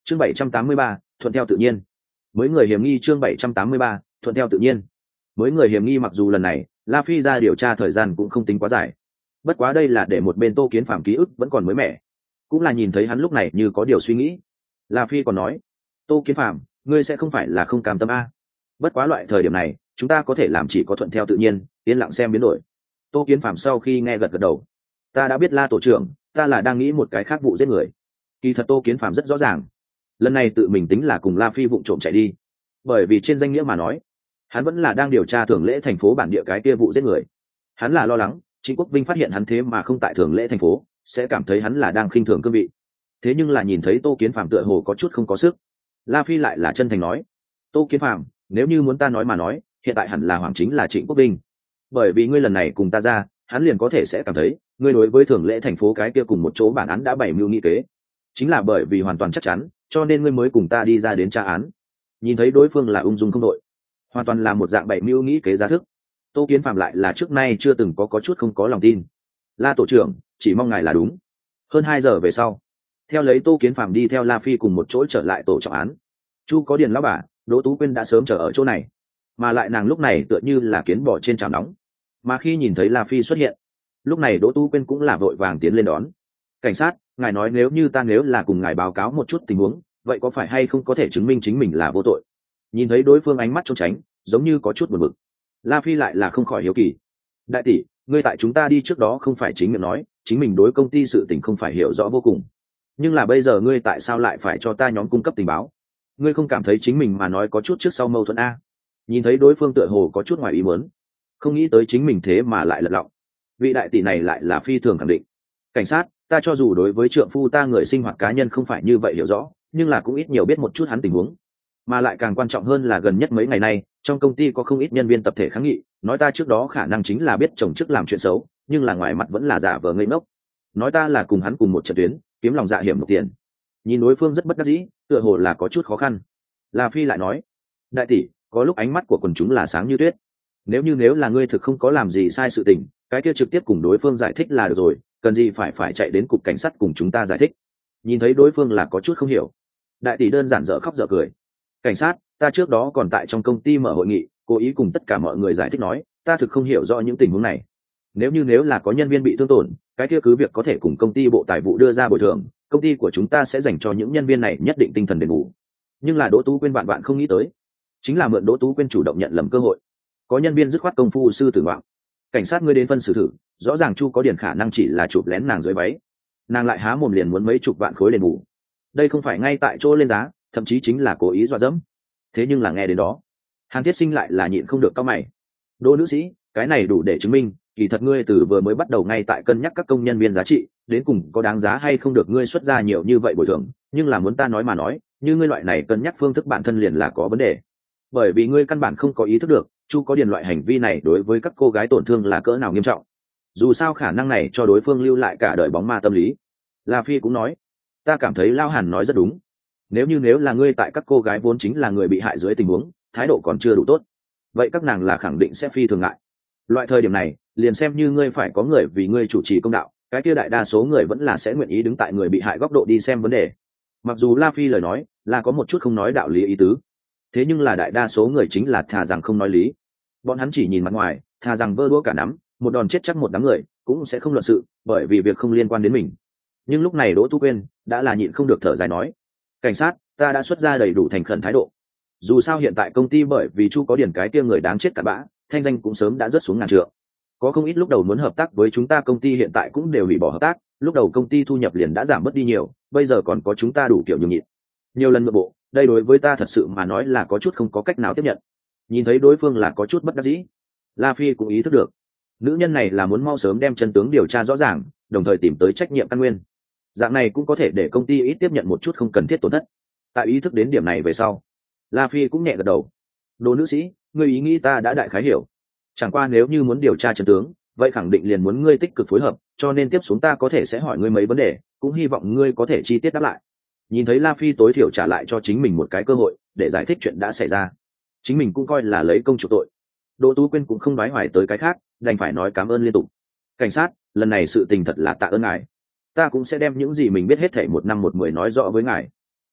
Chương 783, thuận theo tự nhiên. Mới người hiểm nghi. Chương 783, thuận theo tự nhiên. Mới người hiểm nghi. Mặc dù lần này La Phi ra điều tra thời gian cũng không tính quá dài, bất quá đây là để một bên Tô Kiến Phạm ký ức vẫn còn mới mẻ, cũng là nhìn thấy hắn lúc này như có điều suy nghĩ. La Phi còn nói, Tô Kiến Phạm, ngươi sẽ không phải là không cam tâm a? Bất quá loại thời điểm này chúng ta có thể làm chỉ có thuận theo tự nhiên, yên lặng xem biến đổi. Tô Kiến Phạm sau khi nghe gật gật đầu. Ta đã biết La tổ trưởng, ta là đang nghĩ một cái khác vụ giết người. Kỳ thật Tô Kiến Phạm rất rõ ràng, lần này tự mình tính là cùng La Phi vụng trộm chạy đi, bởi vì trên danh nghĩa mà nói hắn vẫn là đang điều tra Thường Lễ thành phố bản địa cái kia vụ giết người. Hắn là lo lắng Trịnh Quốc Vinh phát hiện hắn thế mà không tại Thường Lễ thành phố sẽ cảm thấy hắn là đang khinh thường cương vị. Thế nhưng là nhìn thấy Tô Kiến Phạm tựa hồ có chút không có sức, La Phi lại là chân thành nói, Tô Kiến Phạm, nếu như muốn ta nói mà nói, hiện tại hẳn là hoàng chính là Trịnh Quốc Vinh, bởi vì ngươi lần này cùng ta ra, hắn liền có thể sẽ cảm thấy ngươi đối với Thường Lễ thành phố cái kia cùng một chỗ bản án đã bày mưu nghị kế. Chính là bởi vì hoàn toàn chắc chắn cho nên ngươi mới cùng ta đi ra đến tra án. Nhìn thấy đối phương là ung dung không đội, hoàn toàn là một dạng bày mưu nghĩ kế giá thức, Tô Kiến Phạm lại là trước nay chưa từng có chút không có lòng tin. La tổ trưởng, chỉ mong ngài là đúng. Hơn 2 giờ về sau, theo lấy Tô Kiến Phạm đi theo La Phi cùng một chỗ trở lại tổ trọng án. Chu có điền lão bà Đỗ Tú Quyên đã sớm chờ ở chỗ này, mà lại nàng lúc này tựa như là kiến bò trên chảo nóng. Mà khi nhìn thấy La Phi xuất hiện, lúc này Đỗ Tú Quyên cũng là vội vàng tiến lên đón. Cảnh sát, ngài nói nếu như ta nếu là cùng ngài báo cáo một chút tình huống, vậy có phải hay không có thể chứng minh chính mình là vô tội? Nhìn thấy đối phương ánh mắt trốn tránh, giống như có chút buồn bực, La Phi lại là không khỏi hiếu kỳ. Đại tỷ, ngươi tại chúng ta đi trước đó không phải chính miệng nói chính mình đối công ty sự tình không phải hiểu rõ vô cùng, nhưng là bây giờ ngươi tại sao lại phải cho ta nhóm cung cấp tình báo? Ngươi không cảm thấy chính mình mà nói có chút trước sau mâu thuẫn a? Nhìn thấy đối phương tựa hồ có chút ngoài ý muốn, không nghĩ tới chính mình thế mà lại lật lọng. Vị đại tỷ này lại là phi thường khẳng định. Cảnh sát, ta cho dù đối với trượng phu ta người sinh hoạt cá nhân không phải như vậy hiểu rõ, nhưng là cũng ít nhiều biết một chút hắn tình huống. Mà lại càng quan trọng hơn là gần nhất mấy ngày nay trong công ty có không ít nhân viên tập thể kháng nghị, nói ta trước đó khả năng chính là biết chồng chức làm chuyện xấu, nhưng là ngoài mặt vẫn là giả vờ ngây ngốc, nói ta là cùng hắn cùng một trận tuyến kiếm lòng dạ hiểm một tiền. Nhìn đối phương rất bất đắc dĩ, tựa hồ là có chút khó khăn. La Phi lại nói, đại tỷ, có lúc ánh mắt của quần chúng là sáng như tuyết, nếu là ngươi thực không có làm gì sai sự tình, cái kia trực tiếp cùng đối phương giải thích là được rồi, cần gì phải chạy đến cục cảnh sát cùng chúng ta giải thích? Nhìn thấy đối phương là có chút không hiểu, đại tỷ đơn giản dở khóc dở cười. Cảnh sát, ta trước đó còn tại trong công ty mở hội nghị, cố ý cùng tất cả mọi người giải thích nói ta thực không hiểu rõ những tình huống này, nếu là có nhân viên bị thương tổn, cái kia cứ việc có thể cùng công ty bộ tài vụ đưa ra bồi thường, công ty của chúng ta sẽ dành cho những nhân viên này nhất định tinh thần đền bù. Nhưng là Đỗ Tú Quyên bạn không nghĩ tới, chính là mượn Đỗ Tú Quyên chủ động nhận lầm cơ hội, có nhân viên dứt khoát công phu sư tử ngoạm. Cảnh sát, ngươi đến phân xử thử, rõ ràng Chu có điển khả năng chỉ là chụp lén nàng dưới váy, nàng lại há mồm liền muốn mấy chục vạn khối đền bù. Đây không phải ngay tại chỗ lên giá, thậm chí chính là cố ý dọa dẫm. Thế nhưng là nghe đến đó, Hàn Thiết Sinh lại là nhịn không được cau mày. Đỗ nữ sĩ, cái này đủ để chứng minh kỳ thật ngươi từ vừa mới bắt đầu ngay tại cân nhắc các công nhân viên giá trị đến cùng có đáng giá hay không được ngươi xuất ra nhiều như vậy bồi thường, nhưng là muốn ta nói mà nói, như ngươi loại này cân nhắc phương thức bản thân liền là có vấn đề, bởi vì ngươi căn bản không có ý thức được Chu có điền loại hành vi này đối với các cô gái tổn thương là cỡ nào nghiêm trọng. Dù sao khả năng này cho đối phương lưu lại cả đời bóng ma tâm lý. La Phi cũng nói, ta cảm thấy Lao Hàn nói rất đúng, nếu là ngươi tại các cô gái vốn chính là người bị hại dưới tình huống thái độ còn chưa đủ tốt, vậy các nàng là khẳng định sẽ phi thường ngại. Loại thời điểm này liền xem như ngươi phải có người vì ngươi chủ trì công đạo, cái kia đại đa số người vẫn là sẽ nguyện ý đứng tại người bị hại góc độ đi xem vấn đề. Mặc dù La Phi lời nói là có một chút không nói đạo lý ý tứ, thế nhưng là đại đa số người chính là thà rằng không nói lý, bọn hắn chỉ nhìn mặt ngoài, thà rằng vơ đũa cả nắm, một đòn chết chắc một đám người, cũng sẽ không luận sự, bởi vì việc không liên quan đến mình. Nhưng lúc này Đỗ Tú Quyên đã là nhịn không được thở dài nói, cảnh sát, ta đã xuất ra đầy đủ thành khẩn thái độ. Dù sao hiện tại công ty bởi vì Chu có điển cái kia người đáng chết cả bã, thanh danh cũng sớm đã rớt xuống ngàn trượng. Có không ít lúc đầu muốn hợp tác với chúng ta công ty hiện tại cũng đều hủy bỏ hợp tác, lúc đầu công ty thu nhập liền đã giảm mất đi nhiều, bây giờ còn có chúng ta đủ kiểu nhường nhịn, nhiều lần nội bộ, đây đối với ta thật sự mà nói là có chút không có cách nào tiếp nhận. Nhìn thấy đối phương là có chút bất đắc dĩ, La Phi cũng ý thức được nữ nhân này là muốn mau sớm đem chân tướng điều tra rõ ràng, đồng thời tìm tới trách nhiệm căn nguyên, dạng này cũng có thể để công ty ít tiếp nhận một chút không cần thiết tổn thất. Tại ý thức đến điểm này về sau, La Phi cũng nhẹ gật đầu. Đỗ nữ sĩ, ngươi ý nghĩ ta đã đại khái hiểu, chẳng qua nếu như muốn điều tra chân tướng, vậy khẳng định liền muốn ngươi tích cực phối hợp, cho nên tiếp xuống ta có thể sẽ hỏi ngươi mấy vấn đề, cũng hy vọng ngươi có thể chi tiết đáp lại. Nhìn thấy La Phi tối thiểu trả lại cho chính mình một cái cơ hội để giải thích chuyện đã xảy ra, chính mình cũng coi là lấy công chuộc tội. Đỗ Tú Quyên cũng không nói hoài tới cái khác, đành phải nói cảm ơn liên tục. Cảnh sát, lần này sự tình thật là tạ ơn ngài, ta cũng sẽ đem những gì mình biết hết thảy 1 năm 1 10 nói rõ với ngài.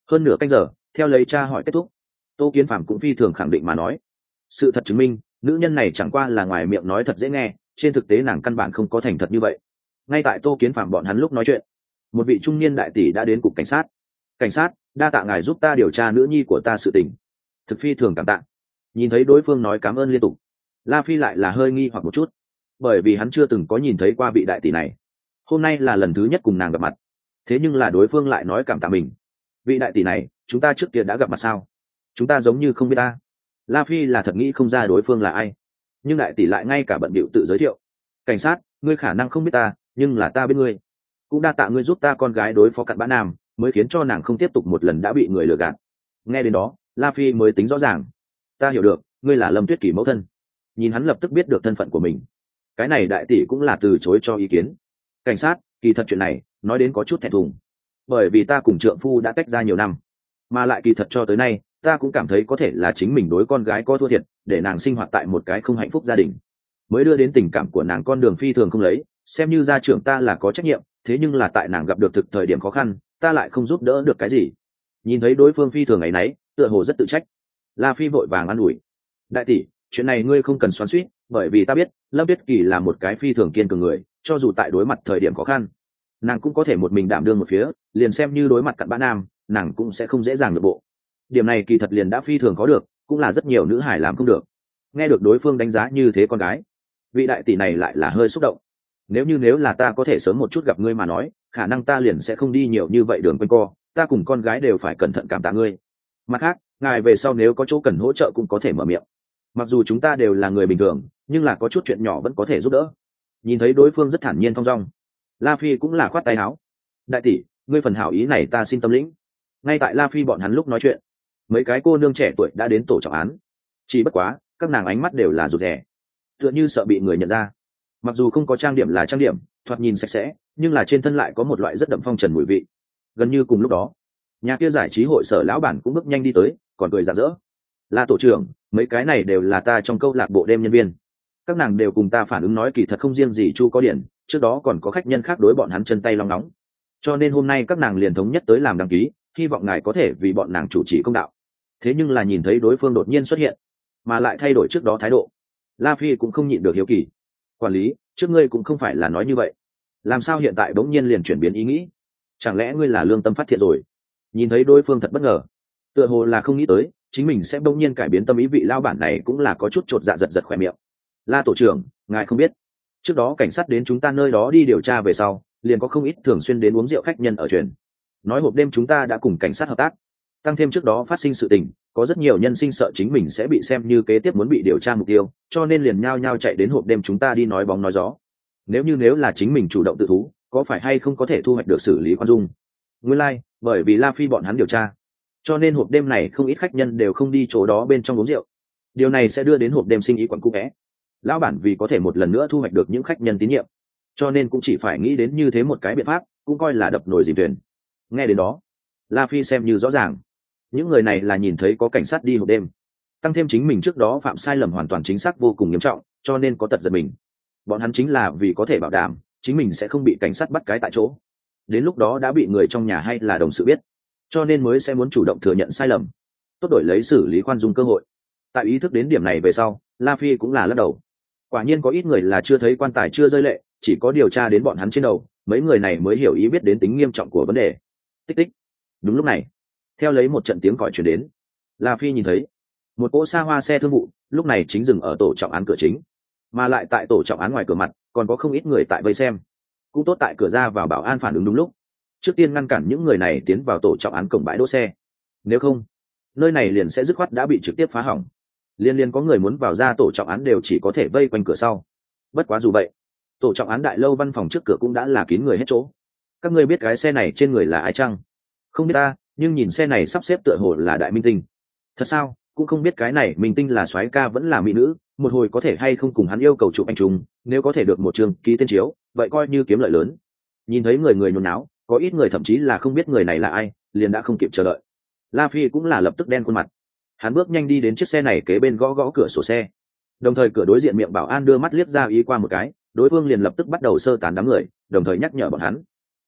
Hơn nửa canh giờ theo lấy tra hỏi kết thúc, Tô Kiến Phạm cũng phi thường khẳng định mà nói, sự thật chứng minh nữ nhân này chẳng qua là ngoài miệng nói thật dễ nghe, trên thực tế nàng căn bản không có thành thật như vậy. Ngay tại Tô Kiến Phạm bọn hắn lúc nói chuyện, một vị trung niên đại tỷ đã đến cục cảnh sát. Cảnh sát, đa tạ ngài giúp ta điều tra nữ nhi của ta sự tình, thực phi thường cảm tạ. Nhìn thấy đối phương nói cảm ơn liên tục, La Phi lại là hơi nghi hoặc một chút, bởi vì hắn chưa từng có nhìn thấy qua vị đại tỷ này, hôm nay là lần thứ nhất cùng nàng gặp mặt. Thế nhưng là đối phương lại nói cảm tạ mình. Vị đại tỷ này chúng ta trước kia đã gặp mặt sao? Chúng ta giống như không biết ta. La Phi là thật nghĩ không ra đối phương là ai, nhưng đại tỷ lại ngay cả bận bịu tự giới thiệu. Cảnh sát, ngươi khả năng không biết ta, nhưng là ta biết ngươi. Cũng đa tạ ngươi giúp ta con gái đối phó cặn bã nam, mới khiến cho nàng không tiếp tục một lần đã bị người lừa gạt. Nghe đến đó, La Phi mới tính rõ ràng. Ta hiểu được, ngươi là Lâm Tuyết Kỳ mẫu thân. Nhìn hắn lập tức biết được thân phận của mình. Cái này đại tỷ cũng là từ chối cho ý kiến. Cảnh sát, kỳ thật chuyện này nói đến có chút thẹn thùng, bởi vì ta cùng trượng phu đã tách ra nhiều năm, mà lại kỳ thật cho tới nay ta cũng cảm thấy có thể là chính mình đối con gái có thua thiệt, để nàng sinh hoạt tại một cái không hạnh phúc gia đình, mới đưa đến tình cảm của nàng con đường phi thường không lấy, xem như gia trưởng ta là có trách nhiệm. Thế nhưng là tại nàng gặp được thực thời điểm khó khăn, ta lại không giúp đỡ được cái gì. Nhìn thấy đối phương phi thường ấy nấy, tựa hồ rất tự trách, La Phi vội vàng an ủi, đại tỷ, chuyện này ngươi không cần xoắn xuýt, bởi vì ta biết Lâm Tuyết Kỳ là một cái phi thường kiên cường người, cho dù tại đối mặt thời điểm khó khăn, nàng cũng có thể một mình đảm đương một phía, liền xem như đối mặt cặn bã nam, nàng cũng sẽ không dễ dàng nhượng bộ. Điểm này kỳ thật liền đã phi thường có được, cũng là rất nhiều nữ hải làm không được. Nghe được đối phương đánh giá như thế con gái, vị đại tỷ này lại là hơi xúc động. Nếu là ta có thể sớm một chút gặp ngươi mà nói, khả năng ta liền sẽ không đi nhiều như vậy đường quanh co, ta cùng con gái đều phải cẩn thận cảm tạ ngươi. Mặt khác, ngài về sau nếu có chỗ cần hỗ trợ cũng có thể mở miệng. Mặc dù chúng ta đều là người bình thường, nhưng là có chút chuyện nhỏ vẫn có thể giúp đỡ. Nhìn thấy đối phương rất thản nhiên thong dong, La Phi cũng là khoát tay áo. Đại tỷ, ngươi phần hảo ý này ta xin tâm lĩnh. Ngay tại La Phi bọn hắn lúc nói chuyện, mấy cái cô nương trẻ tuổi đã đến tổ trọng án. Chỉ bất quá các nàng ánh mắt đều là rụt rè, tựa như sợ bị người nhận ra. Mặc dù không có trang điểm là trang điểm, thoạt nhìn sạch sẽ, nhưng là trên thân lại có một loại rất đậm phong trần mùi vị. Gần như cùng lúc đó, nhà kia giải trí hội sở lão bản cũng bước nhanh đi tới, còn cười rạng rỡ. La tổ trưởng, mấy cái này đều là ta trong câu lạc bộ đêm nhân viên, các nàng đều cùng ta phản ứng nói kỳ thật không riêng gì Chu có điển, trước đó còn có khách nhân khác đối bọn hắn chân tay long nóng, cho nên hôm nay các nàng liền thống nhất tới làm đăng ký, hy vọng ngài có thể vì bọn nàng chủ trì công đạo. Thế nhưng là nhìn thấy đối phương đột nhiên xuất hiện, mà lại thay đổi trước đó thái độ, La Phi cũng không nhịn được hiếu kỳ. Quản lý, trước ngươi cũng không phải là nói như vậy, làm sao hiện tại bỗng nhiên liền chuyển biến ý nghĩ? Chẳng lẽ ngươi là lương tâm phát thiện rồi? Nhìn thấy đối phương thật bất ngờ, tựa hồ là không nghĩ tới chính mình sẽ bỗng nhiên cải biến tâm ý, vị lao bản này cũng là có chút chột dạ, giật giật khỏe miệng. La tổ trưởng, ngài không biết, trước đó cảnh sát đến chúng ta nơi đó đi điều tra về sau, liền có không ít thường xuyên đến uống rượu khách nhân ở truyền. Nói hộp đêm chúng ta đã cùng cảnh sát hợp tác, tăng thêm trước đó phát sinh sự tình, có rất nhiều nhân sinh sợ chính mình sẽ bị xem như kế tiếp muốn bị điều tra mục tiêu, cho nên liền nhao nhao chạy đến hộp đêm chúng ta đi nói bóng nói gió. Nếu là chính mình chủ động tự thú, có phải hay không có thể thu hoạch được xử lý khoan dung. Nguyên lai, bởi vì La Phi bọn hắn điều tra, cho nên hộp đêm này không ít khách nhân đều không đi chỗ đó bên trong uống rượu. Điều này sẽ đưa đến hộp đêm sinh ý quẩn cung é. Lão bản vì có thể một lần nữa thu hoạch được những khách nhân tín nhiệm, cho nên cũng chỉ phải nghĩ đến như thế một cái biện pháp, cũng coi là đập nồi dìm thuyền. Nghe đến đó, La Phi xem như rõ ràng, những người này là nhìn thấy có cảnh sát đi hộp đêm, tăng thêm chính mình trước đó phạm sai lầm hoàn toàn chính xác vô cùng nghiêm trọng, cho nên có tật giật mình. Bọn hắn chính là vì có thể bảo đảm chính mình sẽ không bị cảnh sát bắt cái tại chỗ, đến lúc đó đã bị người trong nhà hay là đồng sự biết, cho nên mới sẽ muốn chủ động thừa nhận sai lầm, tốt đổi lấy xử lý khoan dung cơ hội. Tại ý thức đến điểm này về sau, La Phi cũng là lắc đầu. Quả nhiên có ít người là chưa thấy quan tài chưa rơi lệ, chỉ có điều tra đến bọn hắn trên đầu, mấy người này mới hiểu ý biết đến tính nghiêm trọng của vấn đề. Tích tích. Đúng lúc này, theo lấy một trận tiếng còi truyền đến, La Phi nhìn thấy một cỗ xa hoa xe thương vụ lúc này chính dừng ở tổ trọng án cửa chính, mà lại tại tổ trọng án ngoài cửa mặt còn có không ít người tại vây xem. Cũng tốt tại cửa ra vào bảo an phản ứng đúng lúc, trước tiên ngăn cản những người này tiến vào tổ trọng án cổng bãi đỗ xe. Nếu không, nơi này liền sẽ dứt khoát đã bị trực tiếp phá hỏng. Liên có người muốn vào ra tổ trọng án đều chỉ có thể vây quanh cửa sau. Bất quá dù vậy, tổ trọng án đại lâu văn phòng trước cửa cũng đã là kín người hết chỗ. Các ngươi biết cái xe này trên người là ai chăng? Không biết ta, nhưng nhìn xe này sắp xếp tựa hồ là đại minh tinh. Thật sao? Cũng không biết cái này minh tinh là soái ca vẫn là mỹ nữ, một hồi có thể hay không cùng hắn yêu cầu chụp anh trùng, nếu có thể được một trường ký tên chiếu, vậy coi như kiếm lợi lớn. Nhìn thấy người nhốn náo, có ít người thậm chí là không biết người này là ai, liền đã không kịp chờ đợi. La Phi cũng là lập tức đen khuôn mặt. Hắn bước nhanh đi đến chiếc xe này kế bên gõ gõ cửa sổ xe, đồng thời cửa đối diện miệng bảo an đưa mắt liếc ra ý qua một cái, đối phương liền lập tức bắt đầu sơ tán đám người, đồng thời nhắc nhở bọn hắn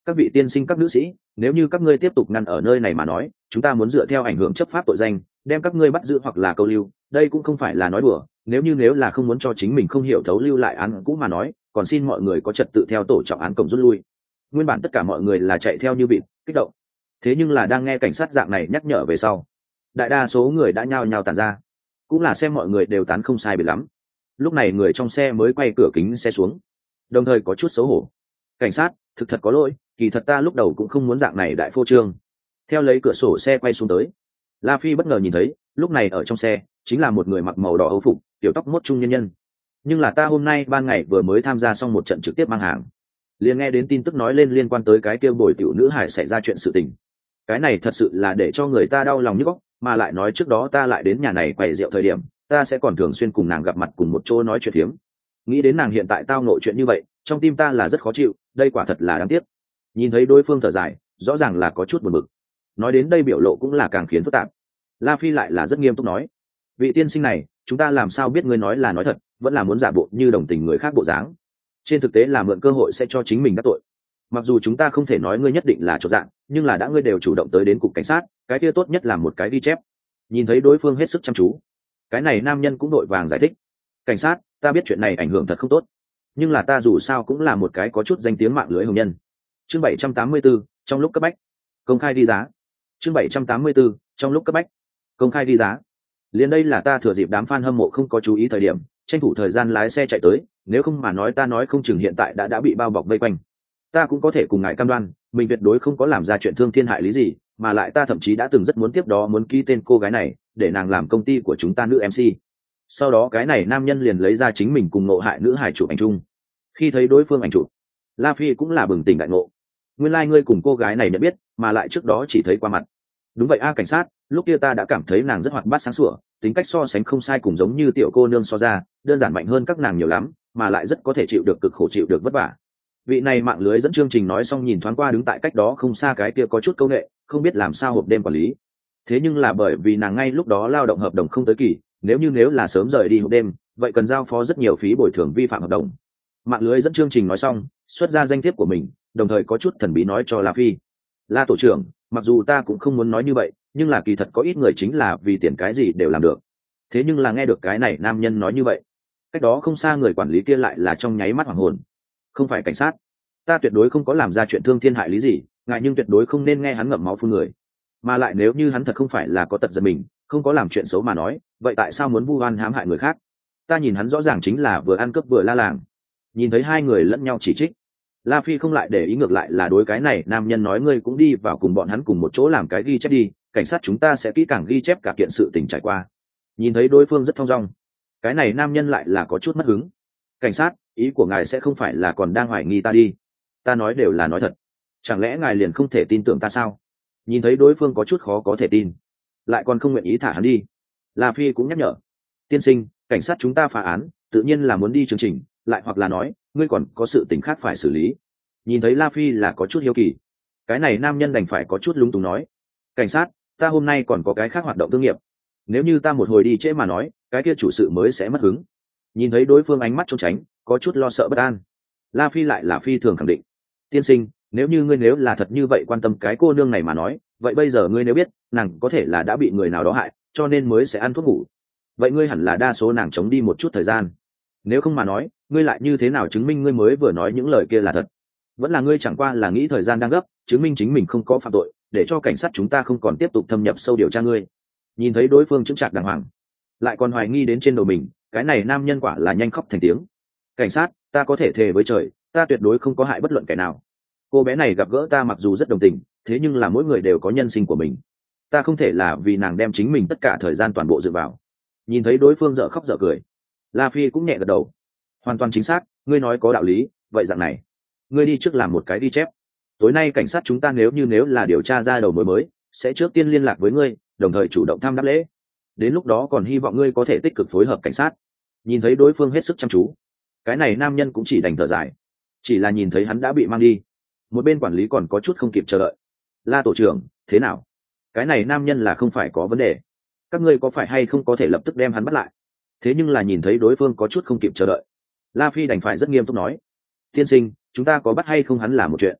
các vị tiên sinh các nữ sĩ, nếu như các ngươi tiếp tục ngăn ở nơi này mà nói, chúng ta muốn dựa theo ảnh hưởng chấp pháp tội danh đem các ngươi bắt giữ hoặc là câu lưu. Đây cũng không phải là nói đùa, nếu là không muốn cho chính mình không hiểu thấu lưu lại án cũ mà nói, còn xin mọi người có trật tự theo tổ trọng án cổng rút lui. Nguyên bản tất cả mọi người là chạy theo như vịt, kích động. Thế nhưng là đang nghe cảnh sát dạng này nhắc nhở về sau, đại đa số người đã nhao nhao tản ra, cũng là xem mọi người đều tán không sai biệt lắm. Lúc này người trong xe mới quay cửa kính xe xuống, đồng thời có chút xấu hổ. Cảnh sát, thực thật có lỗi, kỳ thật ta lúc đầu cũng không muốn dạng này đại phô trương. Theo lấy cửa sổ xe quay xuống tới, La Phi bất ngờ nhìn thấy, lúc này ở trong xe chính là một người mặc màu đỏ âu phục, tiểu tóc mốt trung nhân nhân. Nhưng là ta hôm nay ban ngày vừa mới tham gia xong một trận trực tiếp mang hàng, liền nghe đến tin tức nói lên liên quan tới cái kêu bồi tiểu nữ hải xảy ra chuyện sự tình. Cái này thật sự là để cho người ta đau lòng nhức óc, mà lại nói trước đó ta lại đến nhà này quầy rượu thời điểm, ta sẽ còn thường xuyên cùng nàng gặp mặt cùng một chỗ nói chuyện phiếm. Nghĩ đến nàng hiện tại tao nội chuyện như vậy, trong tim ta là rất khó chịu, đây quả thật là đáng tiếc. Nhìn thấy đối phương thở dài, rõ ràng là có chút buồn bực. Nói đến đây biểu lộ cũng là càng khiến phức tạp. La Phi lại là rất nghiêm túc nói, vị tiên sinh này, chúng ta làm sao biết ngươi nói là nói thật, vẫn là muốn giả bộ như đồng tình người khác bộ dáng. Trên thực tế là mượn cơ hội sẽ cho chính mình đắc tội. Mặc dù chúng ta không thể nói ngươi nhất định là chột dạng, nhưng là đã ngươi đều chủ động tới đến cục cảnh sát, cái kia tốt nhất là một cái ghi chép. Nhìn thấy đối phương hết sức chăm chú, cái này nam nhân cũng đội vàng giải thích, cảnh sát, ta biết chuyện này ảnh hưởng thật không tốt, nhưng là ta dù sao cũng là một cái có chút danh tiếng mạng lưới hồng nhân. Chương 784, trong lúc cấp bách, công khai đi giá. Chương 784, trong lúc cấp bách, công khai đi giá. Liền đây là ta thừa dịp đám fan hâm mộ không có chú ý thời điểm, tranh thủ thời gian lái xe chạy tới, nếu không mà nói ta nói không chừng hiện tại đã bị bao bọc vây quanh. Ta cũng có thể cùng ngài cam đoan, mình tuyệt đối không có làm ra chuyện thương thiên hại lý gì, mà lại ta thậm chí đã từng rất muốn tiếp đó muốn ký tên cô gái này, để nàng làm công ty của chúng ta nữ MC. Sau đó cái này nam nhân liền lấy ra chính mình cùng ngộ hại nữ hải chụp ảnh chung. Khi thấy đối phương ảnh chụp, La Phi cũng là bừng tỉnh đại ngộ. Nguyên lai ngươi cùng cô gái này nhận biết, mà lại trước đó chỉ thấy qua mặt. Đúng vậy a cảnh sát, lúc kia ta đã cảm thấy nàng rất hoạt bát sáng sủa, tính cách so sánh không sai cùng giống như tiểu cô nương so ra, đơn giản mạnh hơn các nàng nhiều lắm, mà lại rất có thể chịu được cực khổ chịu được vất vả. Vị này mạng lưới dẫn chương trình nói xong nhìn thoáng qua đứng tại cách đó không xa cái kia có chút câu nệ, không biết làm sao hộp đêm quản lý. Thế nhưng là bởi vì nàng ngay lúc đó lao động hợp đồng không tới kỳ, nếu là sớm rời đi hộp đêm, vậy cần giao phó rất nhiều phí bồi thường vi phạm hợp đồng. Mạng lưới dẫn chương trình nói xong, xuất ra danh thiếp của mình, đồng thời có chút thần bí nói cho La Phi. La tổ trưởng, mặc dù ta cũng không muốn nói như vậy, nhưng là kỳ thật có ít người chính là vì tiền cái gì đều làm được. Thế nhưng là nghe được cái này nam nhân nói như vậy, cách đó không xa người quản lý kia lại là trong nháy mắt hoảng hồn. Không phải cảnh sát, ta tuyệt đối không có làm ra chuyện thương thiên hại lý gì, ngại nhưng tuyệt đối không nên nghe hắn ngậm máu phun người. Mà lại nếu như hắn thật không phải là có tật giật mình, không có làm chuyện xấu mà nói, vậy tại sao muốn vu oan hãm hại người khác? Ta nhìn hắn rõ ràng chính là vừa ăn cướp vừa la làng. Nhìn thấy hai người lẫn nhau chỉ trích, La Phi không lại để ý, ngược lại là đối cái này nam nhân nói, ngươi cũng đi vào cùng bọn hắn cùng một chỗ làm cái ghi chép đi, cảnh sát chúng ta sẽ kỹ càng ghi chép cả kiện sự tình trải qua. Nhìn thấy đối phương rất thong dong, cái này nam nhân lại là có chút mất hứng. Cảnh sát, ý của ngài sẽ không phải là còn đang hoài nghi ta đi? Ta nói đều là nói thật, chẳng lẽ ngài liền không thể tin tưởng ta sao? Nhìn thấy đối phương có chút khó có thể tin, lại còn không nguyện ý thả hắn đi, La Phi cũng nhắc nhở, tiên sinh, cảnh sát chúng ta phá án tự nhiên là muốn đi chương trình, lại hoặc là nói ngươi còn có sự tình khác phải xử lý. Nhìn thấy La Phi là có chút hiếu kỳ, cái này nam nhân đành phải có chút lung túng nói, cảnh sát, ta hôm nay còn có cái khác hoạt động thương nghiệp, nếu như ta một hồi đi trễ mà nói, cái kia chủ sự mới sẽ mất hứng. Nhìn thấy đối phương ánh mắt trốn tránh, có chút lo sợ bất an, La Phi lại là phi thường khẳng định, tiên sinh, nếu như ngươi nếu là thật như vậy quan tâm cái cô nương này mà nói, vậy bây giờ ngươi nếu biết nàng có thể là đã bị người nào đó hại, cho nên mới sẽ ăn thuốc ngủ, vậy ngươi hẳn là đa số nàng chống đi một chút thời gian. Nếu không mà nói, ngươi lại như thế nào chứng minh ngươi mới vừa nói những lời kia là thật? Vẫn là ngươi chẳng qua là nghĩ thời gian đang gấp, chứng minh chính mình không có phạm tội, để cho cảnh sát chúng ta không còn tiếp tục thâm nhập sâu điều tra ngươi. Nhìn thấy đối phương chững chạc đàng hoàng, lại còn hoài nghi đến trên đầu mình, cái này nam nhân quả là nhanh khóc thành tiếng. Cảnh sát, ta có thể thề với trời, ta tuyệt đối không có hại bất luận kẻ nào. Cô bé này gặp gỡ ta mặc dù rất đồng tình, thế nhưng là mỗi người đều có nhân sinh của mình, ta không thể là vì nàng đem chính mình tất cả thời gian toàn bộ dựa vào. Nhìn thấy đối phương dở khóc dở cười, La Phi cũng nhẹ gật đầu, hoàn toàn chính xác, ngươi nói có đạo lý. Vậy dạng này, ngươi đi trước làm một cái ghi chép, tối nay cảnh sát chúng ta nếu là điều tra ra đầu mối mới, sẽ trước tiên liên lạc với ngươi, đồng thời chủ động thăm đáp lễ. Đến lúc đó còn hy vọng ngươi có thể tích cực phối hợp cảnh sát. Nhìn thấy đối phương hết sức chăm chú, cái này nam nhân cũng chỉ đành thở dài, chỉ là nhìn thấy hắn đã bị mang đi, một bên quản lý còn có chút không kịp chờ đợi. La tổ trưởng, thế nào? Cái này nam nhân là không phải có vấn đề, các ngươi có phải hay không có thể lập tức đem hắn bắt lại? Thế nhưng là nhìn thấy đối phương có chút không kịp chờ đợi, La Phi đành phải rất nghiêm túc nói, tiên sinh, chúng ta có bắt hay không hắn là một chuyện,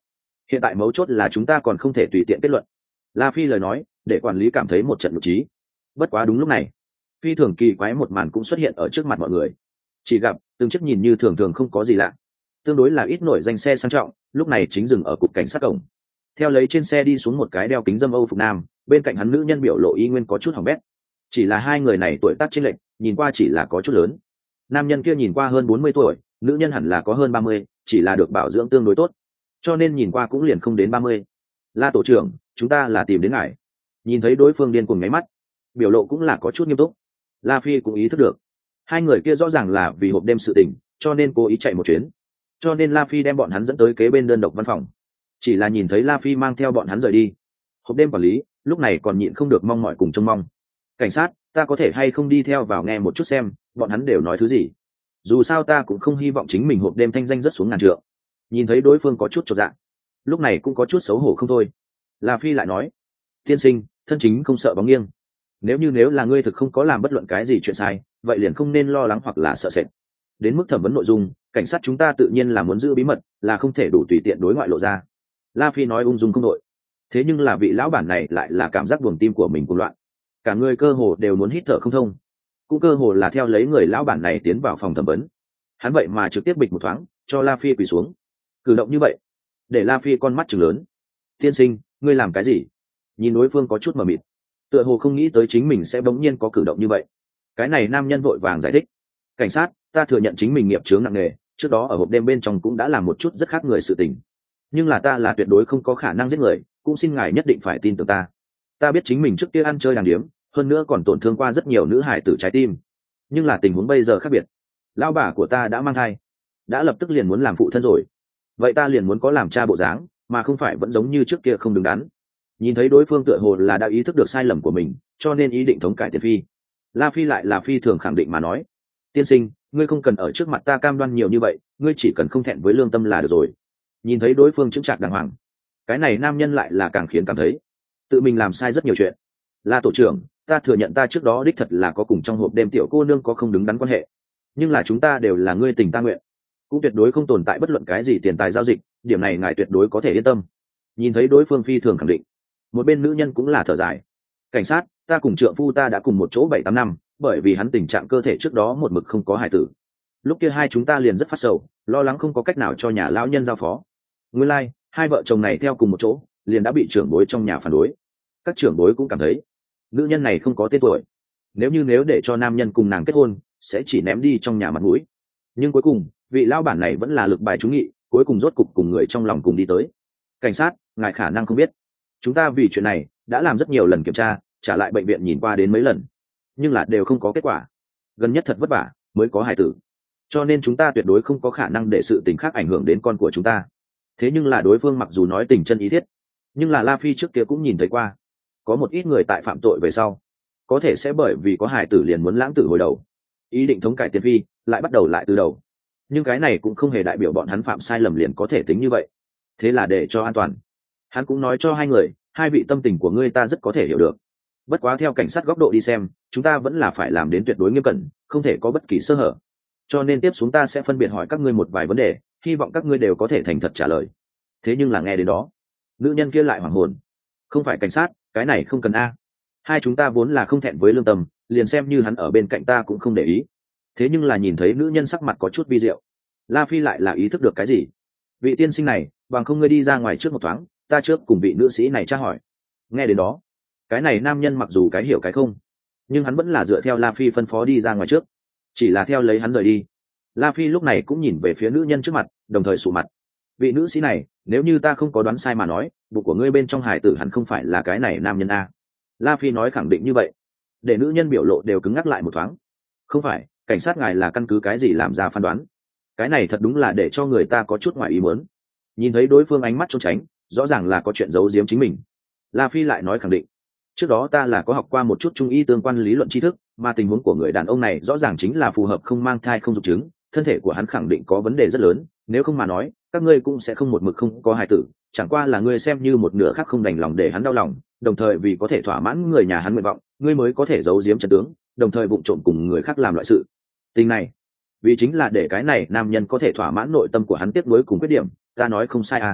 hiện tại mấu chốt là chúng ta còn không thể tùy tiện kết luận. La Phi lời nói để quản lý cảm thấy một trận nhục trí. Bất quá đúng lúc này, phi thường kỳ quái một màn cũng xuất hiện ở trước mặt mọi người. Chỉ gặp từng chiếc nhìn như thường thường không có gì lạ, tương đối là ít nổi danh xe sang trọng, lúc này chính dừng ở cục cảnh sát cổng. Theo lấy trên xe đi xuống một cái đeo kính dâm Âu phục nam, bên cạnh hắn nữ nhân biểu lộ y nguyên có chút hỏng bét. Chỉ là hai người này tuổi tác chênh lệch, nhìn qua chỉ là có chút lớn. Nam nhân kia nhìn qua hơn 40 tuổi, nữ nhân hẳn là có hơn 30, chỉ là được bảo dưỡng tương đối tốt, cho nên nhìn qua cũng liền không đến 30. La tổ trưởng, chúng ta là tìm đến ngài. Nhìn thấy đối phương điên cuồng nháy mắt, biểu lộ cũng là có chút nghiêm túc. La Phi cũng ý thức được hai người kia rõ ràng là vì hộp đêm sự tình, cho nên cố ý chạy một chuyến, cho nên La Phi đem bọn hắn dẫn tới kế bên đơn độc văn phòng. Chỉ là nhìn thấy La Phi mang theo bọn hắn rời đi, hộp đêm quản lý lúc này còn nhịn không được mong mỏi cùng trông mong. Cảnh sát, ta có thể hay không đi theo vào nghe một chút xem bọn hắn đều nói thứ gì, dù sao ta cũng không hy vọng chính mình hộp đêm thanh danh rất xuống ngàn trượng. Nhìn thấy đối phương có chút chột dạ, lúc này cũng có chút xấu hổ không thôi. La Phi lại nói, tiên sinh, thân chính không sợ bóng nghiêng, nếu là ngươi thực không có làm bất luận cái gì chuyện sai, vậy liền không nên lo lắng hoặc là sợ sệt. Đến mức thẩm vấn nội dung, cảnh sát chúng ta tự nhiên là muốn giữ bí mật, là không thể đủ tùy tiện đối ngoại lộ ra. La Phi nói ung dung không đội. Thế nhưng là vị lão bản này lại là cảm giác buồng tim của mình cuồng loạn, cả người cơ hồ đều muốn hít thở không thông. Cũng cơ hồ là theo lấy người lão bản này tiến vào phòng thẩm vấn, hắn vậy mà trực tiếp bịch một thoáng cho La Phi quỳ xuống. Cử động như vậy để La Phi con mắt trừng lớn. Tiên sinh, ngươi làm cái gì? Nhìn đối phương có chút mờ mịt, tựa hồ không nghĩ tới chính mình sẽ bỗng nhiên có cử động như vậy. Cái này nam nhân vội vàng giải thích, cảnh sát, ta thừa nhận chính mình nghiệp chướng nặng nề, trước đó ở hộp đêm bên trong cũng đã làm một chút rất khác người sự tình, nhưng là ta là tuyệt đối không có khả năng giết người, cũng xin ngài nhất định phải tin tưởng ta. Ta biết chính mình trước kia ăn chơi đàng điếm, hơn nữa còn tổn thương qua rất nhiều nữ hải tử trái tim, nhưng là tình huống bây giờ khác biệt. Lão bà của ta đã mang thai, đã lập tức liền muốn làm phụ thân rồi, vậy ta liền muốn có làm cha bộ dáng, mà không phải vẫn giống như trước kia không đứng đắn. Nhìn thấy đối phương tựa hồ là đã ý thức được sai lầm của mình, cho nên ý định thống cải tiền phi. La Phi lại là phi thường khẳng định mà nói, tiên sinh, ngươi không cần ở trước mặt ta cam đoan nhiều như vậy, ngươi chỉ cần không thẹn với lương tâm là được rồi. Nhìn thấy đối phương chững chạc đàng hoàng, cái này nam nhân lại là càng khiến cảm thấy tự mình làm sai rất nhiều chuyện. La tổ trưởng, ta thừa nhận ta trước đó đích thật là có cùng trong hộp đêm tiểu cô nương có không đứng đắn quan hệ, nhưng là chúng ta đều là ngươi tình ta nguyện, cũng tuyệt đối không tồn tại bất luận cái gì tiền tài giao dịch, điểm này ngài tuyệt đối có thể yên tâm. Nhìn thấy đối phương phi thường khẳng định, một bên nữ nhân cũng là thở dài. Cảnh sát, ta cùng trượng phu ta đã cùng một chỗ 7-8 năm, bởi vì hắn tình trạng cơ thể trước đó một mực không có hài tử, lúc kia hai chúng ta liền rất phát sầu, lo lắng không có cách nào cho nhà lão nhân giao phó. Nguyên lai, hai vợ chồng này theo cùng một chỗ liền đã bị trưởng bối trong nhà phản đối. Các trưởng bối cũng cảm thấy nữ nhân này không có tên tuổi, nếu để cho nam nhân cùng nàng kết hôn sẽ chỉ ném đi trong nhà mặt mũi. Nhưng cuối cùng vị lão bản này vẫn là lực bài trúng nghị, cuối cùng rốt cục cùng người trong lòng cùng đi tới. Cảnh sát, ngài khả năng không biết, chúng ta vì chuyện này đã làm rất nhiều lần kiểm tra, trả lại bệnh viện nhìn qua đến mấy lần, nhưng là đều không có kết quả. Gần nhất thật vất vả mới có hài tử, cho nên chúng ta tuyệt đối không có khả năng để sự tình khác ảnh hưởng đến con của chúng ta. Thế nhưng là đối phương mặc dù nói tình chân ý thiết, nhưng là La Phi trước kia cũng nhìn thấy qua, có một ít người tại phạm tội về sau có thể sẽ bởi vì có hài tử liền muốn lãng tử hồi đầu, ý định thống cải tiền phi, lại bắt đầu lại từ đầu. Nhưng cái này cũng không hề đại biểu bọn hắn phạm sai lầm liền có thể tính như vậy. Thế là để cho an toàn, hắn cũng nói cho hai người, hai vị tâm tình của ngươi ta rất có thể hiểu được, bất quá theo cảnh sát góc độ đi xem, chúng ta vẫn là phải làm đến tuyệt đối nghiêm cẩn, không thể có bất kỳ sơ hở. Cho nên tiếp xuống ta sẽ phân biệt hỏi các ngươi một vài vấn đề, hy vọng các ngươi đều có thể thành thật trả lời. Thế nhưng là nghe đến đó, nữ nhân kia lại hoảng hồn. Không phải cảnh sát, cái này không cần a. Hai chúng ta vốn là không thẹn với lương tâm, liền xem như hắn ở bên cạnh ta cũng không để ý. Thế nhưng là nhìn thấy nữ nhân sắc mặt có chút vi diệu, La Phi lại là ý thức được cái gì. Vị tiên sinh này, bằng không ngươi đi ra ngoài trước một thoáng, ta trước cùng vị nữ sĩ này tra hỏi. Nghe đến đó, cái này nam nhân mặc dù cái hiểu cái không, nhưng hắn vẫn là dựa theo La Phi phân phó đi ra ngoài trước. Chỉ là theo lấy hắn rời đi, La Phi lúc này cũng nhìn về phía nữ nhân trước mặt, đồng thời sụ mặt. Vị nữ sĩ này, nếu như ta không có đoán sai mà nói, bụng của ngươi bên trong hải tử hẳn không phải là cái này nam nhân a. La Phi nói khẳng định như vậy, để nữ nhân biểu lộ đều cứng ngắc lại một thoáng. Không phải, cảnh sát ngài là căn cứ cái gì làm ra phán đoán? Cái này thật đúng là để cho người ta có chút ngoài ý muốn. Nhìn thấy đối phương ánh mắt trốn tránh, rõ ràng là có chuyện giấu giếm chính mình. La Phi lại nói khẳng định, trước đó ta là có học qua một chút trung y tương quan lý luận tri thức, mà tình huống của người đàn ông này rõ ràng chính là phù hợp không mang thai không dục trứng, thân thể của hắn khẳng định có vấn đề rất lớn, nếu không mà nói các ngươi cũng sẽ không một mực không có hài tử, chẳng qua là ngươi xem như một nửa khác không đành lòng để hắn đau lòng, đồng thời vì có thể thỏa mãn người nhà hắn nguyện vọng, ngươi mới có thể giấu giếm chân tướng, đồng thời vụng trộm cùng người khác làm loại sự tình này, vì chính là để cái này nam nhân có thể thỏa mãn nội tâm của hắn tiếc nuối cùng khuyết điểm. Ta nói không sai à?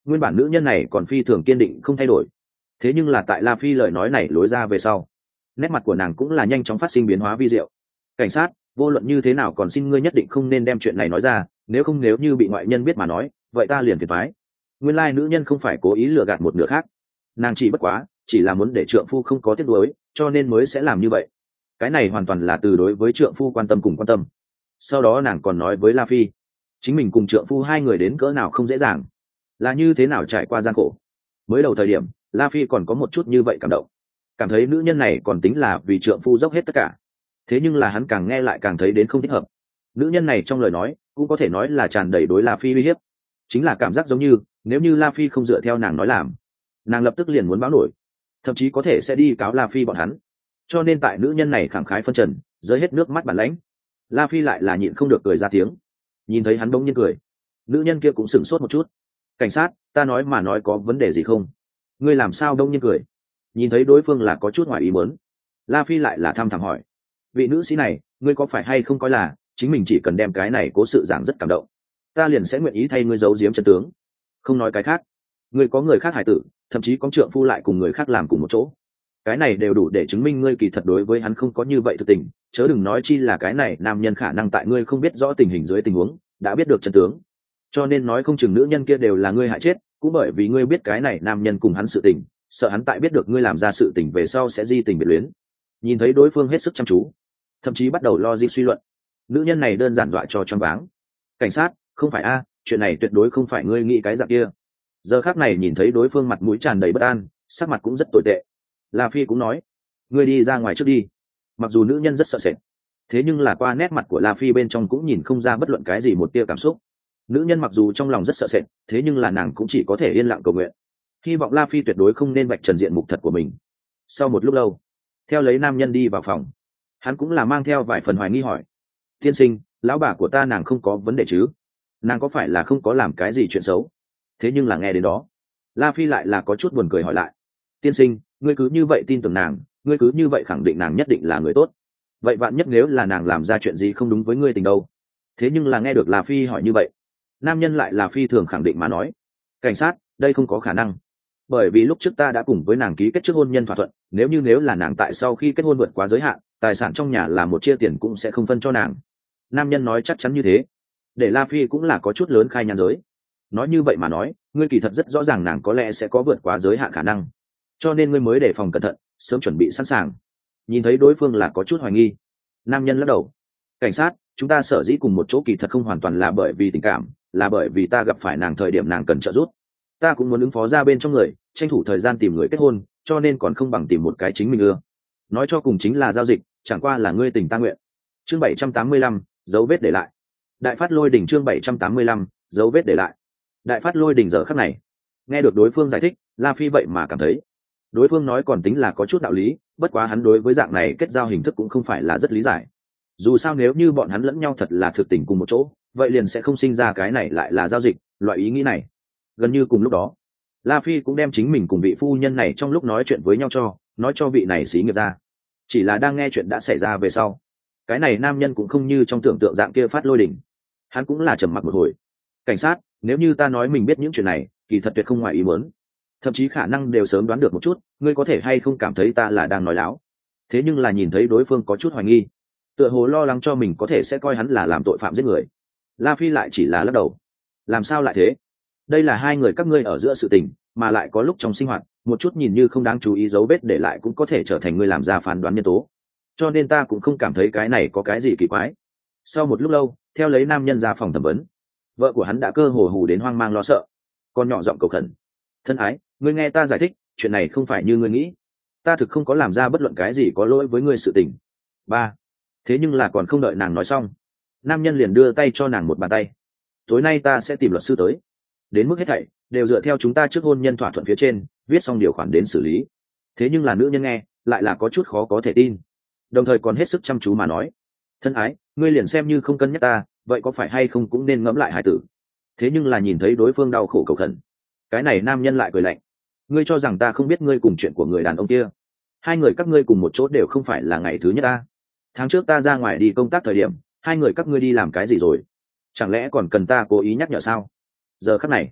nguyên bản nữ nhân này còn phi thường kiên định không thay đổi, thế nhưng là tại La Phi lời nói này lối ra về sau, nét mặt của nàng cũng là nhanh chóng phát sinh biến hóa vi diệu. Cảnh sát, vô luận như thế nào còn xin ngươi nhất định không nên đem chuyện này nói ra, nếu không nếu như bị ngoại nhân biết mà nói, vậy ta liền phiền toái. Nguyên lai nữ nhân không phải cố ý lừa gạt một nửa khác, nàng chỉ bất quá chỉ là muốn để trượng phu không có tiếc nuối, cho nên mới sẽ làm như vậy. Cái này hoàn toàn là từ đối với trượng phu quan tâm cùng quan tâm. Sau đó nàng còn nói với La Phi, chính mình cùng trượng phu hai người đến cỡ nào không dễ dàng, là như thế nào trải qua gian khổ. Mới đầu thời điểm La Phi còn có một chút như vậy cảm động, cảm thấy nữ nhân này còn tính là vì trượng phu dốc hết tất cả. Thế nhưng là hắn càng nghe lại càng thấy đến không thích hợp. Nữ nhân này trong lời nói cũng có thể nói là tràn đầy đối La Phi uy hiếp, chính là cảm giác giống như nếu như La Phi không dựa theo nàng nói làm, nàng lập tức liền muốn báo nổi, thậm chí có thể sẽ đi cáo La Phi bọn hắn. Cho nên tại nữ nhân này khẳng khái phân trần, rơi hết nước mắt bản lãnh, La Phi lại là nhịn không được cười ra tiếng. Nhìn thấy hắn bỗng nhiên cười, nữ nhân kia cũng sửng sốt một chút. Cảnh sát, ta nói mà nói có vấn đề gì không? Ngươi làm sao bỗng nhiên cười? Nhìn thấy đối phương là có chút ngoài ý muốn, La Phi lại là thăm thẳm hỏi, vị nữ sĩ này, ngươi có phải hay không coi là chính mình chỉ cần đem cái này cố sự giảng rất cảm động, ta liền sẽ nguyện ý thay ngươi giấu giếm chân tướng? Không nói cái khác, ngươi có người khác hài tử, thậm chí có trượng phu lại cùng người khác làm cùng một chỗ, cái này đều đủ để chứng minh ngươi kỳ thật đối với hắn không có như vậy thực tình, chớ đừng nói chi là cái này nam nhân khả năng tại ngươi không biết rõ tình hình dưới tình huống đã biết được chân tướng. Cho nên nói không chừng nữ nhân kia đều là ngươi hại chết, cũng bởi vì ngươi biết cái này nam nhân cùng hắn sự tình, sợ hắn tại biết được ngươi làm ra sự tình về sau sẽ di tình biệt luyến. Nhìn thấy đối phương hết sức chăm chú, thậm chí bắt đầu logic suy luận, nữ nhân này đơn giản dọa cho choáng váng. Cảnh sát, không phải a, chuyện này tuyệt đối không phải ngươi nghĩ cái dạng kia. Giờ khắc này nhìn thấy đối phương mặt mũi tràn đầy bất an, sắc mặt cũng rất tồi tệ, La Phi cũng nói, ngươi đi ra ngoài trước đi. Mặc dù nữ nhân rất sợ sệt, thế nhưng là qua nét mặt của La Phi bên trong cũng nhìn không ra bất luận cái gì một tia cảm xúc. Nữ nhân mặc dù trong lòng rất sợ sệt, thế nhưng là nàng cũng chỉ có thể yên lặng cầu nguyện, hy vọng La Phi tuyệt đối không nên vạch trần diện mục thật của mình. Sau một lúc lâu, theo lấy nam nhân đi vào phòng, hắn cũng là mang theo vài phần hoài nghi hỏi, tiên sinh, lão bà của ta nàng không có vấn đề chứ? Nàng có phải là không có làm cái gì chuyện xấu? Thế nhưng là nghe đến đó, La Phi lại là có chút buồn cười hỏi lại, tiên sinh, ngươi cứ như vậy tin tưởng nàng, ngươi cứ như vậy khẳng định nàng nhất định là người tốt, vậy vạn nhất nếu là nàng làm ra chuyện gì không đúng với ngươi tình đâu? Thế nhưng là nghe được La Phi hỏi như vậy, nam nhân lại là phi thường khẳng định mà nói, cảnh sát, đây không có khả năng, bởi vì lúc trước ta đã cùng với nàng ký kết trước hôn nhân thỏa thuận, nếu là nàng tại sau khi kết hôn vượt quá giới hạn, tài sản trong nhà là một chia tiền cũng sẽ không phân cho nàng. Nam nhân nói chắc chắn như thế, để La Phi cũng là có chút lớn khai nhàn giới. Nói như vậy mà nói, ngươi kỳ thật rất rõ ràng nàng có lẽ sẽ có vượt quá giới hạn khả năng, cho nên ngươi mới đề phòng cẩn thận, sớm chuẩn bị sẵn sàng. Nhìn thấy đối phương là có chút hoài nghi, nam nhân lắc đầu, cảnh sát, chúng ta sở dĩ cùng một chỗ kỳ thật không hoàn toàn là bởi vì tình cảm, là bởi vì ta gặp phải nàng thời điểm nàng cần trợ giúp, ta cũng muốn ứng phó ra bên trong người, tranh thủ thời gian tìm người kết hôn, cho nên còn không bằng tìm một cái chính mình ưa. Nói cho cùng chính là giao dịch, chẳng qua là ngươi tình ta nguyện. Chương 785, dấu vết để lại. Đại phát lôi đỉnh. Chương 785, dấu vết để lại. Đại phát lôi đỉnh. Giờ khắc này, nghe được đối phương giải thích, La Phi vậy mà cảm thấy đối phương nói còn tính là có chút đạo lý, bất quá hắn đối với dạng này kết giao hình thức cũng không phải là rất lý giải. Dù sao nếu như bọn hắn lẫn nhau thật là thực tình cùng một chỗ, vậy liền sẽ không sinh ra cái này lại là giao dịch, loại ý nghĩ này. Gần như cùng lúc đó, La Phi cũng đem chính mình cùng vị phu nhân này trong lúc nói chuyện với nhau nói cho vị này xí nghiệp ra. Chỉ là đang nghe chuyện đã xảy ra về sau, cái này nam nhân cũng không như trong tưởng tượng dạng kia phát lôi đỉnh, hắn cũng là trầm mặc một hồi. Cảnh sát, nếu như ta nói mình biết những chuyện này, kỳ thật tuyệt không ngoài ý muốn, thậm chí khả năng đều sớm đoán được một chút, ngươi có thể hay không cảm thấy ta là đang nói láo? Thế nhưng là nhìn thấy đối phương có chút hoài nghi, tựa hồ lo lắng cho mình có thể sẽ coi hắn là làm tội phạm giết người, La Phi lại chỉ là lắc đầu. Làm sao lại thế? Đây là hai người các ngươi ở giữa sự tình, mà lại có lúc trong sinh hoạt, một chút nhìn như không đáng chú ý dấu vết để lại cũng có thể trở thành ngươi làm ra phán đoán nhân tố, cho nên ta cũng không cảm thấy cái này có cái gì kỳ quái. Sau một lúc lâu, theo lấy nam nhân ra phòng thẩm vấn, vợ của hắn đã cơ hồ hù đến hoang mang lo sợ, còn nhỏ giọng cầu khẩn, thân ái, ngươi nghe ta giải thích, chuyện này không phải như ngươi nghĩ, ta thực không có làm ra bất luận cái gì có lỗi với ngươi sự tình. Ba. Thế nhưng là còn không đợi nàng nói xong, nam nhân liền đưa tay cho nàng một bàn tay. Tối nay ta sẽ tìm luật sư tới, đến mức hết thảy đều dựa theo chúng ta trước hôn nhân thỏa thuận phía trên viết xong điều khoản đến xử lý. Thế nhưng là nữ nhân nghe lại là có chút khó có thể tin, đồng thời còn hết sức chăm chú mà nói, thân ái, ngươi liền xem như không cân nhắc ta, vậy có phải hay không cũng nên ngẫm lại hài tử. Thế nhưng là nhìn thấy đối phương đau khổ cầu khẩn, cái này nam nhân lại cười lạnh, ngươi cho rằng ta không biết ngươi cùng chuyện của người đàn ông kia? Hai người các ngươi cùng một chỗ đều không phải là ngày thứ nhất ta. Tháng trước ta ra ngoài đi công tác thời điểm, hai người các ngươi đi làm cái gì rồi? Chẳng lẽ còn cần ta cố ý nhắc nhở sao? Giờ khắc này,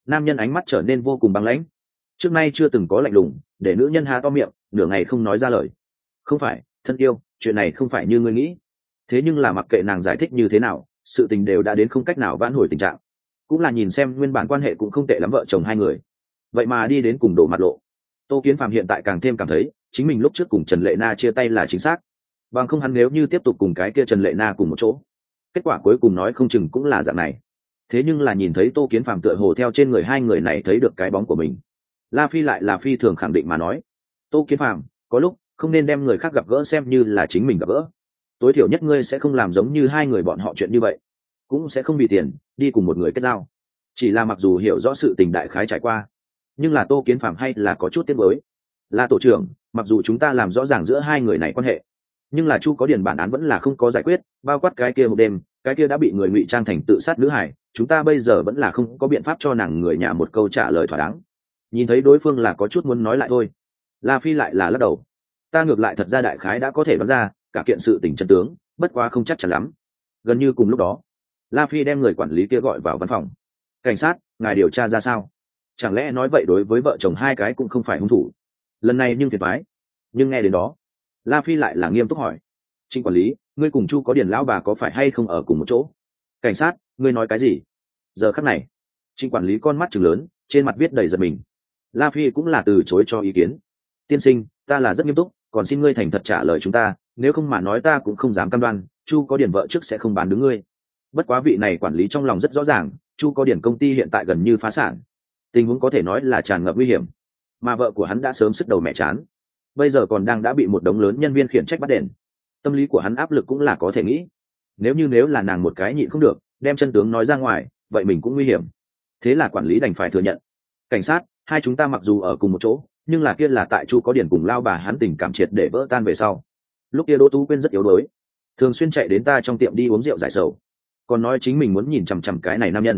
nam nhân ánh mắt trở nên vô cùng băng lãnh, trước nay chưa từng có lạnh lùng, để nữ nhân há to miệng nửa ngày không nói ra lời. Không phải thân yêu, chuyện này không phải như ngươi nghĩ. Thế nhưng là mặc kệ nàng giải thích như thế nào, sự tình đều đã đến không cách nào vãn hồi tình trạng. Cũng là nhìn xem nguyên bản quan hệ cũng không tệ lắm vợ chồng hai người, vậy mà đi đến cùng đổ mặt lộ. Tô Kiến Phạm hiện tại càng thêm cảm thấy chính mình lúc trước cùng Trần Lệ Na chia tay là chính xác, bằng không hắn nếu như tiếp tục cùng cái kia Trần Lệ Na cùng một chỗ, kết quả cuối cùng nói không chừng cũng là dạng này. Thế nhưng là nhìn thấy Tô Kiến Phạm tựa hồ theo trên người hai người này thấy được cái bóng của mình, La Phi lại là phi thường khẳng định mà nói: Tô Kiến Phạm, có lúc không nên đem người khác gặp gỡ xem như là chính mình gặp gỡ. Tối thiểu nhất ngươi sẽ không làm giống như hai người bọn họ chuyện như vậy, cũng sẽ không vì tiền đi cùng một người kết giao. Chỉ là mặc dù hiểu rõ sự tình đại khái trải qua, nhưng là Tô Kiến Phạm hay là có chút tiếc nuối. Là tổ trưởng, mặc dù chúng ta làm rõ ràng giữa hai người này quan hệ, nhưng là Chu có điển bản án vẫn là không có giải quyết, bao quát cái kia một đêm, cái kia đã bị người ngụy trang thành tự sát nữ hải, chúng ta bây giờ vẫn là không có biện pháp cho nàng người nhà một câu trả lời thỏa đáng. Nhìn thấy đối phương là có chút muốn nói lại thôi, La Phi lại là lắc đầu: ta ngược lại thật ra đại khái đã có thể đoán ra cả kiện sự tình chân tướng, bất quá không chắc chắn lắm. Gần như cùng lúc đó, La Phi đem người quản lý kia gọi vào văn phòng. Cảnh sát, ngài điều tra ra sao? Chẳng lẽ nói vậy đối với vợ chồng hai cái cũng không phải hung thủ? Lần này nhưng phiền toái. Nhưng nghe đến đó, La Phi lại là nghiêm túc hỏi: Trịnh quản lý, ngươi cùng Chu có điển lão bà có phải hay không ở cùng một chỗ? Cảnh sát, ngươi nói cái gì? Giờ khắc này, Trịnh quản lý con mắt trừng lớn, trên mặt viết đầy giận mình. La Phi cũng là từ chối cho ý kiến. Tiên sinh, ta là rất nghiêm túc, còn xin ngươi thành thật trả lời chúng ta, nếu không mà nói ta cũng không dám cam đoan Chu có điển vợ trước sẽ không bán đứng ngươi. Bất quá vị này quản lý trong lòng rất rõ ràng, Chu có điển công ty hiện tại gần như phá sản, tình huống có thể nói là tràn ngập nguy hiểm, mà vợ của hắn đã sớm sức đầu mẹ chán, bây giờ còn đang đã bị một đống lớn nhân viên khiển trách bắt đền. Tâm lý của hắn áp lực cũng là có thể nghĩ, nếu là nàng một cái nhịn không được đem chân tướng nói ra ngoài, vậy mình cũng nguy hiểm. Thế là quản lý đành phải thừa nhận: cảnh sát, hai chúng ta mặc dù ở cùng một chỗ, nhưng là kia là tại Chu có điển cùng lao bà hắn tình cảm triệt để vỡ tan về sau. Lúc kia Đỗ Tú Quyên rất yếu đuối, thường xuyên chạy đến ta trong tiệm đi uống rượu giải sầu, còn nói chính mình muốn nhìn chằm chằm cái này nam nhân,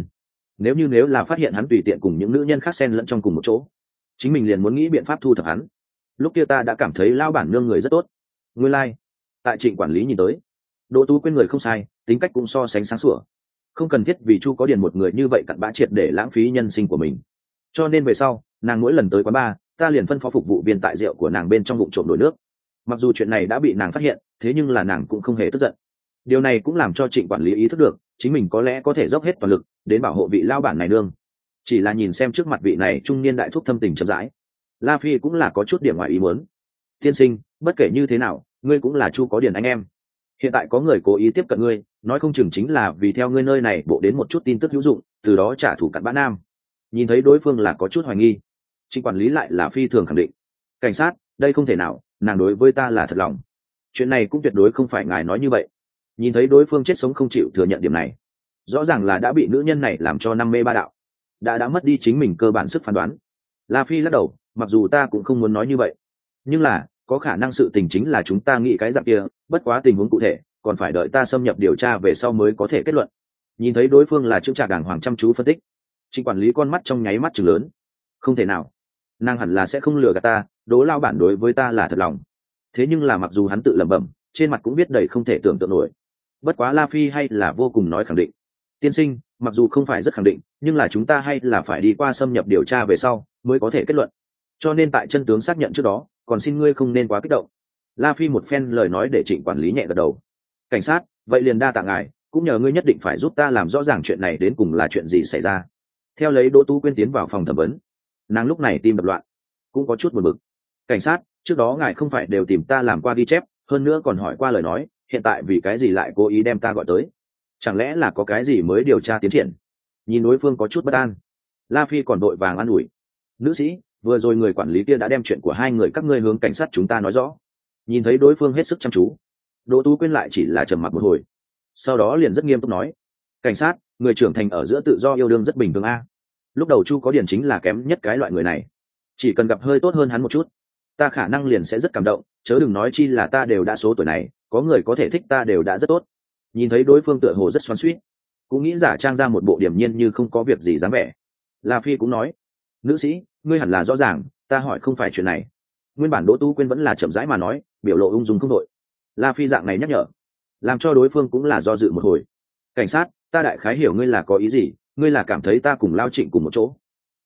nếu là phát hiện hắn tùy tiện cùng những nữ nhân khác xen lẫn trong cùng một chỗ, chính mình liền muốn nghĩ biện pháp thu thập hắn. Lúc kia ta đã cảm thấy lao bản nương người rất tốt. Nguyên lai, tại Trịnh quản lý nhìn tới, Đỗ Tú Quyên người không sai, tính cách cũng so sánh sáng sủa, không cần thiết vì Chu có điển một người như vậy cặn bã triệt để lãng phí nhân sinh của mình. Cho nên về sau, nàng mỗi lần tới quán bar, ta liền phân phó phục vụ viên tại rượu của nàng bên trong vụng trộm đổi nước. Mặc dù chuyện này đã bị nàng phát hiện, thế nhưng là nàng cũng không hề tức giận. Điều này cũng làm cho Trịnh quản lý ý thức được chính mình có lẽ có thể dốc hết toàn lực đến bảo hộ vị lao bản này nương. Chỉ là nhìn xem trước mặt vị này trung niên đại thúc thâm tình chậm rãi, La Phi cũng là có chút điểm ngoài ý muốn. Tiên sinh, bất kể như thế nào, ngươi cũng là Chu có điển anh em, hiện tại có người cố ý tiếp cận ngươi, nói không chừng chính là vì theo ngươi nơi này bộ đến một chút tin tức hữu dụng, từ đó trả thù cặn bã nam. Nhìn thấy đối phương là có chút hoài nghi, Trịnh quản lý lại là phi thường khẳng định: cảnh sát, đây không thể nào, nàng đối với ta là thật lòng, chuyện này cũng tuyệt đối không phải ngài nói như vậy. Nhìn thấy đối phương chết sống không chịu thừa nhận điểm này, rõ ràng là đã bị nữ nhân này làm cho năm mê ba đạo, đã mất đi chính mình cơ bản sức phán đoán. La Phi lắc đầu: mặc dù ta cũng không muốn nói như vậy, nhưng là có khả năng sự tình chính là chúng ta nghĩ cái dạng kia, bất quá tình huống cụ thể còn phải đợi ta xâm nhập điều tra về sau mới có thể kết luận. Nhìn thấy đối phương là chững chạc đàng hoàng chăm chú phân tích, Trịnh quản lý con mắt trong nháy mắt trừng lớn: không thể nào, nàng hẳn là sẽ không lừa gạt ta, Đỗ lao bản đối với ta là thật lòng. Thế nhưng là mặc dù hắn tự lẩm bẩm, trên mặt cũng biết đầy không thể tưởng tượng nổi. Bất quá La Phi hay là vô cùng nói khẳng định: tiên sinh, mặc dù không phải rất khẳng định, nhưng là chúng ta hay là phải đi qua xâm nhập điều tra về sau mới có thể kết luận, cho nên tại chân tướng xác nhận trước đó, còn xin ngươi không nên quá kích động. La Phi một phen lời nói để Trịnh quản lý nhẹ gật đầu: cảnh sát, vậy liền đa tạ ngài, cũng nhờ ngươi nhất định phải giúp ta làm rõ ràng chuyện này đến cùng là chuyện gì xảy ra. Theo lấy Đỗ Tú Quyên tiến vào phòng thẩm vấn, nàng lúc này tim đập loạn, cũng có chút buồn bực. Cảnh sát, trước đó ngài không phải đều tìm ta làm qua ghi chép, hơn nữa còn hỏi qua lời nói, hiện tại vì cái gì lại cố ý đem ta gọi tới? Chẳng lẽ là có cái gì mới điều tra tiến triển? Nhìn đối phương có chút bất an, La Phi còn đội vàng an ủi: nữ sĩ, vừa rồi người quản lý kia đã đem chuyện của hai người các ngươi hướng cảnh sát chúng ta nói rõ. Nhìn thấy đối phương hết sức chăm chú, Đỗ Tú Quyên lại chỉ là trầm mặc một hồi, sau đó liền rất nghiêm túc nói: cảnh sát, người trưởng thành ở giữa tự do yêu đương rất bình thường a. Lúc đầu Chu có điển chính là kém nhất cái loại người này, chỉ cần gặp hơi tốt hơn hắn một chút, ta khả năng liền sẽ rất cảm động, chớ đừng nói chi là ta đều đã số tuổi này, có người có thể thích ta đều đã rất tốt. Nhìn thấy đối phương tựa hồ rất xoắn xuýt, cũng nghĩ giả trang ra một bộ điềm nhiên như không có việc gì dáng vẻ, La Phi cũng nói: nữ sĩ, ngươi hẳn là rõ ràng, ta hỏi không phải chuyện này. Nguyên bản Đỗ Tú Quyên vẫn là chậm rãi mà nói, biểu lộ ung dung không đội. La Phi dạng này nhắc nhở, làm cho đối phương cũng là do dự một hồi. cảnh sát, ta đại khái hiểu ngươi là có ý gì, ngươi là cảm thấy ta cùng Lao Trịnh cùng một chỗ,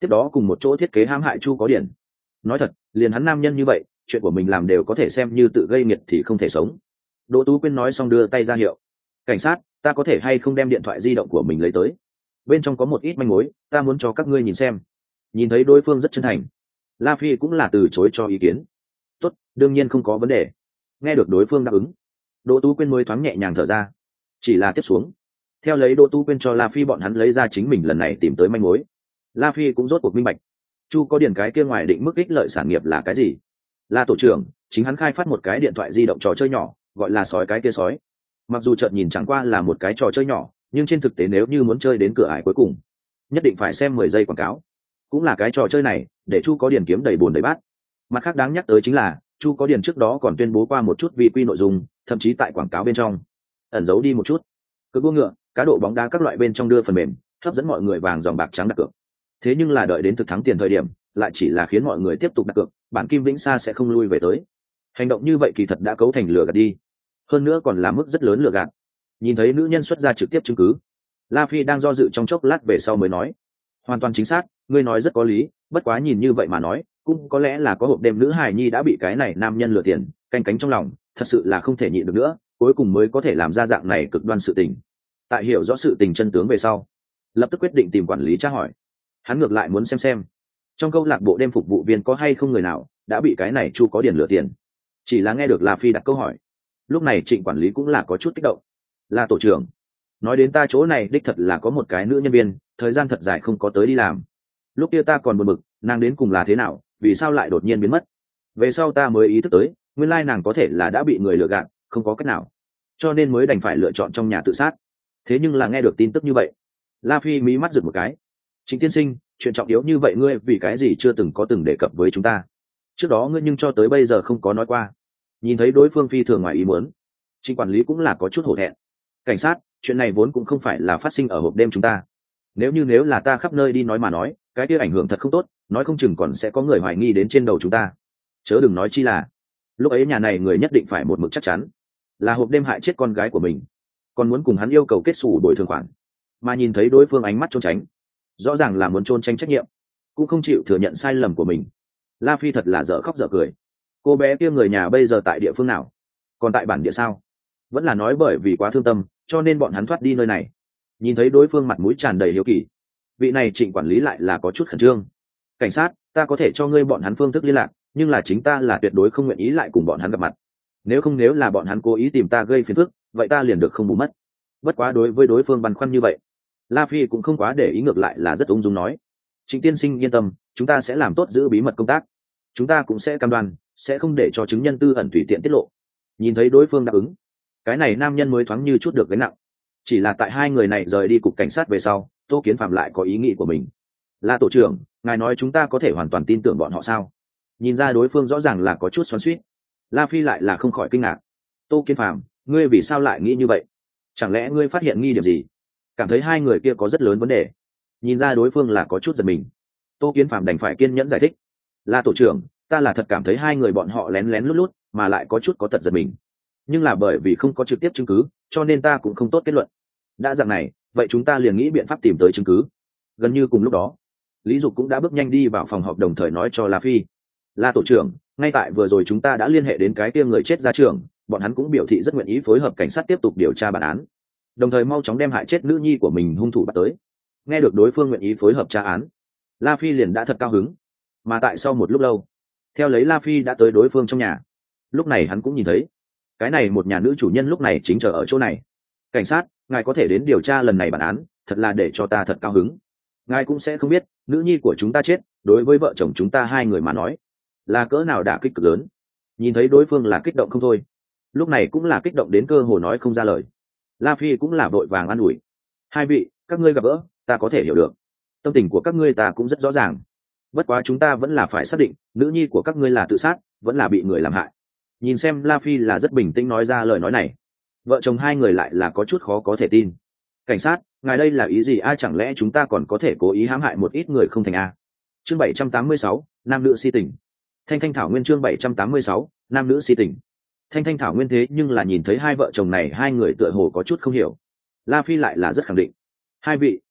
tiếp đó cùng một chỗ thiết kế hãm hại Chu Có Điển. Nói thật, liền hắn nam nhân như vậy, chuyện của mình làm đều có thể xem như tự gây nghiệt thì không thể sống. Đỗ Tú Quyên nói xong đưa tay ra hiệu. Cảnh sát, ta có thể hay không đem điện thoại di động của mình lấy tới? Bên trong có một ít manh mối, ta muốn cho các ngươi nhìn xem. Nhìn thấy đối phương rất chân thành, La Phi cũng là từ chối cho ý kiến. Tốt, đương nhiên không có vấn đề. Nghe được đối phương đáp ứng, Đỗ Tú Quyên mới thoáng nhẹ nhàng thở ra. Chỉ là tiếp xuống, theo lấy Đỗ Tú Quyên cho La Phi bọn hắn lấy ra chính mình lần này tìm tới manh mối. La Phi cũng rốt cuộc minh bạch, Chu Có Điển cái kia ngoài định mức ích lợi sản nghiệp là cái gì. La tổ trưởng, chính hắn khai phát một cái điện thoại di động trò chơi nhỏ, gọi là sói cái kia sói. Mặc dù chợt nhìn chẳng qua là một cái trò chơi nhỏ, nhưng trên thực tế nếu như muốn chơi đến cửa ải cuối cùng, nhất định phải xem 10 giây quảng cáo. Cũng là cái trò chơi này để Chu Có Điển kiếm đầy bùn đầy bát. Mặt khác đáng nhắc tới chính là Chu Có Điển trước đó còn tuyên bố qua một chút vi quy nội dung, thậm chí tại quảng cáo bên trong ẩn giấu đi một chút cược đua ngựa, cá độ bóng đá các loại bên trong đưa phần mềm hấp dẫn mọi người vàng dòng bạc trắng đặt cược. Thế nhưng là đợi đến thực thắng tiền thời điểm, lại chỉ là khiến mọi người tiếp tục đặt cược, bản kim vĩnh xa sẽ không lui về tới. Hành động như vậy kỳ thật đã cấu thành lừa gạt đi, hơn nữa còn là mức rất lớn lừa gạt. Nhìn thấy nữ nhân xuất ra trực tiếp chứng cứ, La Phi đang do dự trong chốc lát về sau mới nói, hoàn toàn chính xác, ngươi nói rất có lý, bất quá nhìn như vậy mà nói, cũng có lẽ là có hộp đêm nữ hài nhi đã bị cái này nam nhân lừa tiền, canh cánh trong lòng, thật sự là không thể nhịn được nữa, cuối cùng mới có thể làm ra dạng này cực đoan sự tình. Tại hiểu rõ sự tình chân tướng về sau, lập tức quyết định tìm quản lý tra hỏi. Hắn ngược lại muốn xem trong câu lạc bộ đêm phục vụ viên có hay không người nào đã bị cái này Chu Có Điển lừa tiền. Chỉ là nghe được La Phi đặt câu hỏi, lúc này Trịnh quản lý cũng là có chút kích động. La tổ trưởng, nói đến ta chỗ này đích thật là có một cái nữ nhân viên, thời gian thật dài không có tới đi làm. Lúc kia ta còn buồn bực, nàng đến cùng là thế nào, vì sao lại đột nhiên biến mất. Về sau ta mới ý thức tới, nguyên lai nàng có thể là đã bị người lừa gạt, không có cách nào, cho nên mới đành phải lựa chọn trong nhà tự sát. Thế nhưng là nghe được tin tức như vậy, La Phi mí mắt giật một cái. Trịnh tiên sinh, chuyện trọng yếu như vậy ngươi vì cái gì chưa từng có đề cập với chúng ta? Trước đó ngươi nhưng cho tới bây giờ không có nói qua. Nhìn thấy đối phương phi thường ngoài ý muốn, Trịnh quản lý cũng là có chút hổ thẹn. Cảnh sát, chuyện này vốn cũng không phải là phát sinh ở hộp đêm chúng ta. Nếu là ta khắp nơi đi nói mà nói, cái kia ảnh hưởng thật không tốt, nói không chừng còn sẽ có người hoài nghi đến trên đầu chúng ta. Chớ đừng nói chi là, lúc ấy nhà này người nhất định phải một mực chắc chắn là hộp đêm hại chết con gái của mình, còn muốn cùng hắn yêu cầu kết xù bồi thường khoản. Mà nhìn thấy đối phương ánh mắt trốn tránh, rõ ràng là muốn trốn tránh trách nhiệm, cũng không chịu thừa nhận sai lầm của mình. La Phi thật là dở khóc dở cười. Cô bé kia người nhà bây giờ tại địa phương nào? Còn tại bản địa sao? Vẫn là nói bởi vì quá thương tâm cho nên bọn hắn thoát đi nơi này? Nhìn thấy đối phương mặt mũi tràn đầy hiếu kỳ, vị này Trịnh quản lý lại là có chút khẩn trương. Cảnh sát, ta có thể cho ngươi bọn hắn phương thức liên lạc, nhưng là chính ta là tuyệt đối không nguyện ý lại cùng bọn hắn gặp mặt. Nếu là bọn hắn cố ý tìm ta gây phiền phức, vậy ta liền được không bù mất. Bất quá đối với đối phương băn khoăn như vậy, La Phi cũng không quá để ý, ngược lại là rất ung dung nói, Trịnh tiên sinh yên tâm, chúng ta sẽ làm tốt giữ bí mật công tác, chúng ta cũng sẽ cam đoan sẽ không để cho chứng nhân tư ẩn tùy tiện tiết lộ. Nhìn thấy đối phương đáp ứng, cái này nam nhân mới thoáng như chút được gánh nặng. Chỉ là tại hai người này rời đi cục cảnh sát về sau, Tô Kiến Phạm lại có ý nghĩ của mình. La tổ trưởng, ngài nói chúng ta có thể hoàn toàn tin tưởng bọn họ sao? Nhìn ra đối phương rõ ràng là có chút xoắn xuýt, La Phi lại là không khỏi kinh ngạc. Tô Kiến Phạm, ngươi vì sao lại nghĩ như vậy? Chẳng lẽ ngươi phát hiện nghi điểm gì? Cảm thấy hai người kia có rất lớn vấn đề. Nhìn ra đối phương là có chút giật mình, Tô Kiến Phạm đành phải kiên nhẫn giải thích. La tổ trưởng, ta là thật cảm thấy hai người bọn họ lén lén lút lút, mà lại có chút có tật giật mình. Nhưng là bởi vì không có trực tiếp chứng cứ, cho nên ta cũng không tốt kết luận. Đã dạng này, vậy chúng ta liền nghĩ biện pháp tìm tới chứng cứ. Gần như cùng lúc đó, Lý Dục cũng đã bước nhanh đi vào phòng họp, đồng thời nói cho La Phi. La tổ trưởng, ngay tại vừa rồi chúng ta đã liên hệ đến cái kia người chết ra trường, bọn hắn cũng biểu thị rất nguyện ý phối hợp cảnh sát tiếp tục điều tra bản án, đồng thời mau chóng đem hại chết nữ nhi của mình hung thủ bắt tới. Nghe được đối phương nguyện ý phối hợp tra án, La Phi liền đã thật cao hứng. Mà tại sau một lúc lâu, theo lấy La Phi đã tới đối phương trong nhà, lúc này hắn cũng nhìn thấy cái này một nhà nữ chủ nhân lúc này chính chờ ở chỗ này. Cảnh sát, ngài có thể đến điều tra lần này bản án, thật là để cho ta thật cao hứng. Ngài cũng sẽ không biết nữ nhi của chúng ta chết đối với vợ chồng chúng ta hai người mà nói là cỡ nào đả kích cực lớn. Nhìn thấy đối phương là kích động không thôi, lúc này cũng là kích động đến cơ hồ nói không ra lời. La Phi cũng là vội vàng an ủi, hai vị, các ngươi gặp gỡ ta có thể hiểu được, tâm tình của các ngươi ta cũng rất rõ ràng, bất quá chúng ta vẫn là phải xác định nữ nhi của các ngươi là tự sát vẫn là bị người làm hại. Nhìn xem La Phi là rất bình tĩnh nói ra lời nói này, vợ chồng hai người lại là có chút khó có thể tin. Cảnh sát, ngài đây là ý gì? Ai chẳng lẽ chúng ta còn có thể cố ý hãm hại một ít người không thành a? Chương 786, nam nữ si tình. Thanh Thanh Thảo Nguyên. Chương 786, nam nữ si tình. Thanh Thanh Thảo Nguyên. Thế nhưng là nhìn thấy hai vợ chồng này, hai người tựa hồ có chút không hiểu. La Phi lại là rất khẳng định, hai vị,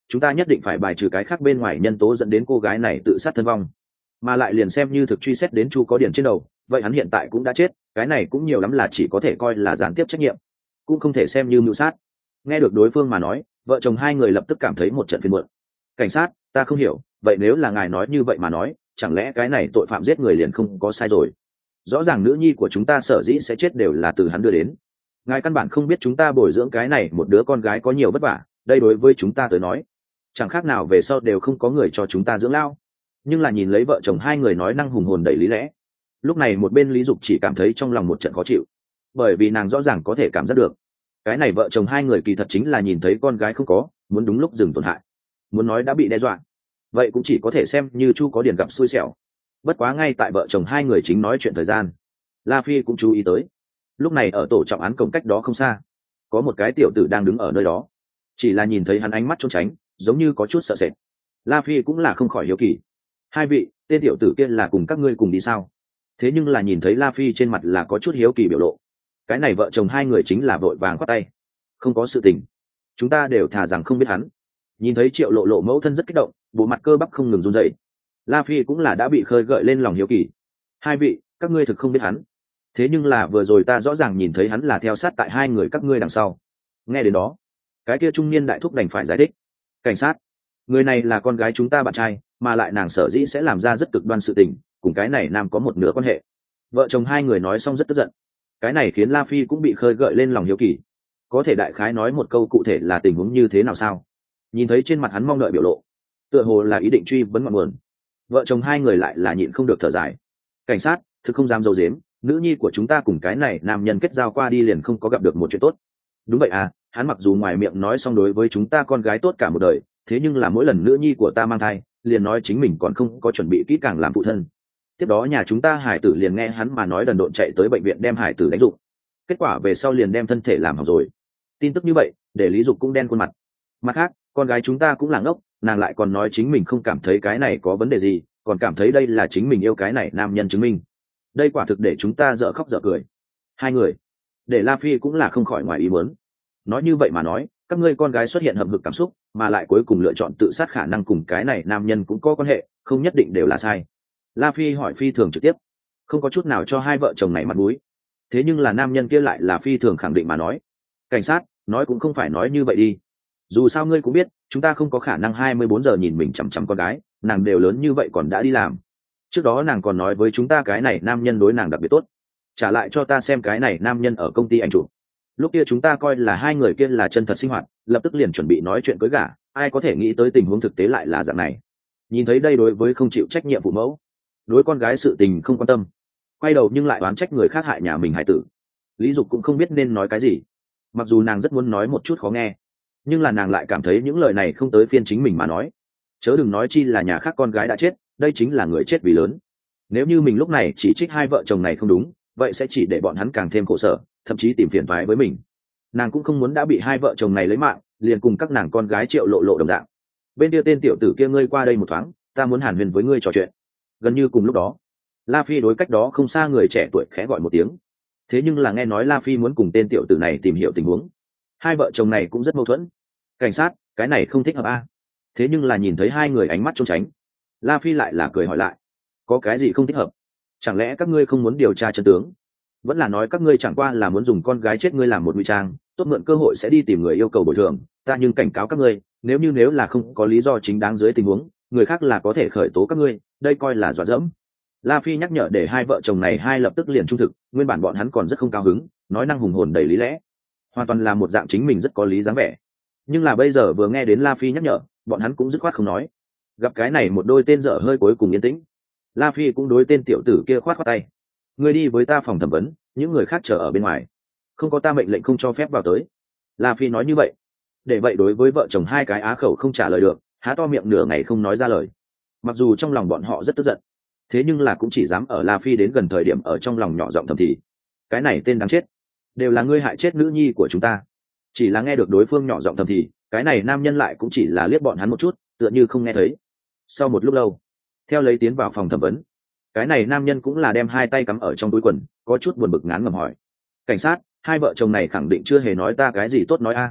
chúng ta nhất định phải bài trừ cái khác bên ngoài nhân tố dẫn đến cô gái này tự sát thân vong, mà lại liền xem như thực truy xét đến chu có điển trên đầu, vậy hắn hiện tại cũng đã chết, cái này cũng nhiều lắm là chỉ có thể coi là gián tiếp trách nhiệm, cũng không thể xem như mưu sát. Nghe được đối phương mà nói, vợ chồng hai người lập tức cảm thấy một trận phiền muộn. Cảnh sát, ta không hiểu, vậy nếu là ngài nói như vậy mà nói, chẳng lẽ cái này tội phạm giết người liền không có sai rồi? Rõ ràng nữ nhi của chúng ta sở dĩ sẽ chết đều là từ hắn đưa đến, ngài căn bản không biết chúng ta bồi dưỡng cái này một đứa con gái có nhiều vất vả, đây đối với chúng ta tới nói chẳng khác nào về sau đều không có người cho chúng ta dưỡng lao. Nhưng là nhìn lấy vợ chồng hai người nói năng hùng hồn đầy lý lẽ, lúc này một bên Lý Dục chỉ cảm thấy trong lòng một trận khó chịu, bởi vì nàng rõ ràng có thể cảm giác được cái này vợ chồng hai người kỳ thật chính là nhìn thấy con gái không có, muốn đúng lúc dừng tổn hại, muốn nói đã bị đe dọa, vậy cũng chỉ có thể xem như chu có điển gặp xui xẻo. Bất quá ngay tại vợ chồng hai người chính nói chuyện thời gian, La Phi cũng chú ý tới, lúc này ở tổ trọng án cổng cách đó không xa có một cái tiểu tử đang đứng ở nơi đó, chỉ là nhìn thấy hắn ánh mắt trốn tránh, giống như có chút sợ sệt. La Phi cũng là không khỏi hiếu kỳ, hai vị, tên tiểu tử kia là cùng các ngươi cùng đi sao? Thế nhưng là nhìn thấy La Phi trên mặt là có chút hiếu kỳ biểu lộ, cái này vợ chồng hai người chính là vội vàng khoát tay, không có sự tình, chúng ta đều thà rằng không biết hắn. Nhìn thấy Triệu Lộ Lộ mẫu thân rất kích động, bộ mặt cơ bắp không ngừng run rẩy, La Phi cũng là đã bị khơi gợi lên lòng hiếu kỳ. Hai vị, các ngươi thực không biết hắn, thế nhưng là vừa rồi ta rõ ràng nhìn thấy hắn là theo sát tại hai người các ngươi đằng sau. Nghe đến đó, cái kia trung niên đại thúc đành phải giải thích. Cảnh sát, người này là con gái chúng ta bạn trai, mà lại nàng sở dĩ sẽ làm ra rất cực đoan sự tình, cùng cái này nam có một nửa quan hệ. Vợ chồng hai người nói xong rất tức giận, cái này khiến La Phi cũng bị khơi gợi lên lòng hiếu kỳ. Có thể đại khái nói một câu cụ thể là tình huống như thế nào sao? Nhìn thấy trên mặt hắn mong đợi biểu lộ, tựa hồ là ý định truy vấn ngọn nguồn. Vợ chồng hai người lại là nhịn không được thở dài. Cảnh sát, thực không dám dâu dếm, nữ nhi của chúng ta cùng cái này nam nhân kết giao qua đi liền không có gặp được một chuyện tốt. Đúng vậy à, hắn mặc dù ngoài miệng nói xong đối với chúng ta con gái tốt cả một đời, thế nhưng là mỗi lần nữ nhi của ta mang thai liền nói chính mình còn không có chuẩn bị kỹ càng làm phụ thân. Tiếp đó nhà chúng ta hải tử liền nghe hắn mà nói đần độn chạy tới bệnh viện đem hải tử đánh dụng, kết quả về sau liền đem thân thể làm hỏng rồi. Tin tức như vậy để Lý Dục cũng đen khuôn mặt. Mặt khác, con gái chúng ta cũng là ngốc, nàng lại còn nói chính mình không cảm thấy cái này có vấn đề gì, còn cảm thấy đây là chính mình yêu cái này nam nhân chứng minh. Đây quả thực để chúng ta dở khóc dở cười. Hai người để La Phi cũng là không khỏi ngoài ý muốn. Nói như vậy mà nói, các ngươi con gái xuất hiện hậm hực cảm xúc, mà lại cuối cùng lựa chọn tự sát, khả năng cùng cái này nam nhân cũng có quan hệ, không nhất định đều là sai. La Phi hỏi phi thường trực tiếp, không có chút nào cho hai vợ chồng này mặt mũi. Thế nhưng là nam nhân kia lại là phi thường khẳng định mà nói. Cảnh sát, nói cũng không phải nói như vậy đi. Dù sao ngươi cũng biết, chúng ta không có khả năng 24 giờ nhìn mình chằm chằm con gái, nàng đều lớn như vậy còn đã đi làm. Trước đó nàng còn nói với chúng ta cái này nam nhân đối nàng đặc biệt tốt. Trả lại cho ta xem cái này nam nhân ở công ty anh chủ. Lúc kia chúng ta coi là hai người kia là chân thật sinh hoạt, lập tức liền chuẩn bị nói chuyện cưới gả, ai có thể nghĩ tới tình huống thực tế lại là dạng này. Nhìn thấy đây đối với không chịu trách nhiệm phụ mẫu, đối con gái sự tình không quan tâm, quay đầu nhưng lại oán trách người khác hại nhà mình hại tử. Lý Dục cũng không biết nên nói cái gì. Mặc dù nàng rất muốn nói một chút khó nghe, nhưng là nàng lại cảm thấy những lời này không tới phiên chính mình mà nói. Chớ đừng nói chi là nhà khác con gái đã chết, đây chính là người chết vì lớn. Nếu như mình lúc này chỉ trích hai vợ chồng này không đúng, vậy sẽ chỉ để bọn hắn càng thêm khổ sở, thậm chí tìm phiền toái với mình. Nàng cũng không muốn đã bị hai vợ chồng này lấy mạng, liền cùng các nàng con gái Triệu Lộ Lộ đồng dạng. Bên kia tên tiểu tử kia, ngươi qua đây một thoáng, ta muốn hàn huyên với ngươi trò chuyện. Gần như cùng lúc đó, La Phi đối cách đó không xa người trẻ tuổi khẽ gọi một tiếng. Thế nhưng là nghe nói La Phi muốn cùng tên tiểu tử này tìm hiểu tình huống, hai vợ chồng này cũng rất mâu thuẫn. Cảnh sát, cái này không thích hợp a. Thế nhưng là nhìn thấy hai người ánh mắt trốn tránh, La Phi lại là cười hỏi lại, có cái gì không thích hợp? Chẳng lẽ các ngươi không muốn điều tra chân tướng? Vẫn là nói các ngươi chẳng qua là muốn dùng con gái chết ngươi làm một ngụy trang, tốt mượn cơ hội sẽ đi tìm người yêu cầu bồi thường? Ta nhưng cảnh cáo các ngươi, nếu là không có lý do chính đáng dưới tình huống, người khác là có thể khởi tố các ngươi, đây coi là dọa dẫm. La Phi nhắc nhở để hai vợ chồng này hai lập tức liền trung thực, nguyên bản bọn hắn còn rất không cao hứng, nói năng hùng hồn đầy lý lẽ, hoàn toàn là một dạng chính mình rất có lý dáng vẻ. Nhưng là bây giờ vừa nghe đến La Phi nhắc nhở, bọn hắn cũng dứt khoát không nói. Gặp cái này một đôi tên dở hơi cuối cùng yên tĩnh, La Phi cũng đối tên tiểu tử kia khoát khoát tay. Ngươi đi với ta phòng thẩm vấn, những người khác chờ ở bên ngoài, không có ta mệnh lệnh không cho phép vào tới. La Phi nói như vậy, để vậy đối với vợ chồng hai cái á khẩu không trả lời được, há to miệng nửa ngày không nói ra lời. Mặc dù trong lòng bọn họ rất tức giận, thế nhưng là cũng chỉ dám ở La Phi đến gần thời điểm ở trong lòng nhỏ giọng thầm thì, cái này tên đáng chết, đều là ngươi hại chết nữ nhi của chúng ta. Chỉ là nghe được đối phương nhỏ giọng thầm thì, cái này nam nhân lại cũng chỉ là liếc bọn hắn một chút, tựa như không nghe thấy. Sau một lúc lâu, theo lấy tiến vào phòng thẩm vấn, cái này nam nhân cũng là đem hai tay cắm ở trong túi quần, có chút buồn bực ngán ngẩm hỏi, cảnh sát, hai vợ chồng này khẳng định chưa hề nói ta cái gì tốt nói a?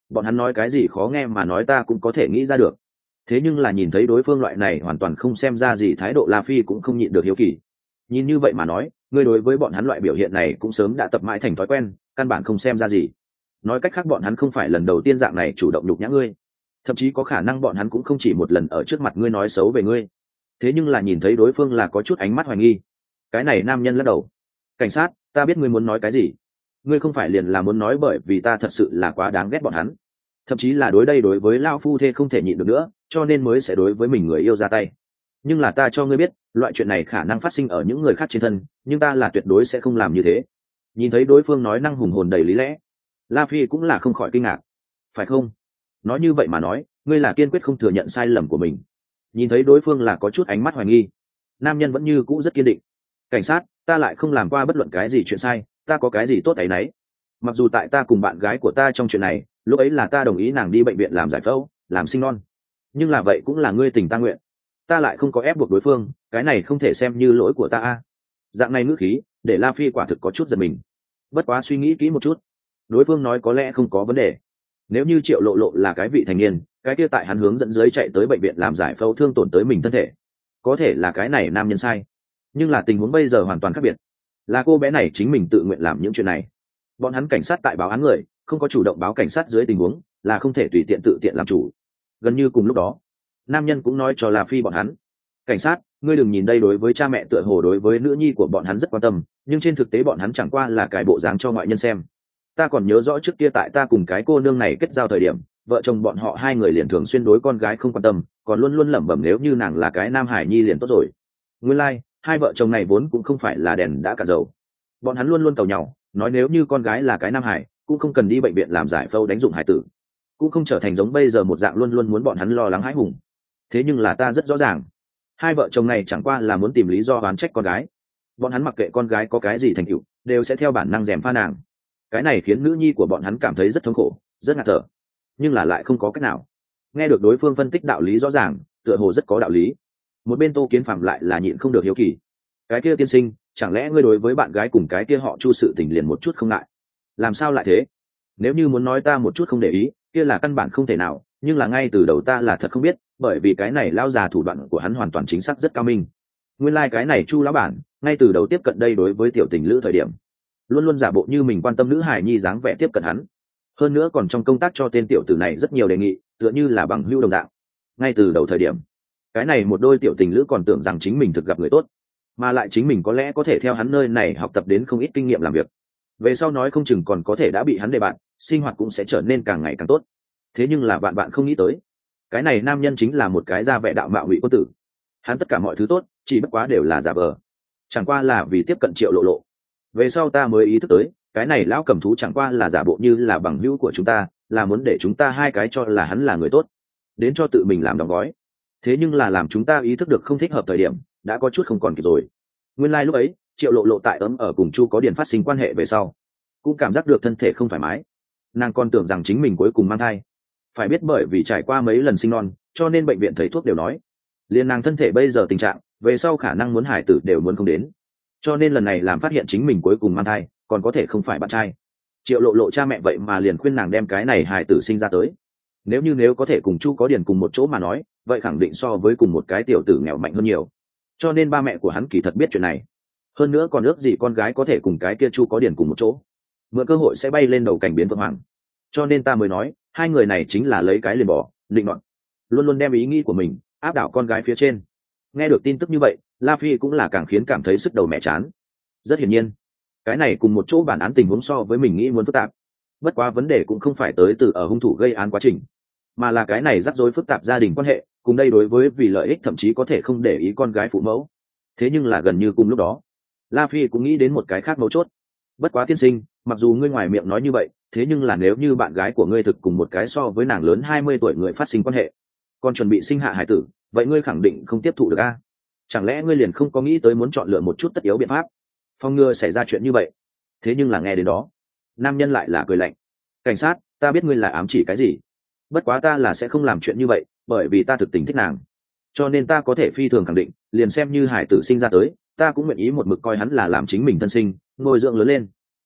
bọn hắn nói cái gì khó nghe mà nói ta cũng có thể nghĩ ra được. Thế nhưng là nhìn thấy đối phương loại này hoàn toàn không xem ra gì thái độ, La Phi cũng không nhịn được hiếu kỳ. Nhìn như vậy mà nói, ngươi đối với bọn hắn loại biểu hiện này cũng sớm đã tập mãi thành thói quen, căn bản không xem ra gì. Nói cách khác bọn hắn không phải lần đầu tiên dạng này chủ động nhục nhã ngươi, thậm chí có khả năng bọn hắn cũng không chỉ một lần ở trước mặt ngươi nói xấu về ngươi. Thế nhưng là nhìn thấy đối phương là có chút ánh mắt hoài nghi. Cái này nam nhân lắc đầu. Cảnh sát, ta biết ngươi muốn nói cái gì. Ngươi không phải liền là muốn nói bởi vì ta thật sự là quá đáng ghét bọn hắn, thậm chí là đối với lao phu thê không thể nhịn được nữa, cho nên mới sẽ đối với mình người yêu ra tay. Nhưng là ta cho ngươi biết, loại chuyện này khả năng phát sinh ở những người khác trên thân, nhưng ta là tuyệt đối sẽ không làm như thế. Nhìn thấy đối phương nói năng hùng hồn đầy lý lẽ, La Phi cũng là không khỏi kinh ngạc. Phải không? Nói như vậy mà nói, ngươi là kiên quyết không thừa nhận sai lầm của mình. Nhìn thấy đối phương là có chút ánh mắt hoài nghi, nam nhân vẫn như cũ rất kiên định. Cảnh sát, ta lại không làm qua bất luận cái gì chuyện sai, ta có cái gì tốt ấy nấy. Mặc dù tại ta cùng bạn gái của ta trong chuyện này, lúc ấy là ta đồng ý nàng đi bệnh viện làm giải phẫu, làm sinh non, nhưng là vậy cũng là ngươi tình ta nguyện, ta lại không có ép buộc đối phương, cái này không thể xem như lỗi của ta a. Dạng này ngữ khí để La Phi quả thực có chút giật mình. Bất quá suy nghĩ kỹ một chút, đối phương nói có lẽ không có vấn đề. Nếu như Triệu Lộ Lộ là cái vị thành niên, cái kia tại hắn hướng dẫn dưới chạy tới bệnh viện làm giải phẫu thương tổn tới mình thân thể, có thể là cái này nam nhân sai. Nhưng là tình huống bây giờ hoàn toàn khác biệt, là cô bé này chính mình tự nguyện làm những chuyện này. Bọn hắn cảnh sát tại báo án người, không có chủ động báo cảnh sát dưới tình huống, là không thể tùy tiện tự tiện làm chủ. Gần như cùng lúc đó, nam nhân cũng nói cho La Phi bọn hắn, cảnh sát, ngươi đừng nhìn đây đối với cha mẹ tựa hồ đối với nữ nhi của bọn hắn rất quan tâm, nhưng trên thực tế bọn hắn chẳng qua là cái bộ dáng cho ngoại nhân xem. Ta còn nhớ rõ trước kia tại ta cùng cái cô nương này kết giao thời điểm, vợ chồng bọn họ hai người liền thường xuyên đối con gái không quan tâm, còn luôn luôn lẩm bẩm nếu như nàng là cái nam hải nhi liền tốt rồi. Nguyên lai, hai vợ chồng này vốn cũng không phải là đèn đã cả dầu. Bọn hắn luôn luôn cầu nhau, nói nếu như con gái là cái nam hải, cũng không cần đi bệnh viện làm giải phẫu đánh dụng hải tử, cũng không trở thành giống bây giờ một dạng luôn luôn muốn bọn hắn lo lắng hãi hùng. Thế nhưng là ta rất rõ ràng, hai vợ chồng này chẳng qua là muốn tìm lý do oán trách con gái. Bọn hắn mặc kệ con gái có cái gì thành tựu, đều sẽ theo bản năng gièm pha nàng. Cái này khiến nữ nhi của bọn hắn cảm thấy rất thống khổ, rất ngạt thở, nhưng là lại không có cách nào. Nghe được đối phương phân tích đạo lý rõ ràng, tựa hồ rất có đạo lý. Một bên Tô Kiến Phạm lại là nhịn không được hiếu kỳ. Cái kia tiên sinh, chẳng lẽ ngươi đối với bạn gái cùng cái kia họ Chu sự tình liền một chút không ngại? Làm sao lại thế? Nếu như muốn nói ta một chút không để ý, kia là căn bản không thể nào, nhưng là ngay từ đầu ta là thật không biết, bởi vì cái này lao già thủ đoạn của hắn hoàn toàn chính xác rất cao minh. Nguyên lai cái này Chu lão bản, ngay từ đầu tiếp cận đây đối với tiểu tình lữ thời điểm, luôn luôn giả bộ như mình quan tâm nữ hài nhi dáng vẻ tiếp cận hắn. Hơn nữa còn trong công tác cho tên tiểu tử này rất nhiều đề nghị, tựa như là bằng hữu đồng dạng. Ngay từ đầu thời điểm, cái này một đôi tiểu tình lữ còn tưởng rằng chính mình thực gặp người tốt, mà lại chính mình có lẽ có thể theo hắn nơi này học tập đến không ít kinh nghiệm làm việc. Về sau nói không chừng còn có thể đã bị hắn đề bạn, sinh hoạt cũng sẽ trở nên càng ngày càng tốt. Thế nhưng là bạn không nghĩ tới, cái này nam nhân chính là một cái da vẻ đạo mạo ngụy quân tử. Hắn tất cả mọi thứ tốt, chỉ bất quá đều là giả vờ, chẳng qua là vì tiếp cận Triệu Lộ Lộ. Về sau ta mới ý thức tới, cái này lão cầm thú chẳng qua là giả bộ như là bằng hữu của chúng ta, là muốn để chúng ta hai cái cho là hắn là người tốt, đến cho tự mình làm đóng gói. Thế nhưng là làm chúng ta ý thức được không thích hợp thời điểm, đã có chút không còn kịp rồi. Nguyên lai lúc ấy, Triệu Lộ Lộ tại ở cùng Chu có điền phát sinh quan hệ về sau, cũng cảm giác được thân thể không thoải mái. Nàng còn tưởng rằng chính mình cuối cùng mang thai. Phải biết bởi vì trải qua mấy lần sinh non, cho nên bệnh viện thầy thuốc đều nói, liền nàng thân thể bây giờ tình trạng, về sau khả năng muốn hải tử đều muốn không đến. Cho nên lần này làm phát hiện chính mình cuối cùng mang thai, còn có thể không phải bạn trai. Triệu Lộ Lộ cha mẹ vậy mà liền khuyên nàng đem cái này hải tử sinh ra tới. Nếu có thể cùng Chu có điền cùng một chỗ mà nói, vậy khẳng định so với cùng một cái tiểu tử nghèo mạnh hơn nhiều. Cho nên ba mẹ của hắn kỳ thật biết chuyện này. Hơn nữa còn ước gì con gái có thể cùng cái kia Chu có điền cùng một chỗ, mượn cơ hội sẽ bay lên đầu cảnh biến vượng hoàng. Cho nên ta mới nói, hai người này chính là lấy cái liền bỏ, định nọt, luôn luôn đem ý nghĩ của mình áp đảo con gái phía trên. Nghe được tin tức như vậy, La Phi cũng là càng khiến cảm thấy sức đầu mẹ chán. Rất hiển nhiên, cái này cùng một chỗ bản án tình huống so với mình nghĩ muốn phức tạp. Bất quá vấn đề cũng không phải tới từ ở hung thủ gây án quá trình, mà là cái này rắc rối phức tạp gia đình quan hệ, cùng đây đối với vì lợi ích thậm chí có thể không để ý con gái phụ mẫu. Thế nhưng là gần như cùng lúc đó, La Phi cũng nghĩ đến một cái khác mấu chốt. Bất quá tiên sinh, mặc dù ngươi ngoài miệng nói như vậy, thế nhưng là nếu như bạn gái của ngươi thực cùng một cái so với nàng lớn 20 tuổi người phát sinh quan hệ, còn chuẩn bị sinh hạ hải tử, vậy ngươi khẳng định không tiếp thụ được a? Chẳng lẽ ngươi liền không có nghĩ tới muốn chọn lựa một chút tất yếu biện pháp phòng ngừa xảy ra chuyện như vậy? Thế nhưng là nghe đến đó, nam nhân lại là cười lạnh. Cảnh sát, ta biết ngươi là ám chỉ cái gì, bất quá ta là sẽ không làm chuyện như vậy, bởi vì ta thực tình thích nàng, cho nên ta có thể phi thường khẳng định, liền xem như hải tử sinh ra tới, ta cũng nguyện ý một mực coi hắn là làm chính mình thân sinh, nuôi dưỡng lớn lên.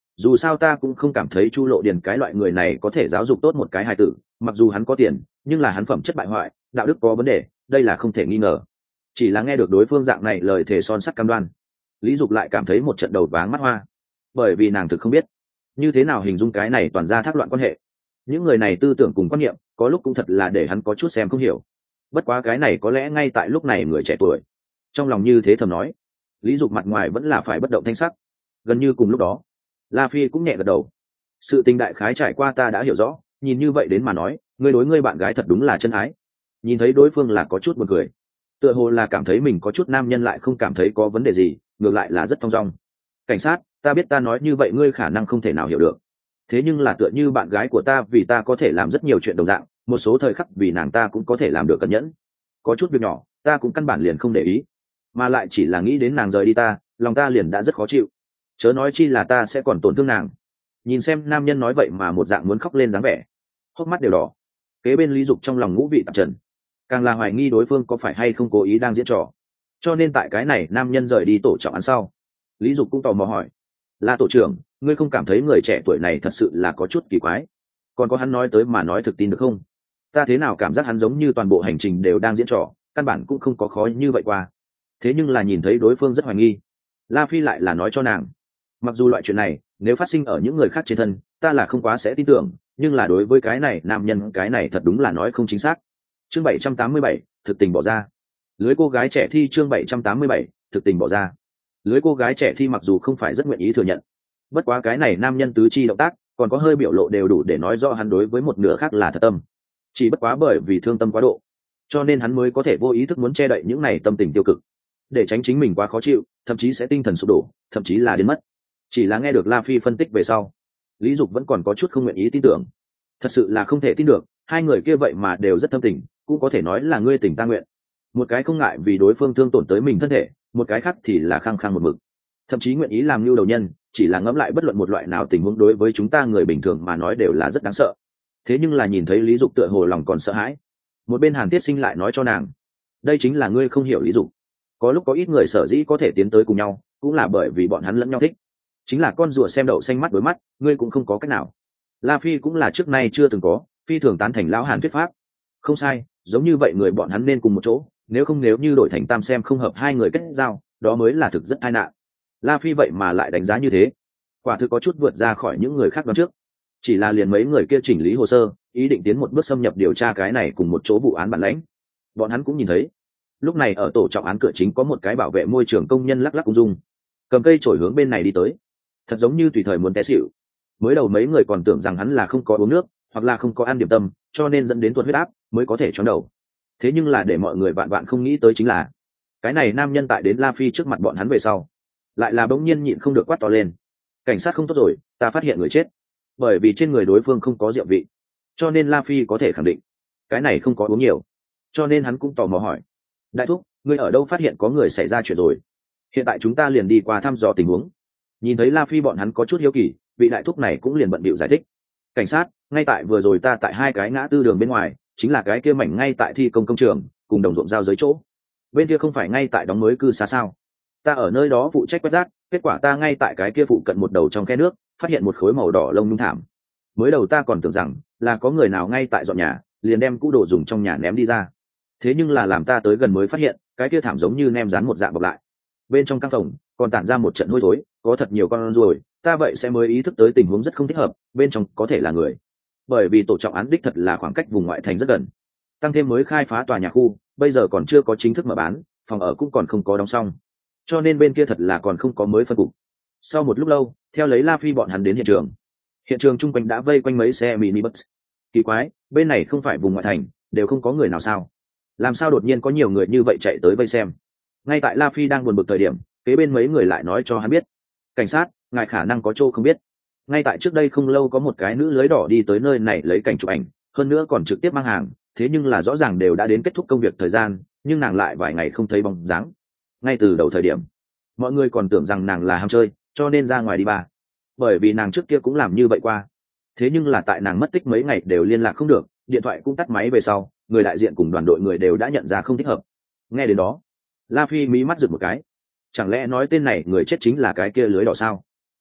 dù sao ta cũng không cảm thấy Chu Lộ Điền cái loại người này có thể giáo dục tốt một cái hài tử, mặc dù hắn có tiền nhưng là hắn phẩm chất bại hoại, đạo đức có vấn đề, đây là không thể nghi ngờ. Chỉ là nghe được đối phương dạng này lời thề son sắt cam đoan, Lý Dục lại cảm thấy một trận đầu váng mắt hoa, bởi vì nàng thực không biết như thế nào hình dung cái này toàn ra thác loạn quan hệ. Những người này tư tưởng cùng quan niệm có lúc cũng thật là để hắn có chút xem không hiểu. Bất quá cái này có lẽ ngay tại lúc này người trẻ tuổi trong lòng như thế thầm nói. Lý Dục mặt ngoài vẫn là phải bất động thanh sắc. Gần như cùng lúc đó, La Phi cũng nhẹ gật đầu. Sự tình đại khái trải qua ta đã hiểu rõ, nhìn như vậy đến mà nói, ngươi đối ngươi bạn gái thật đúng là chân ái. Nhìn thấy đối phương là có chút buồn cười, tựa hồ là cảm thấy mình có chút nam nhân lại không cảm thấy có vấn đề gì, ngược lại là rất thong dong. Cảnh sát, ta biết ta nói như vậy ngươi khả năng không thể nào hiểu được, thế nhưng là tựa như bạn gái của ta vì ta có thể làm rất nhiều chuyện đồng dạng, một số thời khắc vì nàng ta cũng có thể làm được cẩn nhẫn. Có chút việc nhỏ ta cũng căn bản liền không để ý, mà lại chỉ là nghĩ đến nàng rời đi ta, lòng ta liền đã rất khó chịu, chớ nói chi là ta sẽ còn tổn thương nàng. Nhìn xem nam nhân nói vậy mà một dạng muốn khóc lên dáng vẻ, hốc mắt đều đỏ. Kế bên Lý Dục trong lòng ngũ vị tạp trần, càng là hoài nghi đối phương có phải hay không cố ý đang diễn trò. Cho nên tại cái này nam nhân rời đi tổ trọng án sau, Lý Dục cũng tò mò hỏi, là tổ trưởng, ngươi không cảm thấy người trẻ tuổi này thật sự là có chút kỳ quái? Còn có hắn nói tới mà nói thực tin được không? Ta thế nào cảm giác hắn giống như toàn bộ hành trình đều đang diễn trò, căn bản cũng không có khó như vậy qua. Thế nhưng là nhìn thấy đối phương rất hoài nghi, La Phi lại là nói cho nàng, mặc dù loại chuyện này nếu phát sinh ở những người khác trên thân ta là không quá sẽ tin tưởng, nhưng là đối với cái này nam nhân cái này thật đúng là nói không chính xác. Chương 787, thực tình bỏ ra. Lưới cô gái trẻ thi. Chương 787, thực tình bỏ ra. Lưới cô gái trẻ thi mặc dù không phải rất nguyện ý thừa nhận, bất quá cái này nam nhân tứ chi động tác còn có hơi biểu lộ đều đủ để nói rõ hắn đối với một nửa khác là thật tâm. Chỉ bất quá bởi vì thương tâm quá độ, cho nên hắn mới có thể vô ý thức muốn che đậy những này tâm tình tiêu cực, để tránh chính mình quá khó chịu, thậm chí sẽ tinh thần sụp đổ, thậm chí là đến mất. Chỉ là nghe được La Phi phân tích về sau, Lý Dục vẫn còn có chút không nguyện ý tin tưởng. Thật sự là không thể tin được, hai người kia vậy mà đều rất thâm tình, cũng có thể nói là ngươi tình ta nguyện. Một cái không ngại vì đối phương thương tổn tới mình thân thể, một cái khác thì là khăng khăng một mực, thậm chí nguyện ý làm lưu đầu nhân. Chỉ là ngẫm lại bất luận một loại nào tình huống đối với chúng ta người bình thường mà nói đều là rất đáng sợ. Thế nhưng là nhìn thấy Lý Dục tựa hồ lòng còn sợ hãi, một bên Hàn Tiết Sinh lại nói cho nàng, đây chính là ngươi không hiểu Lý Dục. Có lúc có ít người sở dĩ có thể tiến tới cùng nhau, cũng là bởi vì bọn hắn lẫn nhau thích. Chính là con rùa xem đậu xanh mắt đối mắt, ngươi cũng không có cách nào. La Phi cũng là trước nay chưa từng có, phi thường tán thành lão Hàn thuyết pháp. Không sai, giống như vậy người bọn hắn nên cùng một chỗ, nếu như đổi thành tam xem không hợp hai người kết giao, đó mới là thực rất tai nạn. La Phi vậy mà lại đánh giá như thế, quả thực có chút vượt ra khỏi những người khác đoán trước. Chỉ là liền mấy người kia chỉnh lý hồ sơ, ý định tiến một bước xâm nhập điều tra cái này cùng một chỗ vụ án bản lãnh. Bọn hắn cũng nhìn thấy, lúc này ở tổ trọng án cửa chính có một cái bảo vệ môi trường công nhân lắc lắc ung dung, cầm cây chổi hướng bên này đi tới, thật giống như tùy thời muốn té xỉu. Mới đầu mấy người còn tưởng rằng hắn là không có uống nước hoặc là không có ăn điểm tâm, cho nên dẫn đến tuột huyết áp mới có thể choáng đầu. Thế nhưng là để mọi người vạn vạn không nghĩ tới chính là, cái này nam nhân tại đến La Phi trước mặt bọn hắn về sau, lại là bỗng nhiên nhịn không được quát to lên, cảnh sát không tốt rồi, ta phát hiện người chết. Bởi vì trên người đối phương không có rượu vị, cho nên La Phi có thể khẳng định cái này không có uống nhiều. Cho nên hắn cũng tò mò hỏi, đại thúc, ngươi ở đâu phát hiện có người xảy ra chuyện rồi? Hiện tại chúng ta liền đi qua thăm dò tình huống. Nhìn thấy La Phi bọn hắn có chút hiếu kỳ, vị đại thúc này cũng liền bận bịu giải thích, cảnh sát, ngay tại vừa rồi ta tại hai cái ngã tư đường bên ngoài, chính là cái kia mảnh ngay tại thi công công trường cùng đồng ruộng giao giới chỗ. Bên kia không phải ngay tại đóng mới cư xá sao? Ta ở nơi đó phụ trách quét rác, kết quả ta ngay tại cái kia phụ cận một đầu trong khe nước phát hiện một khối màu đỏ lông nhung thảm. Mới đầu ta còn tưởng rằng là có người nào ngay tại dọn nhà, liền đem cũ đồ dùng trong nhà ném đi ra. Thế nhưng là làm ta tới gần mới phát hiện, cái kia thảm giống như nem rán một dạng bọc lại. Bên trong căn phòng còn tản ra một trận hôi thối, có thật nhiều con ruồi. Ta vậy sẽ mới ý thức tới tình huống rất không thích hợp, bên trong có thể là người. Bởi vì tổ trọng án đích thật là khoảng cách vùng ngoại thành rất gần, tăng thêm mới khai phá tòa nhà khu, bây giờ còn chưa có chính thức mở bán, phòng ở cũng còn không có đóng xong, cho nên bên kia thật là còn không có mới phân cục. Sau một lúc lâu, theo lấy La Phi bọn hắn đến hiện trường chung quanh đã vây quanh mấy xe mini bus. Kỳ quái, bên này không phải vùng ngoại thành, đều không có người nào sao? Làm sao đột nhiên có nhiều người như vậy chạy tới vây xem? Ngay tại La Phi đang buồn bực thời điểm, kế bên mấy người lại nói cho hắn biết, cảnh sát, ngài khả năng có chỗ không biết. Ngay tại trước đây không lâu có một cái nữ lưới đỏ đi tới nơi này lấy cảnh chụp ảnh, hơn nữa còn trực tiếp mang hàng, thế nhưng là rõ ràng đều đã đến kết thúc công việc thời gian, nhưng nàng lại vài ngày không thấy bóng dáng. Ngay từ đầu thời điểm, mọi người còn tưởng rằng nàng là ham chơi, cho nên ra ngoài đi bà. Bởi vì nàng trước kia cũng làm như vậy qua. Thế nhưng là tại nàng mất tích mấy ngày đều liên lạc không được, điện thoại cũng tắt máy về sau, người đại diện cùng đoàn đội người đều đã nhận ra không thích hợp. Nghe đến đó, La Phi mí mắt giật một cái. Chẳng lẽ nói tên này người chết chính là cái kia lưới đỏ sao?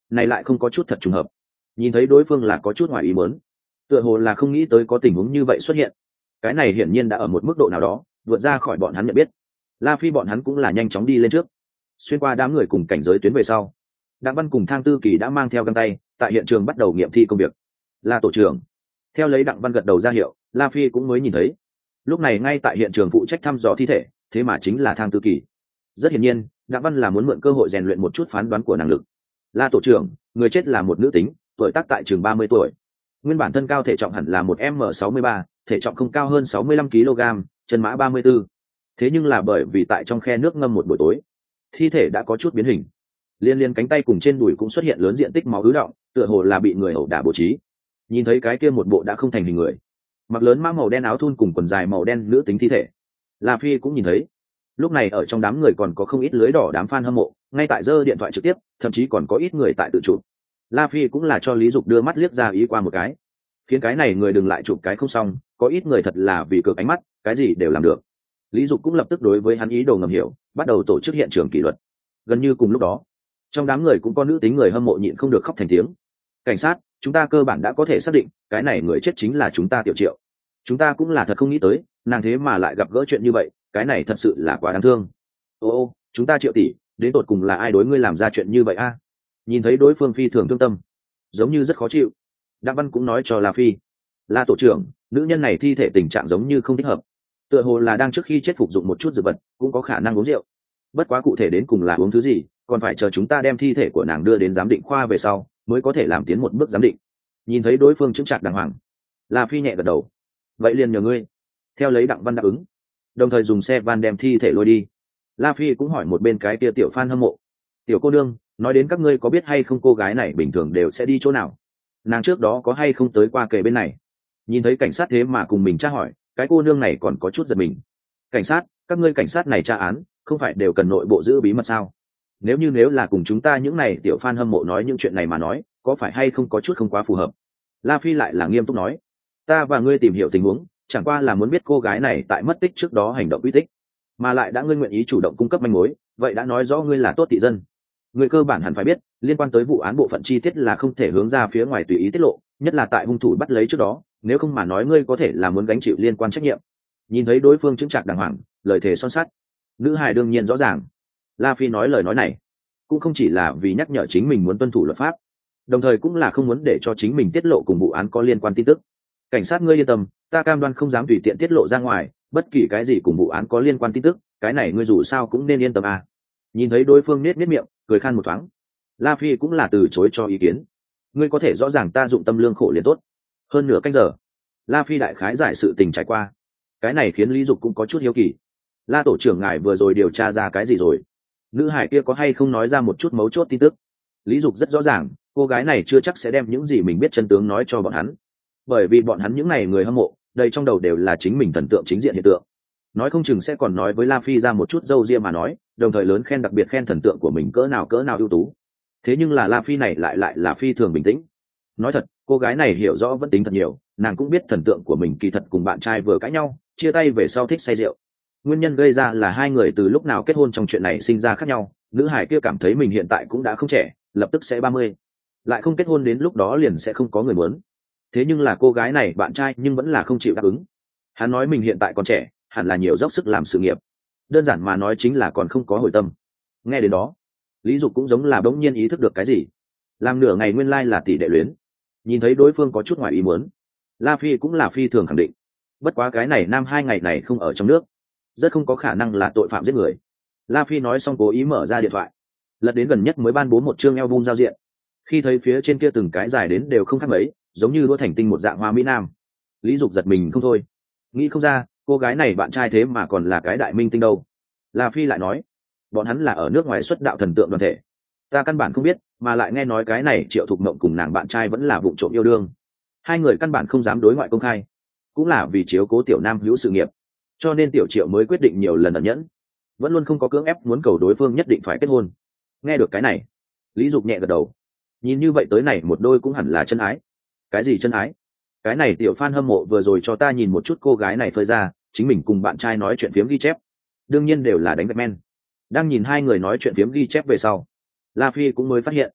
này lại không có chút thật trùng hợp. Nhìn thấy đối phương là có chút ngoài ý muốn, tựa hồ là không nghĩ tới có tình huống như vậy xuất hiện. Cái này hiển nhiên đã ở một mức độ nào đó vượt ra khỏi bọn hắn nhận biết. La Phi bọn hắn cũng là nhanh chóng đi lên trước, xuyên qua đám người cùng cảnh giới tuyến về sau. Đặng Văn cùng Thang Tư Kỳ đã mang theo găng tay tại hiện trường bắt đầu nghiệm thi công việc. La tổ trưởng theo lấy Đặng Văn gật đầu ra hiệu, La Phi cũng mới nhìn thấy, lúc này ngay tại hiện trường phụ trách thăm dò thi thể thế mà chính là Thang Tư Kỳ. Rất hiển nhiên Đặng Văn là muốn mượn cơ hội rèn luyện một chút phán đoán của năng lực. La tổ trưởng, người chết là một nữ tính, tuổi tác tại chừng 30 tuổi, nguyên bản thân cao thể trọng hẳn là 1m63, thể trọng không cao hơn 65 kg, chân mã 34. Thế nhưng là bởi vì tại trong khe nước ngâm một buổi tối, thi thể đã có chút biến hình, liên cánh tay cùng trên đùi cũng xuất hiện lớn diện tích máu ứ động, tựa hồ là bị người ẩu đả bố trí. Nhìn thấy cái kia một bộ đã không thành hình người, mặc lớn mã màu đen áo thun cùng quần dài màu đen nữ tính thi thể, La Phi cũng nhìn thấy. Lúc này ở trong đám người còn có không ít lưới đỏ đám fan hâm mộ, ngay tại giơ điện thoại trực tiếp, thậm chí còn có ít người tại tự chụp. La Phi cũng là cho Lý Dục đưa mắt liếc ra ý qua một cái, khiến cái này người đừng lại chụp cái không xong, có ít người thật là vì cược ánh mắt, cái gì đều làm được. Lý Dục cũng lập tức đối với hắn ý đồ ngầm hiểu, bắt đầu tổ chức hiện trường kỷ luật. Gần như cùng lúc đó, trong đám người cũng có nữ tính người hâm mộ nhịn không được khóc thành tiếng. Cảnh sát, chúng ta cơ bản đã có thể xác định, cái này người chết chính là chúng ta Tiểu Triệu. Chúng ta cũng là thật không nghĩ tới, nàng thế mà lại gặp gỡ chuyện như vậy, cái này thật sự là quá đáng thương. Ô, chúng ta Triệu tỷ, đến tột cùng là ai đối ngươi làm ra chuyện như vậy a? Nhìn thấy đối phương phi thường thương tâm, giống như rất khó chịu. Đặng Văn cũng nói cho La Phi, La tổ trưởng, nữ nhân này thi thể tình trạng giống như không thích hợp, tựa hồ là đang trước khi chết phục dụng một chút dược vật, cũng có khả năng uống rượu. Bất quá cụ thể đến cùng là uống thứ gì, còn phải chờ chúng ta đem thi thể của nàng đưa đến giám định khoa về sau mới có thể làm tiến một bước giám định. Nhìn thấy đối phương chững chạc đàng hoàng, La Phi nhẹ gật đầu, vậy liền nhờ ngươi. Theo lấy Đặng Văn đáp ứng, đồng thời dùng xe van đem thi thể lôi đi. La Phi cũng hỏi một bên cái kia tiểu fan hâm mộ, tiểu cô nương, nói đến các ngươi có biết hay không cô gái này bình thường đều sẽ đi chỗ nào, nàng trước đó có hay không tới qua kề bên này? Nhìn thấy cảnh sát thế mà cùng mình tra hỏi, cái cô nương này còn có chút giật mình. Cảnh sát, các ngươi cảnh sát này tra án không phải đều cần nội bộ giữ bí mật sao? Nếu là cùng chúng ta những này tiểu fan hâm mộ nói những chuyện này mà nói, có phải hay không có chút không quá phù hợp? La Phi lại là nghiêm túc nói, ta và ngươi tìm hiểu tình huống, chẳng qua là muốn biết cô gái này tại mất tích trước đó hành động uy tích, mà lại đã ngươi nguyện ý chủ động cung cấp manh mối, vậy đã nói rõ ngươi là tốt thị dân. Người cơ bản hẳn phải biết, liên quan tới vụ án bộ phận chi tiết là không thể hướng ra phía ngoài tùy ý tiết lộ, nhất là tại hung thủ bắt lấy trước đó, nếu không mà nói ngươi có thể là muốn gánh chịu liên quan trách nhiệm. Nhìn thấy đối phương chứng trạc đàng hoàng, lời thề son sắt, nữ hài đương nhiên rõ ràng. La Phi nói lời nói này cũng không chỉ là vì nhắc nhở chính mình muốn tuân thủ luật pháp, đồng thời cũng là không muốn để cho chính mình tiết lộ cùng vụ án có liên quan tin tức. Cảnh sát ngươi yên tâm, ta cam đoan không dám tùy tiện tiết lộ ra ngoài bất kỳ cái gì cùng vụ án có liên quan tin tức, cái này ngươi dù sao cũng nên yên tâm à. Nhìn thấy đối phương nết miệng cười khan một thoáng, La Phi cũng là từ chối cho ý kiến. Ngươi có thể rõ ràng ta dụng tâm lương khổ liền tốt. Hơn nửa canh giờ, La Phi đại khái giải sự tình trải qua. Cái này khiến Lý Dục cũng có chút hiếu kỳ. La tổ trưởng ngài vừa rồi điều tra ra cái gì rồi? Nữ hải kia có hay không nói ra một chút mấu chốt tin tức? Lý Dục rất rõ ràng, cô gái này chưa chắc sẽ đem những gì mình biết chân tướng nói cho bọn hắn. Bởi vì bọn hắn những này người hâm mộ, đầy trong đầu đều là chính mình thần tượng chính diện hiện tượng. Nói không chừng sẽ còn nói với La Phi ra một chút dâu ria mà nói, đồng thời lớn khen, đặc biệt khen thần tượng của mình cỡ nào ưu tú. Thế nhưng là La Phi này lại là phi thường bình tĩnh. Nói thật, cô gái này hiểu rõ vẫn tính thật nhiều, nàng cũng biết thần tượng của mình kỳ thật cùng bạn trai vừa cãi nhau, chia tay về sau thích say rượu. Nguyên nhân gây ra là hai người từ lúc nào kết hôn trong chuyện này sinh ra khác nhau. Nữ hải kia cảm thấy mình hiện tại cũng đã không trẻ, lập tức sẽ 30, lại không kết hôn đến lúc đó liền sẽ không có người muốn. Thế nhưng là cô gái này bạn trai nhưng vẫn là không chịu đáp ứng. Hắn nói mình hiện tại còn trẻ, hẳn là nhiều dốc sức làm sự nghiệp, đơn giản mà nói chính là còn không có hồi tâm. Nghe đến đó, Lý Dục cũng giống là bỗng nhiên ý thức được cái gì. Làm nửa ngày nguyên lai là tỷ đệ luyến. Nhìn thấy đối phương có chút ngoài ý muốn, La Phi cũng là phi thường khẳng định. Bất quá cái này nam 2 ngày này không ở trong nước, rất không có khả năng là tội phạm giết người. La Phi nói xong cố ý mở ra điện thoại, lật đến gần nhất mới ban bố một chương album giao diện. Khi thấy phía trên kia từng cái dài đến đều không khác mấy, giống như đua thành tinh một dạng hoa mỹ nam, Lý Dục giật mình không thôi. Nghĩ không ra cô gái này bạn trai thế mà còn là cái đại minh tinh đâu. La Phi lại nói, bọn hắn là ở nước ngoài xuất đạo thần tượng đoàn thể, ta căn bản không biết, mà lại nghe nói cái này Triệu Thục Mộng cùng nàng bạn trai vẫn là vụ trộm yêu đương. Hai người căn bản không dám đối ngoại công khai, cũng là vì chiếu cố tiểu nam hữu sự nghiệp, cho nên tiểu Triệu mới quyết định nhiều lần ẩn nhẫn, vẫn luôn không có cưỡng ép muốn cầu đối phương nhất định phải kết hôn. Nghe được cái này, Lý Dục nhẹ gật đầu. Nhìn như vậy tới này một đôi cũng hẳn là chân ái. Cái gì chân ái? Cái này tiểu fan hâm mộ vừa rồi cho ta nhìn một chút cô gái này phơi ra chính mình cùng bạn trai nói chuyện phiếm ghi chép, đương nhiên đều là đánh gạch men. Đang nhìn hai người nói chuyện phiếm ghi chép về sau, La Phi cũng mới phát hiện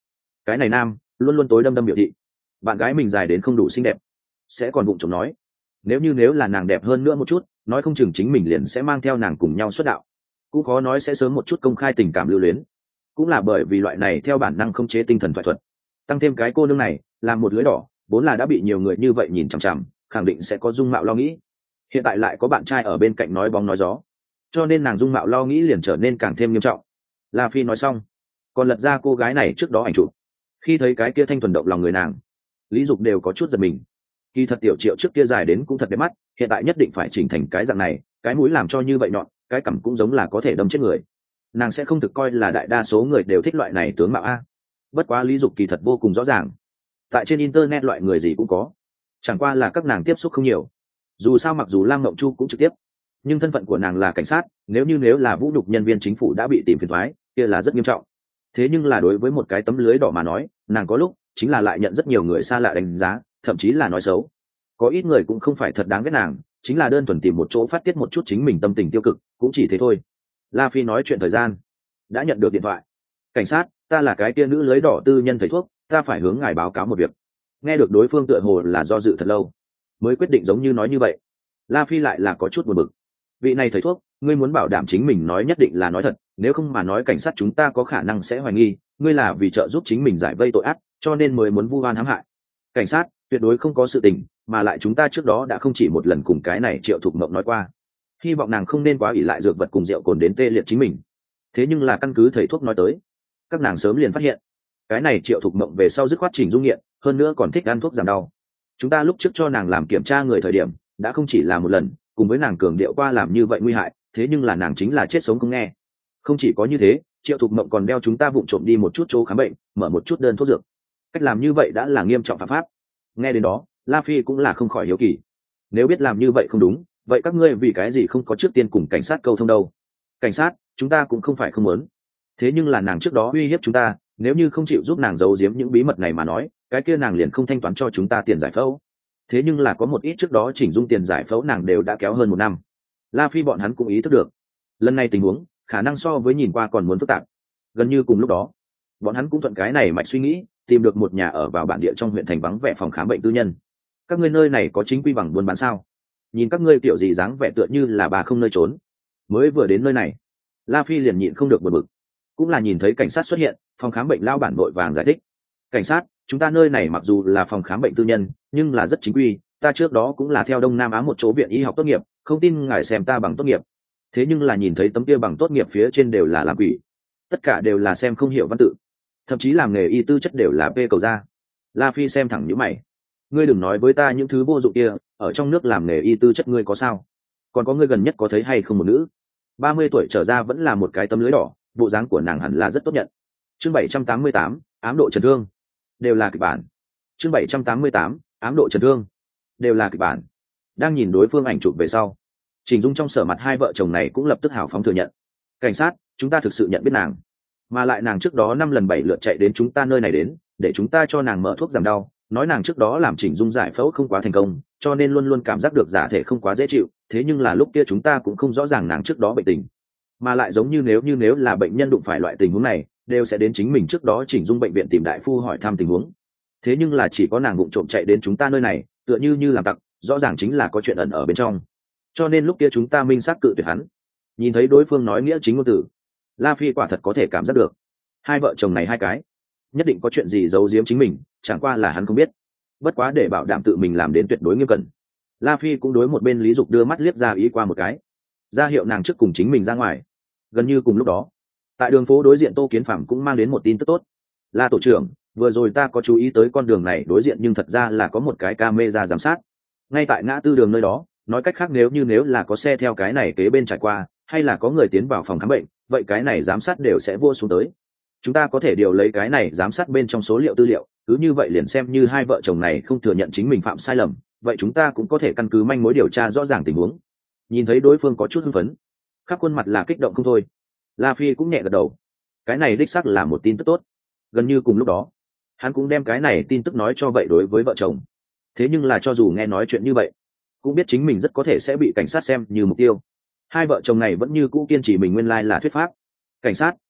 cái này nam luôn luôn tối đâm đâm biểu thị bạn gái mình dài đến không đủ xinh đẹp, sẽ còn vụng trộm nói nếu là nàng đẹp hơn nữa một chút, nói không chừng chính mình liền sẽ mang theo nàng cùng nhau xuất đạo, cũng khó nói sẽ sớm một chút công khai tình cảm lưu luyến. Cũng là bởi vì loại này theo bản năng không chế tinh thần thoại thuật, tăng thêm cái cô nương này làm một lưới đỏ vốn là đã bị nhiều người như vậy nhìn chằm chằm, khẳng định sẽ có dung mạo lo nghĩ. Hiện tại lại có bạn trai ở bên cạnh nói bóng nói gió, cho nên nàng dung mạo lo nghĩ liền trở nên càng thêm nghiêm trọng. La Phi nói xong còn lật ra cô gái này trước đó ảnh chụp, khi thấy cái kia thanh thuần động lòng người nàng, Lý Dục đều có chút giật mình. Kỳ thật Tiểu Triệu trước kia dài đến cũng thật đẹp mắt, hiện tại nhất định phải chỉnh thành cái dạng này, cái mũi làm cho như vậy nhọn, cái cằm cũng giống là có thể đâm chết người. Nàng sẽ không thực coi là đại đa số người đều thích loại này tướng mạo a. Bất quá Lý Dục kỳ thật vô cùng rõ ràng, tại trên internet loại người gì cũng có, chẳng qua là các nàng tiếp xúc không nhiều. Dù sao mặc dù Lam Ngộng Chu cũng trực tiếp, nhưng thân phận của nàng là cảnh sát, nếu là vũ nhục nhân viên chính phủ đã bị tìm phiền toái, kia là rất nghiêm trọng. Thế nhưng là đối với một cái tấm lưới đỏ mà nói, nàng có lúc chính là lại nhận rất nhiều người xa lạ đánh giá, thậm chí là nói xấu. Có ít người cũng không phải thật đáng ghét nàng, chính là đơn thuần tìm một chỗ phát tiết một chút chính mình tâm tình tiêu cực, cũng chỉ thế thôi. La Phi nói chuyện thời gian đã nhận được điện thoại. Cảnh sát, ta là cái kia nữ lưới đỏ tư nhân thầy thuốc, ta phải hướng ngài báo cáo một việc. Nghe được đối phương tựa hồ là do dự thật lâu mới quyết định giống như nói như vậy, La Phi lại là có chút buồn bực. Vị này thầy thuốc, ngươi muốn bảo đảm chính mình nói nhất định là nói thật, nếu không mà nói cảnh sát chúng ta có khả năng sẽ hoài nghi ngươi là vì trợ giúp chính mình giải vây tội ác, cho nên mới muốn vu oan hãm hại. Cảnh sát tuyệt đối không có sự tình, mà lại chúng ta trước đó đã không chỉ một lần cùng cái này Triệu Thục Mộng nói qua, hy vọng nàng không nên quá ỷ lại dược vật cùng rượu cồn đến tê liệt chính mình. Thế nhưng là căn cứ thầy thuốc nói tới, các nàng sớm liền phát hiện cái này Triệu Thục Mộng về sau dứt khoát chỉnh dung nghiện, hơn nữa còn thích ăn thuốc giảm đau. Chúng ta lúc trước cho nàng làm kiểm tra người thời điểm đã không chỉ là một lần cùng với nàng cường điệu qua làm như vậy nguy hại, thế nhưng là nàng chính là chết sống không nghe. Không chỉ có như thế, Triệu Thục Mộng còn đeo chúng ta vụng trộm đi một chút chỗ khám bệnh, mở một chút đơn thuốc dược. Cách làm như vậy đã là nghiêm trọng phạm pháp. Nghe đến đó, La Phi cũng là không khỏi hiếu kỳ. Nếu biết làm như vậy không đúng, vậy các ngươi vì cái gì không có trước tiên cùng cảnh sát câu thông đâu? Cảnh sát, chúng ta cũng không phải không muốn. Thế nhưng là nàng trước đó uy hiếp chúng ta, nếu như không chịu giúp nàng giấu giếm những bí mật này mà nói, cái kia nàng liền không thanh toán cho chúng ta tiền giải phẫu. Thế nhưng là có một ít trước đó chỉnh dung tiền giải phẫu nàng đều đã kéo hơn 1 năm. La Phi bọn hắn cũng ý thức được, lần này tình huống khả năng so với nhìn qua còn muốn phức tạp. Gần như cùng lúc đó, bọn hắn cũng thuận cái này mạch suy nghĩ, tìm được một nhà ở vào bản địa trong huyện thành vắng vẻ phòng khám bệnh tư nhân. Các ngươi nơi này có chính quy bằng buôn bán sao? Nhìn các ngươi kiểu gì dáng vẻ tựa như là bà không nơi trốn. Mới vừa đến nơi này, La Phi liền nhịn không được bực bực. Cũng là nhìn thấy cảnh sát xuất hiện, phòng khám bệnh lao bản vội vàng giải thích. Cảnh sát, chúng ta nơi này mặc dù là phòng khám bệnh tư nhân, nhưng là rất chính quy, ta trước đó cũng là theo Đông Nam Á một chỗ viện y học tốt nghiệp, không tin ngài xem ta bằng tốt nghiệp. Thế nhưng là nhìn thấy tấm kia bằng tốt nghiệp phía trên đều là làm quỷ, tất cả đều là xem không hiểu văn tự, thậm chí làm nghề y tư chất đều là p cầu ra. La Phi xem thẳng nhíu mày. Ngươi đừng nói với ta những thứ vô dụng kia, ở trong nước làm nghề y tư chất ngươi có sao? Còn có ngươi gần nhất có thấy hay không một nữ 30 tuổi trở ra vẫn là một cái tấm lưới đỏ, bộ dáng của nàng hẳn là rất tốt nhận. Chương 788, ám độ chấn thương. Đều là kịch bản. Chương 788, ám độ chấn thương. Đều là kịch bản. Đang nhìn đối phương ảnh chụp về sau, Trình Dung trong sở mặt hai vợ chồng này cũng lập tức hào phóng thừa nhận. Cảnh sát, chúng ta thực sự nhận biết nàng, mà lại nàng trước đó 5 lần 7 lượt chạy đến chúng ta nơi này đến, để chúng ta cho nàng mở thuốc giảm đau, nói nàng trước đó làm Trình Dung giải phẫu không quá thành công, cho nên luôn luôn cảm giác được giả thể không quá dễ chịu. Thế nhưng là lúc kia chúng ta cũng không rõ ràng nàng trước đó bệnh tình, mà lại giống như nếu là bệnh nhân đụng phải loại tình huống này, đều sẽ đến chính mình trước đó Trình Dung bệnh viện tìm đại phu hỏi thăm tình huống. Thế nhưng là chỉ có nàng vụng trộm chạy đến chúng ta nơi này, tựa như làm tặc, rõ ràng chính là có chuyện ẩn ở bên trong. Cho nên lúc kia chúng ta minh xác cự tuyệt hắn. Nhìn thấy đối phương nói nghĩa chính ngôn từ, La Phi quả thật có thể cảm giác được hai vợ chồng này hai cái nhất định có chuyện gì giấu giếm chính mình, chẳng qua là hắn không biết. Bất quá để bảo đảm tự mình làm đến tuyệt đối nghiêm cẩn, La Phi cũng đối một bên Lý Dục đưa mắt liếc ra ý qua một cái, ra hiệu nàng trước cùng chính mình ra ngoài. Gần như cùng lúc đó, tại đường phố đối diện Tô Kiến Phạm cũng mang đến một tin tức tốt. La tổ trưởng, vừa rồi ta có chú ý tới con đường này đối diện nhưng thật ra là có một cái camera giám sát, ngay tại ngã tư đường nơi đó. Nói cách khác nếu là có xe theo cái này kế bên trải qua, hay là có người tiến vào phòng khám bệnh, vậy cái này giám sát đều sẽ vô xuống tới. Chúng ta có thể điều lấy cái này giám sát bên trong số liệu tư liệu, cứ như vậy liền xem như hai vợ chồng này không thừa nhận chính mình phạm sai lầm, vậy chúng ta cũng có thể căn cứ manh mối điều tra rõ ràng tình huống. Nhìn thấy đối phương có chút hưng phấn, khắp khuôn mặt là kích động không thôi, La Phi cũng nhẹ gật đầu. Cái này đích xác là một tin tức tốt. Gần như cùng lúc đó, hắn cũng đem cái này tin tức nói cho vậy đối với vợ chồng. Thế nhưng là cho dù nghe nói chuyện như vậy, cũng biết chính mình rất có thể sẽ bị cảnh sát xem như mục tiêu. Hai vợ chồng này vẫn như cũ kiên trì mình nguyên lai là thuyết pháp. Cảnh sát,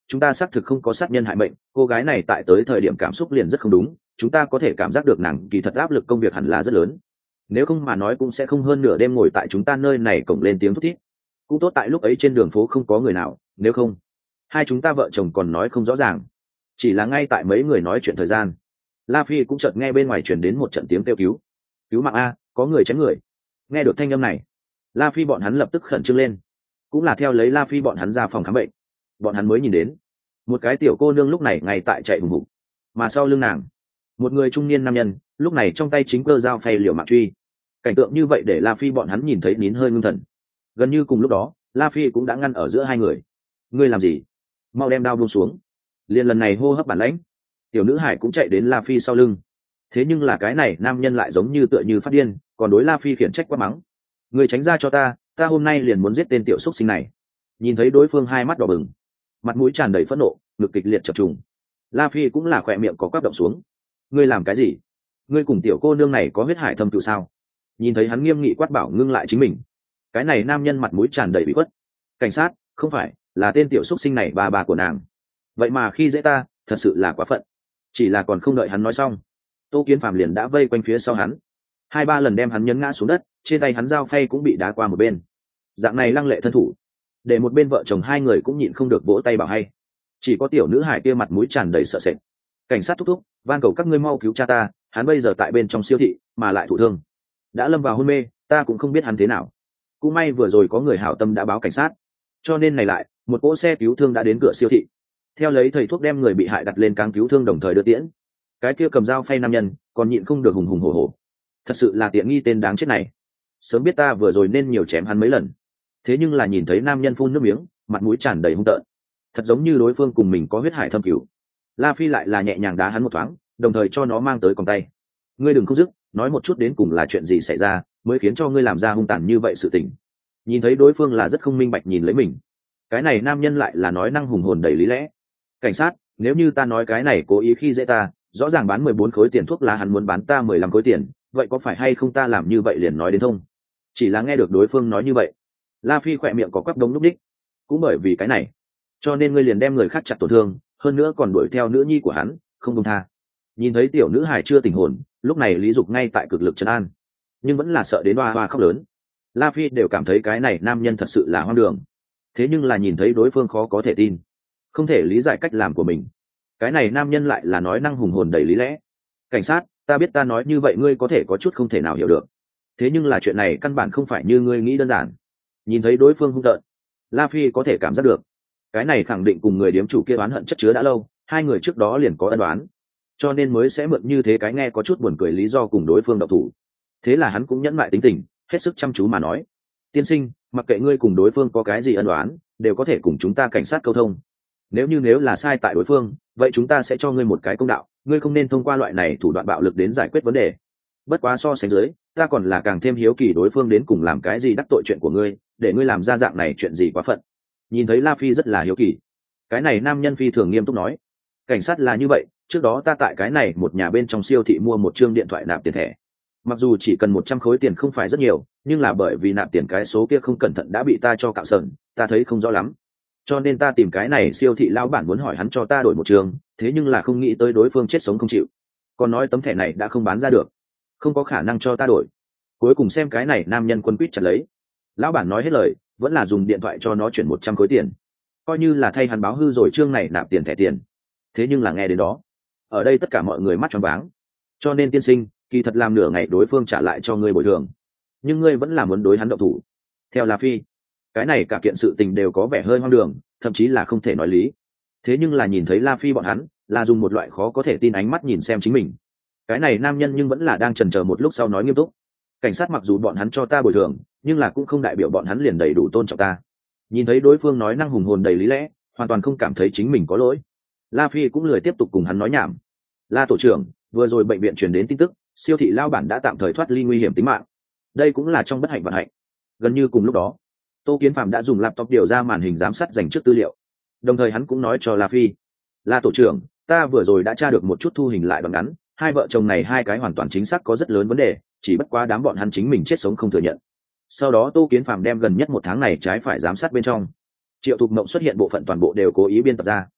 chúng ta xác thực không có sát nhân hại mệnh, cô gái này tại tới thời điểm cảm xúc liền rất không đúng, chúng ta có thể cảm giác được nàng kỳ thật áp lực công việc hẳn là rất lớn, nếu không mà nói cũng sẽ không hơn nửa đêm ngồi tại chúng ta nơi này cổng lên tiếng thút thít. Cũng tốt tại lúc ấy trên đường phố không có người nào, nếu không hai chúng ta vợ chồng còn nói không rõ ràng. Chỉ là ngay tại mấy người nói chuyện thời gian, La Phi cũng chợt nghe bên ngoài truyền đến một trận tiếng kêu cứu. Cứu mạng a, có người chém người. Nghe được thanh âm này, La Phi bọn hắn lập tức khẩn trương lên, cũng là theo lấy La Phi bọn hắn ra phòng khám bệnh. Bọn hắn mới nhìn đến một cái tiểu cô nương lúc này ngay tại chạy hùng hục, mà sau lưng nàng một người trung niên nam nhân lúc này trong tay chính cơ dao phay liều mạng truy. Cảnh tượng như vậy để La Phi bọn hắn nhìn thấy nín hơi ngưng thần. Gần như cùng lúc đó, La Phi cũng đã ngăn ở giữa hai người. Ngươi làm gì? Mau đem đao buông xuống. Liên lần này hô hấp bản lãnh, tiểu nữ hải cũng chạy đến La Phi sau lưng. Thế nhưng là cái này nam nhân lại giống như tựa như phát điên, còn đối La Phi khiển trách quát mắng. Ngươi tránh ra cho ta, ta hôm nay liền muốn giết tên tiểu xúc sinh này. Nhìn thấy đối phương hai mắt đỏ bừng, mặt mũi tràn đầy phẫn nộ, ngực kịch liệt chập trùng. La Phi cũng là khỏe miệng có quắp động xuống. Ngươi làm cái gì? Ngươi cùng tiểu cô nương này có huyết hải thâm cựu sao? Nhìn thấy hắn nghiêm nghị quát bảo ngưng lại chính mình, cái này nam nhân mặt mũi tràn đầy bị khuất. Cảnh sát, không phải, là tên tiểu xúc sinh này bà của nàng. Vậy mà khi dễ ta, thật sự là quá phận. Chỉ là còn không đợi hắn nói xong, Tô Kiến Phàm liền đã vây quanh phía sau hắn, hai ba lần đem hắn nhấn ngã xuống đất, trên tay hắn dao phay cũng bị đá qua một bên. Dạng này lăng lệ thân thủ, để một bên vợ chồng hai người cũng nhịn không được vỗ tay bảo hay. Chỉ có tiểu nữ hải kia mặt mũi tràn đầy sợ sệt. Cảnh sát thúc thúc, van cầu các ngươi mau cứu cha ta, hắn bây giờ tại bên trong siêu thị mà lại thụ thương, đã lâm vào hôn mê, ta cũng không biết hắn thế nào. Cũng may vừa rồi có người hảo tâm đã báo cảnh sát, cho nên này lại một cỗ xe cứu thương đã đến cửa siêu thị, theo lấy thầy thuốc đem người bị hại đặt lên cáng cứu thương đồng thời đưa tiễn. Cái kia cầm dao phay nam nhân còn nhịn không được hùng hùng hổ hổ. Thật sự là tiện nghi tên đáng chết này, sớm biết ta vừa rồi nên nhiều chém hắn mấy lần. Thế nhưng là nhìn thấy nam nhân phun nước miếng, mặt mũi tràn đầy hung tợn, thật giống như đối phương cùng mình có huyết hải thâm cửu. La Phi lại là nhẹ nhàng đá hắn một thoáng, đồng thời cho nó mang tới còng tay. Ngươi đừng không dứt, nói một chút đến cùng là chuyện gì xảy ra mới khiến cho ngươi làm ra hung tàn như vậy sự tình. Nhìn thấy đối phương là rất không minh bạch nhìn lấy mình, cái này nam nhân lại là nói năng hùng hồn đầy lý lẽ. Cảnh sát, nếu như ta nói cái này cố ý khi dễ ta, rõ ràng bán 14 khối tiền thuốc lá hắn muốn bán ta 15 khối tiền, vậy có phải hay không ta làm như vậy liền nói đến thông? Chỉ là nghe được đối phương nói như vậy, La Phi khỏe miệng có quắp đống lúc đích. Cũng bởi vì cái này, cho nên ngươi liền đem người khác chặt tổn thương, hơn nữa còn đuổi theo nữ nhi của hắn, không buông tha. Nhìn thấy tiểu nữ hài chưa tỉnh hồn, lúc này Lý Dục ngay tại cực lực trấn an, nhưng vẫn là sợ đến hoa hoa khóc lớn. La Phi đều cảm thấy cái này nam nhân thật sự là hoang đường. Thế nhưng là nhìn thấy đối phương khó có thể tin, không thể lý giải cách làm của mình. Cái này nam nhân lại là nói năng hùng hồn đầy lý lẽ. Cảnh sát, ta biết ta nói như vậy ngươi có thể có chút không thể nào hiểu được. Thế nhưng là chuyện này căn bản không phải như ngươi nghĩ đơn giản. Nhìn thấy đối phương hung tợn, La Phi có thể cảm giác được, cái này khẳng định cùng người điếm chủ kia oán hận chất chứa đã lâu, hai người trước đó liền có ân oán, cho nên mới sẽ mượn như thế cái nghe có chút buồn cười lý do cùng đối phương độc thủ. Thế là hắn cũng nhẫn mại tính tình, hết sức chăm chú mà nói: tiên sinh, mặc kệ ngươi cùng đối phương có cái gì ân oán, đều có thể cùng chúng ta cảnh sát câu thông. Nếu là sai tại đối phương, vậy chúng ta sẽ cho ngươi một cái công đạo, ngươi không nên thông qua loại này thủ đoạn bạo lực đến giải quyết vấn đề. Bất quá so sánh dưới, ta còn là càng thêm hiếu kỳ đối phương đến cùng làm cái gì đắc tội chuyện của ngươi, để ngươi làm ra dạng này chuyện gì quá phận. Nhìn thấy La Phi rất là hiếu kỳ, cái này nam nhân phi thường nghiêm túc nói: cảnh sát là như vậy, trước đó ta tại cái này một nhà bên trong siêu thị mua một chương điện thoại nạp tiền thẻ. Mặc dù chỉ cần 100 khối tiền không phải rất nhiều, nhưng là bởi vì nạp tiền cái số kia không cẩn thận đã bị ta cho cạo sờn, ta thấy không rõ lắm. Cho nên ta tìm cái này siêu thị lão bản muốn hỏi hắn cho ta đổi một trường, thế nhưng là không nghĩ tới đối phương chết sống không chịu. Còn nói tấm thẻ này đã không bán ra được, không có khả năng cho ta đổi. Cuối cùng xem cái này nam nhân quân quýt chặt lấy. Lão bản nói hết lời, vẫn là dùng điện thoại cho nó chuyển 100 khối tiền. Coi như là thay hắn báo hư rồi chương này nạp tiền thẻ tiền. Thế nhưng là nghe đến đó, ở đây tất cả mọi người mắt tròn váng. Cho nên tiên sinh, kỳ thật làm nửa ngày đối phương trả lại cho ngươi bồi thường, nhưng ngươi vẫn là muốn đối hắn động thủ. Theo La Phi, cái này cả kiện sự tình đều có vẻ hơi hoang đường, thậm chí là không thể nói lý. Thế nhưng là nhìn thấy La Phi bọn hắn là dùng một loại khó có thể tin ánh mắt nhìn xem chính mình, cái này nam nhân nhưng vẫn là đang chần chờ một lúc sau nói nghiêm túc: cảnh sát, mặc dù bọn hắn cho ta bồi thường, nhưng là cũng không đại biểu bọn hắn liền đầy đủ tôn trọng ta. Nhìn thấy đối phương nói năng hùng hồn đầy lý lẽ, hoàn toàn không cảm thấy chính mình có lỗi, La Phi cũng lười tiếp tục cùng hắn nói nhảm. La tổ trưởng, vừa rồi bệnh viện truyền đến tin tức, siêu thị lao bản đã tạm thời thoát ly nguy hiểm tính mạng. Đây cũng là trong bất hạnh vận hạnh. Gần như cùng lúc đó, Tô Kiến Phàm đã dùng laptop điều ra màn hình giám sát dành trước tư liệu, đồng thời hắn cũng nói cho La Phi: La tổ trưởng, ta vừa rồi đã tra được một chút thu hình lại đoạn ngắn, hai vợ chồng này hai cái hoàn toàn chính xác có rất lớn vấn đề, chỉ bất quá đám bọn hắn chính mình chết sống không thừa nhận. Sau đó Tô Kiến Phàm đem gần nhất một tháng này trái phải giám sát bên trong Triệu Thục Mộng xuất hiện bộ phận toàn bộ đều cố ý biên tập ra.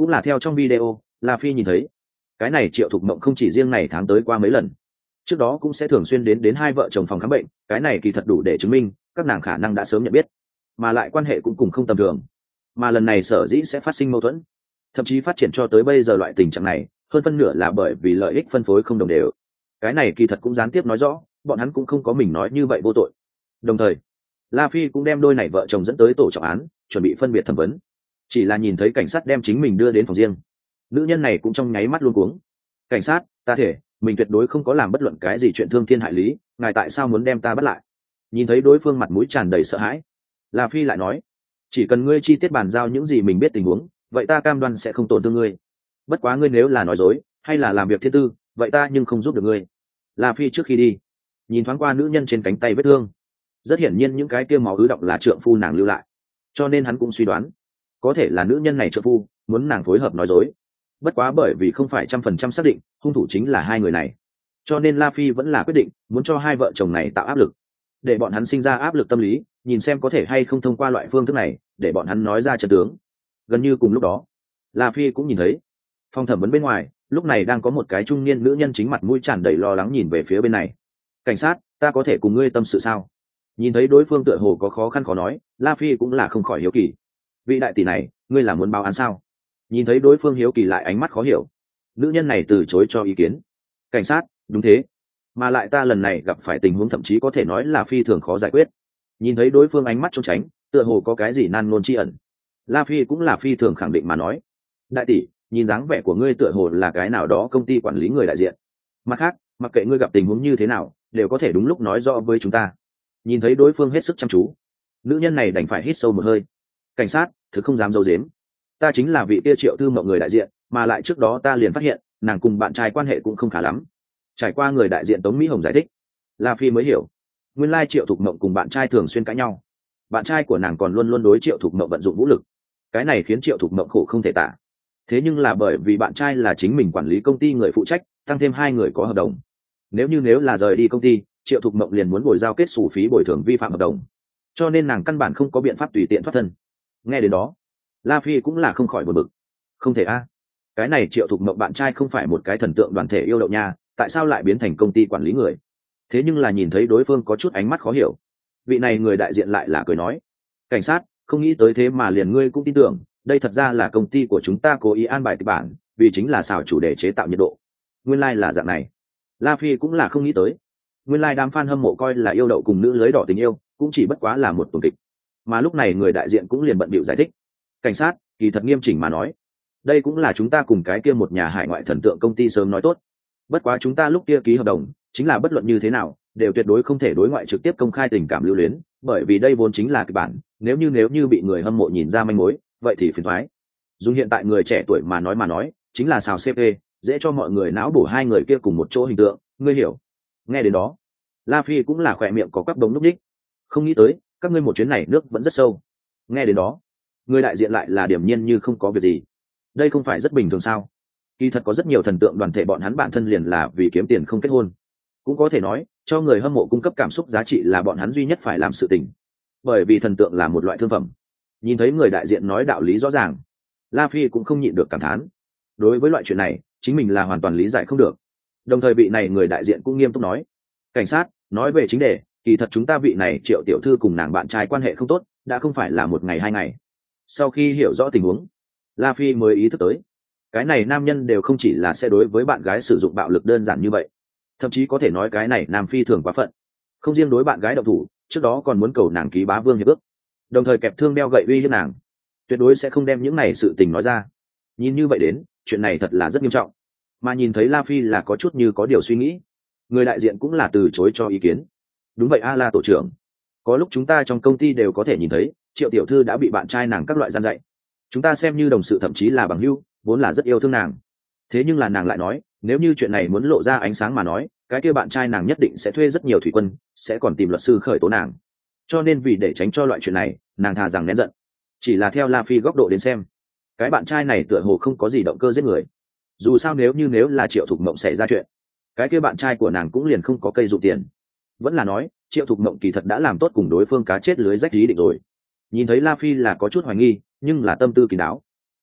cũng là theo trong video La Phi nhìn thấy cái này Triệu Thục Mộng không chỉ riêng này tháng tới qua mấy lần, trước đó cũng sẽ thường xuyên đến hai vợ chồng phòng khám bệnh. Cái này kỳ thật đủ để chứng minh các nàng khả năng đã sớm nhận biết, mà lại quan hệ cũng cùng không tầm thường. Mà lần này sở dĩ sẽ phát sinh mâu thuẫn, thậm chí phát triển cho tới bây giờ loại tình trạng này, hơn phân nửa là bởi vì lợi ích phân phối không đồng đều. Cái này kỳ thật cũng gián tiếp nói rõ bọn hắn cũng không có mình nói như vậy vô tội. Đồng thời La Phi cũng đem đôi này vợ chồng dẫn tới tổ trọng án, chuẩn bị phân biệt thẩm vấn. Chỉ là nhìn thấy cảnh sát đem chính mình đưa đến phòng riêng, nữ nhân này cũng trong nháy mắt luôn cuống. Cảnh sát, ta thể mình tuyệt đối không có làm bất luận cái gì chuyện thương thiên hại lý, ngài tại sao muốn đem ta bắt lại? Nhìn thấy đối phương mặt mũi tràn đầy sợ hãi, La Phi lại nói, chỉ cần ngươi chi tiết bàn giao những gì mình biết tình huống, vậy ta cam đoan sẽ không tổn thương ngươi. Bất quá ngươi nếu là nói dối hay là làm việc thiên tư, vậy ta nhưng không giúp được ngươi. La Phi trước khi đi nhìn thoáng qua nữ nhân trên cánh tay vết thương, rất hiển nhiên những cái kia máu ứ động là trượng phu nàng lưu lại, cho nên hắn cũng suy đoán có thể là nữ nhân này trượng phu muốn nàng phối hợp nói dối. Bất quá bởi vì không phải 100% xác định hung thủ chính là hai người này, cho nên La Phi vẫn là quyết định muốn cho hai vợ chồng này tạo áp lực, để bọn hắn sinh ra áp lực tâm lý, nhìn xem có thể hay không thông qua loại phương thức này để bọn hắn nói ra trận tướng. Gần như cùng lúc đó, La Phi cũng nhìn thấy phòng thẩm vấn bên ngoài lúc này đang có một cái trung niên nữ nhân chính mặt mũi tràn đầy lo lắng nhìn về phía bên này. Cảnh sát, ta có thể cùng ngươi tâm sự sao? Nhìn thấy đối phương tựa hồ có khó khăn khó nói, La Phi cũng là không khỏi hiếu kỳ. Vị đại tỷ này, ngươi là muốn báo án sao? Nhìn thấy đối phương hiếu kỳ lại ánh mắt khó hiểu, nữ nhân này từ chối cho ý kiến. Cảnh sát, đúng thế, mà lại ta lần này gặp phải tình huống thậm chí có thể nói là phi thường khó giải quyết. Nhìn thấy đối phương ánh mắt trốn tránh, tựa hồ có cái gì nan ngôn tri ẩn, La Phi cũng là phi thường khẳng định mà nói, đại tỷ, nhìn dáng vẻ của ngươi tựa hồ là cái nào đó công ty quản lý người đại diện. Mặt khác, mặc kệ ngươi gặp tình huống như thế nào đều có thể đúng lúc nói rõ với chúng ta. Nhìn thấy đối phương hết sức chăm chú, nữ nhân này đành phải hít sâu một hơi. Cảnh sát, thực không dám giấu giếm, ta chính là vị kia Triệu Thư Mộng người đại diện, mà lại trước đó ta liền phát hiện nàng cùng bạn trai quan hệ cũng không khá lắm. Trải qua người đại diện Tống Mỹ Hồng giải thích, La Phi mới hiểu nguyên lai Triệu Thục Mộng cùng bạn trai thường xuyên cãi nhau, bạn trai của nàng còn luôn luôn đối Triệu Thục Mộng vận dụng vũ lực. Cái này khiến Triệu Thục Mộng khổ không thể tả. Thế nhưng là bởi vì bạn trai là chính mình quản lý công ty người phụ trách, tăng thêm hai người có hợp đồng, nếu là rời đi công ty, Triệu Thục Mộng liền muốn bồi giao kết sổ phí bồi thường vi phạm hợp đồng, cho nên nàng căn bản không có biện pháp tùy tiện thoát thân. Nghe đến đó, La Phi cũng là không khỏi buồn bực. Không thể a, cái này Triệu Thục Mộng bạn trai không phải một cái thần tượng đoàn thể yêu đậu nha, tại sao lại biến thành công ty quản lý người? Thế nhưng là nhìn thấy đối phương có chút ánh mắt khó hiểu, vị này người đại diện lại là cười nói, cảnh sát, không nghĩ tới thế mà liền ngươi cũng tin tưởng, đây thật ra là công ty của chúng ta cố ý an bài kịch bản, vì chính là xào chủ đề chế tạo nhiệt độ. Nguyên lai là dạng này. La Phi cũng là không nghĩ tới, nguyên lai đám fan hâm mộ coi là yêu đậu cùng nữ lưới đỏ tình yêu cũng chỉ bất quá là một tuần kịch. Mà lúc này người đại diện cũng liền bận bịu giải thích, cảnh sát, kỳ thật nghiêm chỉnh mà nói, đây cũng là chúng ta cùng cái kia một nhà hải ngoại thần tượng công ty sớm nói tốt. Bất quá chúng ta lúc kia ký hợp đồng chính là bất luận như thế nào đều tuyệt đối không thể đối ngoại trực tiếp công khai tình cảm lưu luyến, bởi vì đây vốn chính là kịch bản, nếu như bị người hâm mộ nhìn ra manh mối, vậy thì phiền toái. Dùng hiện tại người trẻ tuổi mà nói chính là xào CP, dễ cho mọi người não bổ hai người kia cùng một chỗ hình tượng, ngươi hiểu. Nghe đến đó, La Phi cũng là khỏe miệng có quắp đống núp đích. Không nghĩ tới các ngươi một chuyến này nước vẫn rất sâu. Nghe đến đó, người đại diện lại là điềm nhiên như không có việc gì. Đây không phải rất bình thường sao? Kỳ thật có rất nhiều thần tượng đoàn thể bọn hắn bản thân liền là vì kiếm tiền không kết hôn, cũng có thể nói cho người hâm mộ cung cấp cảm xúc giá trị là bọn hắn duy nhất phải làm sự tình, bởi vì thần tượng là một loại thương phẩm. Nhìn thấy người đại diện nói đạo lý rõ ràng, La Phi cũng không nhịn được cảm thán. Đối với loại chuyện này chính mình là hoàn toàn lý giải không được. Đồng thời vị này người đại diện cũng nghiêm túc nói, cảnh sát, nói về chính đề, kỳ thật chúng ta vị này Triệu tiểu thư cùng nàng bạn trai quan hệ không tốt, đã không phải là một ngày hai ngày. Sau khi hiểu rõ tình huống, La Phi mới ý thức tới, cái này nam nhân đều không chỉ là sẽ đối với bạn gái sử dụng bạo lực đơn giản như vậy, thậm chí có thể nói cái này nam phi thường quá phận, không riêng đối bạn gái động thủ, trước đó còn muốn cầu nàng ký bá vương hiệp ước, đồng thời kẹp thương đeo gậy uy hiếp nàng, tuyệt đối sẽ không đem những này sự tình nói ra. Nhìn như vậy đến, chuyện này thật là rất nghiêm trọng. Mà nhìn thấy La Phi là có chút như có điều suy nghĩ, người đại diện cũng là từ chối cho ý kiến. Đúng vậy a, La tổ trưởng, có lúc chúng ta trong công ty đều có thể nhìn thấy Triệu tiểu thư đã bị bạn trai nàng các loại gian dạy, chúng ta xem như đồng sự thậm chí là bằng hữu, vốn là rất yêu thương nàng. Thế nhưng là nàng lại nói, nếu như chuyện này muốn lộ ra ánh sáng mà nói, cái kia bạn trai nàng nhất định sẽ thuê rất nhiều thủy quân, sẽ còn tìm luật sư khởi tố nàng. Cho nên vì để tránh cho loại chuyện này, nàng thà rằng nén giận. Chỉ là theo La Phi góc độ đến xem, cái bạn trai này tựa hồ không có gì động cơ giết người. Dù sao nếu là Triệu Thục Mộng xảy ra chuyện, cái kia bạn trai của nàng cũng liền không có cây dụ tiền. Vẫn là nói Triệu Thục Mộng kỳ thật đã làm tốt cùng đối phương cá chết lưới rách ý định rồi. Nhìn thấy La Phi là có chút hoài nghi, nhưng là tâm tư kín đáo.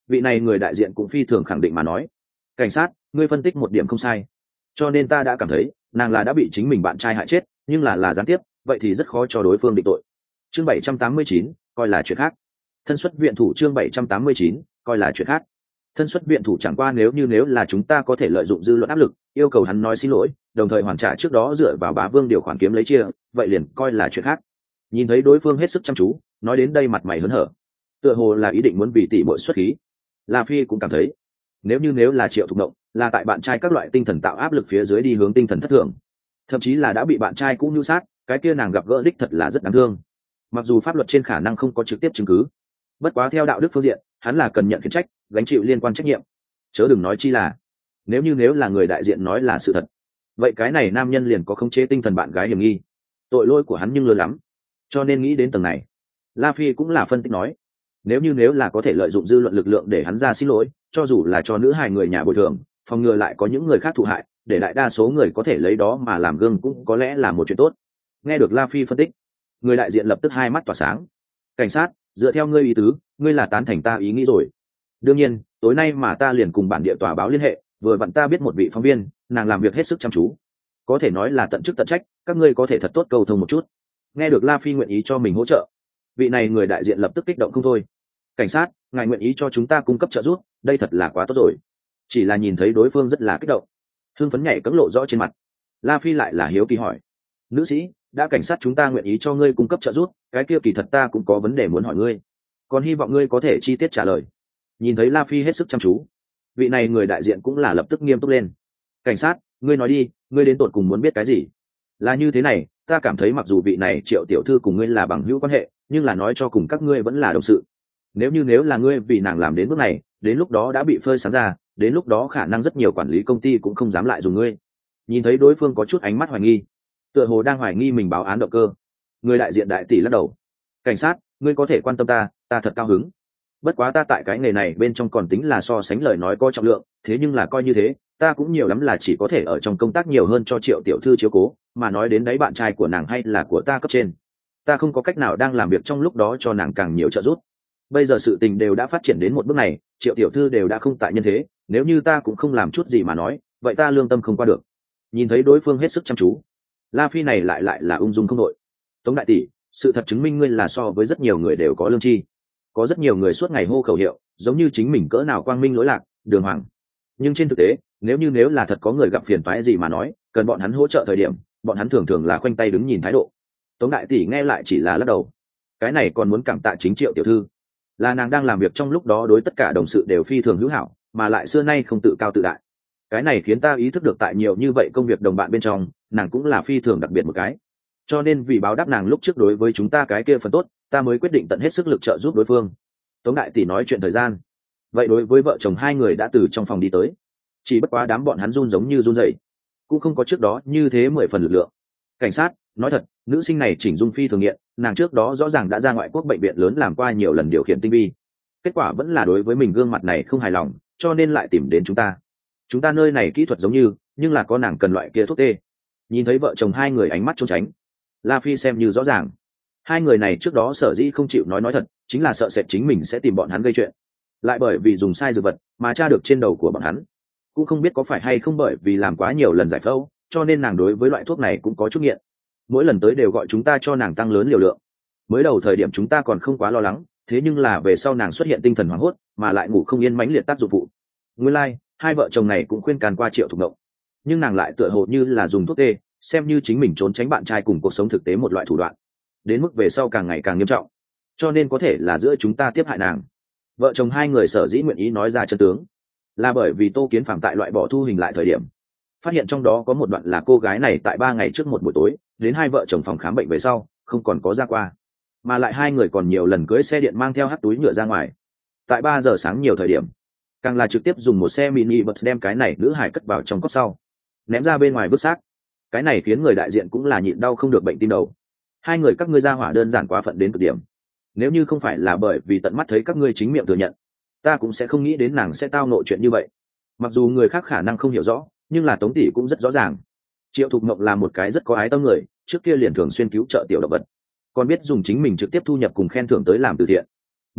vị này người đại diện cũng phi thường khẳng định mà nói. Cảnh sát, ngươi phân tích một điểm không sai, cho nên ta đã cảm thấy nàng là đã bị chính mình bạn trai hại chết, nhưng là gián tiếp, vậy thì rất khó cho đối phương định tội. Chương 789, coi là chuyện khác. Thân xuất viện thủ. Chương 789, coi là chuyện khác. Thân xuất viện thủ chẳng qua nếu là chúng ta có thể lợi dụng dư luận áp lực, yêu cầu hắn nói xin lỗi, đồng thời hoàn trả trước đó dựa vào Bá Vương điều khoản kiếm lấy chia, vậy liền coi là chuyện khác. Nhìn thấy đối phương hết sức chăm chú, nói đến đây mặt mày hớn hở, tựa hồ là ý định muốn vì tỷ muội xuất khí. La Phi cũng cảm thấy, nếu là Triệu Thục Động, là tại bạn trai các loại tinh thần tạo áp lực phía dưới đi hướng tinh thần thất thường, thậm chí là đã bị bạn trai cũng nhu sát, cái kia nàng gặp gỡ đích thật là rất đáng thương. Mặc dù pháp luật trên khả năng không có trực tiếp chứng cứ, bất quá theo đạo đức phương diện, hắn là cần nhận khiển trách, gánh chịu liên quan trách nhiệm. Chớ đừng nói chi là, nếu là người đại diện nói là sự thật, vậy cái này nam nhân liền có khống chế tinh thần bạn gái hiểm nghi, tội lỗi của hắn nhưng lớn lắm. Cho nên nghĩ đến tầng này, La Phi cũng là phân tích nói, nếu là có thể lợi dụng dư luận lực lượng để hắn ra xin lỗi, cho dù là cho nữ hài người nhà bồi thường, phòng ngừa lại có những người khác thụ hại, để đại đa số người có thể lấy đó mà làm gương, cũng có lẽ là một chuyện tốt. Nghe được La Phi phân tích, người đại diện lập tức hai mắt tỏa sáng. Cảnh sát, dựa theo ngươi ý tứ, ngươi là tán thành ta ý nghĩ rồi. Đương nhiên, tối nay mà ta liền cùng bản địa tòa báo liên hệ, vừa vặn ta biết một vị phóng viên, nàng làm việc hết sức chăm chú, có thể nói là tận chức tận trách, các ngươi có thể thật tốt cầu thông một chút. Nghe được La Phi nguyện ý cho mình hỗ trợ, vị này người đại diện lập tức kích động không thôi. Cảnh sát, ngài nguyện ý cho chúng ta cung cấp trợ giúp, đây thật là quá tốt rồi. Chỉ là nhìn thấy đối phương rất là kích động, hưng phấn nhảy cẫng lộ rõ trên mặt, La Phi lại là hiếu kỳ hỏi, nữ sĩ, đã cảnh sát chúng ta nguyện ý cho ngươi cung cấp trợ giúp, cái kia kỳ thật ta cũng có vấn đề muốn hỏi ngươi, còn hy vọng ngươi có thể chi tiết trả lời. Nhìn thấy La Phi hết sức chăm chú, vị này người đại diện cũng là lập tức nghiêm túc lên. Cảnh sát, ngươi nói đi, ngươi đến tột cùng muốn biết cái gì? Là như thế này, ta cảm thấy mặc dù vị này Triệu tiểu thư cùng ngươi là bằng hữu quan hệ, nhưng là nói cho cùng các ngươi vẫn là đồng sự. Nếu là ngươi vì nàng làm đến bước này, đến lúc đó đã bị phơi sáng ra, đến lúc đó khả năng rất nhiều quản lý công ty cũng không dám lại dùng ngươi. Nhìn thấy đối phương có chút ánh mắt hoài nghi, tựa hồ đang hoài nghi mình báo án động cơ, người đại diện đại tỷ lắc đầu. Cảnh sát, ngươi có thể quan tâm ta thật cao hứng. Bất quá ta tại cái nghề này bên trong còn tính là so sánh lời nói có trọng lượng, thế nhưng là coi như thế, ta cũng nhiều lắm là chỉ có thể ở trong công tác nhiều hơn cho Triệu tiểu thư chiếu cố, mà nói đến đấy bạn trai của nàng hay là của ta cấp trên, ta không có cách nào đang làm việc trong lúc đó cho nàng càng nhiều trợ giúp. Bây giờ sự tình đều đã phát triển đến một bước này, Triệu tiểu thư đều đã không tại nhân thế, nếu như ta cũng không làm chút gì mà nói, vậy ta lương tâm không qua được. Nhìn thấy đối phương hết sức chăm chú, La Phi này lại là ung dung không đội. Tống đại tỷ, sự thật chứng minh ngươi là so với rất nhiều người đều có lương tri, có rất nhiều người suốt ngày hô khẩu hiệu, giống như chính mình cỡ nào quang minh lỗi lạc, đường hoàng. Nhưng trên thực tế, nếu là thật có người gặp phiền toái gì mà nói, cần bọn hắn hỗ trợ thời điểm, bọn hắn thường là khoanh tay đứng nhìn thái độ. Tống đại tỷ nghe lại chỉ là lắc đầu. Cái này còn muốn cảm tạ chính Triệu tiểu thư, là nàng đang làm việc trong lúc đó đối tất cả đồng sự đều phi thường hữu hảo, mà lại xưa nay không tự cao tự đại. Cái này khiến ta ý thức được tại nhiều như vậy công việc đồng bạn bên trong, nàng cũng là phi thường đặc biệt một cái. Cho nên vì báo đáp nàng lúc trước đối với chúng ta cái kia phần tốt, ta mới quyết định tận hết sức lực trợ giúp đối phương. Tống đại tỷ nói chuyện thời gian, vậy đối với vợ chồng hai người đã từ trong phòng đi tới, chỉ bất quá đám bọn hắn run giống như run rẩy, cũng không có trước đó như thế 10 phần lực lượng. Cảnh sát, nói thật, nữ sinh này chỉnh dung phi thường nghiện, nàng trước đó rõ ràng đã ra ngoại quốc bệnh viện lớn làm qua nhiều lần điều khiển tinh vi, kết quả vẫn là đối với mình gương mặt này không hài lòng, cho nên lại tìm đến chúng ta nơi này kỹ thuật giống như, nhưng là có nàng cần loại kia thuốc tê. Nhìn thấy vợ chồng hai người ánh mắt trốn tránh, La Phi xem như rõ ràng, hai người này trước đó sở dĩ không chịu nói thật, chính là sợ sệt chính mình sẽ tìm bọn hắn gây chuyện, lại bởi vì dùng sai dược vật mà tra được trên đầu của bọn hắn. Cũng không biết có phải hay không bởi vì làm quá nhiều lần giải phẫu, cho nên nàng đối với loại thuốc này cũng có chút nghiện, mỗi lần tới đều gọi chúng ta cho nàng tăng lớn liều lượng. Mới đầu thời điểm chúng ta còn không quá lo lắng, thế nhưng là về sau nàng xuất hiện tinh thần hoảng hốt, mà lại ngủ không yên mãnh liệt tác dụng phụ. Nguyên lai, hai vợ chồng này cũng khuyên can qua Triệu Thục Ngộng, nhưng nàng lại tựa hồ như là dùng thuốc tê, xem như chính mình trốn tránh bạn trai cùng cuộc sống thực tế một loại thủ đoạn, đến mức về sau càng ngày càng nghiêm trọng, cho nên có thể là giữa chúng ta tiếp hại nàng. Vợ chồng hai người sở dĩ nguyện ý nói ra chân tướng, là bởi vì Tô Kiến Phạm tại loại bỏ thu hình lại thời điểm, phát hiện trong đó có một đoạn là cô gái này tại 3 ngày trước một buổi tối đến hai vợ chồng phòng khám bệnh về sau không còn có ra qua, mà lại hai người còn nhiều lần cưỡi xe điện mang theo hắt túi nhựa ra ngoài. Tại 3 giờ sáng nhiều thời điểm, càng là trực tiếp dùng một xe mini bus đem cái này nữ hải cất vào trong cốp sau, ném ra bên ngoài vứt xác. Cái này khiến người đại diện cũng là nhịn đau không được bệnh tim đầu. Hai người các ngươi ra hỏa đơn giản quá phận đến cực điểm. Nếu như không phải là bởi vì tận mắt thấy các ngươi chính miệng thừa nhận, ta cũng sẽ không nghĩ đến nàng sẽ tao nội chuyện như vậy. Mặc dù người khác khả năng không hiểu rõ, nhưng là Tống tỷ cũng rất rõ ràng. Triệu Thục Mộng là một cái rất có ái tâm người, trước kia liền thường xuyên cứu trợ tiểu động vật, còn biết dùng chính mình trực tiếp thu nhập cùng khen thưởng tới làm từ thiện.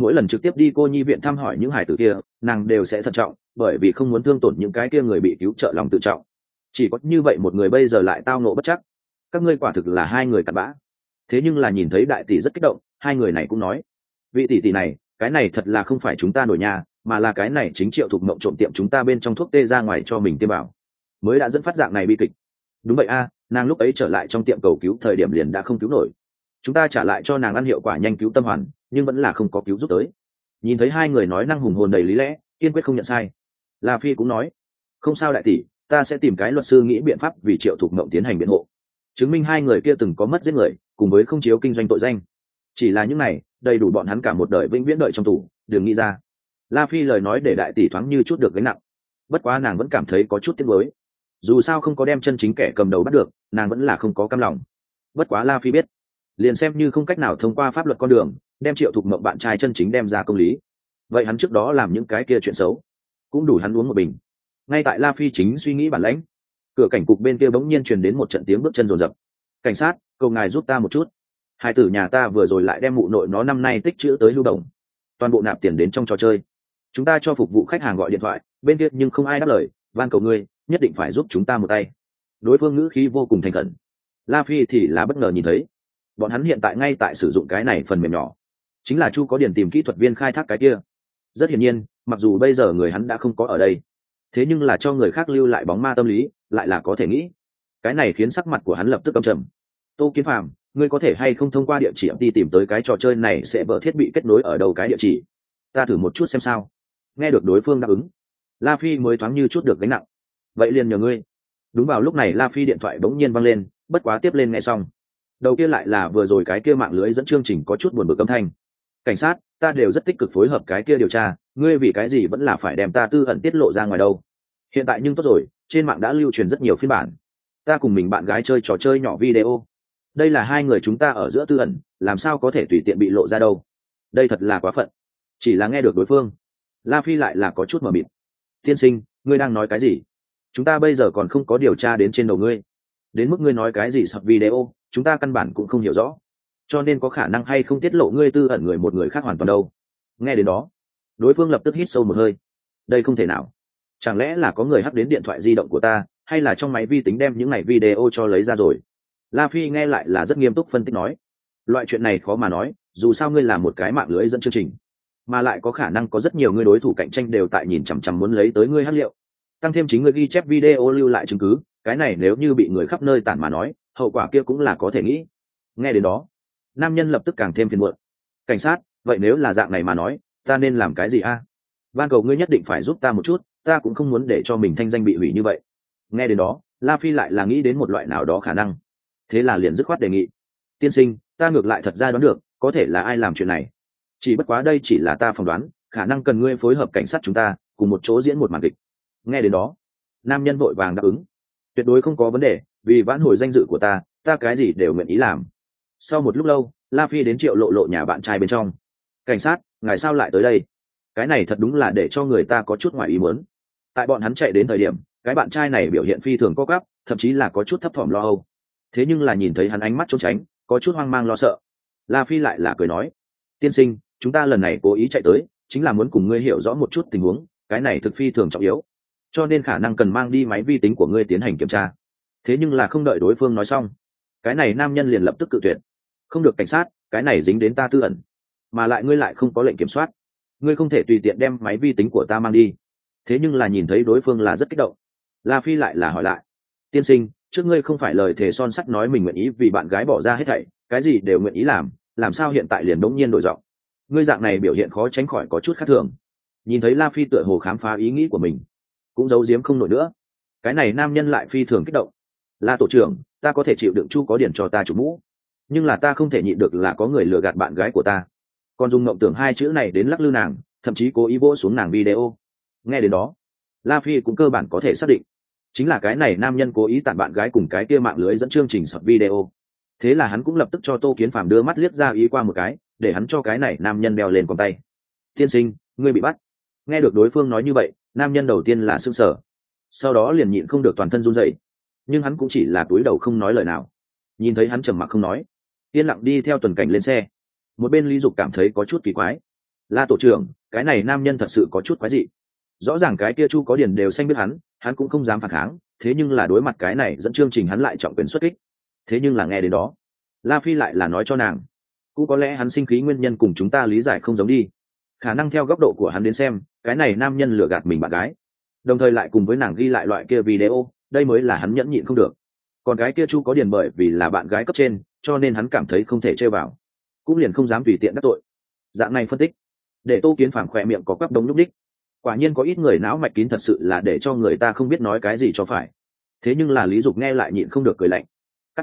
mỗi lần trực tiếp đi cô nhi viện thăm hỏi những hải tử kia nàng đều sẽ thận trọng, bởi vì không muốn thương tổn những cái kia người bị cứu trợ lòng tự trọng. Chỉ có như vậy một người bây giờ lại tao nộ bất chắc. Các ngươi quả thực là hai người cặn bã. Thế nhưng là nhìn thấy đại tỷ rất kích động, hai người này cũng nói, vị tỷ tỷ này, cái này thật là không phải chúng ta nổi nhà, mà là cái này chính Triệu Thục Mộng trộm tiệm chúng ta bên trong thuốc tê ra ngoài cho mình tiêm vào, mới đã dẫn phát dạng này bi kịch. Đúng vậy a, nàng lúc ấy trở lại trong tiệm cầu cứu thời điểm liền đã không cứu nổi, chúng ta trả lại cho nàng ăn hiệu quả nhanh cứu tâm hoàn, nhưng vẫn là không có cứu giúp tới. Nhìn thấy hai người nói năng hùng hồn đầy lý lẽ, kiên quyết không nhận sai, La Phi cũng nói, không sao đại tỷ, ta sẽ tìm cái luật sư nghĩ biện pháp vì Triệu Thục Mộng tiến hành biện hộ, chứng minh hai người kia từng có mất giết người cùng với không chiếu kinh doanh tội danh. Chỉ là những này đầy đủ bọn hắn cả một đời vĩnh viễn đợi trong tù, đừng nghĩ ra. La Phi lời nói để đại tỷ thoáng như chút được gánh nặng, bất quá nàng vẫn cảm thấy có chút tiếc nuối, dù sao không có đem chân chính kẻ cầm đầu bắt được, nàng vẫn là không có cam lòng. Bất quá La Phi biết, liền xem như không cách nào thông qua pháp luật con đường đem Triệu Thục Mộng bạn trai chân chính đem ra công lý, vậy hắn trước đó làm những cái kia chuyện xấu cũng đủ hắn uống một bình. Ngay tại La Phi chính suy nghĩ bản lãnh, cửa cảnh cục bên kia bỗng nhiên truyền đến một trận tiếng bước chân rồn rập. Cảnh sát, cầu ngài giúp ta một chút, hai tử nhà ta vừa rồi lại đem mụ nội nó năm nay tích trữ tới lưu đồng, toàn bộ nạp tiền đến trong trò chơi, chúng ta cho phục vụ khách hàng gọi điện thoại bên kia nhưng không ai đáp lời, van cầu ngươi nhất định phải giúp chúng ta một tay. Đối phương ngữ khí vô cùng thành khẩn. La Phi thì là bất ngờ nhìn thấy bọn hắn hiện tại ngay tại sử dụng cái này phần mềm nhỏ, chính là Chu có điền tìm kỹ thuật viên khai thác cái kia. Rất hiển nhiên, mặc dù bây giờ người hắn đã không có ở đây, thế nhưng là cho người khác lưu lại bóng ma tâm lý lại là có thể nghĩ. Cái này khiến sắc mặt của hắn lập tức âm trầm. Tô Kiến Phàm, ngươi có thể hay không thông qua địa chỉ đi tìm tới cái trò chơi này sẽ vỡ thiết bị kết nối ở đâu cái địa chỉ, ta thử một chút xem sao. Nghe được đối phương đáp ứng, La Phi mới thoáng như chút được gánh nặng. Vậy liền nhờ ngươi. Đúng vào lúc này La Phi điện thoại bỗng nhiên vang lên, bất quá tiếp lên nghe xong, đầu kia lại là vừa rồi cái kia mạng lưới dẫn chương trình có chút buồn bực âm thanh. Cảnh sát, ta đều rất tích cực phối hợp cái kia điều tra, ngươi vì cái gì vẫn là phải đem ta tư ẩn tiết lộ ra ngoài đâu? Hiện tại nhưng tốt rồi, trên mạng đã lưu truyền rất nhiều phiên bản, ta cùng mình bạn gái chơi trò chơi nhỏ video, đây là hai người chúng ta ở giữa tư ẩn, làm sao có thể tùy tiện bị lộ ra đâu? Đây thật là quá phận. Chỉ là nghe được đối phương, La Phi lại là có chút mờ mịt. Tiên sinh, ngươi đang nói cái gì? Chúng ta bây giờ còn không có điều tra đến trên đầu ngươi, đến mức ngươi nói cái gì sập video, chúng ta căn bản cũng không hiểu rõ, cho nên có khả năng hay không tiết lộ ngươi tư ẩn người một người khác hoàn toàn đâu. Nghe đến đó, đối phương lập tức hít sâu một hơi. Đây không thể nào, chẳng lẽ là có người hack đến điện thoại di động của ta, hay là trong máy vi tính đem những này video cho lấy ra rồi? La Phi nghe lại là rất nghiêm túc phân tích nói, loại chuyện này khó mà nói, dù sao ngươi là một cái mạng lưới dẫn chương trình, mà lại có khả năng có rất nhiều người đối thủ cạnh tranh đều tại nhìn chằm chằm muốn lấy tới ngươi hack liệu, tăng thêm chính ngươi ghi chép video lưu lại chứng cứ, cái này nếu như bị người khắp nơi tản mà nói, hậu quả kia cũng là có thể nghĩ. Nghe đến đó, nam nhân lập tức càng thêm phiền muộn. Cảnh sát, vậy nếu là dạng này mà nói, ta nên làm cái gì a? Van cầu ngươi nhất định phải giúp ta một chút, ta cũng không muốn để cho mình thanh danh bị hủy như vậy. Nghe đến đó, La Phi lại là nghĩ đến một loại nào đó khả năng, thế là liền dứt khoát đề nghị, tiên sinh, ta ngược lại thật ra đoán được có thể là ai làm chuyện này, chỉ bất quá đây chỉ là ta phỏng đoán, khả năng cần ngươi phối hợp cảnh sát chúng ta cùng một chỗ diễn một màn kịch. Nghe đến đó, nam nhân vội vàng đáp ứng, tuyệt đối không có vấn đề, vì vãn hồi danh dự của ta, ta cái gì đều nguyện ý làm. Sau một lúc lâu, La Phi đến Triệu Lộ Lộ nhà bạn trai bên trong. Cảnh sát, ngài sao lại tới đây? Cái này thật đúng là để cho người ta có chút ngoài ý muốn. Tại bọn hắn chạy đến thời điểm, cái bạn trai này biểu hiện phi thường co quắp, thậm chí là có chút thấp thỏm lo âu. Thế nhưng là nhìn thấy hắn ánh mắt trốn tránh, có chút hoang mang lo sợ, La Phi lại là cười nói, tiên sinh, chúng ta lần này cố ý chạy tới chính là muốn cùng ngươi hiểu rõ một chút tình huống, cái này thực phi thường trọng yếu, cho nên khả năng cần mang đi máy vi tính của ngươi tiến hành kiểm tra. Thế nhưng là không đợi đối phương nói xong, cái này nam nhân liền lập tức cự tuyệt. Không được cảnh sát, cái này dính đến ta tư ẩn, mà lại ngươi lại không có lệnh kiểm soát, ngươi không thể tùy tiện đem máy vi tính của ta mang đi. Thế nhưng là nhìn thấy đối phương là rất kích động, La Phi lại là hỏi lại, tiên sinh, trước ngươi không phải lời thề son sắt nói mình nguyện ý vì bạn gái bỏ ra hết thảy, cái gì đều nguyện ý làm sao hiện tại liền đống nhiên đổi giọng? Ngươi dạng này biểu hiện khó tránh khỏi có chút khác thường. Nhìn thấy La Phi tựa hồ khám phá ý nghĩ của mình, cũng giấu giếm không nổi nữa, cái này nam nhân lại phi thường kích động. La tổ trưởng, ta có thể chịu đựng Chu có điển cho ta chủ mũ, nhưng là ta không thể nhịn được là có người lừa gạt bạn gái của ta, còn dùng mộng tưởng hai chữ này đến lắc lư nàng, thậm chí cố ý vỗ xuống nàng video. Nghe đến đó, La Phi cũng cơ bản có thể xác định, chính là cái này nam nhân cố ý tản bạn gái cùng cái kia mạng lưới dẫn chương trình sập video. Thế là hắn cũng lập tức cho Tô Kiến Phàm đưa mắt liếc ra ý qua một cái, để hắn cho cái này nam nhân đeo lên con tay. Tiên sinh, ngươi bị bắt. Nghe được đối phương nói như vậy, nam nhân đầu tiên là sững sờ, sau đó liền nhịn không được toàn thân run rẩy, nhưng hắn cũng chỉ là cúi đầu không nói lời nào. Nhìn thấy hắn trầm mặc không nói, yên lặng đi theo tuần cảnh lên xe, một bên Lý Dục cảm thấy có chút kỳ quái. La tổ trưởng, cái này nam nhân thật sự có chút quái dị. Rõ ràng cái kia Chu Có Điền đều xanh biết hắn cũng không dám phản kháng, thế nhưng là đối mặt cái này dẫn chương trình hắn lại trọng quyền xuất kích. Thế nhưng là nghe đến đó, La Phi lại là nói cho nàng, cũng có lẽ hắn sinh khí nguyên nhân cùng chúng ta lý giải không giống đi. Khả năng theo góc độ của hắn đến xem, cái này nam nhân lừa gạt mình bạn gái, đồng thời lại cùng với nàng ghi lại loại kia video, đây mới là hắn nhẫn nhịn không được. Còn cái kia Chu Có Điền bởi vì là bạn gái cấp trên, cho nên hắn cảm thấy không thể chơi vào, cũng liền không dám tùy tiện đắc tội. Dạng này phân tích, để Tô Kiến Phàm khỏe miệng có quắp đống lúc đích. Quả nhiên có ít người não mạch kín thật sự là để cho người ta không biết nói cái gì cho phải. Thế nhưng là Lý Dục nghe lại nhịn không được cười lạnh.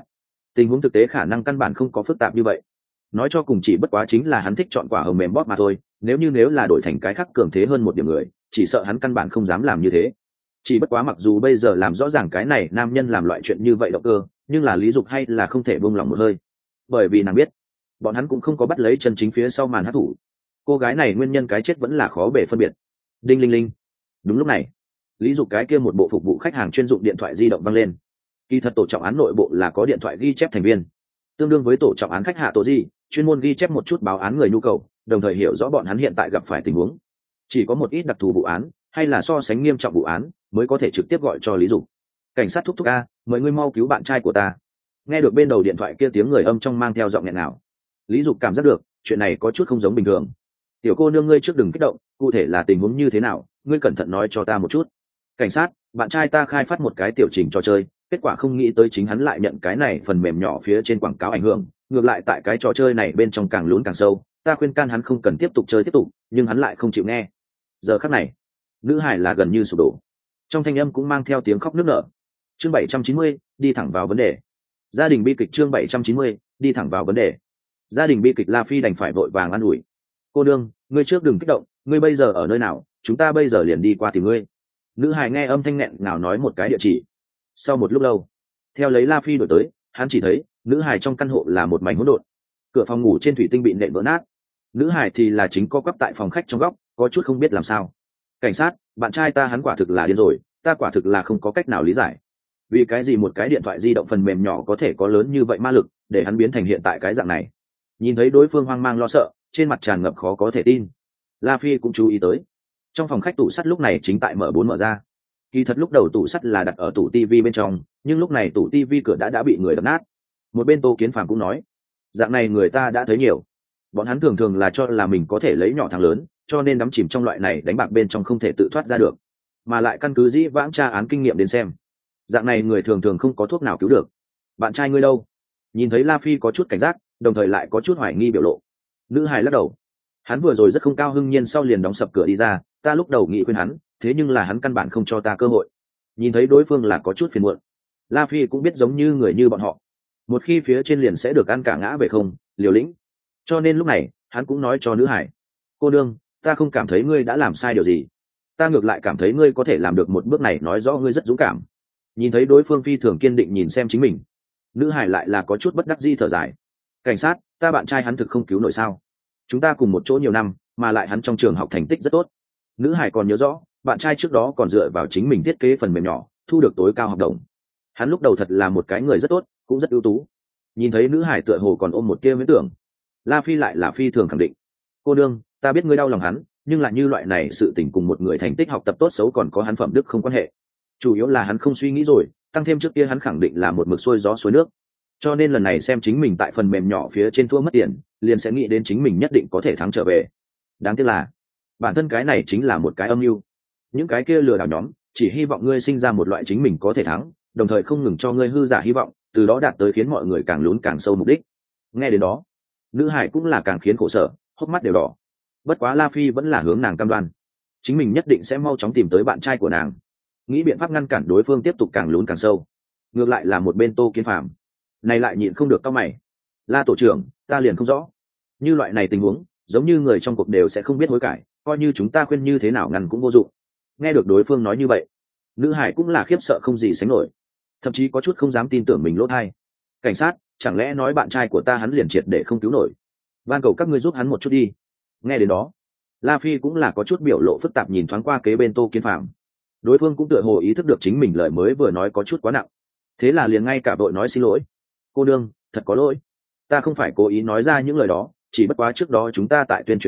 Tình huống thực tế khả năng căn bản không có phức tạp như vậy. Nói cho cùng chỉ bất quá chính là hắn thích chọn quả hồng mềm bóp mà thôi, nếu là đổi thành cái khác cường thế hơn một điểm người, chỉ sợ hắn căn bản không dám làm như thế. Chỉ bất quá mặc dù bây giờ làm rõ ràng cái này nam nhân làm loại chuyện như vậy động cơ, nhưng là Lý Dục hay là không thể buông lòng một hơi. Bởi vì nàng biết, bọn hắn cũng không có bắt lấy chân chính phía sau màn hắc thủ. Cô gái này nguyên nhân cái chết vẫn là khó bề phân biệt. Đinh linh linh. Đúng lúc này, Lý Dục cái kia một bộ phục vụ khách hàng chuyên dụng điện thoại di động vang lên. Kỳ thật tổ trọng án nội bộ là có điện thoại ghi chép thành viên, tương đương với tổ trọng án khách hạ tổ gì, chuyên môn ghi chép một chút báo án người nhu cầu, đồng thời hiểu rõ bọn hắn hiện tại gặp phải tình huống. Chỉ có một ít đặc thù vụ án hay là so sánh nghiêm trọng vụ án mới có thể trực tiếp gọi cho Lý Dục. Cảnh sát thúc thúc a, mời ngươi mau cứu bạn trai của ta. Nghe được bên đầu điện thoại kia tiếng người âm trong mang theo giọng nghẹn nào, Lý Dục cảm giác được chuyện này có chút không giống bình thường. Tiểu cô nương, ngươi trước đừng kích động, cụ thể là tình huống như thế nào, ngươi cẩn thận nói cho ta một chút. Cảnh sát, bạn trai ta khai phát một cái tiểu trình trò chơi, kết quả không nghĩ tới chính hắn lại nhận cái này phần mềm nhỏ phía trên quảng cáo ảnh hưởng, ngược lại tại cái trò chơi này bên trong càng lún càng sâu, ta khuyên can hắn không cần tiếp tục chơi tiếp tục, nhưng hắn lại không chịu nghe. Giờ khắc này, nữ hải là gần như sụp đổ, trong thanh âm cũng mang theo tiếng khóc nức nở. Chương 790, đi thẳng vào vấn đề. Gia đình bi kịch. Chương 790, đi thẳng vào vấn đề. Gia đình bi kịch. La Phi đành phải vội vàng an ủi. Cô đương, ngươi trước đừng kích động, ngươi bây giờ ở nơi nào, chúng ta bây giờ liền đi qua tìm ngươi. Nữ hài nghe âm thanh nghẹn ngào nói một cái địa chỉ. Sau một lúc lâu, theo lấy La Phi đổi tới, hắn chỉ thấy nữ hài trong căn hộ là một mảnh hỗn độn, cửa phòng ngủ trên thủy tinh bị nện vỡ nát, nữ hài thì là chính co quắp tại phòng khách trong góc, có chút không biết làm sao. Cảnh sát, bạn trai ta hắn quả thực là điên rồi, ta quả thực là không có cách nào lý giải, vì cái gì một cái điện thoại di động phần mềm nhỏ có thể có lớn như vậy ma lực để hắn biến thành hiện tại cái dạng này. Nhìn thấy đối phương hoang mang lo sợ, trên mặt tràn ngập khó có thể tin, La Phi cũng chú ý tới trong phòng khách tủ sắt lúc này chính tại mở ra. Kỳ thật lúc đầu tủ sắt là đặt ở tủ tivi bên trong, nhưng lúc này tủ tivi cửa đã bị người đập nát. Một bên Tô Kiến Phàm cũng nói, dạng này người ta đã thấy nhiều, bọn hắn thường thường là cho là mình có thể lấy nhỏ thắng lớn, cho nên đắm chìm trong loại này đánh bạc bên trong không thể tự thoát ra được, mà lại căn cứ dĩ vãng tra án kinh nghiệm đến xem, dạng này người thường thường không có thuốc nào cứu được. Bạn trai ngươi đâu? Nhìn thấy La Phi có chút cảnh giác, đồng thời lại có chút hoài nghi biểu lộ, nữ hài lắc đầu. Hắn vừa rồi rất không cao hưng nhiên sau liền đóng sập cửa đi ra, ta lúc đầu nghĩ khuyên hắn, thế nhưng là hắn căn bản không cho ta cơ hội. Nhìn thấy đối phương là có chút phiền muộn, La Phi cũng biết giống như người như bọn họ, một khi phía trên liền sẽ được ăn cả ngã về không, liều lĩnh. Cho nên lúc này hắn cũng nói cho nữ hải, cô đương, ta không cảm thấy ngươi đã làm sai điều gì, ta ngược lại cảm thấy ngươi có thể làm được một bước này, nói rõ ngươi rất dũng cảm. Nhìn thấy đối phương phi thường kiên định nhìn xem chính mình, nữ hải lại là có chút bất đắc dĩ thở dài. Cảnh sát, ta bạn trai hắn thực không cứu nổi sao? Chúng ta cùng một chỗ nhiều năm, mà lại hắn trong trường học thành tích rất tốt. Nữ hải còn nhớ rõ, bạn trai trước đó còn dựa vào chính mình thiết kế phần mềm nhỏ, thu được tối cao học đồng. Hắn lúc đầu thật là một cái người rất tốt, cũng rất ưu tú. Nhìn thấy nữ hải tựa hồ còn ôm một tia viễn tưởng, La Phi lại là phi thường khẳng định. Cô đương, ta biết ngươi đau lòng hắn, nhưng là như loại này sự tình cùng một người thành tích học tập tốt xấu còn có hắn phẩm đức không quan hệ. Chủ yếu là hắn không suy nghĩ rồi, tăng thêm trước kia hắn khẳng định là một mực xuôi gió xuôi nước. Cho nên lần này xem chính mình tại phần mềm nhỏ phía trên thua mất tiền, liền sẽ nghĩ đến chính mình nhất định có thể thắng trở về. Đáng tiếc là bản thân cái này chính là một cái âm mưu. Những cái kia lừa đảo nhóm chỉ hy vọng ngươi sinh ra một loại chính mình có thể thắng, đồng thời không ngừng cho ngươi hư giả hy vọng, từ đó đạt tới khiến mọi người càng lún càng sâu mục đích. Nghe đến đó, nữ hải cũng là càng khiến khổ sở, hốc mắt đều đỏ. Bất quá La Phi vẫn là hướng nàng cam đoan, chính mình nhất định sẽ mau chóng tìm tới bạn trai của nàng, nghĩ biện pháp ngăn cản đối phương tiếp tục càng lún càng sâu. Ngược lại là một bên Tô Kiến Phàm này lại nhịn không được cau mày. La tổ trưởng, ta liền không rõ, như loại này tình huống giống như người trong cuộc đều sẽ không biết hối cải, coi như chúng ta khuyên như thế nào ngăn cũng vô dụng. Nghe được đối phương nói như vậy, nữ hải cũng là khiếp sợ không gì sánh nổi, thậm chí có chút không dám tin tưởng mình lỗ tai. Cảnh sát, chẳng lẽ nói bạn trai của ta hắn liền triệt để không cứu nổi? Van cầu các ngươi giúp hắn một chút đi. Nghe đến đó, La Phi cũng là có chút biểu lộ phức tạp nhìn thoáng qua kế bên Tô Kiến Phàm. Đối phương cũng tựa hồ ý thức được chính mình lời mới vừa nói có chút quá nặng, thế là liền ngay cả vội nói xin lỗi. Cô đương, thật có lỗi, ta không phải cố ý nói ra những lời đó, chỉ bất quá trước đó chúng ta tại tuyên truyền khoa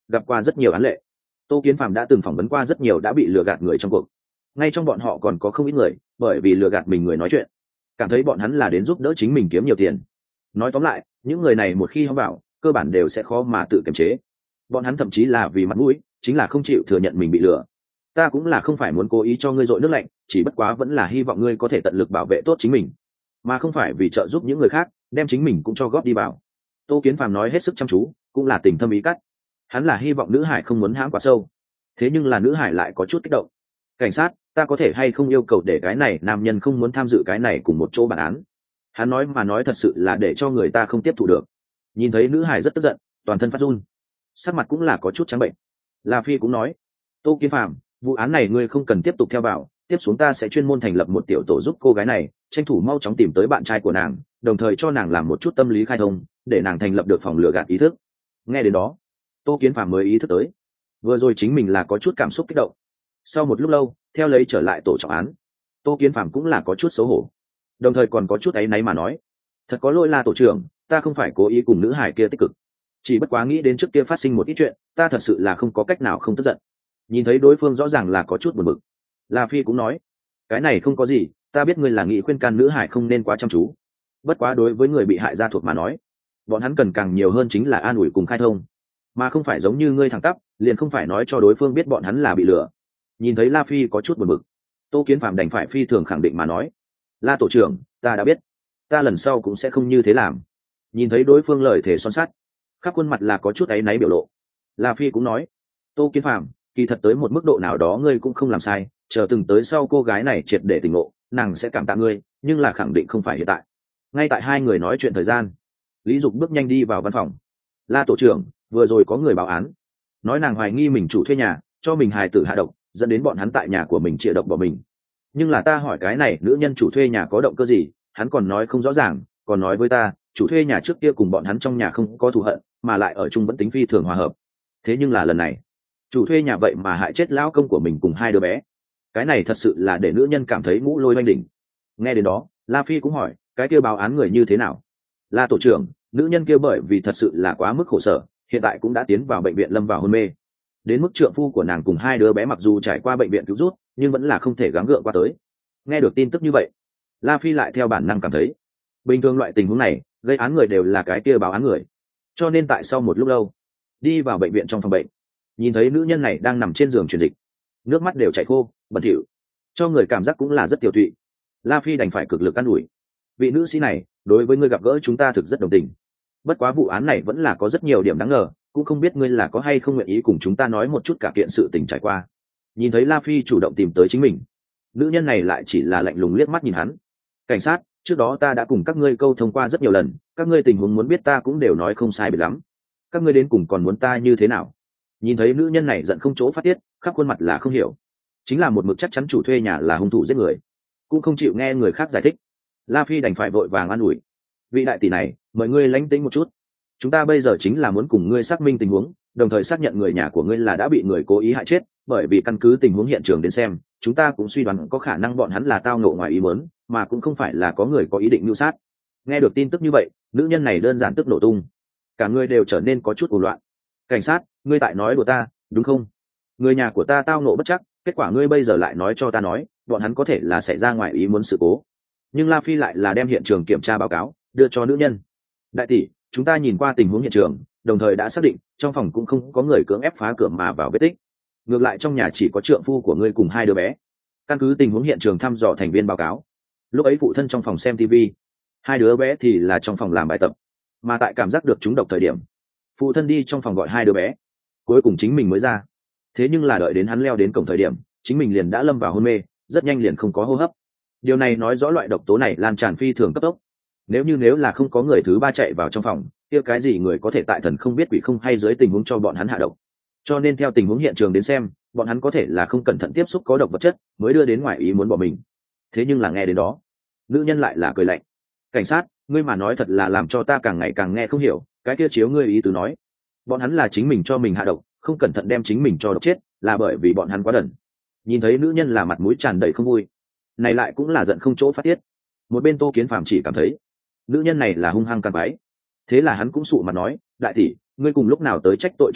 gặp qua rất nhiều án lệ. Tô Kiến Phàm đã từng phỏng vấn qua rất nhiều đã bị lừa gạt người trong cuộc, ngay trong bọn họ còn có không ít người bởi vì lừa gạt mình người nói chuyện, cảm thấy bọn hắn là đến giúp đỡ chính mình kiếm nhiều tiền. Nói tóm lại, những người này một khi hóng vào, cơ bản đều sẽ khó mà tự kiềm chế. Bọn hắn thậm chí là vì mặt mũi, chính là không chịu thừa nhận mình bị lừa. Ta cũng là không phải muốn cố ý cho ngươi dội nước lạnh, chỉ bất quá vẫn là hy vọng ngươi có thể tận lực bảo vệ tốt chính mình, mà không phải vì trợ giúp những người khác đem chính mình cũng cho góp đi vào. Tô Kiến Phàm nói hết sức chăm chú, cũng là tình thâm ý cắt. Hắn là hy vọng nữ hải không muốn hãm quá sâu, thế nhưng là nữ hải lại có chút kích động. Cảnh sát, ta có thể hay không yêu cầu để cái này nam nhân không muốn tham dự cái này cùng một chỗ bản án? Hắn nói mà nói thật sự là để cho người ta không tiếp thụ được. Nhìn thấy nữ hải rất tức giận, toàn thân phát run, sắc mặt cũng là có chút trắng bệnh. La Phi cũng nói, Tô Kiến Phàm, vụ án này ngươi không cần tiếp tục theo vào, tiếp xuống ta sẽ chuyên môn thành lập một tiểu tổ giúp cô gái này tranh thủ mau chóng tìm tới bạn trai của nàng, đồng thời cho nàng làm một chút tâm lý khai thông, để nàng thành lập được phòng lừa gạt ý thức. Nghe đến đó, Tô Kiến Phàm mới ý thức tới, vừa rồi chính mình là có chút cảm xúc kích động. Sau một lúc lâu, theo lấy trở lại tổ trọng án, Tô Kiến Phàm cũng là có chút xấu hổ, đồng thời còn có chút áy náy mà nói, thật có lỗi là tổ trưởng, ta không phải cố ý cùng nữ hải kia tích cực, chỉ bất quá nghĩ đến trước kia phát sinh một ít chuyện, ta thật sự là không có cách nào không tức giận. Nhìn thấy đối phương rõ ràng là có chút buồn bực, La Phi cũng nói, cái này không có gì, ta biết ngươi là nghĩ khuyên can nữ hải không nên quá chăm chú, bất quá đối với người bị hại gia thuộc mà nói, bọn hắn cần càng nhiều hơn chính là an ủi cùng khai thông, mà không phải giống như ngươi thẳng tắp liền không phải nói cho đối phương biết bọn hắn là bị lừa. Nhìn thấy La Phi có chút buồn bực, Tô Kiến Phàm đành phải phi thường khẳng định mà nói, La tổ trưởng, ta đã biết, ta lần sau cũng sẽ không như thế làm. Nhìn thấy đối phương lời thể son sắt, khắp khuôn mặt là có chút áy náy biểu lộ. La Phi cũng nói, Tô Kiến Phàm, kỳ thật tới một mức độ nào đó ngươi cũng không làm sai, chờ từng tới sau cô gái này triệt để tỉnh ngộ, nàng sẽ cảm tạ ngươi, nhưng là khẳng định không phải hiện tại. Ngay tại hai người nói chuyện thời gian, Lý Dục bước nhanh đi vào văn phòng. La tổ trưởng, vừa rồi có người báo án, nói nàng hoài nghi mình chủ thuê nhà cho mình hài tử hạ độc, dẫn đến bọn hắn tại nhà của mình chĩa độc bỏ mình. Nhưng là ta hỏi cái này nữ nhân chủ thuê nhà có động cơ gì, hắn còn nói không rõ ràng, còn nói với ta chủ thuê nhà trước kia cùng bọn hắn trong nhà không có thù hận, mà lại ở chung vẫn tính phi thường hòa hợp. Thế nhưng là lần này chủ thuê nhà vậy mà hại chết lão công của mình cùng hai đứa bé, cái này thật sự là để nữ nhân cảm thấy mũ lôi oanh đỉnh. Nghe đến đó, La Phi cũng hỏi, cái kia báo án người như thế nào? La tổ trưởng, nữ nhân kia bởi vì thật sự là quá mức khổ sở, hiện tại cũng đã tiến vào bệnh viện lâm vào hôn mê, đến mức trượng phu của nàng cùng hai đứa bé mặc dù trải qua bệnh viện cứu rút nhưng vẫn là không thể gắng gượng qua tới. Nghe được tin tức như vậy, La Phi lại theo bản năng cảm thấy, bình thường loại tình huống này gây án người đều là cái kia báo án người, cho nên tại sau một lúc lâu đi vào bệnh viện trong phòng bệnh, nhìn thấy nữ nhân này đang nằm trên giường truyền dịch, nước mắt đều chảy khô, bẩn thỉu, cho người cảm giác cũng là rất tiểu tụy. La Phi đành phải cực lực an ủi, vị nữ sĩ này, đối với ngươi gặp gỡ chúng ta thực rất đồng tình, bất quá vụ án này vẫn là có rất nhiều điểm đáng ngờ, cũng không biết ngươi là có hay không nguyện ý cùng chúng ta nói một chút cả kiện sự tình trải qua. Nhìn thấy La Phi chủ động tìm tới chính mình, nữ nhân này lại chỉ là lạnh lùng liếc mắt nhìn hắn. Cảnh sát, trước đó ta đã cùng các ngươi câu thông qua rất nhiều lần, các ngươi tình huống muốn biết ta cũng đều nói không sai biệt lắm, các ngươi đến cùng còn muốn ta như thế nào? Nhìn thấy nữ nhân này giận không chỗ phát tiết, khắp khuôn mặt là không hiểu, chính là một mực chắc chắn chủ thuê nhà là hung thủ giết người, cũng không chịu nghe người khác giải thích. La Phi đành phải vội vàng an ủi, vị đại tỷ này, mời ngươi lánh tĩnh một chút, chúng ta bây giờ chính là muốn cùng ngươi xác minh tình huống, đồng thời xác nhận người nhà của ngươi là đã bị người cố ý hại chết, bởi vì căn cứ tình huống hiện trường đến xem, chúng ta cũng suy đoán có khả năng bọn hắn là tao ngộ ngoài ý muốn, mà cũng không phải là có người có ý định mưu sát. Nghe được tin tức như vậy, nữ nhân này đơn giản tức nổ tung, cả người đều trở nên có chút hỗn loạn. Cảnh sát, ngươi tại nói đùa ta, đúng không? Người nhà của ta tao ngộ bất chắc, kết quả ngươi bây giờ lại nói cho ta nói, bọn hắn có thể là xảy ra ngoài ý muốn sự cố. Nhưng La Phi lại là đem hiện trường kiểm tra báo cáo đưa cho nữ nhân. Đại tỷ, chúng ta nhìn qua tình huống hiện trường, đồng thời đã xác định trong phòng cũng không có người cưỡng ép phá cửa mà vào vết tích, ngược lại trong nhà chỉ có trượng phu của ngươi cùng hai đứa bé. Căn cứ tình huống hiện trường thăm dò thành viên báo cáo, lúc ấy phụ thân trong phòng xem TV, hai đứa bé thì là trong phòng làm bài tập, mà tại cảm giác được trúng độc thời điểm, phụ thân đi trong phòng gọi hai đứa bé, cuối cùng chính mình mới ra. Thế nhưng là đợi đến hắn leo đến cổng thời điểm, chính mình liền đã lâm vào hôn mê, rất nhanh liền không có hô hấp. Điều này nói rõ loại độc tố này lan tràn phi thường cấp tốc. Nếu là không có người thứ ba chạy vào trong phòng, kia cái gì người có thể tại thần không biết quỷ không hay dưới tình huống cho bọn hắn hạ độc. Cho nên theo tình huống hiện trường đến xem, bọn hắn có thể là không cẩn thận tiếp xúc có độc vật chất mới đưa đến ngoài ý muốn bỏ mình. Thế nhưng là nghe đến đó, nữ nhân lại là cười lạnh. Cảnh sát, ngươi mà nói thật là làm cho ta càng ngày càng nghe không hiểu, cái kia chiếu ngươi ý tứ nói, bọn hắn là chính mình cho mình hạ độc, không cẩn thận đem chính mình cho độc chết, là bởi vì bọn hắn quá đần. Nhìn thấy nữ nhân là mặt mũi tràn đầy không vui, này lại cũng là giận không chỗ phát tiết. Một bên Tô Kiến Phàm chỉ cảm thấy nữ nhân này là hung hăng càng quái, thế là hắn cũng sụ mặt nói, đại tỷ, ngươi cùng lúc nào tới trách tội chúng ta,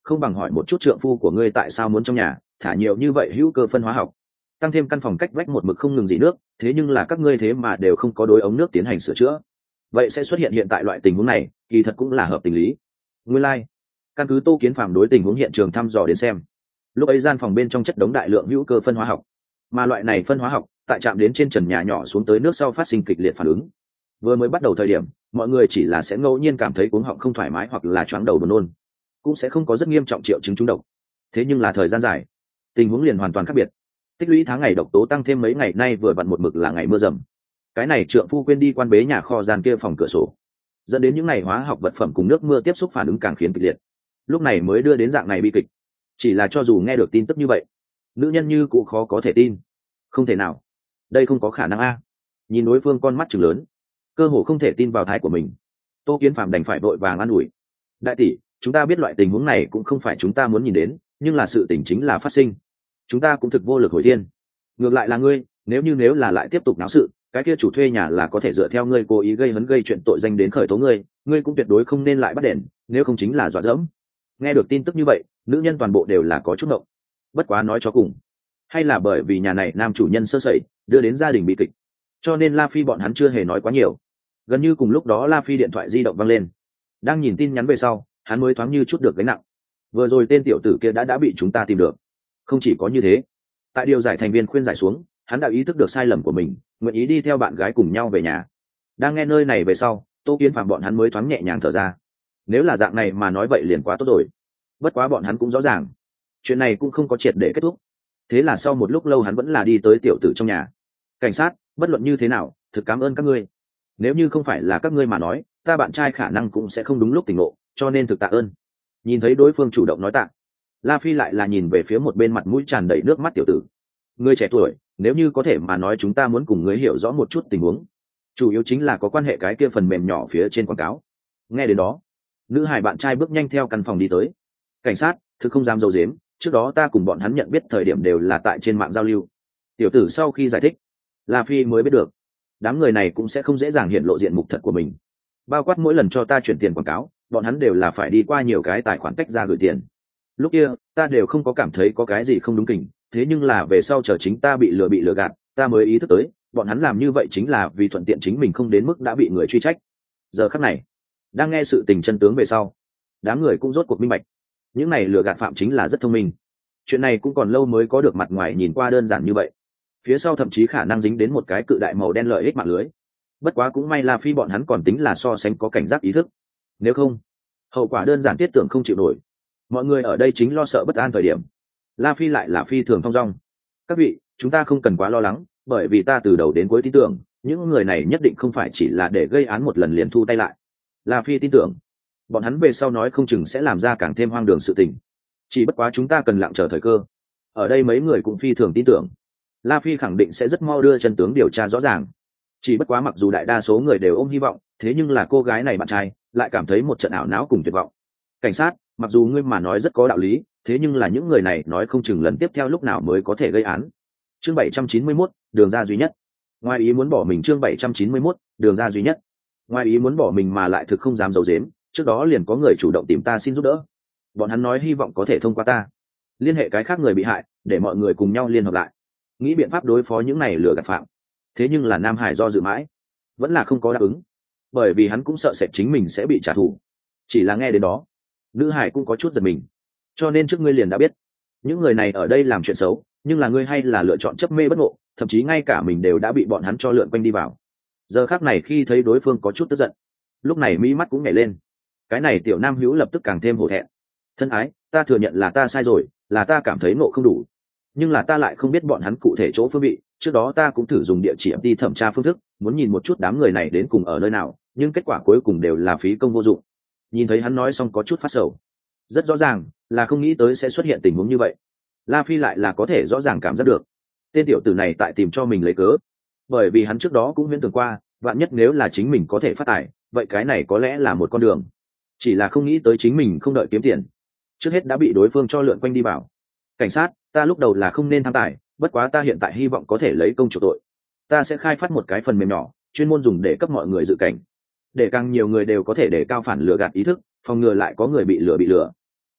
không bằng hỏi một chút trượng phu của ngươi tại sao muốn trong nhà thả nhiều như vậy hữu cơ phân hóa học, tăng thêm căn phòng cách vách một mực không ngừng dỉ nước, thế nhưng là các ngươi thế mà đều không có đối ống nước tiến hành sửa chữa, vậy sẽ xuất hiện hiện tại loại tình huống này kỳ thật cũng là hợp tình lý. Nguyên lai, căn cứ Tô Kiến Phàm đối tình huống hiện trường thăm dò đến xem, lúc ấy gian phòng bên trong chất đống đại lượng hữu cơ phân hóa học, mà loại này phân hóa học tại chạm đến trên trần nhà nhỏ xuống tới nước sau phát sinh kịch liệt phản ứng. Vừa mới bắt đầu thời điểm, mọi người chỉ là sẽ ngẫu nhiên cảm thấy cuống họng không thoải mái hoặc là choáng đầu buồn nôn, cũng sẽ không có rất nghiêm trọng triệu chứng trúng độc. Thế nhưng là thời gian dài, tình huống liền hoàn toàn khác biệt. Tích lũy tháng ngày độc tố tăng thêm mấy ngày nay vừa vặn một mực là ngày mưa rầm. Cái này trượng phu quên đi quan bế nhà kho gian kia phòng cửa sổ, dẫn đến những ngày hóa học vật phẩm cùng nước mưa tiếp xúc phản ứng càng khiến kịch liệt. Lúc này mới đưa đến dạng này bi kịch. Chỉ là cho dù nghe được tin tức như vậy, nữ nhân như cũng khó có thể tin. Không thể nào, đây không có khả năng a. Nhìn đối phương con mắt trừng lớn, cơ hồ không thể tin vào thái của mình. Tô Kiến Phàm đành phải vội vàng an ủi: đại tỷ, chúng ta biết loại tình huống này cũng không phải chúng ta muốn nhìn đến, nhưng là sự tình chính là phát sinh, chúng ta cũng thực vô lực hồi thiên. Ngược lại là ngươi, nếu là lại tiếp tục náo sự, cái kia chủ thuê nhà là có thể dựa theo ngươi cố ý gây hấn gây chuyện tội danh đến khởi tố ngươi, ngươi cũng tuyệt đối không nên lại bắt đền, nếu không chính là dọa dẫm. Nghe được tin tức như vậy, nữ nhân toàn bộ đều là có chút động. Bất quá nói cho cùng, hay là bởi vì nhà này nam chủ nhân sơ sẩy, đưa đến gia đình bị kịch, cho nên La Phi bọn hắn chưa hề nói quá nhiều. Gần như cùng lúc đó La Phi điện thoại di động vang lên, đang nhìn tin nhắn về sau, hắn mới thoáng như chút được gánh nặng. Vừa rồi tên tiểu tử kia đã bị chúng ta tìm được. Không chỉ có như thế, tại điều giải thành viên khuyên giải xuống, hắn đã ý thức được sai lầm của mình, nguyện ý đi theo bạn gái cùng nhau về nhà. Đang nghe nơi này về sau, Tô Kiến Phàm bọn hắn mới thoáng nhẹ nhàng thở ra. Nếu là dạng này mà nói vậy liền quá tốt rồi. Bất quá bọn hắn cũng rõ ràng, chuyện này cũng không có triệt để kết thúc. Thế là sau một lúc lâu hắn vẫn là đi tới tiểu tử trong nhà. Cảnh sát, bất luận như thế nào, thực cảm ơn các ngươi. Nếu như không phải là các ngươi mà nói, ta bạn trai khả năng cũng sẽ không đúng lúc tỉnh ngộ, cho nên thực tạ ơn. Nhìn thấy đối phương chủ động nói tạ, La Phi lại là nhìn về phía một bên mặt mũi tràn đầy nước mắt tiểu tử. Ngươi trẻ tuổi, nếu như có thể mà nói chúng ta muốn cùng ngươi hiểu rõ một chút tình huống. Chủ yếu chính là có quan hệ cái kia phần mềm nhỏ phía trên quảng cáo. Nghe đến đó, nữ hài bạn trai bước nhanh theo căn phòng đi tới. Cảnh sát, thực không dám giấu giếm, trước đó ta cùng bọn hắn nhận biết thời điểm đều là tại trên mạng giao lưu. Tiểu tử sau khi giải thích, La Phi mới biết được, đám người này cũng sẽ không dễ dàng hiện lộ diện mục thật của mình. Bao quát mỗi lần cho ta chuyển tiền quảng cáo, bọn hắn đều là phải đi qua nhiều cái tài khoản tách ra gửi tiền. Lúc kia ta đều không có cảm thấy có cái gì không đúng kỉnh, thế nhưng là về sau chờ chính ta bị lừa gạt, ta mới ý thức tới bọn hắn làm như vậy chính là vì thuận tiện chính mình không đến mức đã bị người truy trách. Giờ khắc này, đang nghe sự tình chân tướng về sau, đám người cũng rốt cuộc minh bạch, những này lừa gạt phạm chính là rất thông minh. Chuyện này cũng còn lâu mới có được mặt ngoài nhìn qua đơn giản như vậy, phía sau thậm chí khả năng dính đến một cái cự đại màu đen lợi ích mạng lưới. Bất quá cũng may là Phi bọn hắn còn tính là so sánh có cảnh giác ý thức, nếu không hậu quả đơn giản tiết tưởng không chịu nổi. Mọi người ở đây chính lo sợ bất an thời điểm, La Phi lại là phi thường thong dong. Các vị, chúng ta không cần quá lo lắng, bởi vì ta từ đầu đến cuối tin tưởng những người này nhất định không phải chỉ là để gây án một lần liền thu tay lại. La Phi tin tưởng bọn hắn về sau nói không chừng sẽ làm ra càng thêm hoang đường sự tình, chỉ bất quá chúng ta cần lặng chờ thời cơ. Ở đây mấy người cũng phi thường tin tưởng La Phi khẳng định sẽ rất mau đưa chân tướng điều tra rõ ràng. Chỉ bất quá mặc dù đại đa số người đều ôm hy vọng, thế nhưng là cô gái này bạn trai lại cảm thấy một trận ảo não cùng tuyệt vọng. Cảnh sát, mặc dù ngươi mà nói rất có đạo lý, thế nhưng là những người này nói không chừng lần tiếp theo lúc nào mới có thể gây án. Chương 791, đường ra duy nhất. Ngoài ý muốn bỏ mình. Chương 791, đường ra duy nhất. Ngoài ý muốn bỏ mình mà lại thực không dám giấu giếm, trước đó liền có người chủ động tìm ta xin giúp đỡ. Bọn hắn nói hy vọng có thể thông qua ta liên hệ cái khác người bị hại, để mọi người cùng nhau liên hợp lại, nghĩ biện pháp đối phó những này lừa gạt phạm. Thế nhưng là Nam Hải do dự mãi, vẫn là không có đáp ứng, bởi vì hắn cũng sợ sệt chính mình sẽ bị trả thù. Chỉ là nghe đến đó, nữ hải cũng có chút giật mình. Cho nên trước ngươi liền đã biết những người này ở đây làm chuyện xấu, nhưng là ngươi hay là lựa chọn chấp mê bất ngộ, thậm chí ngay cả mình đều đã bị bọn hắn cho lượn quanh đi vào. Giờ khác này khi thấy đối phương có chút tức giận, lúc này mỹ mắt cũng nhảy lên. Cái này tiểu nam hữu lập tức càng thêm hổ thẹn. Thân ái, ta thừa nhận là ta sai rồi, là ta cảm thấy ngộ không đủ, nhưng là ta lại không biết bọn hắn cụ thể chỗ phương vị. Trước đó ta cũng thử dùng địa chỉ đi thẩm tra phương thức, muốn nhìn một chút đám người này đến cùng ở nơi nào, nhưng kết quả cuối cùng đều là phí công vô dụng. Nhìn thấy hắn nói xong có chút phát sầu, rất rõ ràng là không nghĩ tới sẽ xuất hiện tình huống như vậy. La Phi lại là có thể rõ ràng cảm giác được tên tiểu tử này tại tìm cho mình lấy cớ, bởi vì hắn trước đó cũng huyễn tưởng qua, vạn nhất nếu là chính mình có thể phát tài, vậy cái này có lẽ là một con đường. Chỉ là không nghĩ tới chính mình không đợi kiếm tiền, trước hết đã bị đối phương cho lượn quanh đi vào. Cảnh sát, ta lúc đầu là không nên tham tài, bất quá ta hiện tại hy vọng có thể lấy công chủ tội. Ta sẽ khai phát một cái phần mềm nhỏ, chuyên môn dùng để cấp mọi người dự cảnh, để càng nhiều người đều có thể đề cao phản lừa gạt ý thức, phòng ngừa lại có người bị lừa.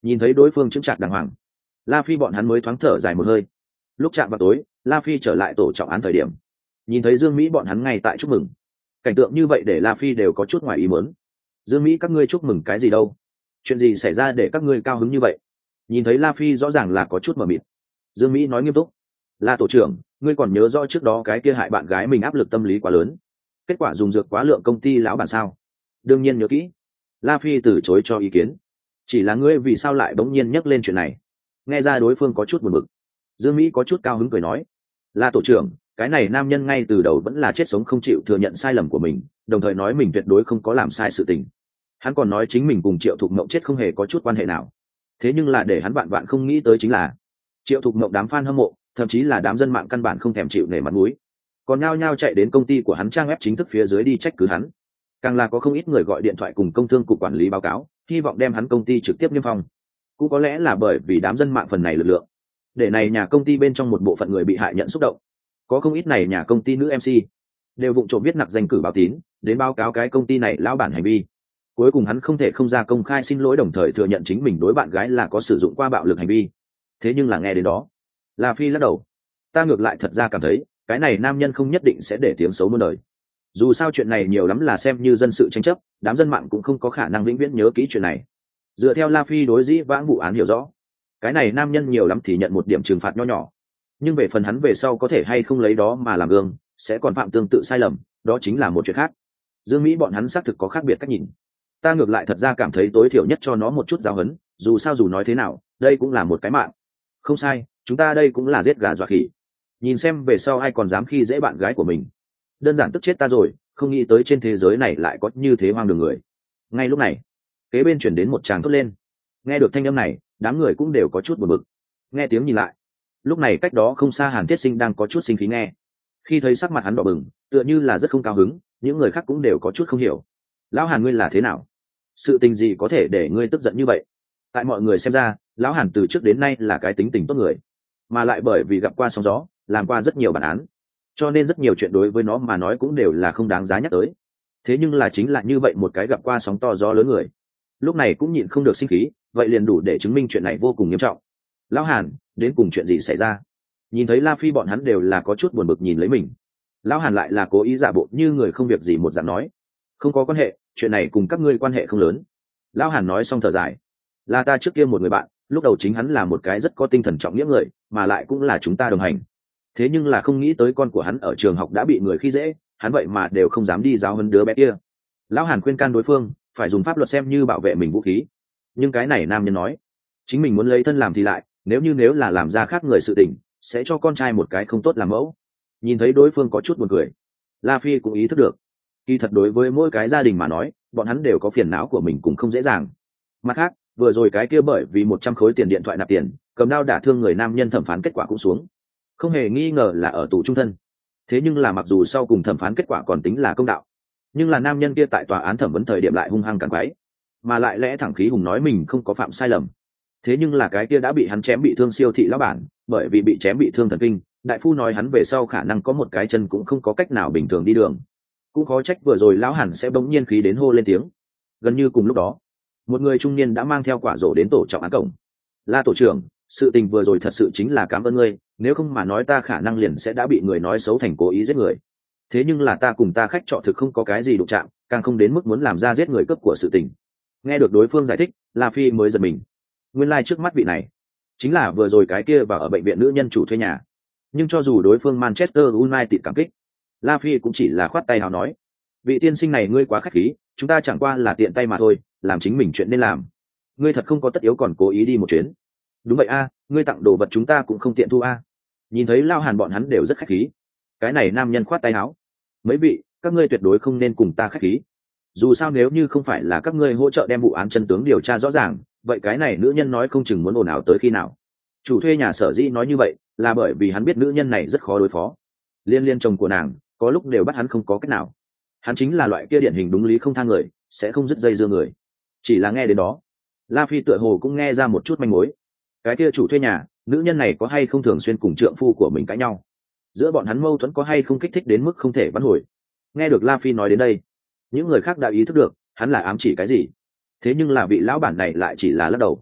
Nhìn thấy đối phương chững chạc đàng hoàng, La Phi bọn hắn mới thoáng thở dài một hơi. Lúc chạm vào tối, La Phi trở lại tổ trọng án thời điểm, nhìn thấy Dương Mỹ bọn hắn ngay tại chúc mừng. Cảnh tượng như vậy để La Phi đều có chút ngoài ý muốn. Dương Mỹ, các ngươi chúc mừng cái gì đâu? Chuyện gì xảy ra để các ngươi cao hứng như vậy? Nhìn thấy La Phi rõ ràng là có chút mờ mịt. Dương Mỹ nói nghiêm túc: La tổ trưởng, ngươi còn nhớ rõ trước đó cái kia hại bạn gái mình áp lực tâm lý quá lớn, kết quả dùng dược quá lượng công ty lão bản sao? Đương nhiên nhớ kỹ. La Phi từ chối cho ý kiến. Chỉ là ngươi vì sao lại bỗng nhiên nhắc lên chuyện này? Nghe ra đối phương có chút buồn bực. Dương Mỹ có chút cao hứng cười nói: La tổ trưởng, cái này nam nhân ngay từ đầu vẫn là chết sống không chịu thừa nhận sai lầm của mình, đồng thời nói mình tuyệt đối không có làm sai sự tình. Hắn còn nói chính mình cùng Triệu Thục Mộng chết không hề có chút quan hệ nào. Thế nhưng là để hắn vạn vạn không nghĩ tới chính là Triệu Thục Mộng đám fan hâm mộ, thậm chí là đám dân mạng căn bản không thèm chịu nể mặt mũi, còn nhao nhao chạy đến công ty của hắn trang web chính thức phía dưới đi trách cứ hắn. Càng là có không ít người gọi điện thoại cùng công thương cục quản lý báo cáo, hy vọng đem hắn công ty trực tiếp niêm phong. Cũng có lẽ là bởi vì đám dân mạng phần này lực lượng, để này nhà công ty bên trong một bộ phận người bị hại nhận xúc động. Có không ít này nhà công ty nữ MC đều vụng trộm viết nặc danh cử báo tín đến báo cáo cái công ty này lão bản hành vi. Cuối cùng hắn không thể không ra công khai xin lỗi, đồng thời thừa nhận chính mình đối bạn gái là có sử dụng qua bạo lực hành vi. Thế nhưng là nghe đến đó, La Phi lắc đầu: ta ngược lại thật ra cảm thấy cái này nam nhân không nhất định sẽ để tiếng xấu muôn đời. Dù sao chuyện này nhiều lắm là xem như dân sự tranh chấp, đám dân mạng cũng không có khả năng vĩnh viễn nhớ kỹ chuyện này. Dựa theo La Phi đối dĩ vãng vụ án hiểu rõ, cái này nam nhân nhiều lắm thì nhận một điểm trừng phạt nho nhỏ, nhưng về phần hắn về sau có thể hay không lấy đó mà làm gương, sẽ còn phạm tương tự sai lầm, đó chính là một chuyện khác. Dương Mỹ bọn hắn xác thực có khác biệt cách nhìn. Ta ngược lại thật ra cảm thấy tối thiểu nhất cho nó một chút giáo huấn, dù sao dù nói thế nào đây cũng là một cái mạng. Không sai, chúng ta đây cũng là giết gà dọa khỉ, nhìn xem về sau ai còn dám khi dễ bạn gái của mình. Đơn giản tức chết ta rồi, không nghĩ tới trên thế giới này lại có như thế hoang đường người. Ngay lúc này, kế bên chuyển đến một tràng thốt lên. Nghe được thanh âm này, đám người cũng đều có chút buồn bực. Nghe tiếng nhìn lại, lúc này cách đó không xa Hàn Thiết Sinh đang có chút sinh khí nghe. Khi thấy sắc mặt hắn đỏ bừng, tựa như là rất không cao hứng, những người khác cũng đều có chút không hiểu. Lão Hàn, ngươi là thế nào? Sự tình gì có thể để ngươi tức giận như vậy? Tại mọi người xem ra, lão Hàn từ trước đến nay là cái tính tình tốt người, mà lại bởi vì gặp qua sóng gió, làm qua rất nhiều bản án, cho nên rất nhiều chuyện đối với nó mà nói cũng đều là không đáng giá nhắc tới. Thế nhưng là chính là như vậy một cái gặp qua sóng to gió lớn người, lúc này cũng nhịn không được sinh khí, vậy liền đủ để chứng minh chuyện này vô cùng nghiêm trọng. Lão Hàn, đến cùng chuyện gì xảy ra? Nhìn thấy La Phi bọn hắn đều là có chút buồn bực nhìn lấy mình, lão Hàn lại là cố ý giả bộ như người không việc gì một dạng nói: không có quan hệ, chuyện này cùng các ngươi quan hệ không lớn. Lão Hàn nói xong thở dài: là ta trước kia một người bạn, lúc đầu chính hắn là một cái rất có tinh thần trọng nghĩa người, mà lại cũng là chúng ta đồng hành. Thế nhưng là không nghĩ tới con của hắn ở trường học đã bị người khi dễ, hắn vậy mà đều không dám đi giáo huấn đứa bé kia. Lão Hàn khuyên can đối phương phải dùng pháp luật xem như bảo vệ mình vũ khí, nhưng cái này nam nhân nói chính mình muốn lấy thân làm thì lại, nếu là làm ra khác người sự tình, sẽ cho con trai một cái không tốt làm mẫu. Nhìn thấy đối phương có chút buồn cười, La Phi cũng ý thức được, kỳ thật đối với mỗi cái gia đình mà nói, bọn hắn đều có phiền não của mình cũng không dễ dàng. Mặt khác, vừa rồi cái kia bởi vì 100 khối tiền điện thoại nạp tiền, cầm đao đả thương người nam nhân thẩm phán kết quả cũng xuống, không hề nghi ngờ là ở tù trung thân. Thế nhưng là mặc dù sau cùng thẩm phán kết quả còn tính là công đạo, nhưng là nam nhân kia tại tòa án thẩm vấn thời điểm lại hung hăng cản quái, mà lại lẽ thẳng khí hùng nói mình không có phạm sai lầm. Thế nhưng là cái kia đã bị hắn chém bị thương siêu thị lão bản, bởi vì bị chém bị thương thần kinh, đại phu nói hắn về sau khả năng có một cái chân cũng không có cách nào bình thường đi đường. Cũng khó trách vừa rồi lão Hàn sẽ bỗng nhiên khí đến hô lên tiếng. Gần như cùng lúc đó, một người trung niên đã mang theo quả rổ đến tổ trọng án cổng. La tổ trưởng, sự tình vừa rồi thật sự chính là cảm ơn ngươi, nếu không mà nói ta khả năng liền sẽ đã bị người nói xấu thành cố ý giết người. Thế nhưng là ta cùng ta khách trọ thực không có cái gì đụng chạm, càng không đến mức muốn làm ra giết người cướp của sự tình. Nghe được đối phương giải thích, La Phi mới giật mình. Nguyên lai trước mắt vị này chính là vừa rồi cái kia vào ở bệnh viện nữ nhân chủ thuê nhà. Nhưng cho dù đối phương Manchester United cảm kích, La Phi cũng chỉ là khoát tay hào nói: vị tiên sinh này ngươi quá khách khí, chúng ta chẳng qua là tiện tay mà thôi, làm chính mình chuyện nên làm. Ngươi thật không có tất yếu còn cố ý đi một chuyến. Đúng vậy a, ngươi tặng đồ vật chúng ta cũng không tiện thu a. Nhìn thấy Lao Hàn bọn hắn đều rất khách khí, cái này nam nhân khoát tay áo: mấy vị, các ngươi tuyệt đối không nên cùng ta khách khí. Dù sao nếu như không phải là các ngươi hỗ trợ đem vụ án chân tướng điều tra rõ ràng, vậy cái này nữ nhân nói không chừng muốn ồn ào tới khi nào. Chủ thuê nhà sở dĩ nói như vậy là bởi vì hắn biết nữ nhân này rất khó đối phó, liên chồng của nàng có lúc đều bắt hắn không có cách nào. Hắn chính là loại kia điển hình đúng lý không tha người, sẽ không dứt dây dưa người. Chỉ là nghe đến đó, La Phi tựa hồ cũng nghe ra một chút manh mối. Cái kia chủ thuê nhà, nữ nhân này có hay không thường xuyên cùng trượng phu của mình cãi nhau, giữa bọn hắn mâu thuẫn có hay không kích thích đến mức không thể vãn hồi. Nghe được La Phi nói đến đây, những người khác đã ý thức được hắn là ám chỉ cái gì. Thế nhưng là vị lão bản này lại chỉ là lắc đầu.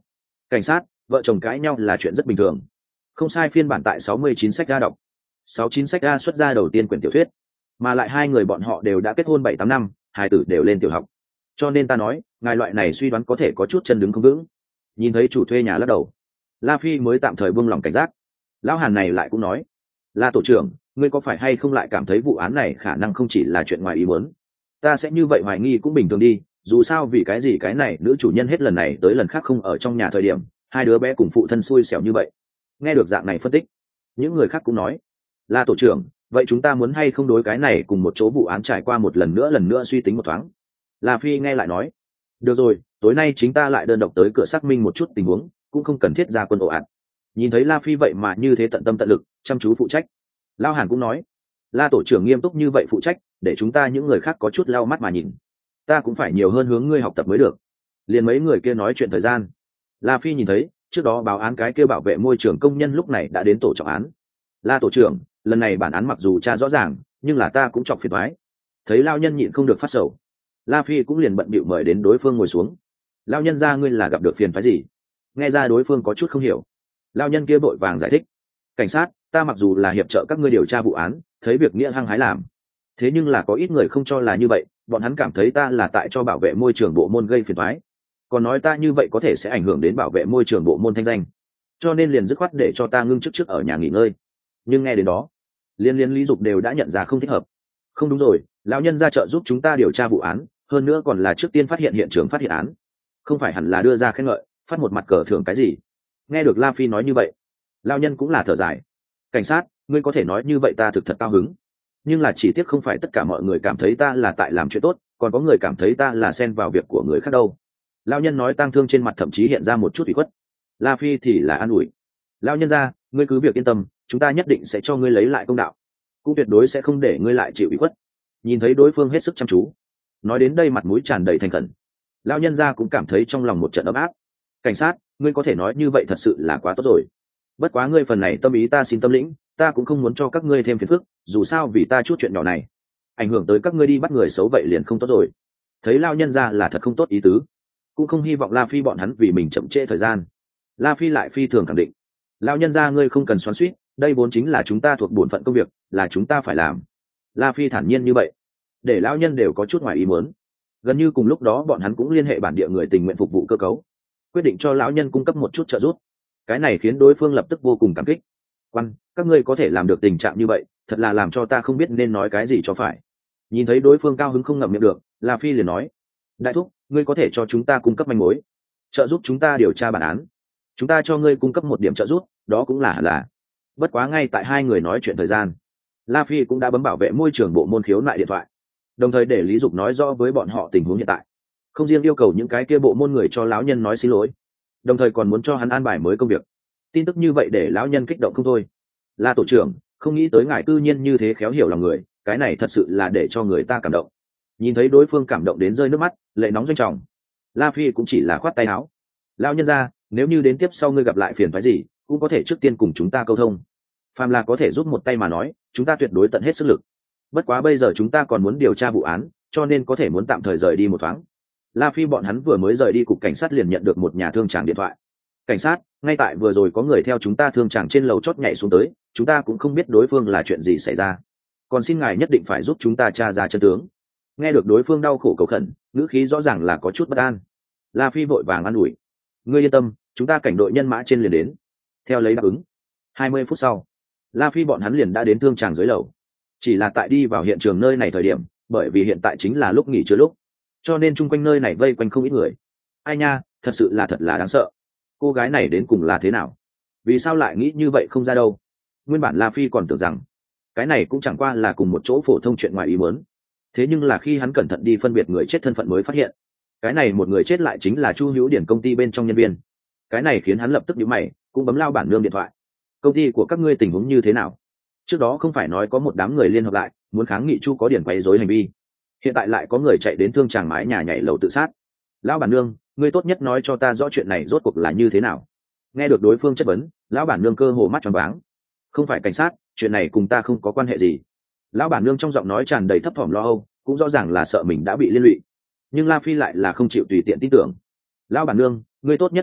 Cảnh sát, vợ chồng cãi nhau là chuyện rất bình thường. Không sai, phiên bản tại 69 sách ga đọc. 69 sách ga xuất ra đầu tiên quyển tiểu thuyết, mà lại hai người bọn họ đều đã kết hôn 7-8 năm, hai tử đều lên tiểu học. Cho nên ta nói, ngài loại này suy đoán có thể có chút chân đứng không vững. Nhìn thấy chủ thuê nhà lắc đầu, La Phi mới tạm thời buông lòng cảnh giác. Lão Hàn này lại cũng nói, La tổ trưởng, ngươi có phải hay không lại cảm thấy vụ án này khả năng không chỉ là chuyện ngoài ý muốn? Ta sẽ như vậy hoài nghi cũng bình thường đi, dù sao vì cái gì cái này nữ chủ nhân hết lần này tới lần khác không ở trong nhà thời điểm, hai đứa bé cùng phụ thân xui xẻo như vậy. Nghe được dạng này phân tích, những người khác cũng nói, La tổ trưởng, vậy chúng ta muốn hay không đối cái này cùng một chỗ vụ án trải qua một lần nữa suy tính một thoáng. La Phi nghe lại nói, được rồi, tối nay chính ta lại đơn độc tới cửa xác minh một chút tình huống, cũng không cần thiết ra quân ồ ạt. Nhìn thấy La Phi vậy mà như thế tận tâm tận lực chăm chú phụ trách, Lao Hàn cũng nói, La tổ trưởng nghiêm túc như vậy phụ trách, để chúng ta những người khác có chút lau mắt mà nhìn. Ta cũng phải nhiều hơn hướng ngươi học tập mới được. Liền mấy người kia nói chuyện thời gian, La Phi nhìn thấy trước đó báo án cái kia bảo vệ môi trường công nhân lúc này đã đến tổ trọng án. La tổ trưởng, lần này bản án mặc dù tra rõ ràng, nhưng là ta cũng chọc phiền toái. Thấy lao nhân nhịn không được phát sầu, La Phi cũng liền bận bịu mời đến đối phương ngồi xuống. Lao nhân ra, ngươi là gặp được phiền phái gì? Nghe ra đối phương có chút không hiểu, lao nhân kia vội vàng giải thích, cảnh sát, ta mặc dù là hiệp trợ các ngươi điều tra vụ án, thấy việc nghĩa hăng hái làm, thế nhưng là có ít người không cho là như vậy, bọn hắn cảm thấy ta là tại cho bảo vệ môi trường bộ môn gây phiền toái, còn nói ta như vậy có thể sẽ ảnh hưởng đến bảo vệ môi trường bộ môn thanh danh, cho nên liền dứt khoát để cho ta ngưng chức trước ở nhà nghỉ ngơi. Nhưng nghe đến đó, liên Lý Dục đều đã nhận ra không thích hợp. Không đúng rồi, lão nhân ra trợ giúp chúng ta điều tra vụ án, hơn nữa còn là trước tiên phát hiện hiện trường phát hiện án, không phải hẳn là đưa ra khen ngợi, phát một mặt cờ thưởng cái gì? Nghe được La Phi nói như vậy, lão nhân cũng là thở dài, cảnh sát, ngươi có thể nói như vậy ta thực thật cao hứng, nhưng là chỉ tiếc không phải tất cả mọi người cảm thấy ta là tại làm chuyện tốt, còn có người cảm thấy ta là xen vào việc của người khác đâu. Lão nhân nói, tang thương trên mặt thậm chí hiện ra một chút ủy khuất. La Phi thì là an ủi, lão nhân ra, ngươi cứ việc yên tâm, chúng ta nhất định sẽ cho ngươi lấy lại công đạo, cũng tuyệt đối sẽ không để ngươi lại chịu ủy khuất. Nhìn thấy đối phương hết sức chăm chú, nói đến đây mặt mũi tràn đầy thành khẩn, lão nhân ra cũng cảm thấy trong lòng một trận ấm áp. Cảnh sát, ngươi có thể nói như vậy thật sự là quá tốt rồi, bất quá ngươi phần này tâm ý ta xin tâm lĩnh, ta cũng không muốn cho các ngươi thêm phiền phức, dù sao vì ta chút chuyện nhỏ này ảnh hưởng tới các ngươi đi bắt người xấu vậy liền không tốt rồi. Thấy lão nhân ra là thật không tốt ý tứ, cũng không hy vọng La Phi bọn hắn vì mình chậm trễ thời gian. La Phi lại phi thường khẳng định, lão nhân ra ngươi không cần xoắn xuýt, đây vốn chính là chúng ta thuộc bổn phận công việc, là chúng ta phải làm. La Phi thản nhiên như vậy, để lão nhân đều có chút ngoài ý muốn. Gần như cùng lúc đó bọn hắn cũng liên hệ bản địa người tình nguyện phục vụ cơ cấu, quyết định cho lão nhân cung cấp một chút trợ giúp. Cái này khiến đối phương lập tức vô cùng cảm kích. Quan, các ngươi có thể làm được tình trạng như vậy, thật là làm cho ta không biết nên nói cái gì cho phải. Nhìn thấy đối phương cao hứng không ngậm miệng được, La Phi liền nói, đại thúc, ngươi có thể cho chúng ta cung cấp manh mối, trợ giúp chúng ta điều tra bản án, chúng ta cho ngươi cung cấp một điểm trợ giúp, đó cũng là. Bất quá ngay tại hai người nói chuyện thời gian, La Phi cũng đã bấm bảo vệ môi trường bộ môn khiếu nại điện thoại, đồng thời để Lý Dục nói rõ với bọn họ tình huống hiện tại, không riêng yêu cầu những cái kia bộ môn người cho lão nhân nói xin lỗi, đồng thời còn muốn cho hắn an bài mới công việc. Tin tức như vậy để lão nhân kích động không thôi. La tổ trưởng, không nghĩ tới ngài cư nhiên như thế khéo hiểu lòng người, cái này thật sự là để cho người ta cảm động. Nhìn thấy đối phương cảm động đến rơi nước mắt, lệ nóng doanh trọng, La Phi cũng chỉ là khoát tay áo. Lão nhân ra, nếu như đến tiếp sau ngươi gặp lại phiền phức gì, cũng có thể trước tiên cùng chúng ta câu thông. Phàm là có thể giúp một tay mà nói, chúng ta tuyệt đối tận hết sức lực. Bất quá bây giờ chúng ta còn muốn điều tra vụ án, cho nên có thể muốn tạm thời rời đi một thoáng. La Phi bọn hắn vừa mới rời đi cục cảnh sát liền nhận được một nhà thương tràng điện thoại. Cảnh sát, ngay tại vừa rồi có người theo chúng ta thương tràng trên lầu chót nhảy xuống tới, chúng ta cũng không biết đối phương là chuyện gì xảy ra, còn xin ngài nhất định phải giúp chúng ta tra ra chân tướng. Nghe được đối phương đau khổ cầu khẩn, ngữ khí rõ ràng là có chút bất an. La Phi vội vàng an ủi, ngươi yên tâm, chúng ta cảnh đội nhân mã trên liền đến. Theo lấy đáp ứng, 20 phút sau, La Phi bọn hắn liền đã đến thương tràng dưới lầu. Chỉ là tại đi vào hiện trường nơi này thời điểm, bởi vì hiện tại chính là lúc nghỉ trưa lúc, cho nên chung quanh nơi này vây quanh không ít người. Ai nha, thật sự là thật là đáng sợ. Cô gái này đến cùng là thế nào? Vì sao lại nghĩ như vậy không ra đâu? Nguyên bản La Phi còn tưởng rằng cái này cũng chẳng qua là cùng một chỗ phổ thông chuyện ngoài ý muốn. Thế nhưng là khi hắn cẩn thận đi phân biệt người chết thân phận mới phát hiện, cái này một người chết lại chính là Chu Hữu Điển công ty bên trong nhân viên. Cái này khiến hắn lập tức nhíu mày, cũng bấm lao bản nương điện thoại. Công ty của các ngươi tình huống như thế nào? Trước đó không phải nói có một đám người liên hợp lại muốn kháng nghị Chu có Điển quấy rối hành vi, hiện tại lại có người chạy đến thương tràng mái nhà nhảy lầu tự sát. Lão bản nương, ngươi tốt nhất nói cho ta rõ chuyện này rốt cuộc là như thế nào. Nghe được đối phương chất vấn, lão bản nương cơ hồ mắt tròn váng. Không phải cảnh sát, chuyện này cùng ta không có quan hệ gì. Lão bản nương trong giọng nói tràn đầy thấp thỏm lo âu, cũng rõ ràng là sợ mình đã bị liên lụy. Nhưng La Phi lại là không chịu tùy tiện tin tưởng. Lão bản nương, ngươi tốt nhất nói thật,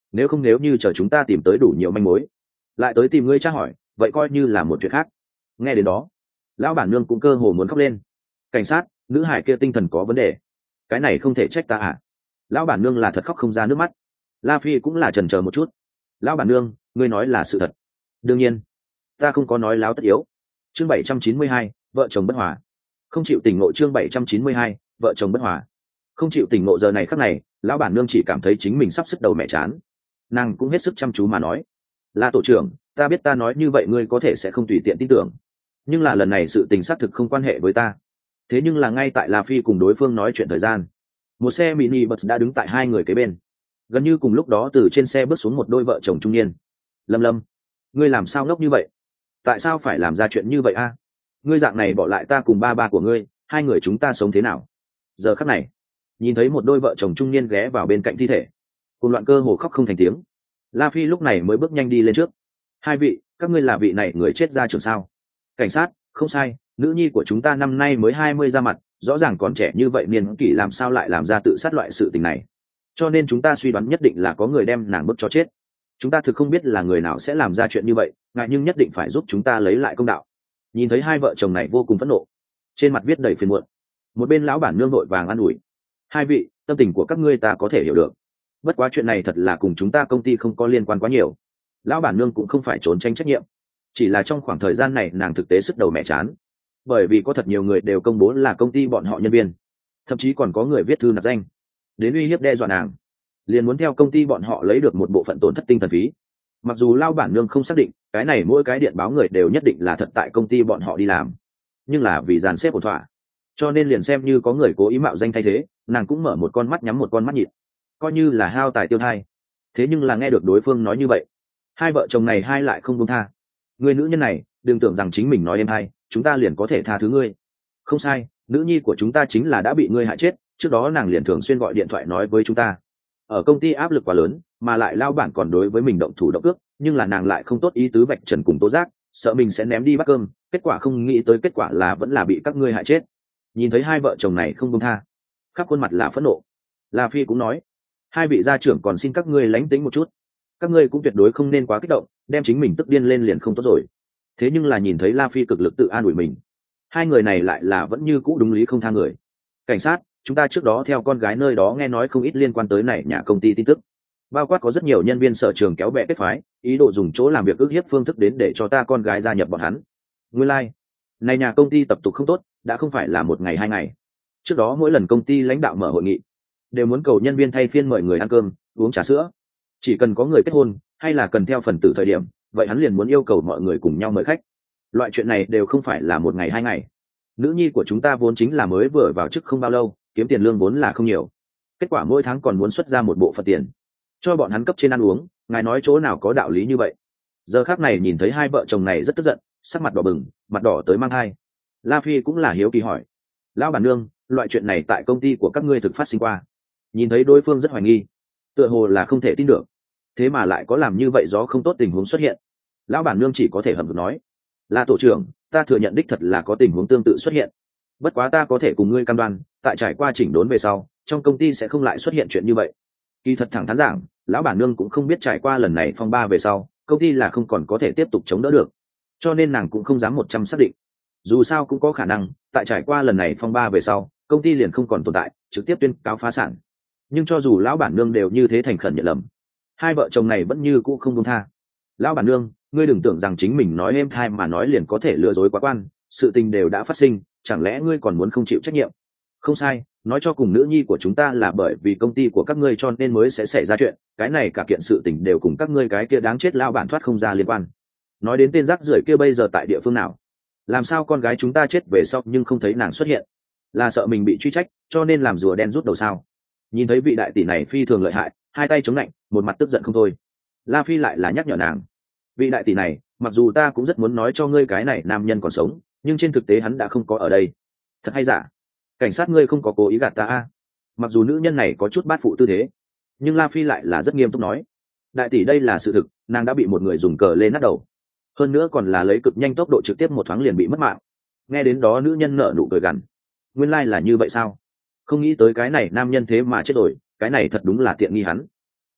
nếu như chờ chúng ta tìm tới đủ nhiều manh mối lại tới tìm ngươi tra hỏi, vậy coi như là một chuyện khác. Nghe đến đó lão bản nương cũng cơ hồ muốn khóc lên. Cảnh sát, nữ hải kia tinh thần có vấn đề, cái này không thể trách ta à? Lão bản nương là thật khóc không ra nước mắt. La Phi cũng là chần chờ một chút. Lão bản nương, ngươi nói là sự thật? Đương nhiên, ta không có nói láo tất yếu. Chương 792, vợ chồng bất hòa. Không chịu tỉnh ngộ. Chương 792, vợ chồng bất hòa. Không chịu tỉnh ngộ. Giờ này khắc này, lão bản nương chỉ cảm thấy chính mình sắp sức đầu mẹ chán. Nàng cũng hết sức chăm chú mà nói: "La tổ trưởng, ta biết ta nói như vậy ngươi có thể sẽ không tùy tiện tin tưởng, nhưng là lần này sự tình xác thực không quan hệ với ta." Thế nhưng là ngay tại La Phi cùng đối phương nói chuyện thời gian, một xe mini bus đã đứng tại hai người kế bên. Gần như cùng lúc đó từ trên xe bước xuống một đôi vợ chồng trung niên. Lâm Lâm, ngươi làm sao ngốc như vậy? Tại sao phải làm ra chuyện như vậy a? Ngươi dạng này bỏ lại ta cùng ba của ngươi, hai người chúng ta sống thế nào? Giờ khắc này, nhìn thấy một đôi vợ chồng trung niên ghé vào bên cạnh thi thể, cùng loạn cơ hồ khóc không thành tiếng. La Phi lúc này mới bước nhanh đi lên trước. Hai vị, các ngươi là vị này người chết ra trường sao? Cảnh sát, không sai, nữ nhi của chúng ta năm nay mới 20 ra mặt, rõ ràng còn trẻ như vậy niên kỷ làm sao lại làm ra tự sát loại sự tình này. Cho nên chúng ta suy đoán nhất định là có người đem nàng bức cho chết. Chúng ta thực không biết là người nào sẽ làm ra chuyện như vậy, ngại nhưng nhất định phải giúp chúng ta lấy lại công đạo. Nhìn thấy hai vợ chồng này vô cùng phẫn nộ, trên mặt viết đầy phiền muộn. Một bên lão bản nương vội vàng an ủi: "Hai vị, tâm tình của các ngươi ta có thể hiểu được. Bất quá chuyện này thật là cùng chúng ta công ty không có liên quan quá nhiều." Lão bản nương cũng không phải trốn tránh trách nhiệm, chỉ là trong khoảng thời gian này nàng thực tế sức đầu mẹ chán. Bởi vì có thật nhiều người đều công bố là công ty bọn họ nhân viên, thậm chí còn có người viết thư nạp danh đến uy hiếp đe dọa nàng, liền muốn theo công ty bọn họ lấy được một bộ phận tổn thất tinh thần phí. Mặc dù lao bản nương không xác định cái này mỗi cái điện báo người đều nhất định là thật tại công ty bọn họ đi làm, nhưng là vì dàn xếp ổn thỏa, cho nên liền xem như có người cố ý mạo danh thay thế, nàng cũng mở một con mắt nhắm một con mắt nhịn, coi như là hao tài tiêu thai. Thế nhưng là nghe được đối phương nói như vậy, hai vợ chồng này hai lại không buông tha. Người nữ nhân này đừng tưởng rằng chính mình nói em hay chúng ta liền có thể tha thứ ngươi. Không sai, nữ nhi của chúng ta chính là đã bị ngươi hại chết, trước đó nàng liền thường xuyên gọi điện thoại nói với chúng ta. Ở công ty áp lực quá lớn, mà lại lao bản còn đối với mình động thủ động cước, nhưng là nàng lại không tốt ý tứ vạch trần cùng tố giác, sợ mình sẽ ném đi bát cơm, kết quả không nghĩ tới kết quả là vẫn là bị các ngươi hại chết. Nhìn thấy hai vợ chồng này không buông tha, khắp khuôn mặt là phẫn nộ. La Phi cũng nói: "Hai vị gia trưởng còn xin các ngươi lánh tính một chút, các ngươi cũng tuyệt đối không nên quá kích động, đem chính mình tức điên lên liền không tốt rồi." Thế nhưng là nhìn thấy La Phi cực lực tự an ủi mình, hai người này lại là vẫn như cũ đúng lý không tha người. Cảnh sát, chúng ta trước đó theo con gái nơi đó nghe nói không ít liên quan tới này nhà công ty tin tức, bao quát có rất nhiều nhân viên sở trường kéo bè kết phái, ý đồ dùng chỗ làm việc ức hiếp phương thức đến để cho ta con gái gia nhập bọn hắn. Nguyên lai, này nhà công ty tập tục không tốt, đã không phải là một ngày hai ngày. Trước đó mỗi lần công ty lãnh đạo mở hội nghị, đều muốn cầu nhân viên thay phiên mời người ăn cơm, uống trà sữa. Chỉ cần có người kết hôn hay là cần theo phần tử thời điểm, vậy hắn liền muốn yêu cầu mọi người cùng nhau mời khách. Loại chuyện này đều không phải là một ngày hai ngày. Nữ nhi của chúng ta vốn chính là mới vừa vào chức không bao lâu, kiếm tiền lương vốn là không nhiều, kết quả mỗi tháng còn muốn xuất ra một bộ phận tiền cho bọn hắn cấp trên ăn uống, ngài nói chỗ nào có đạo lý như vậy. Giờ khác này nhìn thấy hai vợ chồng này rất tức giận, sắc mặt đỏ bừng, mặt đỏ tới mang hai. La Phi cũng là hiếu kỳ hỏi: "Lão bản nương, loại chuyện này tại công ty của các ngươi thực phát sinh qua?" Nhìn thấy đối phương rất hoài nghi, tựa hồ là không thể tin được, thế mà lại có làm như vậy do không tốt tình huống xuất hiện. Lão bản nương chỉ có thể hầm hực nói: "Là tổ trưởng, ta thừa nhận đích thật là có tình huống tương tự xuất hiện, bất quá ta có thể cùng ngươi cam đoan, tại trải qua chỉnh đốn về sau, trong công ty sẽ không lại xuất hiện chuyện như vậy." Kỳ thật thẳng thắn giảng, lão bản nương cũng không biết trải qua lần này phong ba về sau, công ty là không còn có thể tiếp tục chống đỡ được, cho nên nàng cũng không dám 100 xác định. Dù sao cũng có khả năng, tại trải qua lần này phong ba về sau, công ty liền không còn tồn tại, trực tiếp tuyên cáo phá sản. Nhưng cho dù lão bản nương đều như thế thành khẩn nhận lầm, hai vợ chồng này vẫn như cũ không buông tha. "Lão bản nương, ngươi đừng tưởng rằng chính mình nói êm thai mà nói liền có thể lừa dối quá quan, sự tình đều đã phát sinh, chẳng lẽ ngươi còn muốn không chịu trách nhiệm?" "Không sai, nói cho cùng nữ nhi của chúng ta là bởi vì công ty của các ngươi cho nên mới sẽ xảy ra chuyện, cái này cả kiện sự tình đều cùng các ngươi cái kia đáng chết lao bản thoát không ra liên quan." Nói đến tên rác rưởi kia bây giờ tại địa phương nào? Làm sao con gái chúng ta chết về sau nhưng không thấy nàng xuất hiện? Là sợ mình bị truy trách cho nên làm rùa đen rút đầu sao? Nhìn thấy vị đại tỷ này phi thường lợi hại, hai tay chống lạnh, một mặt tức giận không thôi. La Phi lại là nhắc nhở nàng: "Vị đại tỷ này, mặc dù ta cũng rất muốn nói cho ngươi cái này nam nhân còn sống, nhưng trên thực tế hắn đã không có ở đây." "Thật hay giả? Cảnh sát ngươi không có cố ý gạt ta à?" Mặc dù nữ nhân này có chút bát phụ tư thế, nhưng La Phi lại là rất nghiêm túc nói: "Đại tỷ, đây là sự thực, nàng đã bị một người dùng cờ lên nát đầu, hơn nữa còn là lấy cực nhanh tốc độ trực tiếp một thoáng liền bị mất mạng." Nghe đến đó nữ nhân nở nụ cười gằn: "Nguyên lai là như vậy sao? Không nghĩ tới cái này nam nhân thế mà chết rồi, cái này thật đúng là tiện nghi hắn."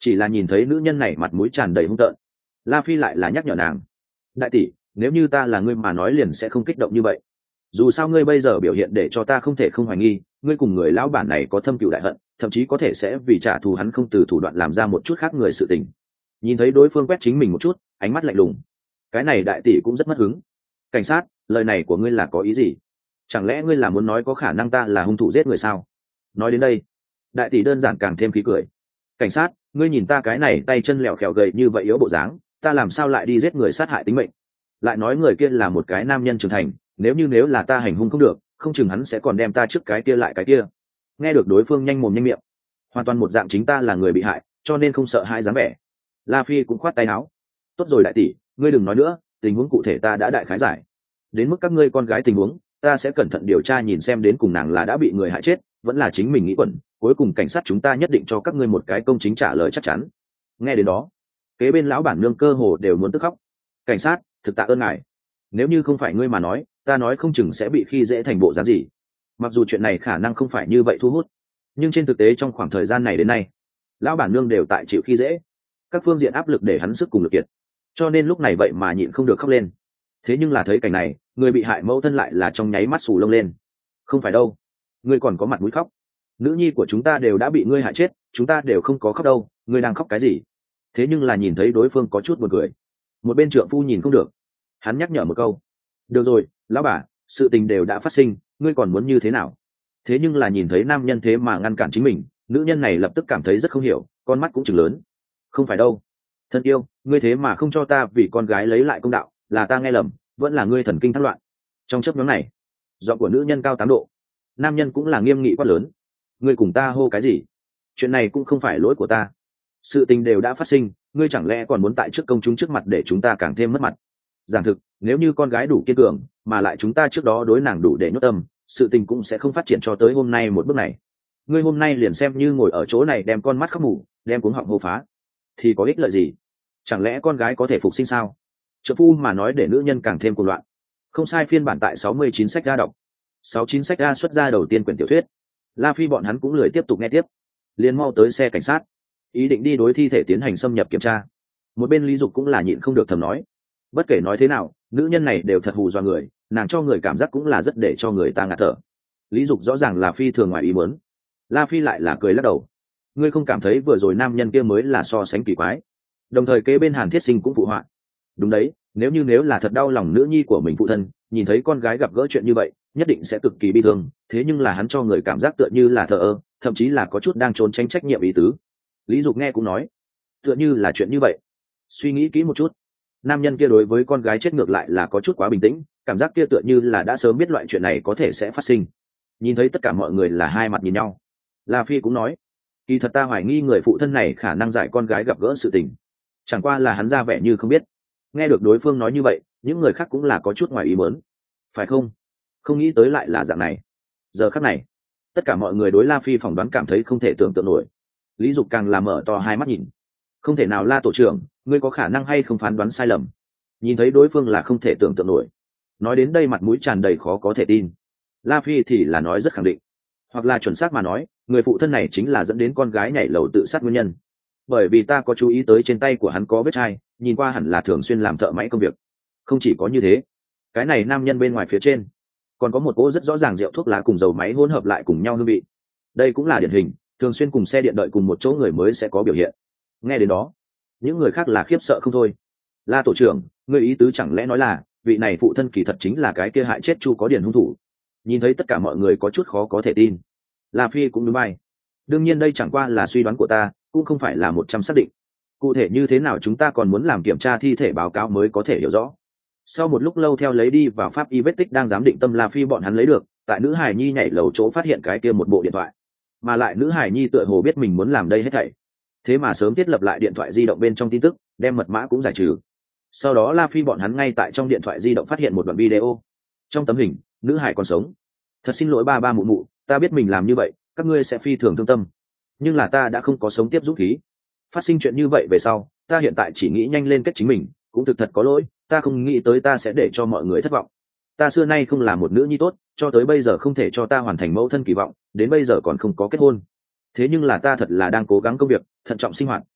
chỉ là nhìn thấy nữ nhân này mặt mũi tràn đầy hung tợn, La Phi lại là nhắc nhở nàng: đại tỷ, nếu như ta là ngươi mà nói liền sẽ không kích động như vậy. Dù sao ngươi bây giờ biểu hiện để cho ta không thể không hoài nghi ngươi cùng người lão bản này có thâm cừu đại hận, thậm chí có thể sẽ vì trả thù hắn không từ thủ đoạn làm ra một chút khác người sự tình. Nhìn thấy đối phương quét chính mình một chút, ánh mắt lạnh lùng, cái này đại tỷ cũng rất mất hứng. Cảnh sát, lời này của ngươi là có ý gì? Chẳng lẽ ngươi là muốn nói có khả năng ta là hung thủ giết người sao? Nói đến đây, đại tỷ đơn giản càng thêm khí cười. Cảnh sát, ngươi nhìn ta cái này tay chân lẹo khẹo gầy như vậy yếu bộ dáng, ta làm sao lại đi giết người sát hại tính mệnh? Lại nói người kia là một cái nam nhân trưởng thành, nếu là ta hành hung không được, không chừng hắn sẽ còn đem ta trước cái kia lại cái kia. Nghe được đối phương nhanh mồm nhanh miệng, hoàn toàn một dạng chính ta là người bị hại, cho nên không sợ hãi dáng vẻ. La Phi cũng khoát tay áo. Tốt rồi đại tỷ, ngươi đừng nói nữa, tình huống cụ thể ta đã đại khái giải. Đến mức các ngươi con gái tình huống, ta sẽ cẩn thận điều tra nhìn xem đến cùng nàng là đã bị người hại chết, vẫn là chính mình nghĩ quẩn. Cuối cùng cảnh sát chúng ta nhất định cho các ngươi một cái công chính trả lời chắc chắn. Nghe đến đó, kế bên lão bản nương cơ hồ đều muốn tức khóc. Cảnh sát, thực tạ ơn ngài. Nếu như không phải ngươi mà nói, ta nói không chừng sẽ bị khi dễ thành bộ dáng gì. Mặc dù chuyện này khả năng không phải như vậy thu hút, nhưng trên thực tế trong khoảng thời gian này đến nay, lão bản nương đều tại chịu khi dễ, các phương diện áp lực để hắn sức cùng lực kiệt, cho nên lúc này vậy mà nhịn không được khóc lên. Thế nhưng là thấy cảnh này, người bị hại mẫu thân lại là trong nháy mắt xù lông lên. Không phải đâu, ngươi còn có mặt mũi khóc? Nữ nhi của chúng ta đều đã bị ngươi hại chết, chúng ta đều không có khóc đâu, ngươi đang khóc cái gì? Thế nhưng là nhìn thấy đối phương có chút buồn cười, một bên trượng phu nhìn không được, hắn nhắc nhở một câu: được rồi lão bà, sự tình đều đã phát sinh, ngươi còn muốn như thế nào? Thế nhưng là nhìn thấy nam nhân thế mà ngăn cản chính mình, nữ nhân này lập tức cảm thấy rất không hiểu, con mắt cũng chừng lớn. Không phải đâu, thân yêu, ngươi thế mà không cho ta vì con gái lấy lại công đạo, là ta nghe lầm, vẫn là ngươi thần kinh thất loạn? Trong chấp nhóm này, giọng của nữ nhân cao 8 độ, nam nhân cũng là nghiêm nghị quát lớn: ngươi cùng ta hô cái gì? Chuyện này cũng không phải lỗi của ta, sự tình đều đã phát sinh, ngươi chẳng lẽ còn muốn tại trước công chúng trước mặt để chúng ta càng thêm mất mặt? Giảng thực, nếu như con gái đủ kiên cường, mà lại chúng ta trước đó đối nàng đủ để nhốt tâm, sự tình cũng sẽ không phát triển cho tới hôm nay một bước này. Ngươi hôm nay liền xem như ngồi ở chỗ này đem con mắt khóc mù, đem cuống họng hô phá, thì có ích lợi gì? Chẳng lẽ con gái có thể phục sinh sao? Trợ phu mà nói để nữ nhân càng thêm cuồng loạn. Không sai, phiên bản tại 69 sách ra đọc. 69 sách ra xuất ra đầu tiên quyển tiểu thuyết. La Phi bọn hắn cũng lười tiếp tục nghe tiếp, liền mau tới xe cảnh sát, ý định đi đối thi thể tiến hành xâm nhập kiểm tra. Một bên Lý Dục cũng là nhịn không được thầm nói: bất kể nói thế nào, nữ nhân này đều thật hù dọa người, nàng cho người cảm giác cũng là rất để cho người ta ngạt thở. Lý Dục rõ ràng là phi thường ngoài ý muốn. La Phi lại là cười lắc đầu: ngươi không cảm thấy vừa rồi nam nhân kia mới là so sánh kỳ quái? Đồng thời kế bên Hàn Thiết Sinh cũng phụ họa: đúng đấy, nếu là thật đau lòng nữ nhi của mình phụ thân, nhìn thấy con gái gặp gỡ chuyện như vậy nhất định sẽ cực kỳ bi thương, thế nhưng là hắn cho người cảm giác tựa như là thờ ơ, thậm chí là có chút đang trốn tránh trách nhiệm ý tứ. Lý Dục nghe cũng nói: tựa như là chuyện như vậy. Suy nghĩ kỹ một chút, nam nhân kia đối với con gái chết ngược lại là có chút quá bình tĩnh, cảm giác kia tựa như là đã sớm biết loại chuyện này có thể sẽ phát sinh. Nhìn thấy tất cả mọi người là hai mặt nhìn nhau, La Phi cũng nói: kỳ thật ta hoài nghi người phụ thân này khả năng dạy con gái gặp gỡ sự tình, chẳng qua là hắn ra vẻ như không biết. Nghe được đối phương nói như vậy, những người khác cũng là có chút ngoài ý muốn. Phải không? Không nghĩ tới lại là dạng này. Giờ khắc này, tất cả mọi người đối La Phi phỏng đoán cảm thấy không thể tưởng tượng nổi. Lý Dục càng làm mở to hai mắt nhìn: không thể nào, La tổ trưởng, ngươi có khả năng hay không phán đoán sai lầm? Nhìn thấy đối phương là không thể tưởng tượng nổi, nói đến đây mặt mũi tràn đầy khó có thể tin. La Phi thì là nói rất khẳng định, hoặc là chuẩn xác mà nói, người phụ thân này chính là dẫn đến con gái nhảy lầu tự sát nguyên nhân. Bởi vì ta có chú ý tới trên tay của hắn có vết chai, nhìn qua hẳn là thường xuyên làm thợ máy công việc. Không chỉ có như thế, cái này nam nhân bên ngoài phía trên còn có một cỗ rất rõ ràng rượu thuốc lá cùng dầu máy hỗn hợp lại cùng nhau hương vị. Đây cũng là điển hình thường xuyên cùng xe điện đợi cùng một chỗ người mới sẽ có biểu hiện. Nghe đến đó, những người khác là khiếp sợ không thôi. La tổ trưởng, người ý tứ chẳng lẽ nói là vị này phụ thân kỳ thật chính là cái kia hại chết Chu Có Điền hung thủ? Nhìn thấy tất cả mọi người có chút khó có thể tin, La Phi cũng núi bay: đương nhiên đây chẳng qua là suy đoán của ta, cũng không phải là 100 xác định. Cụ thể như thế nào chúng ta còn muốn làm kiểm tra thi thể báo cáo mới có thể hiểu rõ. Sau một lúc lâu theo lấy đi vào pháp y vết tích đang giám định tâm La Phi bọn hắn lấy được, tại nữ hải nhi nhảy lầu chỗ phát hiện cái kia một bộ điện thoại, mà lại nữ hải nhi tựa hồ biết mình muốn làm đây hết thảy, thế mà sớm thiết lập lại điện thoại di động bên trong tin tức, đem mật mã cũng giải trừ. Sau đó La Phi bọn hắn ngay tại trong điện thoại di động phát hiện một đoạn video. Trong tấm hình, nữ hải còn sống. Thật xin lỗi ba ba mụ mụ, ta biết mình làm như vậy các ngươi sẽ phi thường thương tâm, nhưng là ta đã không có sống tiếp dũng khí. Phát sinh chuyện như vậy về sau, ta hiện tại chỉ nghĩ nhanh lên kết chính mình, cũng thực thật có lỗi, ta không nghĩ tới ta sẽ để cho mọi người thất vọng. Ta xưa nay không là một nữ nhi tốt, cho tới bây giờ không thể cho ta hoàn thành mẫu thân kỳ vọng, đến bây giờ còn không có kết hôn. Thế nhưng là ta thật là đang cố gắng công việc, thận trọng sinh hoạt,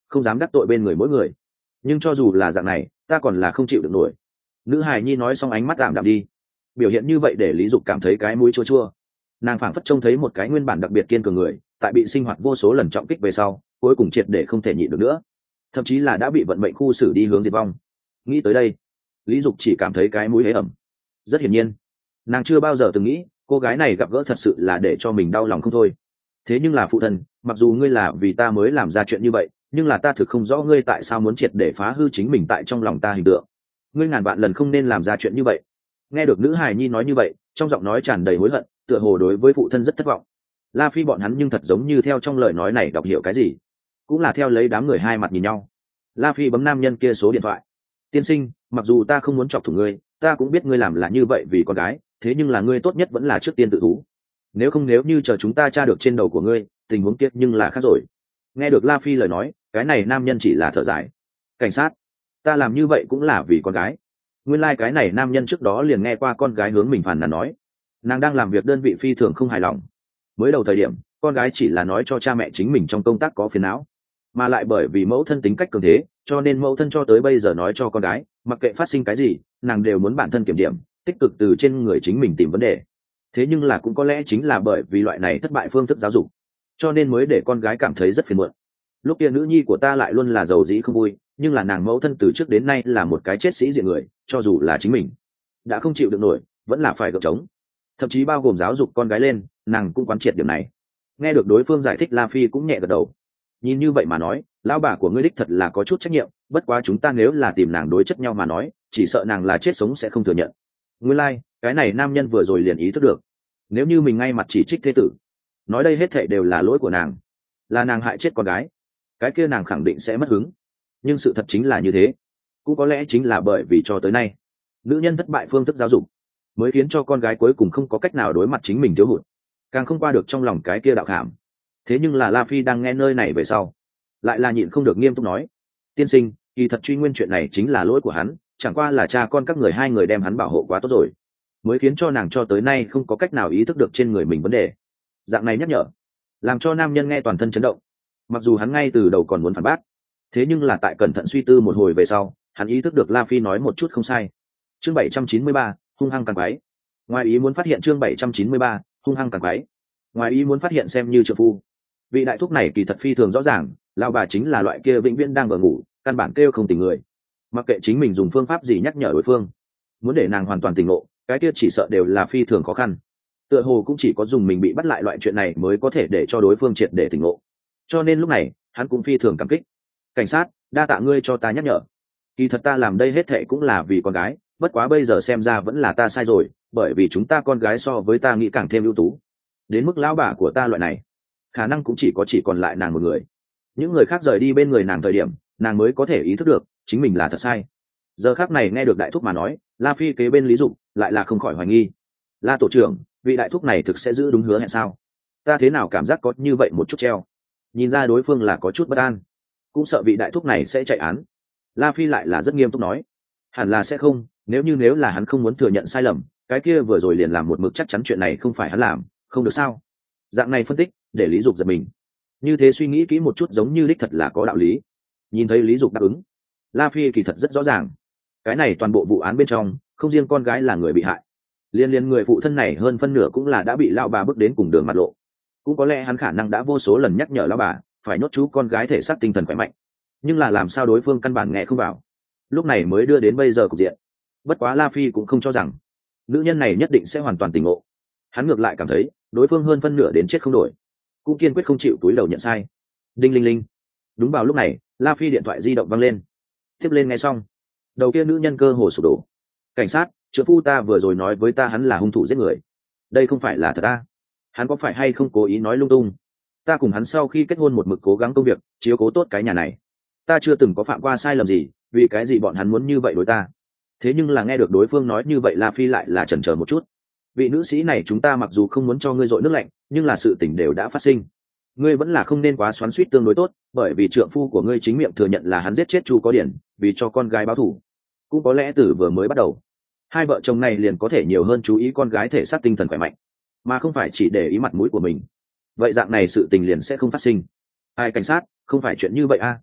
không dám đắc tội bên người mỗi người, nhưng cho dù là dạng này ta còn là không chịu được nổi. Nữ hài nhi nói xong ánh mắt đạm đạm đi, biểu hiện như vậy để Lý Dục cảm thấy cái mũi chua chua. Nàng phảng phất trông thấy một cái nguyên bản đặc biệt kiên cường người, tại bị sinh hoạt vô số lần trọng kích về sau cuối cùng triệt để không thể nhịn được nữa, thậm chí là đã bị vận mệnh khu xử đi hướng diệt vong. Nghĩ tới đây, Lý Dục chỉ cảm thấy cái mũi hế ẩm. Rất hiển nhiên nàng chưa bao giờ từng nghĩ cô gái này gặp gỡ thật sự là để cho mình đau lòng không thôi. Thế nhưng là phụ thân, mặc dù ngươi là vì ta mới làm ra chuyện như vậy, nhưng là ta thực không rõ ngươi tại sao muốn triệt để phá hư chính mình tại trong lòng ta hình tượng. Ngươi ngàn vạn lần không nên làm ra chuyện như vậy. Nghe được nữ hài nhi nói như vậy, trong giọng nói tràn đầy hối hận, tựa hồ đối với phụ thân rất thất vọng. La Phi bọn hắn nhưng thật giống như theo trong lời nói này đọc hiểu cái gì, cũng là theo lấy đám người hai mặt nhìn nhau. La Phi bấm nam nhân kia số điện thoại. Tiên sinh, mặc dù ta không muốn chọc thủng ngươi, ta cũng biết ngươi làm là như vậy vì con gái, thế nhưng là ngươi tốt nhất vẫn là trước tiên tự thú. Nếu như chờ chúng ta tra được trên đầu của ngươi, tình huống tiếc nhưng là khác rồi. Nghe được La Phi lời nói, cái này nam nhân chỉ là thở dài. Cảnh sát, ta làm như vậy cũng là vì con gái. Nguyên lai cái này nam nhân trước đó liền nghe qua con gái hướng mình phàn nàn nói, nàng đang làm việc đơn vị phi thường không hài lòng. Mới đầu thời điểm, con gái chỉ là nói cho cha mẹ chính mình trong công tác có phiền não, mà lại bởi vì mẫu thân tính cách cường thế, cho nên mẫu thân cho tới bây giờ nói cho con gái, mặc kệ phát sinh cái gì, nàng đều muốn bản thân kiểm điểm, tích cực từ trên người chính mình tìm vấn đề. Thế nhưng là cũng có lẽ chính là bởi vì loại này thất bại phương thức giáo dục, cho nên mới để con gái cảm thấy rất phiền muộn. Lúc kia nữ nhi của ta lại luôn là giàu dĩ không vui, nhưng là nàng mẫu thân từ trước đến nay là một cái chết sĩ diện người, cho dù là chính mình đã không chịu được nổi, vẫn là phải gượng chống, thậm chí bao gồm giáo dục con gái lên, nàng cũng quán triệt điểm này. Nghe được đối phương giải thích, La Phi cũng nhẹ gật đầu. Nhìn như vậy mà nói, lão bà của ngươi đích thật là có chút trách nhiệm, bất quá chúng ta nếu là tìm nàng đối chất nhau mà nói, chỉ sợ nàng là chết sống sẽ không thừa nhận. Nguyên lai, cái này nam nhân vừa rồi liền ý thức được, nếu như mình ngay mặt chỉ trích thế tử, nói đây hết thảy đều là lỗi của nàng, là nàng hại chết con gái, cái kia nàng khẳng định sẽ mất hứng. Nhưng sự thật chính là như thế, cũng có lẽ chính là bởi vì cho tới nay nữ nhân thất bại phương thức giáo dục, mới khiến cho con gái cuối cùng không có cách nào đối mặt chính mình thiếu hụt, càng không qua được trong lòng cái kia đạo khảm. Thế nhưng là La Phi đang nghe nơi này về sau, lại là nhịn không được nghiêm túc nói, tiên sinh, kỳ thật truy nguyên chuyện này chính là lỗi của hắn, chẳng qua là cha con các người hai người đem hắn bảo hộ quá tốt rồi, mới khiến cho nàng cho tới nay không có cách nào ý thức được trên người mình vấn đề. Dạng này nhắc nhở làm cho nam nhân nghe toàn thân chấn động. Mặc dù hắn ngay từ đầu còn muốn phản bác, thế nhưng là tại cẩn thận suy tư một hồi về sau, hắn ý thức được La Phi nói một chút không sai. Chương 793, hung hăng càng quái. Ngoài ý muốn phát hiện, chương 793, hung hăng càng quái. Ngoài ý muốn phát hiện xem như trợ phu. Vị đại thúc này kỳ thật phi thường rõ ràng, lão bà chính là loại kia vĩnh viễn đang vừa ngủ, căn bản kêu không tỉnh người. Mặc kệ chính mình dùng phương pháp gì nhắc nhở đối phương, muốn để nàng hoàn toàn tỉnh ngộ, cái kia chỉ sợ đều là phi thường khó khăn. Tựa hồ cũng chỉ có dùng mình bị bắt lại loại chuyện này mới có thể để cho đối phương triệt để tỉnh ngộ. Cho nên lúc này, hắn cũng phi thường cảm kích. Cảnh sát, đa tạ ngươi cho ta nhắc nhở. Kỳ thật ta làm đây hết thệ cũng là vì con gái, bất quá bây giờ xem ra vẫn là ta sai rồi, bởi vì chúng ta con gái so với ta nghĩ càng thêm ưu tú. Đến mức lão bà của ta loại này, khả năng cũng chỉ còn lại nàng một người. Những người khác rời đi bên người nàng thời điểm, nàng mới có thể ý thức được chính mình là thật sai. Giờ khác này nghe được đại thúc mà nói, La Phi kế bên Lý Dục lại là không khỏi hoài nghi. La tổ trưởng, vị đại thúc này thực sẽ giữ đúng hứa hẹn sao? Ta thế nào cảm giác có như vậy một chút treo. Nhìn ra đối phương là có chút bất an, cũng sợ vị đại thúc này sẽ chạy án. La Phi lại là rất nghiêm túc nói, hẳn là sẽ không, nếu là hắn không muốn thừa nhận sai lầm, cái kia vừa rồi liền làm một mực chắc chắn chuyện này không phải hắn làm, không được sao? Dạng này phân tích để Lý Dục giật mình. Như thế suy nghĩ kỹ một chút giống như đích thật là có đạo lý. Nhìn thấy Lý Dục đáp ứng, La Phi kỳ thật rất rõ ràng, cái này toàn bộ vụ án bên trong không riêng con gái là người bị hại, liên người phụ thân này hơn phân nửa cũng là đã bị lão bà bước đến cùng đường mặt lộ. Cũng có lẽ hắn khả năng đã vô số lần nhắc nhở lão bà phải nhốt chú con gái thể xác tinh thần khỏe mạnh, nhưng là làm sao đối phương căn bản nghe không vào, lúc này mới đưa đến bây giờ cục diện. Bất quá La Phi cũng không cho rằng nữ nhân này nhất định sẽ hoàn toàn tỉnh ngộ, hắn ngược lại cảm thấy đối phương hơn phân nửa đến chết không đổi, cũng kiên quyết không chịu túi đầu nhận sai. Đinh linh linh. Đúng vào lúc này, La Phi điện thoại di động vang lên. Tiếp lên nghe xong, đầu kia nữ nhân cơ hồ sụp đổ. Cảnh sát, trưởng phu ta vừa rồi nói với ta hắn là hung thủ giết người, đây không phải là thật à? Hắn có phải hay không cố ý nói lung tung? Ta cùng hắn sau khi kết hôn một mực cố gắng công việc, chiếu cố tốt cái nhà này, ta chưa từng có phạm qua sai lầm gì, vì cái gì bọn hắn muốn như vậy đối ta? Thế nhưng là nghe được đối phương nói như vậy, La Phi lại là chần chờ một chút. Vị nữ sĩ này, chúng ta mặc dù không muốn cho ngươi dội nước lạnh, nhưng là sự tình đều đã phát sinh, ngươi vẫn là không nên quá xoắn xuýt tương đối tốt, bởi vì trượng phu của ngươi chính miệng thừa nhận là hắn giết chết Chu Có Điển, vì cho con gái báo thù. Cũng có lẽ từ vừa mới bắt đầu, hai vợ chồng này liền có thể nhiều hơn chú ý con gái thể xác tinh thần khỏe mạnh, mà không phải chỉ để ý mặt mũi của mình. Vậy dạng này sự tình liền sẽ không phát sinh. Ai cảnh sát, không phải chuyện như vậy a.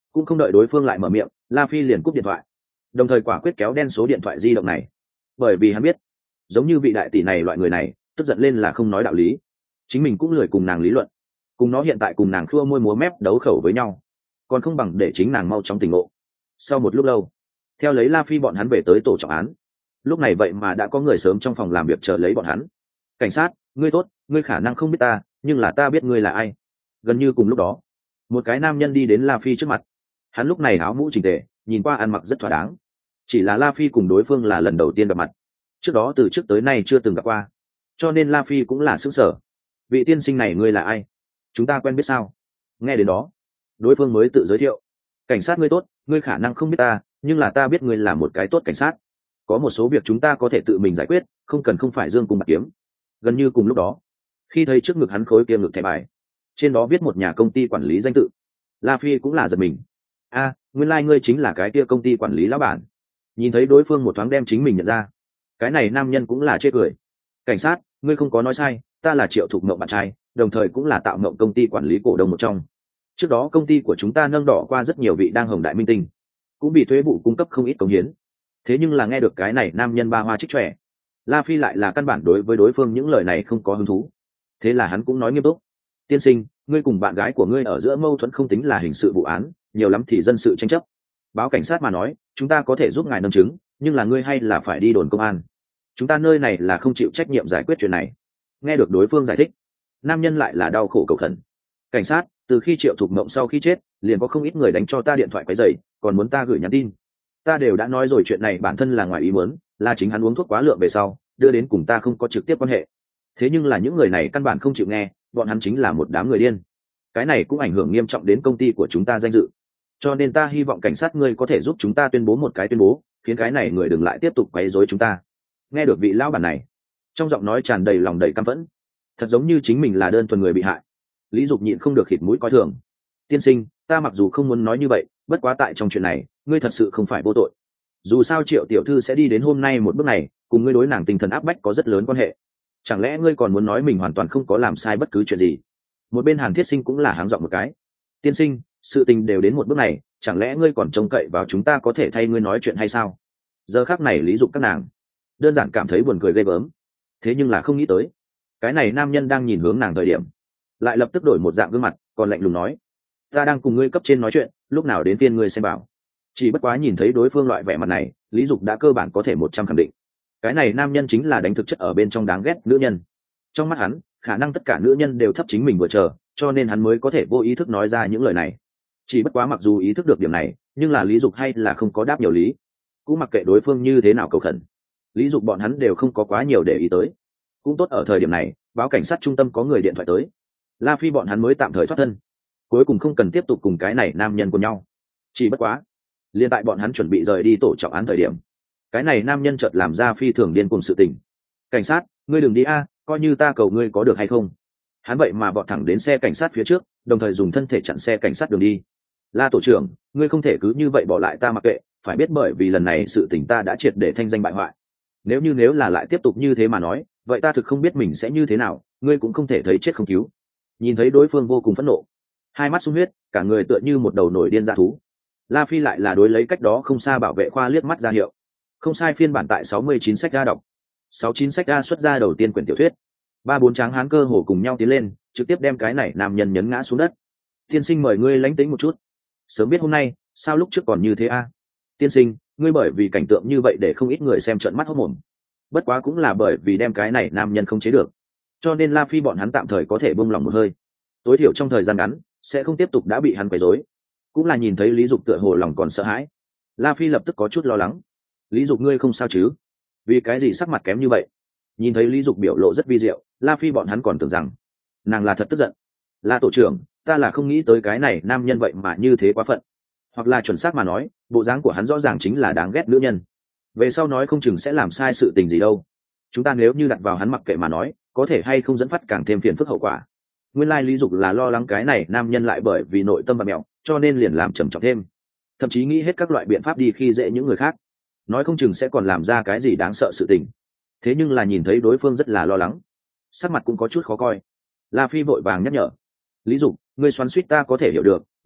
cũng không đợi đối phương lại mở miệng, La Phi liền cúp điện thoại, đồng thời quả quyết kéo đen số điện thoại di động này, bởi vì hắn biết giống như vị đại tỷ này loại người này tức giận lên là không nói đạo lý, chính mình cũng lười cùng nàng lý luận, cùng nó hiện tại cùng nàng khua môi múa mép đấu khẩu với nhau còn không bằng để chính nàng mau chóng tỉnh ngộ. Sau một lúc lâu, theo lấy La Phi bọn hắn về tới tổ trọng án, lúc này vậy mà đã có người sớm trong phòng làm việc chờ lấy bọn hắn. Cảnh sát, ngươi tốt, ngươi khả năng không biết ta, nhưng là ta biết ngươi là ai. Gần như cùng lúc đó, một cái nam nhân đi đến La Phi trước mặt. Hắn lúc này áo mũ chỉnh tề, nhìn qua ăn mặc rất thỏa đáng. Chỉ là La Phi cùng đối phương là lần đầu tiên gặp mặt, trước đó từ trước tới nay chưa từng gặp qua, cho nên La Phi cũng là sững sờ. Vị tiên sinh này ngươi là ai? Chúng ta quen biết sao? Nghe đến đó, đối phương mới tự giới thiệu. Cảnh sát ngươi tốt, ngươi khả năng không biết ta, nhưng là ta biết ngươi là một cái tốt cảnh sát. Có một số việc chúng ta có thể tự mình giải quyết, không cần không phải dương cùng bạc kiếm. Gần như cùng lúc đó, khi thấy trước ngực hắn khối kia ngực thẻ bài, trên đó viết một nhà công ty quản lý danh tự, La Phi cũng là giật mình. A, nguyên lai ngươi chính là cái kia công ty quản lý lão bản. Nhìn thấy đối phương một thoáng đem chính mình nhận ra, cái này nam nhân cũng là chê cười. Cảnh sát, ngươi không có nói sai, ta là Triệu Thục Mộng bạn trai, đồng thời cũng là Tạo Mộng công ty quản lý cổ đông một trong. Trước đó công ty của chúng ta nâng đỏ qua rất nhiều vị đang hồng đại minh tinh, cũng bị thuế vụ cung cấp không ít cống hiến. Thế nhưng là nghe được cái này nam nhân ba hoa trích trẻ, La Phi lại là căn bản đối với đối phương những lời này không có hứng thú. Thế là hắn cũng nói nghiêm túc. Tiên sinh, ngươi cùng bạn gái của ngươi ở giữa mâu thuẫn không tính là hình sự vụ án, nhiều lắm thì dân sự tranh chấp. Báo cảnh sát mà nói, chúng ta có thể giúp ngài nâng chứng, nhưng là ngươi hay là phải đi đồn công an. Chúng ta nơi này là không chịu trách nhiệm giải quyết chuyện này. Nghe được đối phương giải thích, nam nhân lại là đau khổ cầu khẩn. Cảnh sát, từ khi Triệu Thục Mộng sau khi chết, liền có không ít người đánh cho ta điện thoại quấy rầy, còn muốn ta gửi nhắn tin. Ta đều đã nói rồi chuyện này bản thân là ngoài ý muốn, là chính hắn uống thuốc quá lượng về sau, đưa đến cùng ta không có trực tiếp quan hệ. Thế nhưng là những người này căn bản không chịu nghe, bọn hắn chính là một đám người điên. Cái này cũng ảnh hưởng nghiêm trọng đến công ty của chúng ta danh dự. Cho nên ta hy vọng cảnh sát ngươi có thể giúp chúng ta tuyên bố một cái tuyên bố, khiến cái này người đừng lại tiếp tục quấy rối chúng ta. Nghe được vị lão bản này, trong giọng nói tràn đầy lòng đầy căm phẫn, thật giống như chính mình là đơn thuần người bị hại. Lý Dục nhịn không được khịt mũi coi thường. Tiên sinh, ta mặc dù không muốn nói như vậy, bất quá tại trong chuyện này, ngươi thật sự không phải vô tội. Dù sao Triệu tiểu thư sẽ đi đến hôm nay một bước này, cùng ngươi đối nàng tinh thần áp bách có rất lớn quan hệ. Chẳng lẽ ngươi còn muốn nói mình hoàn toàn không có làm sai bất cứ chuyện gì? Một bên Hàn Thiết Sinh cũng là háng giọng một cái. Tiên sinh, sự tình đều đến một bước này, chẳng lẽ ngươi còn trông cậy vào chúng ta có thể thay ngươi nói chuyện hay sao? Giờ khắc này Lý Dục các nàng đơn giản cảm thấy buồn cười ghê gớm. Thế nhưng là không nghĩ tới, cái này nam nhân đang nhìn hướng nàng thời điểm, lại lập tức đổi một dạng gương mặt, còn lạnh lùng nói: ta đang cùng ngươi cấp trên nói chuyện, lúc nào đến phiên ngươi xem bảo. Chỉ bất quá nhìn thấy đối phương loại vẻ mặt này, Lý Dục đã cơ bản có thể 100 khẳng định, cái này nam nhân chính là đánh thực chất ở bên trong đáng ghét nữ nhân. Trong mắt hắn, khả năng tất cả nữ nhân đều thấp chính mình vừa chờ, cho nên hắn mới có thể vô ý thức nói ra những lời này. Chỉ bất quá mặc dù ý thức được điểm này, nhưng là Lý Dục hay là không có đáp nhiều lý, cũng mặc kệ đối phương như thế nào cầu khẩn, Lý Dục bọn hắn đều không có quá nhiều để ý tới. Cũng tốt ở thời điểm này, báo cảnh sát trung tâm có người điện thoại tới, La Phi bọn hắn mới tạm thời thoát thân, cuối cùng không cần tiếp tục cùng cái này nam nhân của nhau. Chỉ bất quá, liên tại bọn hắn chuẩn bị rời đi tổ trọng án thời điểm, cái này nam nhân chợt làm ra phi thường điên cuồng sự tình. Cảnh sát, ngươi đừng đi a, coi như ta cầu ngươi có được hay không? Hắn vậy mà vọt thẳng đến xe cảnh sát phía trước, đồng thời dùng thân thể chặn xe cảnh sát đường đi. La tổ trưởng, ngươi không thể cứ như vậy bỏ lại ta mặc kệ, phải biết bởi vì lần này sự tình ta đã triệt để thanh danh bại hoại. Nếu là lại tiếp tục như thế mà nói, vậy ta thực không biết mình sẽ như thế nào, ngươi cũng không thể thấy chết không cứu. Nhìn thấy đối phương vô cùng phẫn nộ, hai mắt sung huyết, cả người tựa như một đầu nổi điên dã thú, La Phi lại là đối lấy cách đó không xa bảo vệ khoa liếc mắt ra hiệu. Không sai, phiên bản tại 69 sách ra đọc. 69 sách ra xuất ra đầu tiên quyển tiểu thuyết. 3-4 tráng hán cơ hồ cùng nhau tiến lên, trực tiếp đem cái này nam nhân nhấn ngã xuống đất. Tiên sinh mời ngươi lánh tĩnh một chút. Sớm biết hôm nay, sao lúc trước còn như thế a? Tiên sinh, ngươi bởi vì cảnh tượng như vậy để không ít người xem trợn mắt hốt mồm. Bất quá cũng là bởi vì đem cái này nam nhân không chế được, cho nên La Phi bọn hắn tạm thời có thể buông lòng một hơi. Tối thiểu trong thời gian ngắn, sẽ không tiếp tục đã bị hắn quấy rối. Cũng là nhìn thấy Lý Dục tựa hồ lòng còn sợ hãi, La Phi lập tức có chút lo lắng. Lý Dục ngươi không sao chứ? Vì cái gì sắc mặt kém như vậy? Nhìn thấy Lý Dục biểu lộ rất vi diệu, La Phi bọn hắn còn tưởng rằng nàng là thật tức giận. La tổ trưởng, ta là không nghĩ tới cái này nam nhân vậy mà như thế quá phận. Hoặc là chuẩn xác mà nói, bộ dáng của hắn rõ ràng chính là đáng ghét nữ nhân. Về sau nói không chừng sẽ làm sai sự tình gì đâu. Chúng ta nếu như đặt vào hắn mặc kệ mà nói, có thể hay không dẫn phát càng thêm phiền phức hậu quả. Nguyên lai Lý Dục là lo lắng cái này nam nhân lại bởi vì nội tâm bặm mẹo, cho nên liền làm trầm trọng thêm, thậm chí nghĩ hết các loại biện pháp đi khi dễ những người khác, nói không chừng sẽ còn làm ra cái gì đáng sợ sự tình. Thế nhưng là nhìn thấy đối phương rất là lo lắng, sắc mặt cũng có chút khó coi, La Phi vội vàng nhắc nhở: Lý Dục, ngươi xoắn xuýt ta có thể hiểu được,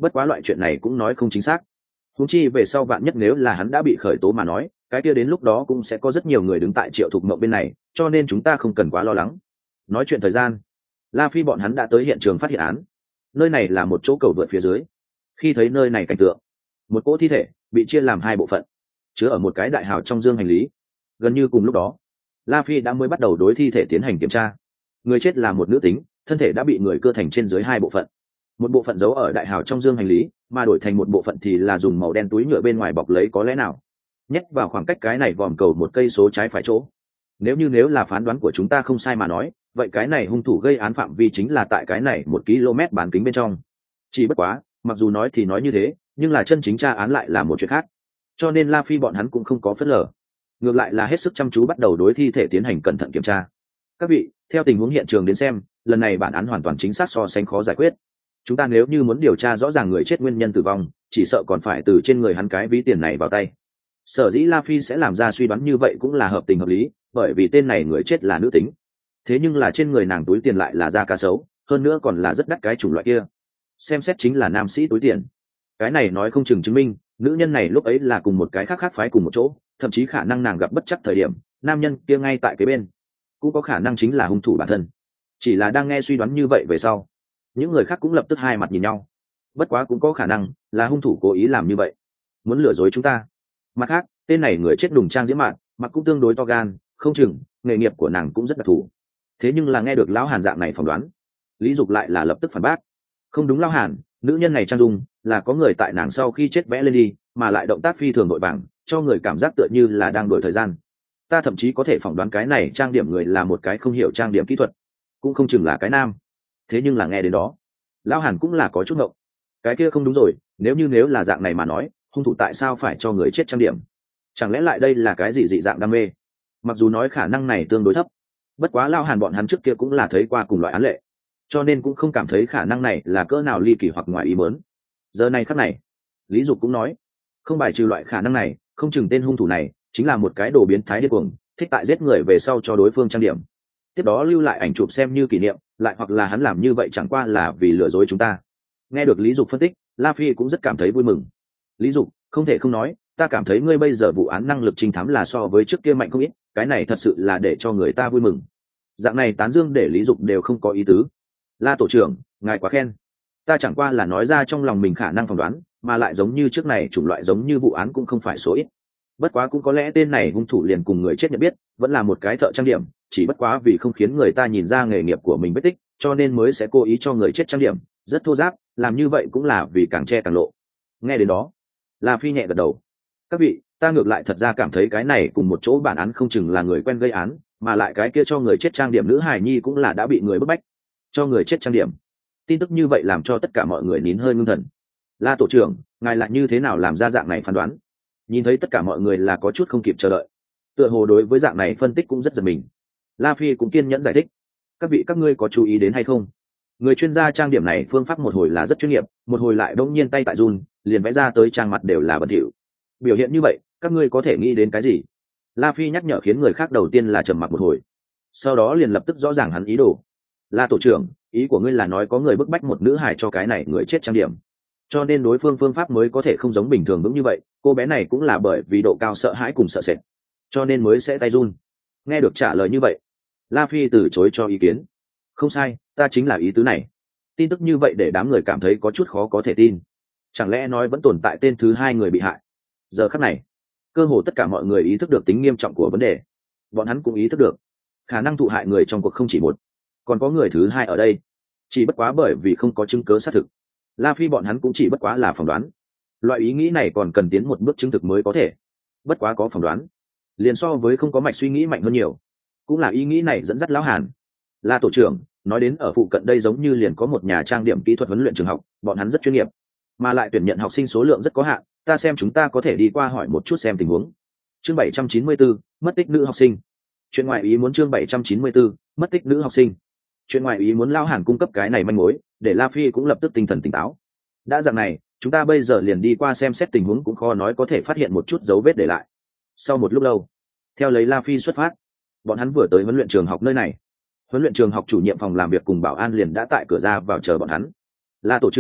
bất quá loại chuyện này cũng nói không chính xác. Huống chi về sau vạn nhất nếu là hắn đã bị khởi tố mà nói, cái kia đến lúc đó cũng sẽ có rất nhiều người đứng tại Triệu Thục Mộng bên này, cho nên chúng ta không cần quá lo lắng. Nói chuyện thời gian, La Phi bọn hắn đã tới hiện trường phát hiện án. Nơi này là một chỗ cầu vượt phía dưới. Khi thấy nơi này cảnh tượng, một cỗ thi thể bị chia làm hai bộ phận, chứa ở một cái đại hào trong dương hành lý. Gần như cùng lúc đó, La Phi đã mới bắt đầu đối thi thể tiến hành kiểm tra. Người chết là một nữ tính, thân thể đã bị người cưa thành trên dưới hai bộ phận. Một bộ phận giấu ở đại hào trong dương hành lý, mà đổi thành một bộ phận thì là dùng màu đen túi nhựa bên ngoài bọc lấy, có lẽ nào nhét vào khoảng cách cái này vòm cầu một cây số trái phải chỗ. Nếu là phán đoán của chúng ta không sai mà nói, vậy cái này hung thủ gây án phạm vi chính là tại cái này 1 km bán kính bên trong. Chỉ bất quá, mặc dù nói thì nói như thế, nhưng là chân chính tra án lại là một chuyện khác. Cho nên La Phi bọn hắn cũng không có phớt lờ, ngược lại là hết sức chăm chú bắt đầu đối thi thể tiến hành cẩn thận kiểm tra. Các vị, theo tình huống hiện trường đến xem, lần này bản án hoàn toàn chính xác so sánh khó giải quyết. Chúng ta nếu như muốn điều tra rõ ràng người chết nguyên nhân tử vong, chỉ sợ còn phải từ trên người hắn cái ví tiền này vào tay. Sở dĩ La Phi sẽ làm ra suy đoán như vậy cũng là hợp tình hợp lý, bởi vì tên này người chết là nữ tính. Thế nhưng là trên người nàng túi tiền lại là da cá sấu, hơn nữa còn là rất đắt cái chủng loại kia. Xem xét chính là nam sĩ túi tiền. Cái này nói không chừng chứng minh, nữ nhân này lúc ấy là cùng một cái khác phái cùng một chỗ, thậm chí khả năng nàng gặp bất chắc thời điểm, nam nhân kia ngay tại cái bên. Cũng có khả năng chính là hung thủ bản thân. Chỉ là đang nghe suy đoán như vậy về sau, những người khác cũng lập tức hai mặt nhìn nhau. Bất quá cũng có khả năng là hung thủ cố ý làm như vậy, muốn lừa dối chúng ta. Mặt khác, tên này người chết đùng trang diễm mạn, mặc cũng tương đối to gan, không chừng nghề nghiệp của nàng cũng rất đặc thù. Thế nhưng là nghe được lão Hàn dạng này phỏng đoán, Lý Dục lại là lập tức phản bác. Không đúng lão Hàn, nữ nhân này trang dung là có người tại nàng sau khi chết vẽ lên đi, mà lại động tác phi thường nội vàng, cho người cảm giác tựa như là đang đổi thời gian. Ta thậm chí có thể phỏng đoán cái này trang điểm người là một cái không hiểu trang điểm kỹ thuật, cũng không chừng là cái nam. Thế nhưng là nghe đến đó, lão Hàn cũng là có chút ngộng. Cái kia không đúng rồi, nếu là dạng này mà nói, hung thủ tại sao phải cho người chết trang điểm? Chẳng lẽ lại đây là cái gì dị dạng đam mê? Mặc dù nói khả năng này tương đối thấp, bất quá lão Hàn bọn hắn trước kia cũng là thấy qua cùng loại án lệ, cho nên cũng không cảm thấy khả năng này là cỡ nào ly kỳ hoặc ngoài ý muốn. Giờ này khắc này, Lý Dục cũng nói, không bài trừ loại khả năng này, không chừng tên hung thủ này chính là một cái đồ biến thái điên cuồng, thích tại giết người về sau cho đối phương trang điểm, tiếp đó lưu lại ảnh chụp xem như kỷ niệm, lại hoặc là hắn làm như vậy chẳng qua là vì lừa dối chúng ta. Nghe được Lý Dục phân tích, La Phi cũng rất cảm thấy vui mừng. Lý Dục, không thể không nói, ta cảm thấy ngươi bây giờ vụ án năng lực trinh thám là so với trước kia mạnh không ít, cái này thật sự là để cho người ta vui mừng. Dạng này tán dương để Lý Dục đều không có ý tứ. La tổ trưởng, ngài quá khen. Ta chẳng qua là nói ra trong lòng mình khả năng phỏng đoán, mà lại giống như trước này chủng loại giống như vụ án cũng không phải số ít. Bất quá cũng có lẽ tên này hung thủ liền cùng người chết nhận biết, vẫn là một cái thợ trang điểm, chỉ bất quá vì không khiến người ta nhìn ra nghề nghiệp của mình vết tích, cho nên mới sẽ cố ý cho người chết trang điểm, rất thô ráp, làm như vậy cũng là vì càng che càng lộ. Nghe đến đó, La Phi nhẹ gật đầu. Các vị, ta ngược lại thật ra cảm thấy cái này cùng một chỗ bản án không chừng là người quen gây án, mà lại cái kia cho người chết trang điểm nữ hài nhi cũng là đã bị người bức bách cho người chết trang điểm. Tin tức như vậy làm cho tất cả mọi người nín hơi ngưng thần. La tổ trưởng, ngài lại như thế nào làm ra dạng này phán đoán? Nhìn thấy tất cả mọi người là có chút không kịp chờ đợi, tựa hồ đối với dạng này phân tích cũng rất giật mình. La Phi cũng kiên nhẫn giải thích, các vị các ngươi có chú ý đến hay không, người chuyên gia trang điểm này phương pháp một hồi là rất chuyên nghiệp, một hồi lại đống nhiên tay tại run, liền vẽ ra tới trang mặt đều là bẩn thỉu. Biểu hiện như vậy, các ngươi có thể nghĩ đến cái gì? La Phi nhắc nhở khiến người khác đầu tiên là trầm mặc một hồi, sau đó liền lập tức rõ ràng hắn ý đồ. La tổ trưởng, ý của ngươi là nói có người bức bách một nữ hài cho cái này người chết trang điểm, cho nên đối phương phương pháp mới có thể không giống bình thường vững như vậy. Cô bé này cũng là bởi vì độ cao sợ hãi cùng sợ sệt, cho nên mới sẽ tay run. Nghe được trả lời như vậy, La Phi từ chối cho ý kiến. Không sai, ta chính là ý tứ này. Tin tức như vậy để đám người cảm thấy có chút khó có thể tin. Chẳng lẽ nói vẫn tồn tại tên thứ hai người bị hại? Giờ khắc này, cơ hồ tất cả mọi người ý thức được tính nghiêm trọng của vấn đề. Bọn hắn cũng ý thức được khả năng thụ hại người trong cuộc không chỉ một, còn có người thứ hai ở đây. Chỉ bất quá bởi vì không có chứng cứ xác thực, La Phi bọn hắn cũng chỉ bất quá là phỏng đoán. Loại ý nghĩ này còn cần tiến một bước chứng thực mới có thể. Bất quá có phỏng đoán, liền so với không có mạch suy nghĩ mạnh hơn nhiều. Cũng là ý nghĩ này dẫn dắt lão Hàn. La tổ trưởng, nói đến ở phụ cận đây giống như liền có một nhà trang điểm kỹ thuật huấn luyện trường học, bọn hắn rất chuyên nghiệp, mà lại tuyển nhận học sinh số lượng rất có hạn, ta xem chúng ta có thể đi qua hỏi một chút xem tình huống. Chương 794, mất tích nữ học sinh. Chuyện ngoại ý muốn. Chương 794, mất tích nữ học sinh. Chuyện ngoại ý muốn. Lão Hàn cung cấp cái này manh mối, để La Phi cũng lập tức tinh thần tỉnh táo. Đã dạng này, chúng ta bây giờ liền đi qua xem xét tình huống, cũng khó nói có thể phát hiện một chút dấu vết để lại. Sau một lúc lâu, theo lấy La Phi xuất phát, bọn hắn vừa tới huấn luyện trường học nơi này. Huấn luyện trường học chủ nhiệm phòng làm việc cùng bảo an liền đã tại cửa ra vào chờ bọn hắn. La tổ trưởng,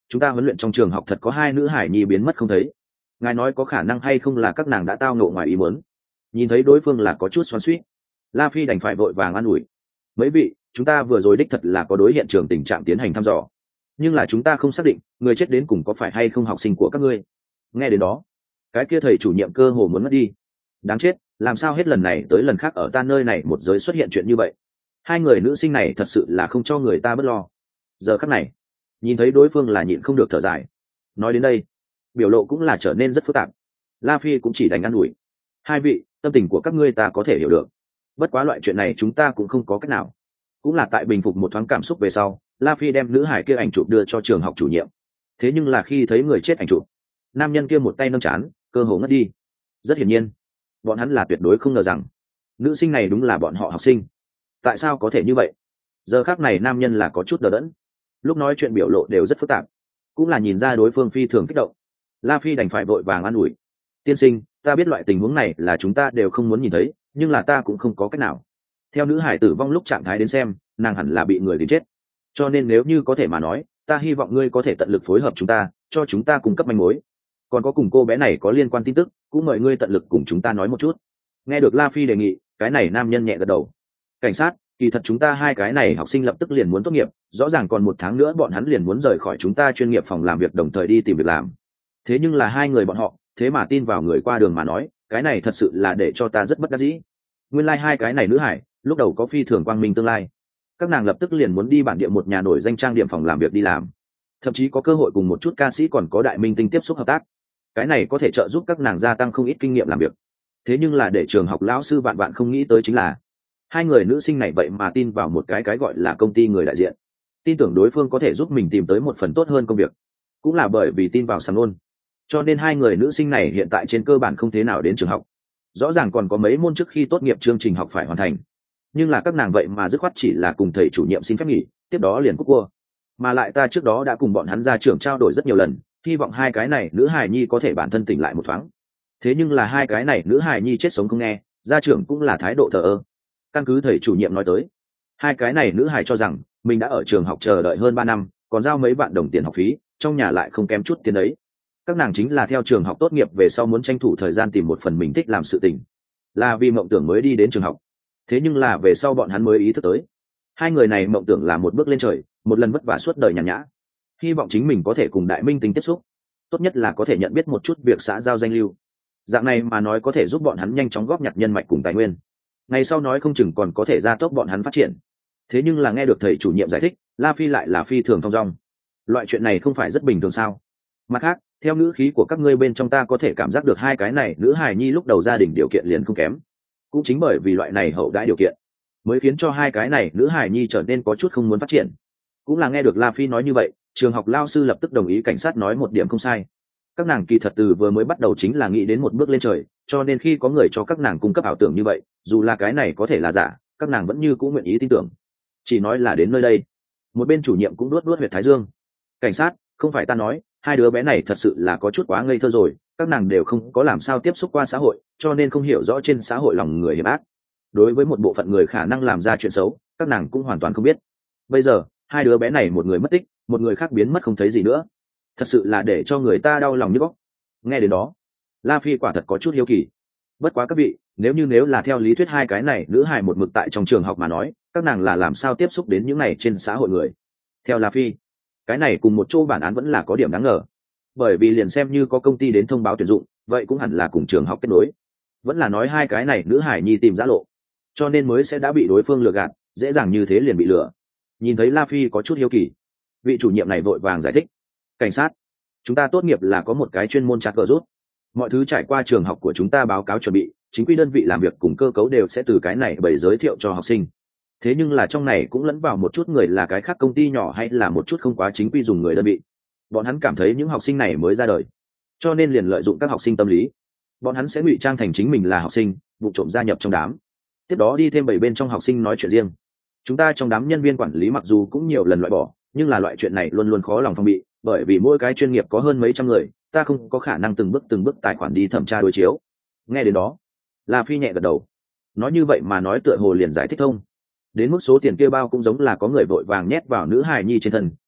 chúng ta huấn luyện trong trường học thật có 2 nữ hải nhi biến mất không thấy, ngài nói có khả năng hay không là các nàng đã tao ngộ ngoài ý muốn. Nhìn thấy đối phương là có chút xoắn xuýt, La Phi đành phải vội vàng an ủi, mấy vị, chúng ta vừa rồi đích thật là có đối hiện trường tình trạng tiến hành thăm dò, nhưng là chúng ta không xác định người chết đến cùng có phải hay không học sinh của các ngươi. Nghe đến đó, cái kia thầy chủ nhiệm cơ hồ muốn mất đi. Đáng chết, làm sao hết lần này tới lần khác ở ta nơi này một giới xuất hiện chuyện như vậy. 2 người nữ sinh này thật sự là không cho người ta bớt lo. Giờ khắc này, nhìn thấy đối phương là nhịn không được thở dài. Nói đến đây, biểu lộ cũng là trở nên rất phức tạp. La Phi cũng chỉ đành ngăn đuổi. 2 vị, tâm tình của các ngươi ta có thể hiểu được, bất quá loại chuyện này chúng ta cũng không có cách nào. Cũng là tại bình phục một thoáng cảm xúc về sau, La Phi đem nữ hải kia ảnh chụp đưa cho trường học chủ nhiệm. Thế nhưng là khi thấy người chết ảnh chụp, nam nhân kia một tay nâng trán, cơ hồ ngất đi. Rất hiển nhiên, bọn hắn là tuyệt đối không ngờ rằng nữ sinh này đúng là bọn họ học sinh. Tại sao có thể như vậy? Giờ khác này nam nhân là có chút đờ đẫn, lúc nói chuyện biểu lộ đều rất phức tạp, cũng là nhìn ra đối phương phi thường kích động. La Phi đành phải vội vàng an ủi, tiên sinh, ta biết loại tình huống này là chúng ta đều không muốn nhìn thấy, nhưng là ta cũng không có cách nào. Theo nữ hải tử vong lúc trạng thái đến xem, nàng hẳn là bị người đến chết, cho nên nếu như có thể mà nói, ta hy vọng ngươi có thể tận lực phối hợp chúng ta, cho chúng ta cung cấp manh mối. Còn có cùng cô bé này có liên quan tin tức, cũng mời ngươi tận lực cùng chúng ta nói một chút. Nghe được La Phi đề nghị, cái này nam nhân nhẹ gật đầu. Cảnh sát, kỳ thật chúng ta 2 cái này học sinh lập tức liền muốn tốt nghiệp, rõ ràng còn 1 tháng nữa bọn hắn liền muốn rời khỏi chúng ta chuyên nghiệp phòng làm việc đồng thời đi tìm việc làm. Thế nhưng là 2 người bọn họ, thế mà tin vào người qua đường mà nói, cái này thật sự là để cho ta rất bất đắc dĩ. Nguyên lai 2 cái này nữ hải, lúc đầu có phi thường quang minh tương lai. Các nàng lập tức liền muốn đi bản địa một nhà nổi danh trang điểm phòng làm việc đi làm, thậm chí có cơ hội cùng một chút ca sĩ còn có đại minh tinh tiếp xúc hợp tác. Cái này có thể trợ giúp các nàng gia tăng không ít kinh nghiệm làm việc. Thế nhưng là để trường học lão sư vạn vạn không nghĩ tới chính là 2 người nữ sinh này vậy mà tin vào một cái gọi là công ty người đại diện, tin tưởng đối phương có thể giúp mình tìm tới một phần tốt hơn công việc. Cũng là bởi vì tin vào sàm nôn, cho nên 2 người nữ sinh này hiện tại trên cơ bản không thế nào đến trường học. Rõ ràng còn có mấy môn trước khi tốt nghiệp chương trình học phải hoàn thành, nhưng là các nàng vậy mà dứt khoát chỉ là cùng thầy chủ nhiệm xin phép nghỉ, tiếp đó liền cúp cua. Mà lại ta trước đó đã cùng bọn hắn ra trường trao đổi rất nhiều lần, hy vọng 2 cái này nữ hài nhi có thể bản thân tỉnh lại một thoáng. Thế nhưng là 2 cái này nữ hài nhi chết sống không nghe, gia trưởng cũng là thái độ thờ ơ. Căn cứ thầy chủ nhiệm nói tới, 2 cái này nữ hài cho rằng mình đã ở trường học chờ đợi hơn 3 năm, còn giao mấy vạn đồng tiền học phí, trong nhà lại không kém chút tiền đấy. Các nàng chính là theo trường học tốt nghiệp về sau muốn tranh thủ thời gian tìm một phần mình thích làm sự tình, là vì mộng tưởng mới đi đến trường học. Thế nhưng là về sau bọn hắn mới ý thức tới, 2 người này mộng tưởng là một bước lên trời, một lần vất vả suốt đời nhàn nhã, hy vọng chính mình có thể cùng đại minh tinh tiếp xúc, tốt nhất là có thể nhận biết một chút việc xã giao danh lưu, dạng này mà nói có thể giúp bọn hắn nhanh chóng góp nhặt nhân mạch cùng tài nguyên, ngày sau nói không chừng còn có thể gia tốc bọn hắn phát triển. Thế nhưng là nghe được thầy chủ nhiệm giải thích, La Phi lại là phi thường thong dong. Loại chuyện này không phải rất bình thường sao? Mặt khác, theo ngữ khí của các ngươi bên trong ta có thể cảm giác được 2 cái này nữ hài nhi lúc đầu gia đình điều kiện liền không kém, cũng chính bởi vì loại này hậu đãi điều kiện mới khiến cho 2 cái này nữ hài nhi trở nên có chút không muốn phát triển. Cũng là nghe được La Phi nói như vậy, trường học lao sư lập tức đồng ý cảnh sát nói một điểm không sai. Các nàng kỳ thật từ vừa mới bắt đầu chính là nghĩ đến một bước lên trời, cho nên khi có người cho các nàng cung cấp ảo tưởng như vậy, dù là cái này có thể là giả, các nàng vẫn như cũng nguyện ý tin tưởng. Chỉ nói là đến nơi đây, một bên chủ nhiệm cũng luốt huyệt thái dương. Cảnh sát, không phải ta nói, 2 đứa bé này thật sự là có chút quá ngây thơ rồi, các nàng đều không có làm sao tiếp xúc qua xã hội, cho nên không hiểu rõ trên xã hội lòng người hiểm ác. Đối với một bộ phận người khả năng làm ra chuyện xấu, các nàng cũng hoàn toàn không biết. Bây giờ 2 đứa bé này một người mất tích, một người khác biến mất không thấy gì nữa, thật sự là để cho người ta đau lòng như góc. Nghe đến đó, La Phi quả thật có chút hiếu kỳ. Bất quá các vị, nếu là theo lý thuyết 2 cái này nữ hài một mực tại trong trường học mà nói, các nàng là làm sao tiếp xúc đến những này trên xã hội người? Theo La Phi, cái này cùng một chỗ bản án vẫn là có điểm đáng ngờ, bởi vì liền xem như có công ty đến thông báo tuyển dụng, vậy cũng hẳn là cùng trường học kết nối, vẫn là nói 2 cái này nữ hài nhi tìm giã lộ, cho nên mới sẽ đã bị đối phương lừa gạt, dễ dàng như thế liền bị lừa. Nhìn thấy La Phi có chút hiếu kỳ, vị chủ nhiệm này vội vàng giải thích, cảnh sát, chúng ta tốt nghiệp là có một cái chuyên môn chat group, mọi thứ trải qua trường học của chúng ta báo cáo chuẩn bị, chính quy đơn vị làm việc cùng cơ cấu đều sẽ từ cái này bày giới thiệu cho học sinh. Thế nhưng là trong này cũng lẫn vào một chút người là cái khác công ty nhỏ hay là một chút không quá chính quy dùng người đơn vị. Bọn hắn cảm thấy những học sinh này mới ra đời, cho nên liền lợi dụng các học sinh tâm lý. Bọn hắn sẽ ngụy trang thành chính mình là học sinh, vụ trộm gia nhập trong đám. Tiếp đó đi thêm 7 bên trong học sinh nói chuyện riêng. Chúng ta trong đám nhân viên quản lý mặc dù cũng nhiều lần loại bỏ, nhưng là loại chuyện này luôn luôn khó lòng phòng bị, bởi vì mỗi cái chuyên nghiệp có hơn mấy trăm người, ta không có khả năng từng bước tài khoản đi thẩm tra đối chiếu. Nghe đến đó, La Phi nhẹ gật đầu. Nói như vậy mà nói tựa hồ liền giải thích thông. Đến mức số tiền kia bao cũng giống là có người vội vàng nhét vào nữ hài nhi trên thân,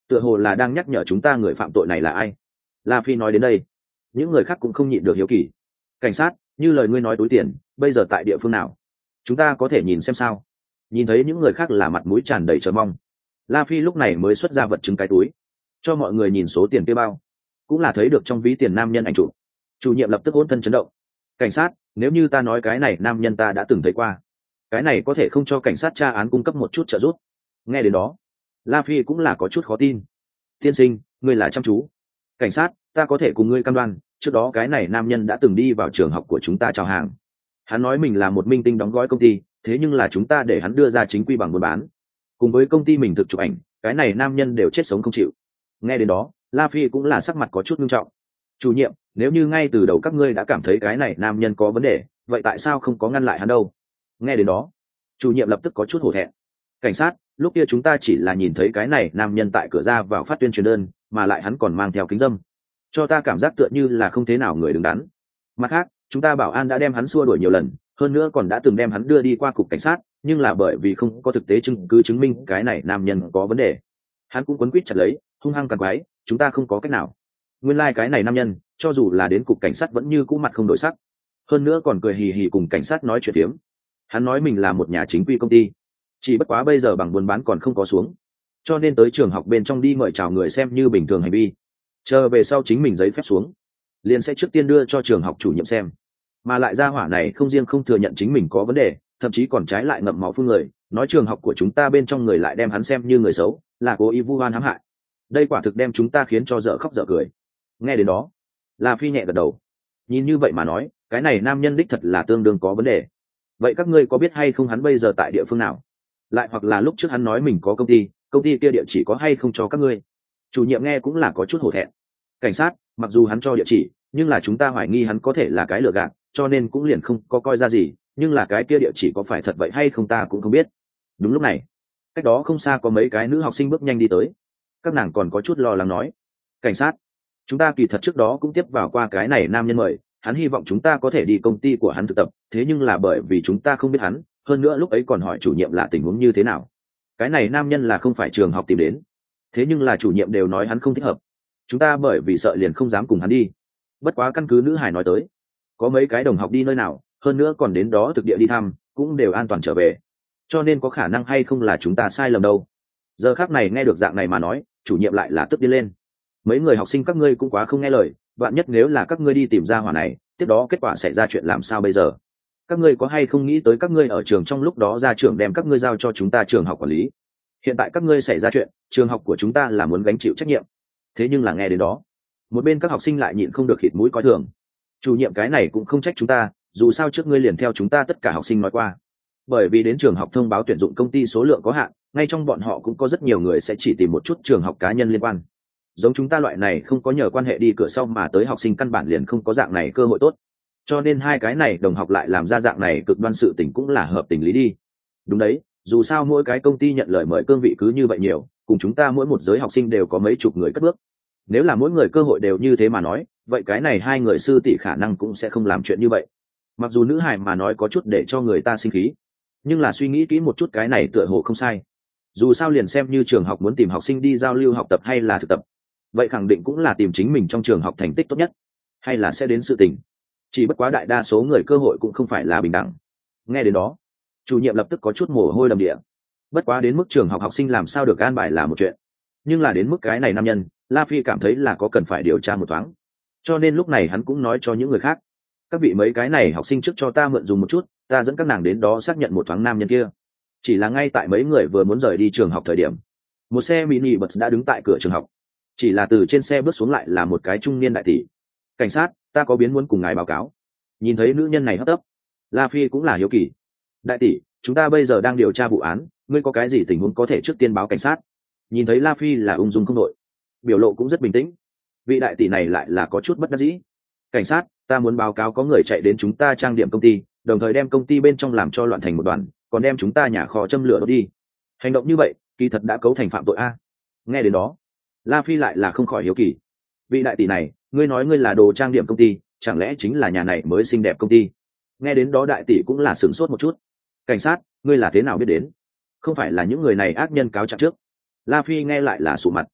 tựa hồ là đang nhắc nhở chúng ta người phạm tội này là ai. La Phi nói đến đây, những người khác cũng không nhịn được hiếu kỳ. Cảnh sát, như lời ngươi nói túi tiền bây giờ tại địa phương nào, chúng ta có thể nhìn xem sao? Nhìn thấy những người khác là mặt mũi tràn đầy chờ mong, La Phi lúc này mới xuất ra vật chứng cái túi cho mọi người nhìn số tiền kia bao, cũng là thấy được trong ví tiền nam nhân ảnh chụp. Chủ nhiệm lập tức hôn thân chấn động. Cảnh sát, nếu như ta nói cái này nam nhân ta đã từng thấy qua, cái này có thể không cho cảnh sát tra án cung cấp một chút trợ giúp? Nghe đến đó, La Phi cũng là có chút khó tin. Tiên sinh, ngươi là chăm chú. Cảnh sát, ta có thể cùng ngươi cam đoan, trước đó cái này nam nhân đã từng đi vào trường học của chúng ta chào hàng. Hắn nói mình là một minh tinh đóng gói công ty, thế nhưng là chúng ta để hắn đưa ra chính quy bằng buôn bán. Cùng với công ty mình thực chụp ảnh, cái này nam nhân đều chết sống không chịu. Nghe đến đó, La Phi cũng là sắc mặt có chút nghiêm trọng. Chủ nhiệm, nếu như ngay từ đầu các ngươi đã cảm thấy cái này nam nhân có vấn đề, vậy tại sao không có ngăn lại hắn đâu? Nghe đến đó, chủ nhiệm lập tức có chút hổ thẹn. Cảnh sát, lúc kia chúng ta chỉ là nhìn thấy cái này nam nhân tại cửa ra vào phát tuyên truyền đơn, mà lại hắn còn mang theo kính dâm, cho ta cảm giác tựa như là không thế nào người đứng đắn. Mặt khác, chúng ta bảo an đã đem hắn xua đuổi nhiều lần, hơn nữa còn đã từng đem hắn đưa đi qua cục cảnh sát, nhưng là bởi vì không có thực tế chứng cứ chứng minh cái này nam nhân có vấn đề, hắn cũng quấn quýt chặt lấy, hung hăng càng quái, chúng ta không có cách nào. Nguyên lai cái này nam nhân, cho dù là đến cục cảnh sát vẫn như cũ mặt không đổi sắc, hơn nữa còn cười hì hì cùng cảnh sát nói chuyện phiếm. Hắn nói mình là một nhà chính quy công ty, chỉ bất quá bây giờ bằng buôn bán còn không có xuống, cho nên tới trường học bên trong đi mời chào người xem như bình thường hành vi, chờ về sau chính mình giấy phép xuống liền sẽ trước tiên đưa cho trường học chủ nhiệm xem. Mà lại gia hỏa này không riêng không thừa nhận chính mình có vấn đề, thậm chí còn trái lại ngậm máu phun người, nói trường học của chúng ta bên trong người lại đem hắn xem như người xấu, là cố ý vu oan hãm hại. Đây quả thực đem chúng ta khiến cho dở khóc dở cười. Nghe đến đó, La Phi nhẹ gật đầu. Nhìn như vậy mà nói, cái này nam nhân đích thật là tương đương có vấn đề. Vậy các ngươi có biết hay không hắn bây giờ tại địa phương nào? Lại hoặc là lúc trước hắn nói mình có công ty kia địa chỉ có hay không cho các ngươi? Chủ nhiệm nghe cũng là có chút hổ thẹn. Cảnh sát, mặc dù hắn cho địa chỉ, nhưng là chúng ta hoài nghi hắn có thể là cái lừa gạt, cho nên cũng liền không có coi ra gì, nhưng là cái kia địa chỉ có phải thật vậy hay không ta cũng không biết. Đúng lúc này, cách đó không xa có mấy cái nữ học sinh bước nhanh đi tới. Các nàng còn có chút lo lắng nói: Cảnh sát, chúng ta kỳ thật trước đó cũng tiếp vào qua cái này nam nhân mời, hắn hy vọng chúng ta có thể đi công ty của hắn thực tập, thế nhưng là bởi vì chúng ta không biết hắn, hơn nữa lúc ấy còn hỏi chủ nhiệm là tình huống như thế nào. Cái này nam nhân là không phải trường học tìm đến, thế nhưng là chủ nhiệm đều nói hắn không thích hợp, chúng ta bởi vì sợ liền không dám cùng hắn đi. Bất quá căn cứ nữ hải nói tới, có mấy cái đồng học đi nơi nào, hơn nữa còn đến đó thực địa đi thăm, cũng đều an toàn trở về, cho nên có khả năng hay không là chúng ta sai lầm đâu. Giờ khác này nghe được dạng này mà nói, chủ nhiệm lại là tức đi lên. Mấy người học sinh các ngươi cũng quá không nghe lời, vạn nhất nếu là các ngươi đi tìm ra hỏa này, tiếp đó kết quả xảy ra chuyện làm sao bây giờ? Các ngươi có hay không nghĩ tới các ngươi ở trường trong lúc đó ra trường đem các ngươi giao cho chúng ta trường học quản lý, hiện tại các ngươi xảy ra chuyện, trường học của chúng ta là muốn gánh chịu trách nhiệm. Thế nhưng là nghe đến đó, một bên các học sinh lại nhịn không được khịt mũi coi thường. Chủ nhiệm cái này cũng không trách chúng ta, dù sao trước ngươi liền theo chúng ta tất cả học sinh nói qua, bởi vì đến trường học thông báo tuyển dụng công ty số lượng có hạn, ngay trong bọn họ cũng có rất nhiều người sẽ chỉ tìm một chút trường học cá nhân liên quan. Giống chúng ta loại này không có nhờ quan hệ đi cửa sau mà tới học sinh căn bản liền không có dạng này cơ hội tốt, cho nên hai cái này đồng học lại làm ra dạng này cực đoan sự tình cũng là hợp tình lý đi. Đúng đấy, dù sao mỗi cái công ty nhận lời mời cương vị cứ như vậy nhiều, cùng chúng ta mỗi một giới học sinh đều có mấy chục người cất bước. Nếu là mỗi người cơ hội đều như thế mà nói, vậy cái này hai người sư tỷ khả năng cũng sẽ không làm chuyện như vậy. Mặc dù nữ hài mà nói có chút để cho người ta sinh khí, nhưng là suy nghĩ kỹ một chút cái này tựa hồ không sai. Dù sao liền xem như trường học muốn tìm học sinh đi giao lưu học tập hay là thực tập, vậy khẳng định cũng là tìm chính mình trong trường học thành tích tốt nhất, hay là sẽ đến sự tình. Chỉ bất quá đại đa số người cơ hội cũng không phải là bình đẳng. Nghe đến đó, chủ nhiệm lập tức có chút mồ hôi đầm địa. Bất quá đến mức trường học học sinh làm sao được an bài là một chuyện, nhưng là đến mức cái này nam nhân, La Phi cảm thấy là có cần phải điều tra một thoáng, cho nên lúc này hắn cũng nói cho những người khác: các vị mấy cái này học sinh trước cho ta mượn dùng một chút, ta dẫn các nàng đến đó xác nhận một thoáng nam nhân kia. Chỉ là ngay tại mấy người vừa muốn rời đi trường học thời điểm, một xe mini bus đã đứng tại cửa trường học, chỉ là từ trên xe bước xuống lại là một cái trung niên đại tỷ. Cảnh sát, ta có biến muốn cùng ngài báo cáo. Nhìn thấy nữ nhân này hấp tấp, La Phi cũng là hiếu kỳ. Đại tỷ, chúng ta bây giờ đang điều tra vụ án, ngươi có cái gì tình huống có thể trước tiên báo cảnh sát? Nhìn thấy La Phi là ung dung không đội, biểu lộ cũng rất bình tĩnh, vị đại tỷ này lại là có chút bất đắc dĩ. Cảnh sát, ta muốn báo cáo có người chạy đến chúng ta trang điểm công ty, đồng thời đem công ty bên trong làm cho loạn thành một đoàn, còn đem chúng ta nhà kho châm lửa đốt đi. Hành động như vậy kỳ thật đã cấu thành phạm tội a. Nghe đến đó, La Phi lại là không khỏi hiếu kỳ. Vị đại tỷ này, ngươi nói ngươi là đồ trang điểm công ty, chẳng lẽ chính là nhà này mới xinh đẹp công ty? Nghe đến đó đại tỷ cũng là sửng sốt một chút. Cảnh sát, ngươi là thế nào biết đến? Không phải là những người này ác nhân cáo trạng trước? La Phi nghe lại là sụ mặt.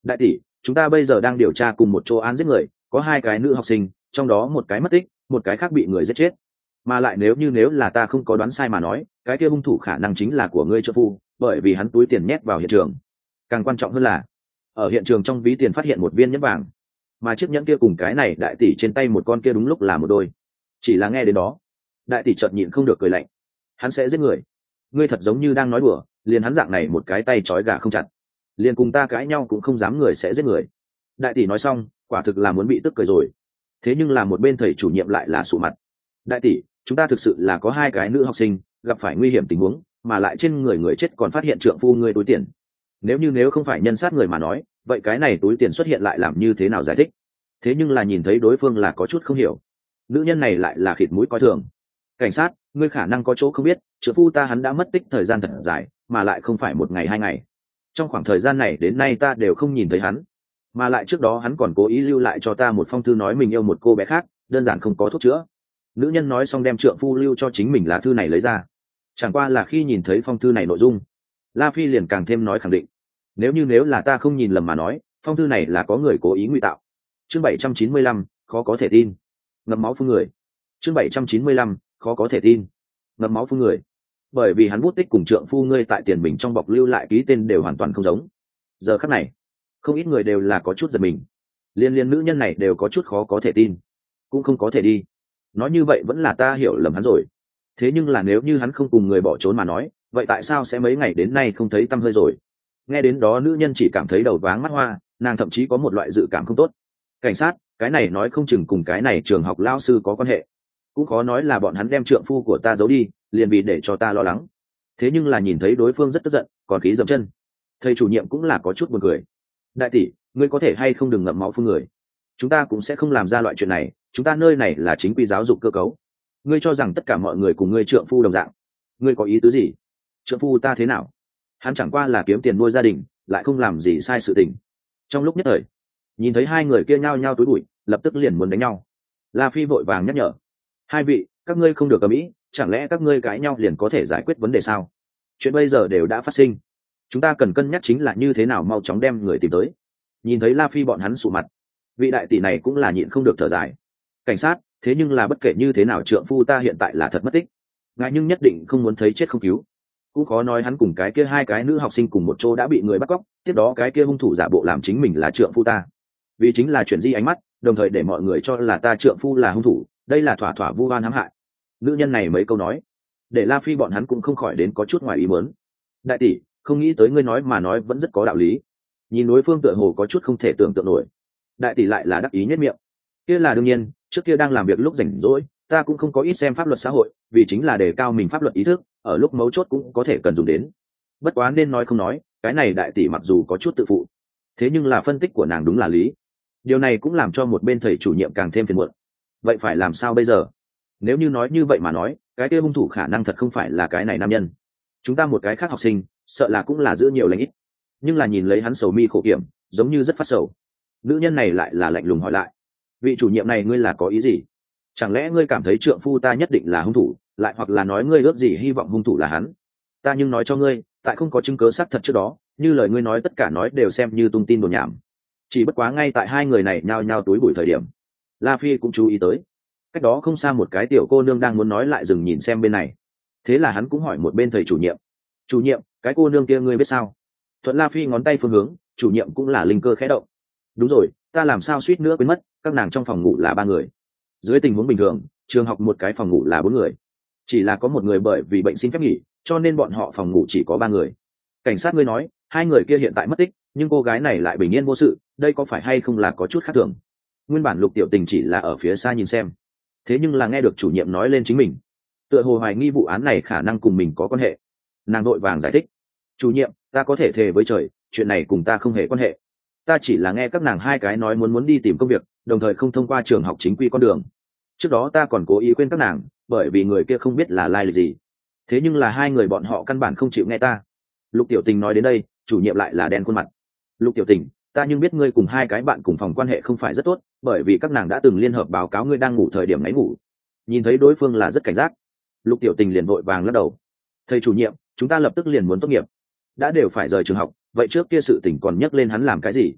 Đại tỷ, chúng ta bây giờ đang điều tra cùng một chỗ án giết người, có 2 cái nữ học sinh, trong đó một cái mất tích, một cái khác bị người giết chết. Mà lại nếu là ta không có đoán sai mà nói, cái kia hung thủ khả năng chính là của ngươi trợ phu, bởi vì hắn túi tiền nhét vào hiện trường. Càng quan trọng hơn là, ở hiện trường trong ví tiền phát hiện một viên nhẫn vàng, mà chiếc nhẫn kia cùng cái này đại tỷ trên tay một con kia đúng lúc là một đôi. Chỉ là nghe đến đó, đại tỷ chợt nhịn không được cười lạnh. Hắn sẽ giết người? Ngươi thật giống như đang nói đùa, liền hắn dạng này một cái tay trói gà không chặt, liền cùng ta cãi nhau cũng không dám người sẽ giết người. Đại tỷ nói xong, quả thực là muốn bị tức cười rồi. Thế nhưng là một bên thầy chủ nhiệm lại là sụ mặt. Đại tỷ, chúng ta thực sự là có 2 cái nữ học sinh gặp phải nguy hiểm tình huống, mà lại trên người chết còn phát hiện trượng phu ngươi túi tiền. Nếu không phải nhân sát người mà nói, vậy cái này túi tiền xuất hiện lại làm như thế nào giải thích? Thế nhưng là nhìn thấy đối phương là có chút không hiểu, nữ nhân này lại là khịt mũi coi thường. Cảnh sát, ngươi khả năng có chỗ không biết, trượng phu ta hắn đã mất tích thời gian thật dài, mà lại không phải 1 ngày 2 ngày. Trong khoảng thời gian này đến nay ta đều không nhìn thấy hắn, mà lại trước đó hắn còn cố ý lưu lại cho ta một phong thư nói mình yêu một cô bé khác, đơn giản không có thuốc chữa. Nữ nhân nói xong đem trượng phu lưu cho chính mình lá thư này lấy ra. Chẳng qua là khi nhìn thấy phong thư này nội dung, La Phi liền càng thêm nói khẳng định, nếu là ta không nhìn lầm mà nói, phong thư này là có người cố ý ngụy tạo. Chương 795, khó có thể tin. Ngậm máu phun người. Chương 795, khó có thể tin. Ngậm máu phun người. Bởi vì hắn bút tích cùng trượng phu ngươi tại tiền mình trong bọc lưu lại ký tên đều hoàn toàn không giống. Giờ khắc này, không ít người đều là có chút giật mình. Liên nữ nhân này đều có chút khó có thể tin. Cũng không có thể đi. Nói như vậy vẫn là ta hiểu lầm hắn rồi. Thế nhưng là nếu như hắn không cùng người bỏ trốn mà nói, vậy tại sao sẽ mấy ngày đến nay không thấy tăm hơi rồi? Nghe đến đó nữ nhân chỉ cảm thấy đầu váng mắt hoa, nàng thậm chí có một loại dự cảm không tốt. Cảnh sát, cái này nói không chừng cùng cái này trường học lao sư có quan hệ. Cũng khó nói là bọn hắn đem trượng phu của ta giấu đi, liền vì để cho ta lo lắng. Thế nhưng là nhìn thấy đối phương rất tức giận, còn khí dậm chân. Thầy chủ nhiệm cũng là có chút buồn cười. Đại tỷ, ngươi có thể hay không đừng ngậm máu phun người. Chúng ta cũng sẽ không làm ra loại chuyện này, chúng ta nơi này là chính quy giáo dục cơ cấu. Ngươi cho rằng tất cả mọi người cùng ngươi trượng phu đồng dạng. Ngươi có ý tứ gì? Trượng phu ta thế nào? Hắn chẳng qua là kiếm tiền nuôi gia đình, lại không làm gì sai sự tình. Trong lúc nhất thời, nhìn thấy 2 người kia nhao nhao túi bụi, lập tức liền muốn đánh nhau. La Phi vội vàng nhắc nhở: 2 vị, các ngươi không được ầm ĩ, chẳng lẽ các ngươi cãi nhau liền có thể giải quyết vấn đề sao? Chuyện bây giờ đều đã phát sinh, chúng ta cần cân nhắc chính là như thế nào mau chóng đem người tìm tới. Nhìn thấy La Phi bọn hắn sụ mặt, vị đại tỷ này cũng là nhịn không được thở dài. Cảnh sát, thế nhưng là bất kể như thế nào trượng phu ta hiện tại là thật mất tích, ngài nhưng nhất định không muốn thấy chết không cứu. Cũng khó nói hắn cùng cái kia 2 cái nữ học sinh cùng một chỗ đã bị người bắt cóc, tiếp đó cái kia hung thủ giả bộ làm chính mình là trượng phu ta, vì chính là chuyển di ánh mắt, đồng thời để mọi người cho là ta trượng phu là hung thủ, đây là thỏa thỏa vu oan hãm hại. Nữ nhân này mấy câu nói, để La Phi bọn hắn cũng không khỏi đến có chút ngoài ý muốn. Đại tỷ, không nghĩ tới ngươi nói mà nói vẫn rất có đạo lý. Nhìn đối phương tựa hồ có chút không thể tưởng tượng nổi. Đại tỷ lại là đắc ý nhất miệng. Kia là đương nhiên, trước kia đang làm việc lúc rảnh rỗi, ta cũng không có ít xem pháp luật xã hội, vì chính là đề cao mình pháp luật ý thức, ở lúc mấu chốt cũng có thể cần dùng đến. Bất quá nên nói không nói, cái này đại tỷ mặc dù có chút tự phụ, thế nhưng là phân tích của nàng đúng là lý. Điều này cũng làm cho một bên thầy chủ nhiệm càng thêm phiền muộn. Vậy phải làm sao bây giờ? Nếu như nói như vậy mà nói, cái kia hung thủ khả năng thật không phải là cái này nam nhân. Chúng ta một cái khác học sinh, sợ là cũng là giữ nhiều lành ít. Nhưng là nhìn lấy hắn sầu mi khổ kiểm, giống như rất phát sầu. Nữ nhân này lại là lạnh lùng hỏi lại: vị chủ nhiệm này ngươi là có ý gì? Chẳng lẽ ngươi cảm thấy trượng phu ta nhất định là hung thủ, lại hoặc là nói ngươi ước gì hy vọng hung thủ là hắn? Ta nhưng nói cho ngươi, tại không có chứng cứ xác thật trước đó, như lời ngươi nói tất cả nói đều xem như tung tin đồn nhảm. Chỉ bất quá ngay tại 2 người này nhao nhao túi bụi thời điểm, La Phi cũng chú ý tới cách đó không xa một cái tiểu cô nương đang muốn nói lại dừng nhìn xem bên này. Thế là hắn cũng hỏi một bên thầy chủ nhiệm: chủ nhiệm, cái cô nương kia ngươi biết sao? Thuận La Phi ngón tay phương hướng, chủ nhiệm cũng là linh cơ khẽ động: đúng rồi, ta làm sao suýt nữa quên mất, các nàng trong phòng ngủ là 3 người. Dưới tình huống bình thường, trường học một cái phòng ngủ là 4 người, chỉ là có một người bởi vì bệnh xin phép nghỉ, cho nên bọn họ phòng ngủ chỉ có 3 người. Cảnh sát ngươi nói 2 người kia hiện tại mất tích, nhưng cô gái này lại bình yên vô sự, đây có phải hay không là có chút khác thường? Nguyên bản Lục Tiểu Tình chỉ là ở phía xa nhìn xem, thế nhưng là nghe được chủ nhiệm nói lên chính mình, tựa hồ hoài nghi vụ án này khả năng cùng mình có quan hệ. Nàng đội vàng giải thích: chủ nhiệm, ta có thể thề với trời, chuyện này cùng ta không hề quan hệ. Ta chỉ là nghe các nàng 2 cái nói muốn đi tìm công việc, đồng thời không thông qua trường học chính quy con đường. Trước đó ta còn cố ý khuyên các nàng, bởi vì người kia không biết là lai lịch gì. Thế nhưng là 2 người bọn họ căn bản không chịu nghe ta. Lục Tiểu Tình nói đến đây, chủ nhiệm lại là đen khuôn mặt. Lục Tiểu Tình, ta nhưng biết ngươi cùng 2 cái bạn cùng phòng quan hệ không phải rất tốt, bởi vì các nàng đã từng liên hợp báo cáo ngươi đang ngủ thời điểm ngáy ngủ. Nhìn thấy đối phương là rất cảnh giác, Lục Tiểu Tình liền vội vàng lắc đầu: thầy chủ nhiệm, chúng ta lập tức liền muốn tốt nghiệp, đã đều phải rời trường học, vậy trước kia sự tình còn nhắc lên hắn làm cái gì?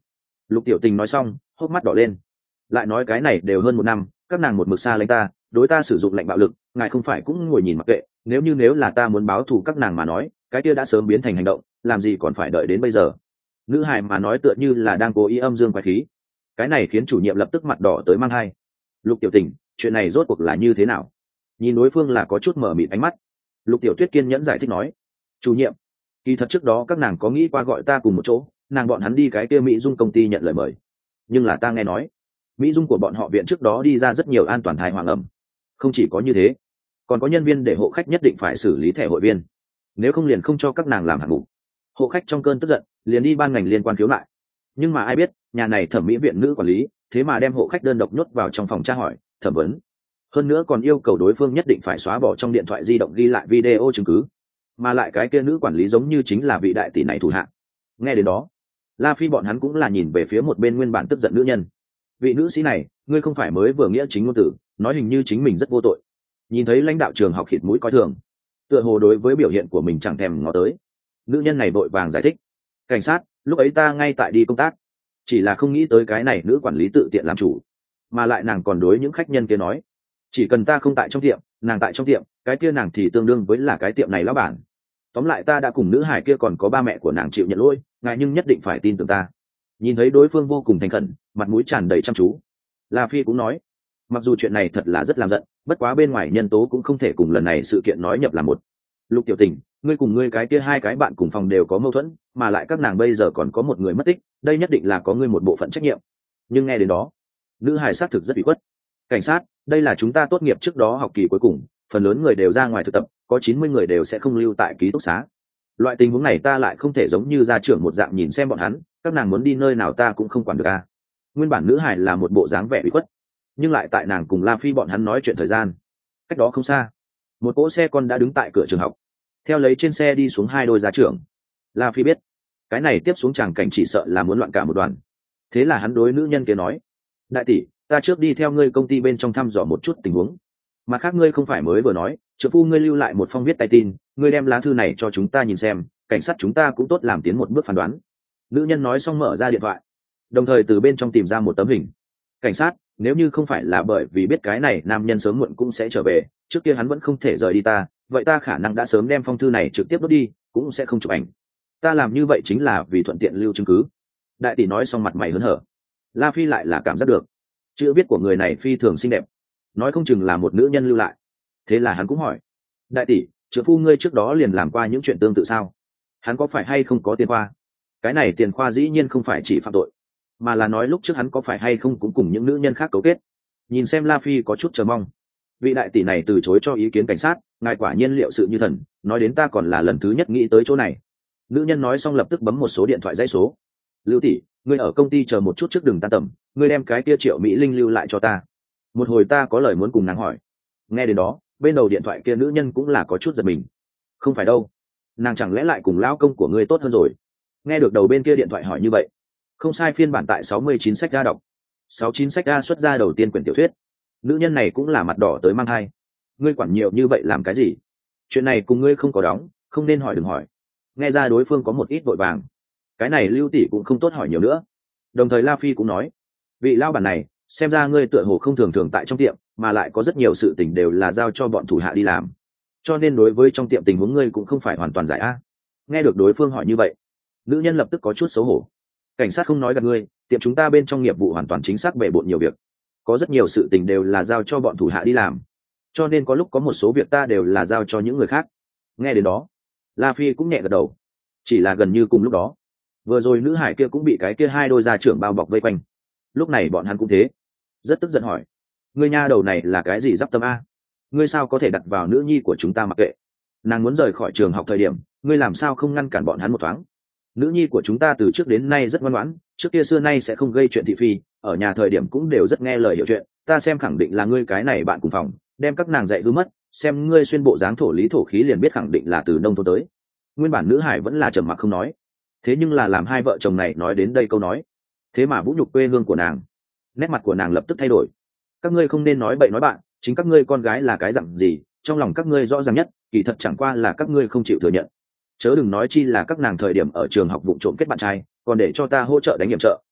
Lục Tiểu Tình nói xong hốc mắt đỏ lên, lại nói cái này đều hơn 1 năm, các nàng một mực xa lánh ta, đối ta sử dụng lệnh bạo lực, ngài không phải cũng ngồi nhìn mặc kệ? Nếu là ta muốn báo thù các nàng mà nói, cái kia đã sớm biến thành hành động, làm gì còn phải đợi đến bây giờ? Nữ hài mà nói tựa như là đang cố ý âm dương quái khí. Cái này khiến chủ nhiệm lập tức mặt đỏ tới mang hai. Lục Tiểu Tình, chuyện này rốt cuộc là như thế nào? Nhìn đối phương là có chút mở mịt ánh mắt, Lục Tiểu Tuyết kiên nhẫn giải thích nói: chủ nhiệm, kỳ thật trước đó các nàng có nghĩ qua gọi ta cùng một chỗ, nàng bọn hắn đi cái kia Mỹ Dung công ty nhận lời mời, nhưng là ta nghe nói Mỹ Dung của bọn họ viện trước đó đi ra rất nhiều an toàn thai hoàng ẩm. Không chỉ có như thế, còn có nhân viên để hộ khách nhất định phải xử lý thẻ hội viên, nếu không liền không cho các nàng làm hạng mục. Hộ khách trong cơn tức giận liền đi ban ngành liên quan khiếu nại, nhưng mà ai biết nhà này thẩm mỹ viện nữ quản lý thế mà đem hộ khách đơn độc nhốt vào trong phòng tra hỏi thẩm vấn, hơn nữa còn yêu cầu đối phương nhất định phải xóa bỏ trong điện thoại di động ghi lại video chứng cứ, mà lại cái kia nữ quản lý giống như chính là vị đại tỷ này thủ hạ. Nghe đến đó, La Phi bọn hắn cũng là nhìn về phía một bên nguyên bản tức giận nữ nhân. Vị nữ sĩ này, ngươi không phải mới vừa nghĩa chính ngôn tử nói hình như chính mình rất vô tội? Nhìn thấy lãnh đạo trường học khịt mũi coi thường, tựa hồ đối với biểu hiện của mình chẳng thèm ngó tới. Nữ nhân này vội vàng giải thích: cảnh sát, lúc ấy ta ngay tại đi công tác, chỉ là không nghĩ tới cái này nữ quản lý tự tiện làm chủ, mà lại nàng còn đối những khách nhân kia nói chỉ cần ta không tại trong tiệm, nàng tại trong tiệm, cái kia nàng thì tương đương với là cái tiệm này lão bản. Tóm lại ta đã cùng nữ hải kia còn có ba mẹ của nàng chịu nhận lỗi, ngài nhưng nhất định phải tin tưởng ta. Nhìn thấy đối phương vô cùng thành khẩn, mặt mũi tràn đầy chăm chú, La Phi cũng nói: mặc dù chuyện này thật là rất làm giận, bất quá bên ngoài nhân tố cũng không thể cùng lần này sự kiện nói nhập là một. Lục Tiểu Tình, ngươi cùng ngươi cái kia hai cái bạn cùng phòng đều có mâu thuẫn, mà lại các nàng bây giờ còn có một người mất tích, đây nhất định là có ngươi một bộ phận trách nhiệm. Nhưng nghe đến đó, nữ hải xác thực rất bị khuất. Cảnh sát, đây là chúng ta tốt nghiệp trước đó học kỳ cuối cùng, phần lớn người đều ra ngoài thực tập, có 90 người đều sẽ không lưu tại ký túc xá. Loại tình huống này ta lại không thể giống như gia trưởng một dạng nhìn xem bọn hắn, các nàng muốn đi nơi nào ta cũng không quản được a. Nguyên bản nữ hải là một bộ dáng vẻ bị khuất, nhưng lại tại nàng cùng La Phi bọn hắn nói chuyện thời gian, cách đó không xa, một cỗ xe con đã đứng tại cửa trường học, theo lấy trên xe đi xuống hai đôi gia trưởng. La Phi biết cái này tiếp xuống tràng cảnh chỉ sợ là muốn loạn cả một đoàn, thế là hắn đối nữ nhân kia nói: đại tỷ, ta trước đi theo ngươi công ty bên trong thăm dò một chút tình huống, mà khác ngươi không phải mới vừa nói trợ phu ngươi lưu lại một phong viết tay tin, ngươi đem lá thư này cho chúng ta nhìn xem, cảnh sát chúng ta cũng tốt làm tiến một bước phán đoán. Nữ nhân nói xong mở ra điện thoại, đồng thời từ bên trong tìm ra một tấm hình. Cảnh sát, nếu như không phải là bởi vì biết cái này nam nhân sớm muộn cũng sẽ trở về, trước kia hắn vẫn không thể rời đi ta, vậy ta khả năng đã sớm đem phong thư này trực tiếp đốt đi, cũng sẽ không chụp ảnh. Ta làm như vậy chính là vì thuận tiện lưu chứng cứ. Đại tỷ nói xong mặt mày hớn hở. La Phi lại là cảm giác được chữ viết của người này phi thường xinh đẹp, nói không chừng là một nữ nhân lưu lại. Thế là hắn cũng hỏi: đại tỷ, trợ phu ngươi trước đó liền làm qua những chuyện tương tự sao? Hắn có phải hay không có tiền khoa? Cái này tiền khoa dĩ nhiên không phải chỉ phạm tội, mà là nói lúc trước hắn có phải hay không cũng cùng những nữ nhân khác cấu kết. Nhìn xem La Phi có chút chờ mong. Vị đại tỷ này từ chối cho ý kiến cảnh sát, ngài quả nhiên liệu sự như thần, nói đến ta còn là lần thứ nhất nghĩ tới chỗ này. Nữ nhân nói xong lập tức bấm một số điện thoại dãy số. Lưu tỷ, ngươi ở công ty chờ một chút trước đừng tan tầm, ngươi đem cái kia Triệu Mỹ Linh lưu lại cho ta, một hồi ta có lời muốn cùng nàng hỏi. Nghe đến đó, bên đầu điện thoại kia nữ nhân cũng là có chút giật mình. Không phải đâu, nàng chẳng lẽ lại cùng lão công của ngươi tốt hơn rồi? Nghe được đầu bên kia điện thoại hỏi như vậy, không sai, phiên bản tại 69 sách ra đọc, 69 sách ra xuất ra đầu tiên quyển tiểu thuyết. Nữ nhân này cũng là mặt đỏ tới mang hai. Ngươi quản nhiều như vậy làm cái gì? Chuyện này cùng ngươi không có đóng, không nên hỏi đừng hỏi. Nghe ra đối phương có một ít vội vàng, cái này Lưu tỷ cũng không tốt hỏi nhiều nữa. Đồng thời La Phi cũng nói: vị lao bản này, xem ra ngươi tựa hồ không thường thường tại trong tiệm, mà lại có rất nhiều sự tình đều là giao cho bọn thủ hạ đi làm, cho nên đối với trong tiệm tình huống ngươi cũng không phải hoàn toàn giải a. Nghe được đối phương hỏi như vậy, nữ nhân lập tức có chút xấu hổ. Cảnh sát không nói gạt ngươi, tiệm chúng ta bên trong nghiệp vụ hoàn toàn chính xác bề bộn nhiều việc, có rất nhiều sự tình đều là giao cho bọn thủ hạ đi làm, cho nên có lúc có một số việc ta đều là giao cho những người khác. Nghe đến đó, La Phi cũng nhẹ gật đầu. Chỉ là gần như cùng lúc đó, vừa rồi nữ hải kia cũng bị cái kia hai đôi gia trưởng bao bọc vây quanh. Lúc này bọn hắn cũng thế, rất tức giận hỏi: ngươi nha đầu này là cái gì giáp tâm a? Ngươi sao có thể đặt vào nữ nhi của chúng ta mặc kệ? Nàng muốn rời khỏi trường học thời điểm, ngươi làm sao không ngăn cản bọn hắn một thoáng? Nữ nhi của chúng ta từ trước đến nay rất ngoan ngoãn, trước kia xưa nay sẽ không gây chuyện thị phi, ở nhà thời điểm cũng đều rất nghe lời hiểu chuyện, ta xem khẳng định là ngươi cái này bạn cùng phòng đem các nàng dạy hư mất, xem ngươi xuyên bộ dáng thổ lý thổ khí liền biết khẳng định là từ nông thôn tới. Nguyên bản nữ hải vẫn là trầm mặc không nói, thế nhưng là làm hai vợ chồng này nói đến đây câu nói, thế mà vũ nhục quê hương của nàng. Nét mặt của nàng lập tức thay đổi. Các ngươi không nên nói bậy nói bạn, chính các ngươi con gái là cái dặn gì, trong lòng các ngươi rõ ràng nhất, kỳ thật chẳng qua là các ngươi không chịu thừa nhận. Chớ đừng nói chi là các nàng thời điểm ở trường học vụng trộm kết bạn trai, còn để cho ta hỗ trợ đánh nhiệm trợ,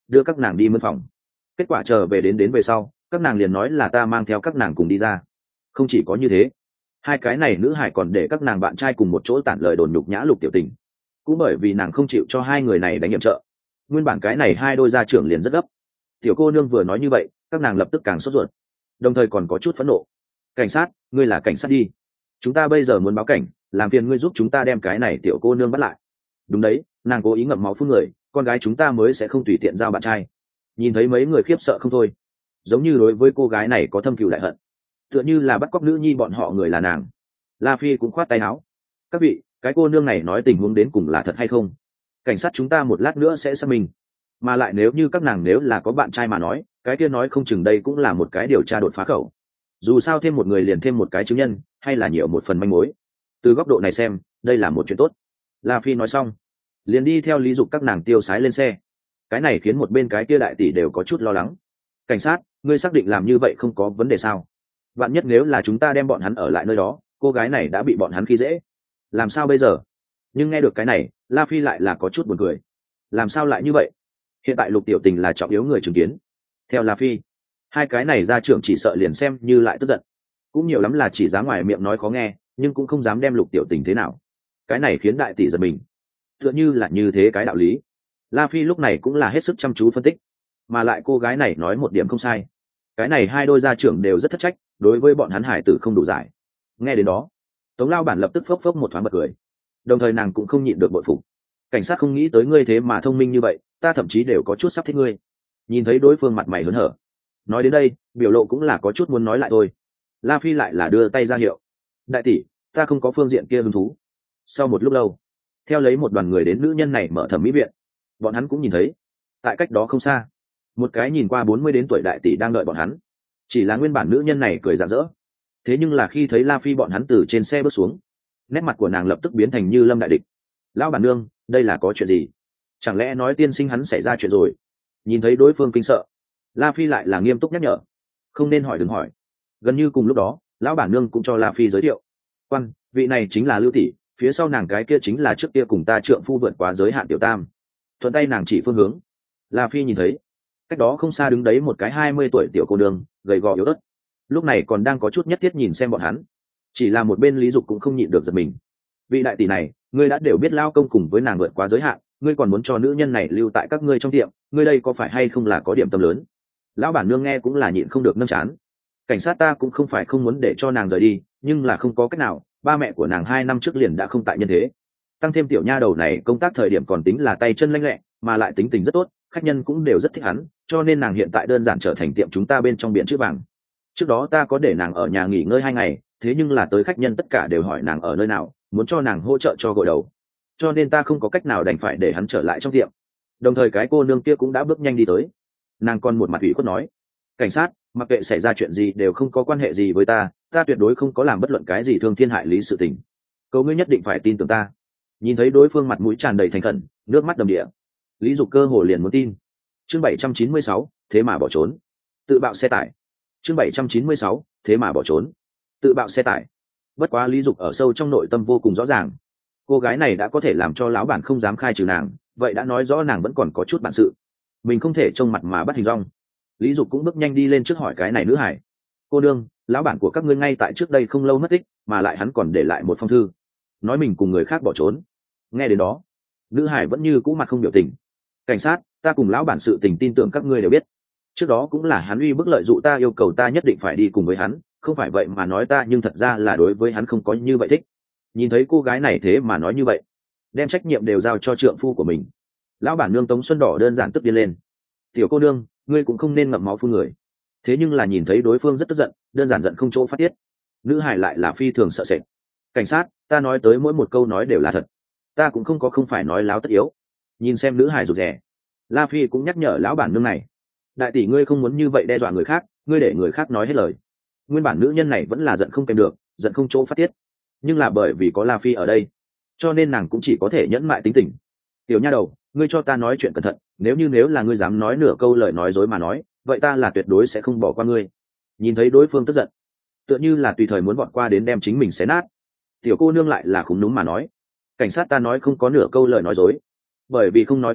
đưa các nàng đi mân phòng. Kết quả trở về đến về sau, các nàng liền nói là ta mang theo các nàng cùng đi ra. Không chỉ có như thế, hai cái này nữ hải còn để các nàng bạn trai cùng một chỗ tản lời đồn nhục nhã Lục Tiểu Tình, cũng bởi vì nàng không chịu cho hai người này đánh nhiệm trợ. Nguyên bản cái này hai đôi gia trưởng liền rất gấp. Tiểu cô nương vừa nói như vậy, các nàng lập tức càng sốt ruột, đồng thời còn có chút phẫn nộ. Cảnh sát, ngươi là cảnh sát đi, chúng ta bây giờ muốn báo cảnh, làm phiền ngươi giúp chúng ta đem cái này tiểu cô nương bắt lại. Đúng đấy, nàng cố ý ngậm máu phun người, con gái chúng ta mới sẽ không tùy tiện giao bạn trai. Nhìn thấy mấy người khiếp sợ không thôi, giống như đối với cô gái này có thâm cừu đại hận, tựa như là bắt cóc nữ nhi bọn họ người là nàng. La Phi cũng khoát tay áo, các vị, cái cô nương này nói tình huống đến cùng là thật hay không, cảnh sát chúng ta một lát nữa sẽ xác minh. Mà lại nếu như các nàng nếu là có bạn trai mà nói, cái kia nói không chừng đây cũng là một cái điều tra đột phá khẩu. Dù sao thêm một người liền thêm một cái chứng nhân, hay là nhiều một phần manh mối. Từ góc độ này xem, đây là một chuyện tốt. La Phi nói xong, liền đi theo Lý Dục các nàng tiêu sái lên xe. Cái này khiến một bên cái kia đại tỷ đều có chút lo lắng. Cảnh sát, ngươi xác định làm như vậy không có vấn đề sao? Vạn nhất nếu là chúng ta đem bọn hắn ở lại nơi đó, cô gái này đã bị bọn hắn khi dễ, làm sao bây giờ? Nhưng nghe được cái này, La Phi lại là có chút buồn cười. Làm sao lại như vậy? Hiện tại Lục Tiểu Tình là trọng yếu người chứng kiến. Theo La Phi, hai cái này gia trưởng chỉ sợ liền xem như lại tức giận, cũng nhiều lắm là chỉ dám ngoài miệng nói khó nghe, nhưng cũng không dám đem Lục Tiểu Tình thế nào. Cái này khiến đại tỷ giật mình, tựa như là như thế cái đạo lý. La Phi lúc này cũng là hết sức chăm chú phân tích, mà lại cô gái này nói một điểm không sai. Cái này hai đôi gia trưởng đều rất thất trách, đối với bọn hắn hải tử không đủ giải. Nghe đến đó, Tống Lao Bản lập tức phốc phốc một thoáng bật cười, đồng thời nàng cũng không nhịn được bội phục. Cảnh sát không nghĩ tới ngươi thế mà thông minh như vậy, ta thậm chí đều có chút sắp thích ngươi. Nhìn thấy đối phương mặt mày hớn hở, nói đến đây biểu lộ cũng là có chút muốn nói lại thôi. La Phi lại là đưa tay ra hiệu, đại tỷ, ta không có phương diện kia hứng thú. Sau một lúc lâu, theo lấy một đoàn người đến nữ nhân này mở thẩm mỹ viện, bọn hắn cũng nhìn thấy tại cách đó không xa, một cái nhìn qua 40 đến tuổi đại tỷ đang đợi bọn hắn. Chỉ là nguyên bản nữ nhân này cười rạng rỡ, thế nhưng là khi thấy La Phi bọn hắn từ trên xe bước xuống, nét mặt của nàng lập tức biến thành như lâm đại địch. Lão bản nương, đây là có chuyện gì? Chẳng lẽ nói tiên sinh hắn xảy ra chuyện rồi? Nhìn thấy đối phương kinh sợ, La Phi lại là nghiêm túc nhắc nhở, không nên hỏi, đừng hỏi. Gần như cùng lúc đó, lão bản nương cũng cho La Phi giới thiệu, quan, vị này chính là Lưu tỷ, phía sau nàng cái kia chính là trước kia cùng ta trượng phu vượt quá giới hạn Tiểu Tam. Thuận tay nàng chỉ phương hướng. La Phi nhìn thấy cách đó không xa đứng đấy một cái 20 tuổi tiểu cô nương, gầy gò yếu ớt, lúc này còn đang có chút nhất thiết nhìn xem bọn hắn. Chỉ là một bên Lý Dục cũng không nhịn được giật mình. Vị đại tỷ này, ngươi đã đều biết lao công cùng với nàng vượt quá giới hạn, ngươi còn muốn cho nữ nhân này lưu tại các ngươi trong tiệm, ngươi đây có phải hay không là có điểm tâm lớn? Lão bản nương nghe cũng là nhịn không được nâng chán. Cảnh sát ta cũng không phải không muốn để cho nàng rời đi, nhưng là không có cách nào, ba mẹ của nàng 2 năm trước liền đã không tại nhân thế. Tăng thêm tiểu nha đầu này công tác thời điểm còn tính là tay chân lanh lẹ, mà lại tính tình rất tốt, khách nhân cũng đều rất thích hắn, cho nên nàng hiện tại đơn giản trở thành tiệm chúng ta bên trong biển chữ vàng. Trước đó ta có để nàng ở nhà nghỉ ngơi 2 ngày, thế nhưng là tới khách nhân tất cả đều hỏi nàng ở nơi nào, muốn cho nàng hỗ trợ cho gội đầu, cho nên ta không có cách nào đành phải để hắn trở lại trong tiệm. Đồng thời cái cô nương kia cũng đã bước nhanh đi tới, nàng còn một mặt ủy khuất nói, cảnh sát, mặc kệ xảy ra chuyện gì đều không có quan hệ gì với ta, ta tuyệt đối không có làm bất luận cái gì thương thiên hại lý sự tình, cầu ngươi nhất định phải tin tưởng ta. Nhìn thấy đối phương mặt mũi tràn đầy thành khẩn, nước mắt đầm đìa, Lý Dục cơ hồ liền muốn tin. Chương 796, thế mà bỏ trốn. Tự bạo xe tải. Chương 796, thế mà bỏ trốn. Tự bạo xe tải. Bất quá Lý Dục ở sâu trong nội tâm vô cùng rõ ràng, cô gái này đã có thể làm cho lão bản không dám khai trừ nàng, vậy đã nói rõ nàng vẫn còn có chút bản sự, mình không thể trông mặt mà bắt hình dong. Lý Dục cũng bước nhanh đi lên trước hỏi cái này nữ hải, cô đương, lão bản của các ngươi ngay tại trước đây không lâu mất tích, mà lại hắn còn để lại một phong thư, nói mình cùng người khác bỏ trốn. Nghe đến đó, nữ hải vẫn như cũ mặt không biểu tình. Cảnh sát, ta cùng lão bản sự tình tin tưởng các ngươi đều biết, trước đó cũng là hắn uy bức lợi dụ ta, yêu cầu ta nhất định phải đi cùng với hắn, không phải vậy mà nói ta, nhưng thật ra là đối với hắn không có như vậy thích. Nhìn thấy cô gái này thế mà nói như vậy, đem trách nhiệm đều giao cho trượng phu của mình, lão bản nương Tống Xuân Đỏ đơn giản tức điên lên. Tiểu cô nương, ngươi cũng không nên ngậm máu phun người. Thế nhưng là nhìn thấy đối phương rất tức giận, đơn giản giận không chỗ phát tiết, nữ hải lại là phi thường sợ sệt. Cảnh sát, ta nói tới mỗi một câu nói đều là thật, ta cũng không có không phải nói láo tất yếu. Nhìn xem nữ hải rụt rè, La Phi cũng nhắc nhở lão bản nương này, đại tỷ ngươi không muốn như vậy đe dọa người khác, ngươi để người khác nói hết lời. Nguyên bản nữ nhân này vẫn là giận không kèm được, giận không chỗ phát tiết, nhưng là bởi vì có La Phi ở đây, cho nên nàng cũng chỉ có thể nhẫn mại tính tình. Tiểu nha đầu, ngươi cho ta nói chuyện cẩn thận, nếu là ngươi dám nói nửa câu lời nói dối mà nói, vậy ta là tuyệt đối sẽ không bỏ qua ngươi. Nhìn thấy đối phương tức giận, tựa như là tùy thời muốn vọt qua đến đem chính mình xé nát, tiểu cô nương lại là khúm núm mà nói, cảnh sát ta nói không có nửa câu lời nói dối, bởi vì không nói cái khác,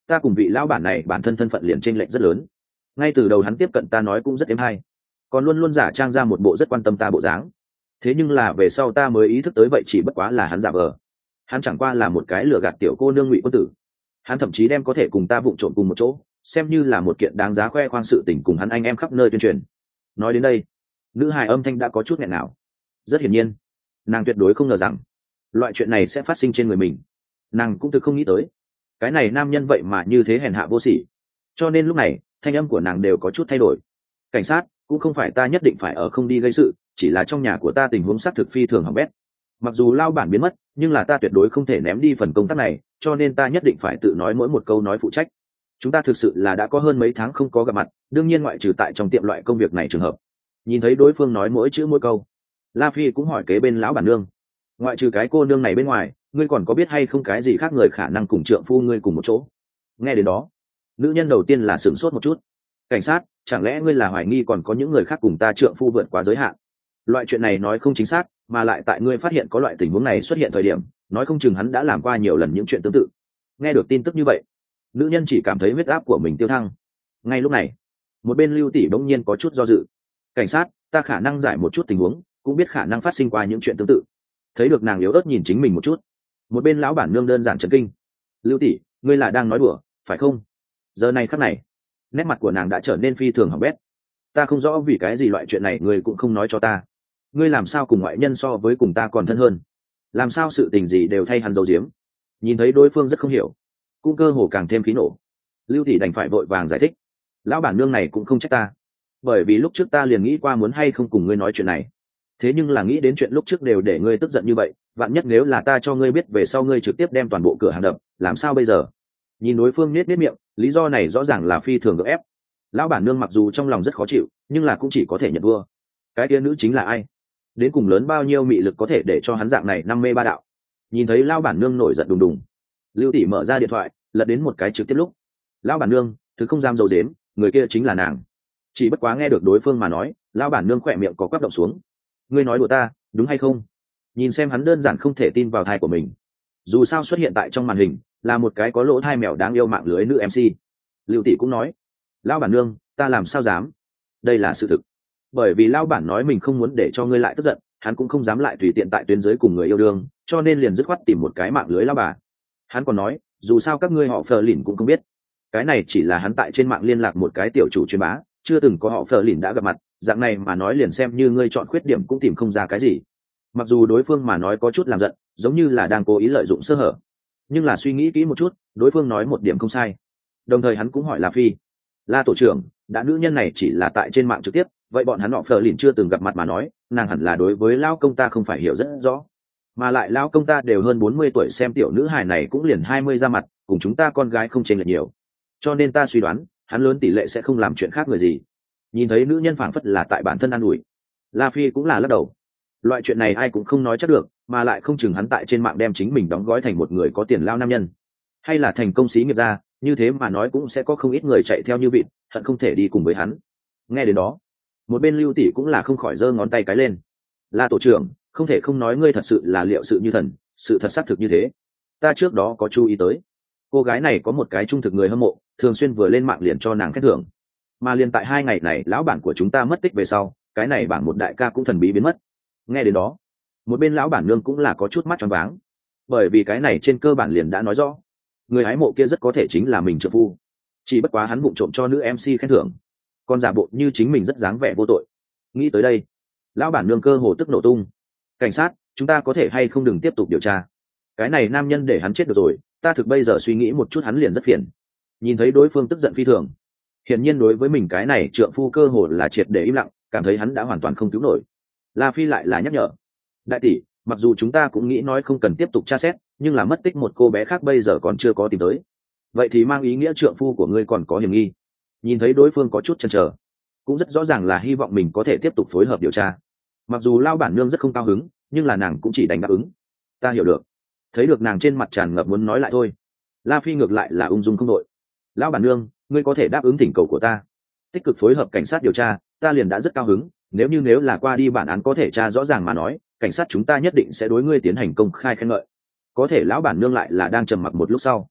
ta cùng vị lão bản này bản thân thân phận liền chênh lệch rất lớn. Ngay từ đầu hắn tiếp cận ta nói cũng rất êm hay, còn luôn luôn giả trang ra một bộ rất quan tâm ta bộ dáng. Thế nhưng là về sau ta mới ý thức tới vậy chỉ bất quá là hắn giả vờ. Hắn chẳng qua là một cái lừa gạt tiểu cô nương ngụy quân tử. Hắn thậm chí đem có thể cùng ta vụng trộn cùng một chỗ, xem như là một kiện đáng giá khoe khoang sự tình cùng hắn anh em khắp nơi tuyên truyền. Nói đến đây, nữ hài âm thanh đã có chút nghẹn nào. Rất hiển nhiên, nàng tuyệt đối không ngờ rằng loại chuyện này sẽ phát sinh trên người mình. Nàng cũng thực không nghĩ tới, cái này nam nhân vậy mà như thế hèn hạ vô sỉ. Cho nên lúc này, thanh âm của nàng đều có chút thay đổi. Cảnh sát, cũng không phải ta nhất định phải ở không đi gây sự, chỉ là trong nhà của ta tình huống xác thực phi thường hỏng bét. Mặc dù lao bản biến mất, nhưng là ta tuyệt đối không thể ném đi phần công tác này, cho nên ta nhất định phải tự nói mỗi một câu nói phụ trách. Chúng ta thực sự là đã có hơn mấy tháng không có gặp mặt, đương nhiên ngoại trừ tại trong tiệm loại công việc này trường hợp. Nhìn thấy đối phương nói mỗi chữ mỗi câu, La Phi cũng hỏi kế bên lão bản nương, ngoại trừ cái cô nương này bên ngoài, ngươi còn có biết hay không cái gì khác người khả năng cùng trượng phu ngươi cùng một chỗ? Nghe đến đó, nữ nhân đầu tiên là sửng sốt một chút. Cảnh sát, chẳng lẽ ngươi là hoài nghi còn có những người khác cùng ta trượng phu vượt quá giới hạn? Loại chuyện này nói không chính xác, mà lại tại ngươi phát hiện có loại tình huống này xuất hiện thời điểm, nói không chừng hắn đã làm qua nhiều lần những chuyện tương tự. Nghe được tin tức như vậy, nữ nhân chỉ cảm thấy huyết áp của mình tiêu thăng. Ngay lúc này, một bên Lưu tỷ bỗng nhiên có chút do dự. Cảnh sát, ta khả năng giải một chút tình huống, cũng biết khả năng phát sinh qua những chuyện tương tự. Thấy được nàng yếu ớt nhìn chính mình một chút, một bên lão bản nương đơn giản chấn kinh. Lưu tỷ, ngươi là đang nói đùa phải không? Giờ này khắc này, nét mặt của nàng đã trở nên phi thường hỏng bét. Ta không rõ vì cái gì loại chuyện này ngươi cũng không nói cho ta. Ngươi làm sao cùng ngoại nhân so với cùng ta còn thân hơn? Làm sao sự tình gì đều thay hắn giấu giếm? Nhìn thấy đối phương rất không hiểu, cũng cơ hồ càng thêm khí nổ. Lưu tỷ đành phải vội vàng giải thích. Lão bản nương này cũng không trách ta, bởi vì lúc trước ta liền nghĩ qua muốn hay không cùng ngươi nói chuyện này. Thế nhưng là nghĩ đến chuyện lúc trước đều để ngươi tức giận như vậy, vạn nhất nếu là ta cho ngươi biết về sau ngươi trực tiếp đem toàn bộ cửa hàng đập, làm sao bây giờ? Nhìn đối phương nết miệng, lý do này rõ ràng là phi thường gượng ép. Lão bản nương mặc dù trong lòng rất khó chịu, nhưng là cũng chỉ có thể nhận thua. Cái kia nữ chính là ai? Đến cùng lớn bao nhiêu mị lực có thể để cho hắn dạng này năm mê ba đạo? Nhìn thấy lão bản nương nổi giận đùng đùng, Lưu tỷ mở ra điện thoại, lật đến một cái trực tiếp lúc. Lão bản nương, thứ không dám dầu dếm, người kia chính là nàng. Chỉ bất quá nghe được đối phương mà nói, lão bản nương khỏe miệng có quắp động xuống. Ngươi nói đùa ta, đúng hay không? Nhìn xem hắn đơn giản không thể tin vào thai của mình. Dù sao xuất hiện tại trong màn hình là một cái có lỗ thai mèo đáng yêu mạng lưới nữ MC. Lưu tỷ cũng nói, lão bản nương, ta làm sao dám? Đây là sự thực. Bởi vì lão bản nói mình không muốn để cho ngươi lại tức giận, hắn cũng không dám lại tùy tiện tại tuyến giới cùng người yêu đương, cho nên liền dứt khoát tìm một cái mạng lưới lão bà. Hắn còn nói, dù sao các ngươi họ Phờ Lìn cũng không biết, cái này chỉ là hắn tại trên mạng liên lạc một cái tiểu chủ truyền bá, chưa từng có họ Phờ Lìn đã gặp mặt, dạng này mà nói liền xem như ngươi chọn khuyết điểm cũng tìm không ra cái gì. Mặc dù đối phương mà nói có chút làm giận, giống như là đang cố ý lợi dụng sơ hở, nhưng là suy nghĩ kỹ một chút, đối phương nói một điểm không sai. Đồng thời hắn cũng hỏi La Phi, La tổ trưởng, đã nữ nhân này chỉ là tại trên mạng trực tiếp, vậy bọn hắn họ Phờ Lìn chưa từng gặp mặt mà nói, nàng hẳn là đối với lão công ta không phải hiểu rất rõ. Mà lại lão công ta đều hơn 40 tuổi, xem tiểu nữ hài này cũng liền 20 ra mặt, cùng chúng ta con gái không chênh lệch nhiều. Cho nên ta suy đoán, hắn lớn tỷ lệ sẽ không làm chuyện khác người gì. Nhìn thấy nữ nhân phảng phất là tại bản thân an ủi, La Phi cũng là lắc đầu. Loại chuyện này ai cũng không nói chắc được, mà lại không chừng hắn tại trên mạng đem chính mình đóng gói thành một người có tiền lao nam nhân, hay là thành công sĩ nghiệp gia, như thế mà nói cũng sẽ có không ít người chạy theo như vịt, hận không thể đi cùng với hắn. Nghe đến đó, một bên Lưu tỷ cũng là không khỏi giơ ngón tay cái lên. La tổ trưởng, không thể không nói ngươi thật sự là liệu sự như thần, sự thật xác thực như thế. Ta trước đó có chú ý tới, cô gái này có một cái trung thực người hâm mộ, thường xuyên vừa lên mạng liền cho nàng khen thưởng. Mà liền tại 2 ngày này lão bản của chúng ta mất tích về sau, cái này bảng một đại ca cũng thần bí biến mất. Nghe đến đó, một bên lão bản nương cũng là có chút mắt choáng váng, bởi vì cái này trên cơ bản liền đã nói rõ, người hái mộ kia rất có thể chính là mình trợ phu. Chỉ bất quá hắn vụng trộm cho nữ MC khen thưởng, còn giả bộ như chính mình rất dáng vẻ vô tội. Nghĩ tới đây, lão bản nương cơ hồ tức nổ tung. Cảnh sát, chúng ta có thể hay không đừng tiếp tục điều tra? Cái này nam nhân để hắn chết được rồi, ta thực bây giờ suy nghĩ một chút hắn liền rất phiền. Nhìn thấy đối phương tức giận phi thường, hiển nhiên đối với mình cái này trượng phu cơ hồ là triệt để im lặng, cảm thấy hắn đã hoàn toàn không cứu nổi. La Phi lại là nhắc nhở, đại tỷ, mặc dù chúng ta cũng nghĩ nói không cần tiếp tục tra xét, nhưng là mất tích một cô bé khác bây giờ còn chưa có tìm tới, vậy thì mang ý nghĩa trượng phu của ngươi còn có hiểm nghi. Nhìn thấy đối phương có chút chần chờ, cũng rất rõ ràng là hy vọng mình có thể tiếp tục phối hợp điều tra. Mặc dù lao bản nương rất không cao hứng, nhưng là nàng cũng chỉ đành đáp ứng. Ta hiểu được. Thấy được nàng trên mặt tràn ngập muốn nói lại thôi, La Phi ngược lại là ung dung không đội. Lão bản nương, ngươi có thể đáp ứng thỉnh cầu của ta, tích cực phối hợp cảnh sát điều tra, ta liền đã rất cao hứng. Nếu là qua đi bản án có thể tra rõ ràng mà nói, cảnh sát chúng ta nhất định sẽ đối ngươi tiến hành công khai khen ngợi. Có thể lão bản nương lại là đang trầm mặc một lúc sau,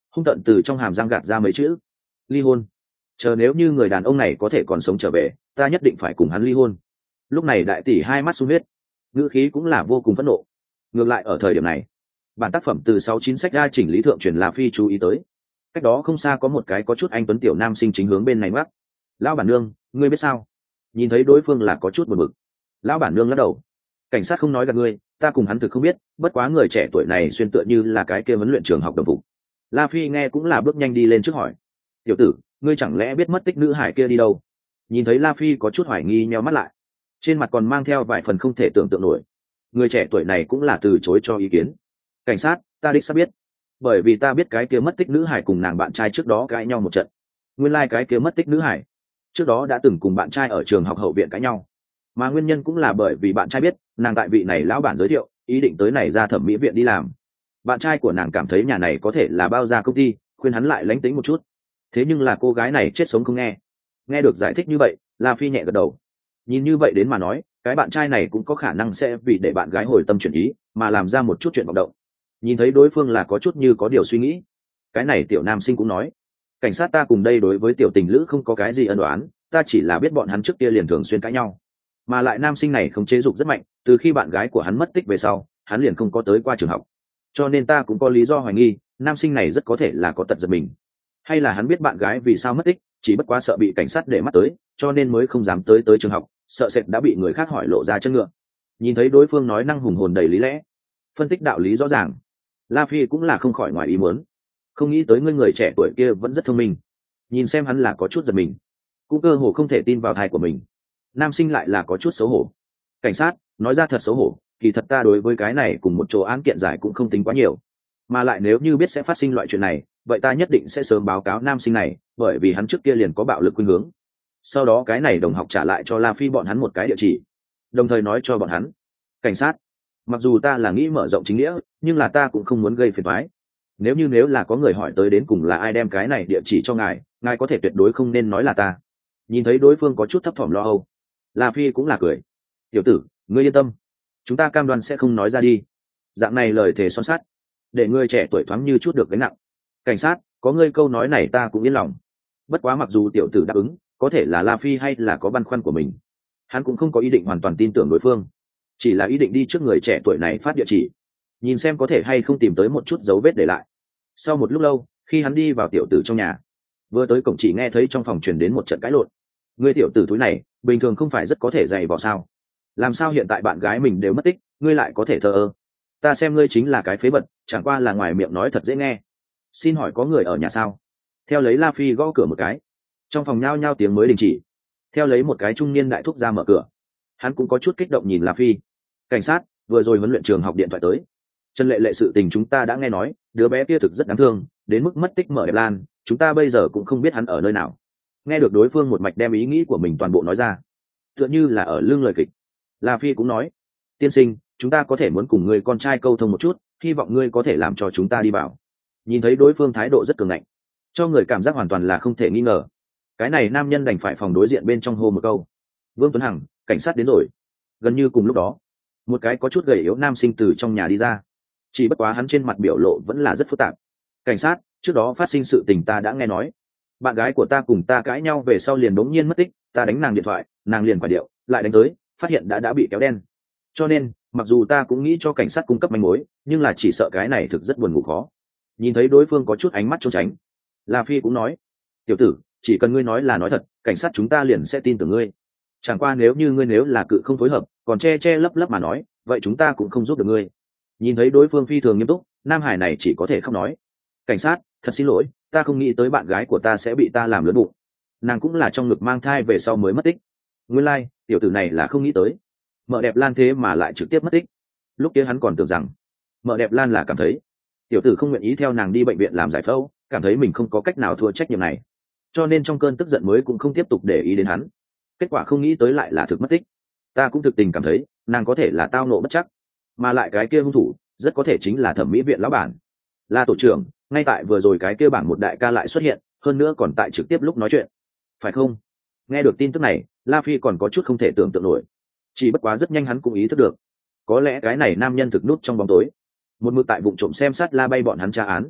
hung tận từ trong hàm răng gạt ra mấy chữ: ly hôn. Chờ nếu như người đàn ông này có thể còn sống trở về, ta nhất định phải cùng hắn ly hôn. Lúc này đại tỷ hai mắt sung huyết, ngữ khí cũng là vô cùng phẫn nộ. Ngược lại ở thời điểm này, bản tác phẩm từ 69 sách ra chỉnh lý thượng truyền là phi chú ý tới, cách đó không xa có một cái có chút anh tuấn tiểu nam sinh chính hướng bên này mắc. Lão bản nương, ngươi biết sao? Nhìn thấy đối phương là có chút buồn bực, lão bản nương lắc đầu: cảnh sát không nói gặp ngươi, ta cùng hắn thực không biết, bất quá người trẻ tuổi này xuyên tựa như là cái kia huấn luyện trường học đồng phục. La Phi nghe cũng là bước nhanh đi lên trước hỏi: tiểu tử, ngươi chẳng lẽ biết mất tích nữ hải kia đi đâu? Nhìn thấy La Phi có chút hoài nghi nheo mắt lại, trên mặt còn mang theo vài phần không thể tưởng tượng nổi. Người trẻ tuổi này cũng là từ chối cho ý kiến: cảnh sát, ta đích xác biết, bởi vì ta biết cái kia mất tích nữ hải cùng nàng bạn trai trước đó cãi nhau một trận. Nguyên lai cái kia mất tích nữ hải trước đó đã từng cùng bạn trai ở trường học hậu viện cãi nhau, mà nguyên nhân cũng là bởi vì bạn trai biết nàng tại vị này lão bản giới thiệu, ý định tới này ra thẩm mỹ viện đi làm. Bạn trai của nàng cảm thấy nhà này có thể là bao gia công ty, khuyên hắn lại lánh tính một chút. Thế nhưng là cô gái này chết sống không nghe. Nghe được giải thích như vậy, La Phi nhẹ gật đầu. Nhìn như vậy đến mà nói, cái bạn trai này cũng có khả năng sẽ vì để bạn gái hồi tâm chuyển ý mà làm ra một chút chuyện vọng động. Nhìn thấy đối phương là có chút như có điều suy nghĩ, cái này tiểu nam sinh cũng nói: cảnh sát, ta cùng đây đối với tiểu tình lữ không có cái gì ân oán, ta chỉ là biết bọn hắn trước kia liền thường xuyên cãi nhau, mà lại nam sinh này không chế dục rất mạnh, từ khi bạn gái của hắn mất tích về sau hắn liền không có tới qua trường học, cho nên ta cũng có lý do hoài nghi nam sinh này rất có thể là có tật giật mình, hay là hắn biết bạn gái vì sao mất tích, chỉ bất quá sợ bị cảnh sát để mắt tới, cho nên mới không dám tới trường học, sợ sệt đã bị người khác hỏi lộ ra chân ngựa. Nhìn thấy đối phương nói năng hùng hồn đầy lý lẽ, phân tích đạo lý rõ ràng, La Phi cũng là không khỏi ngoài ý muốn. Không nghĩ tới người trẻ tuổi kia vẫn rất thông minh. Nhìn xem hắn là có chút giật mình, cũng cơ hồ không thể tin vào thai của mình. Nam sinh lại là có chút xấu hổ: cảnh sát, nói ra thật xấu hổ, kỳ thật ta đối với cái này cùng một chỗ án kiện giải cũng không tính quá nhiều, mà lại nếu như biết sẽ phát sinh loại chuyện này, vậy ta nhất định sẽ sớm báo cáo nam sinh này, bởi vì hắn trước kia liền có bạo lực khuynh hướng. Sau đó cái này đồng học trả lại cho La Phi bọn hắn một cái địa chỉ, đồng thời nói cho bọn hắn: cảnh sát, mặc dù ta là nghĩ mở rộng chính nghĩa, nhưng là ta cũng không muốn gây phiền toái. Nếu là có người hỏi tới đến cùng là ai đem cái này địa chỉ cho ngài, ngài có thể tuyệt đối không nên nói là ta. Nhìn thấy đối phương có chút thấp thỏm lo âu, La Phi cũng là cười: tiểu tử, ngươi yên tâm, chúng ta cam đoan sẽ không nói ra đi. Dạng này lời thề son sắt, để người trẻ tuổi thoáng như chút được gánh nặng. Cảnh sát, có ngươi câu nói này ta cũng yên lòng. Bất quá mặc dù tiểu tử đáp ứng, có thể là La Phi hay là có băn khoăn của mình. Hắn cũng không có ý định hoàn toàn tin tưởng đối phương, chỉ là ý định đi trước người trẻ tuổi này phát địa chỉ, nhìn xem có thể hay không tìm tới một chút dấu vết để lại. Sau một lúc lâu, khi hắn đi vào tiểu tử trong nhà, vừa tới cổng chỉ nghe thấy trong phòng truyền đến một trận cãi lộn. Ngươi tiểu tử túi này bình thường không phải rất có thể dày vào sao? Làm sao hiện tại bạn gái mình đều mất tích, ngươi lại có thể thờ ơ? Ta xem ngươi chính là cái phế vật, chẳng qua là ngoài miệng nói thật dễ nghe. Xin hỏi có người ở nhà sao? Theo lấy La Phi gõ cửa một cái, trong phòng nhao nhao tiếng mới đình chỉ. Theo lấy một cái trung niên đại thúc ra mở cửa, hắn cũng có chút kích động nhìn La Phi: cảnh sát, vừa rồi huấn luyện trường học điện thoại tới. Trần Lệ Lệ sự tình chúng ta đã nghe nói, đứa bé kia thực rất đáng thương, đến mức mất tích mở đẹp lan, chúng ta bây giờ cũng không biết hắn ở nơi nào. Nghe được đối phương một mạch đem ý nghĩ của mình toàn bộ nói ra, tựa như là ở lưng lời kịch, La Phi cũng nói: tiên sinh, chúng ta có thể muốn cùng người con trai câu thông một chút, hy vọng ngươi có thể làm cho chúng ta đi vào. Nhìn thấy đối phương thái độ rất cường ngạnh, cho người cảm giác hoàn toàn là không thể nghi ngờ. Cái này nam nhân đành phải phòng đối diện bên trong hô một câu: Vương Tuấn Hằng, cảnh sát đến rồi. Gần như cùng lúc đó, một cái có chút gầy yếu nam sinh từ trong nhà đi ra, chỉ bất quá hắn trên mặt biểu lộ vẫn là rất phức tạp. Cảnh sát, trước đó phát sinh sự tình ta đã nghe nói, bạn gái của ta cùng ta cãi nhau về sau liền đống nhiên mất tích, ta đánh nàng điện thoại, nàng liền quả điệu, lại đánh tới, phát hiện đã bị kéo đen. Cho nên mặc dù ta cũng nghĩ cho cảnh sát cung cấp manh mối, nhưng là chỉ sợ cái này thực rất buồn ngủ khó. Nhìn thấy đối phương có chút ánh mắt trốn tránh, La Phi cũng nói: tiểu tử, chỉ cần ngươi nói là nói thật, cảnh sát chúng ta liền sẽ tin tưởng ngươi. Chẳng qua nếu như ngươi nếu là cự không phối hợp, còn che lấp lấp mà nói, vậy chúng ta cũng không giúp được ngươi. Nhìn thấy đối phương phi thường nghiêm túc, nam hải này chỉ có thể khóc nói: cảnh sát, thật xin lỗi, ta không nghĩ tới bạn gái của ta sẽ bị ta làm lớn bụng, nàng cũng là trong ngực mang thai về sau mới mất tích. Nguyên lai, tiểu tử này là không nghĩ tới mợ đẹp Lan thế mà lại trực tiếp mất tích. Lúc kia hắn còn tưởng rằng mợ đẹp Lan là cảm thấy tiểu tử không nguyện ý theo nàng đi bệnh viện làm giải phẫu, cảm thấy mình không có cách nào thua trách nhiệm này, cho nên trong cơn tức giận mới cũng không tiếp tục để ý đến hắn. Kết quả không nghĩ tới lại là thực mất tích. Ta cũng thực tình cảm thấy nàng có thể là tao nộ bất chắc, mà lại cái kia hung thủ rất có thể chính là thẩm mỹ viện lão bản. La tổ trưởng, ngay tại vừa rồi cái kia bảng một đại ca lại xuất hiện, hơn nữa còn tại trực tiếp lúc nói chuyện, phải không? Nghe được tin tức này, La Phi còn có chút không thể tưởng tượng nổi. Chỉ bất quá rất nhanh hắn cũng ý thức được, có lẽ cái này nam nhân thực nút trong bóng tối, một mực tại vụ trộm xem sát La Bay bọn hắn tra án.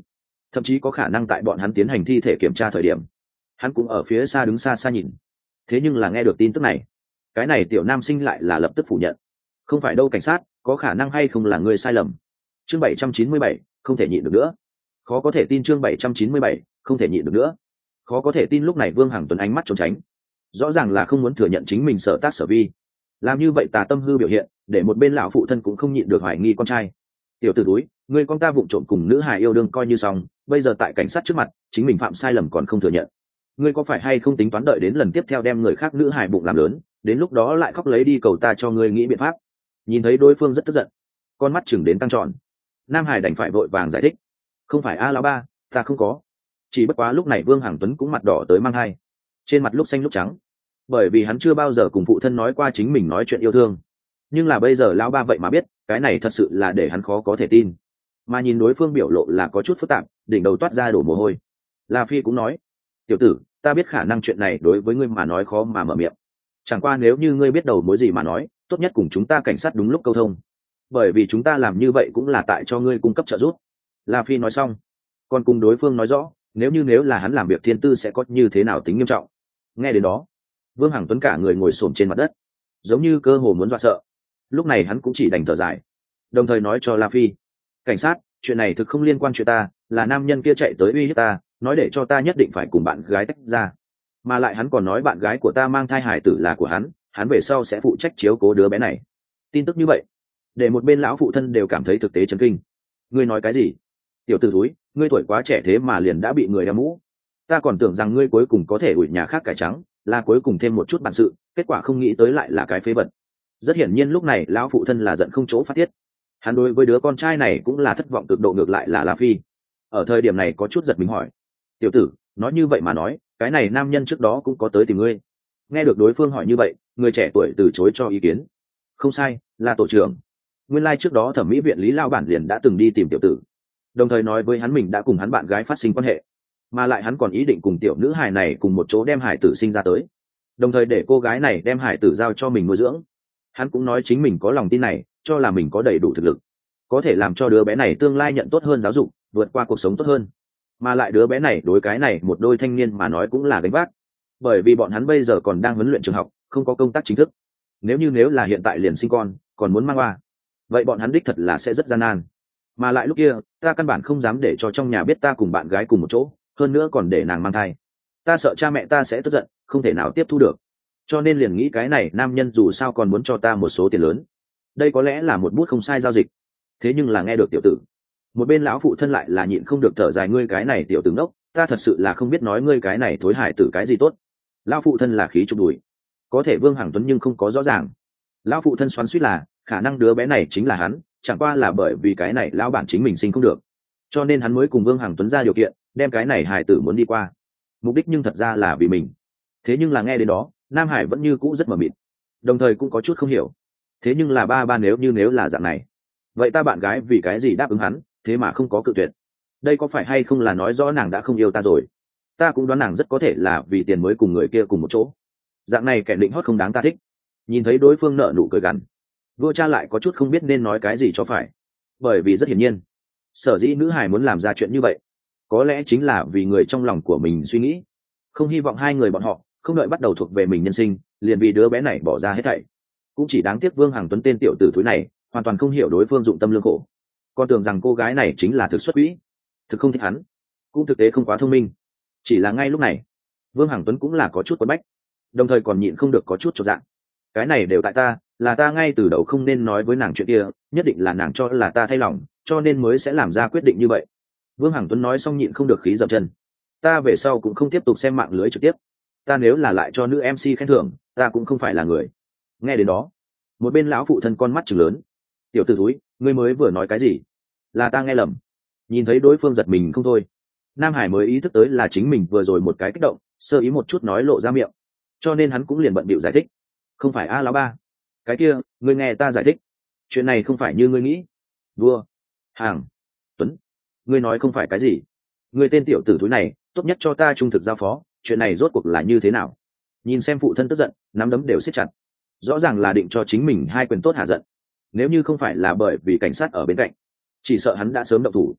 thậm chí có khả năng tại bọn hắn tiến hành thi thể kiểm tra thời điểm hắn cũng ở phía xa đứng xa xa nhìn. Thế nhưng là nghe được tin tức này, cái này tiểu nam sinh lại là lập tức phủ nhận. Không phải đâu cảnh sát, có khả năng hay không là ngươi sai lầm. Chương 797, không thể nhịn được nữa. Khó có thể tin. Chương 797, không thể nhịn được nữa. Khó có thể tin. Lúc này Vương Hằng Tuấn ánh mắt trốn tránh, rõ ràng là không muốn thừa nhận chính mình sở tác sở vi. Làm như vậy tà tâm hư biểu hiện, để một bên lão phụ thân cũng không nhịn được hoài nghi con trai. Tiểu tử túi, ngươi con ta vụng trộm cùng nữ hài yêu đương coi như xong, bây giờ tại cảnh sát trước mặt, chính mình phạm sai lầm còn không thừa nhận. Ngươi có phải hay không tính toán đợi đến lần tiếp theo đem người khác nữ hài bụng làm lớn, đến lúc đó lại khóc lấy đi cầu ta cho ngươi nghĩ biện pháp? Nhìn thấy đối phương rất tức giận, con mắt chừng đến tăng tròn, nam hải đành phải vội vàng giải thích. Không phải a lão ba, ta không có. Chỉ bất quá lúc này Vương Hằng Tuấn cũng mặt đỏ tới mang hai, trên mặt lúc xanh lúc trắng, bởi vì hắn chưa bao giờ cùng phụ thân nói qua chính mình nói chuyện yêu thương. Nhưng là bây giờ lão ba vậy mà biết, cái này thật sự là để hắn khó có thể tin. Mà nhìn đối phương biểu lộ là có chút phức tạp, đỉnh đầu toát ra đổ mồ hôi. La Phi cũng nói, tiểu tử, ta biết khả năng chuyện này đối với ngươi mà nói khó mà mở miệng, chẳng qua nếu như ngươi biết đầu mối gì mà nói, tốt nhất cùng chúng ta cảnh sát đúng lúc câu thông, bởi vì chúng ta làm như vậy cũng là tại cho ngươi cung cấp trợ giúp. La Phi nói xong còn cùng đối phương nói rõ, nếu là hắn làm việc thiên tư sẽ có như thế nào tính nghiêm trọng. Nghe đến đó, Vương Hằng Tuấn cả người ngồi xổm trên mặt đất, giống như cơ hồ muốn dọa sợ. Lúc này hắn cũng chỉ đành thở dài, đồng thời nói cho La Phi, cảnh sát, chuyện này thực không liên quan chuyện ta, là nam nhân kia chạy tới uy hiếp ta, nói để cho ta nhất định phải cùng bạn gái tách ra, mà lại hắn còn nói bạn gái của ta mang thai hải tử là của hắn về sau sẽ phụ trách chiếu cố đứa bé này. Tin tức như vậy để một bên lão phụ thân đều cảm thấy thực tế chấn kinh. Ngươi nói cái gì? Tiểu tử thúi, ngươi tuổi quá trẻ thế mà liền đã bị người đeo mũ. Ta còn tưởng rằng ngươi cuối cùng có thể ủi nhà khác cải trắng, là cuối cùng thêm một chút bản sự, kết quả không nghĩ tới lại là cái phế vật. Rất hiển nhiên lúc này lão phụ thân là giận không chỗ phát tiết. Hắn đối với đứa con trai này cũng là thất vọng cực độ. Ngược lại là La Phi ở thời điểm này có chút giật mình hỏi, tiểu tử, nói như vậy mà nói, cái này nam nhân trước đó cũng có tới tìm ngươi? Nghe được đối phương hỏi như vậy, người trẻ tuổi từ chối cho ý kiến. Không sai, là tổ trưởng. Nguyên lai trước đó thẩm mỹ viện Lý Lao bản liền đã từng đi tìm tiểu tử, đồng thời nói với hắn mình đã cùng hắn bạn gái phát sinh quan hệ, mà lại hắn còn ý định cùng tiểu nữ hài này cùng một chỗ đem hải tử sinh ra tới, đồng thời để cô gái này đem hải tử giao cho mình nuôi dưỡng. Hắn cũng nói chính mình có lòng tin này, cho là mình có đầy đủ thực lực, có thể làm cho đứa bé này tương lai nhận tốt hơn giáo dục, vượt qua cuộc sống tốt hơn. Mà lại đứa bé này đối cái này một đôi thanh niên mà nói cũng là gánh vác, bởi vì bọn hắn bây giờ còn đang huấn luyện trường học, không có công tác chính thức. Nếu là hiện tại liền sinh con, còn muốn mang hoa, vậy bọn hắn đích thật là sẽ rất gian nan. Mà lại lúc kia ta căn bản không dám để cho trong nhà biết ta cùng bạn gái cùng một chỗ, hơn nữa còn để nàng mang thai. Ta sợ cha mẹ ta sẽ tức giận, không thể nào tiếp thu được, cho nên liền nghĩ cái này nam nhân dù sao còn muốn cho ta một số tiền lớn, đây có lẽ là một bút không sai giao dịch. Thế nhưng là nghe được tiểu tử, một bên lão phụ thân lại là nhịn không được thở dài, ngươi cái này tiểu tử ngốc, ta thật sự là không biết nói ngươi cái này thối hải tử cái gì tốt. Lão phụ thân là khí chụp đùi, có thể Vương Hằng Tuấn nhưng không có rõ ràng. Lão phụ thân xoắn suýt là khả năng đứa bé này chính là hắn, chẳng qua là bởi vì cái này lão bản chính mình sinh không được, cho nên hắn mới cùng Vương Hằng Tuấn ra điều kiện đem cái này hải tử muốn đi qua, mục đích nhưng thật ra là vì mình. Thế nhưng là nghe đến đó, Nam Hải vẫn như cũ rất mờ mịt, đồng thời cũng có chút không hiểu. Thế nhưng là ba nếu là dạng này, vậy ta bạn gái vì cái gì đáp ứng hắn, thế mà không có cự tuyệt? Đây có phải hay không là nói rõ nàng đã không yêu ta rồi? Ta cũng đoán nàng rất có thể là vì tiền mới cùng người kia cùng một chỗ. Dạng này kẻ định hót không đáng ta thích. Nhìn thấy đối phương nợ nụ cười gằn, vua cha lại có chút không biết nên nói cái gì cho phải. Bởi vì rất hiển nhiên, sở dĩ nữ hài muốn làm ra chuyện như vậy, có lẽ chính là vì người trong lòng của mình suy nghĩ, không hy vọng hai người bọn họ không đợi bắt đầu thuộc về mình nhân sinh, liền vì đứa bé này bỏ ra hết thảy. Cũng chỉ đáng tiếc Vương Hằng Tuấn tên tiểu tử thúi này hoàn toàn không hiểu đối phương dụng tâm lương khổ, con tưởng rằng cô gái này chính là thực xuất quỹ, thực không thích hắn, cũng thực tế không quá thông minh. Chỉ là ngay lúc này, Vương Hằng Tuấn cũng là có chút quấn bách, đồng thời còn nhịn không được có chút chột dạ. Cái này đều tại ta, là ta ngay từ đầu không nên nói với nàng chuyện kia, nhất định là nàng cho là ta thay lòng, cho nên mới sẽ làm ra quyết định như vậy. Vương Hằng Tuấn nói xong nhịn không được khí dậm chân. Ta về sau cũng không tiếp tục xem mạng lưới trực tiếp, ta nếu là lại cho nữ MC khen thưởng, ta cũng không phải là người. Nghe đến đó, một bên lão phụ thân con mắt trừng lớn, tiểu tử thúi, ngươi mới vừa nói cái gì? Là ta nghe lầm? Nhìn thấy đối phương giật mình không thôi, Nam Hải mới ý thức tới là chính mình vừa rồi một cái kích động, sơ ý một chút nói lộ ra miệng, cho nên hắn cũng liền bận bịu giải thích. Không phải a lão ba, cái kia, ngươi nghe ta giải thích, chuyện này không phải như ngươi nghĩ. Vua Hàng Tuấn, ngươi nói không phải cái gì? Ngươi tên tiểu tử thúi này, tốt nhất cho ta trung thực giao phó, chuyện này rốt cuộc là như thế nào? Nhìn xem phụ thân tức giận, nắm đấm đều siết chặt, rõ ràng là định cho chính mình hai quyền tốt hạ giận. Nếu như không phải là bởi vì cảnh sát ở bên cạnh, chỉ sợ hắn đã sớm động thủ.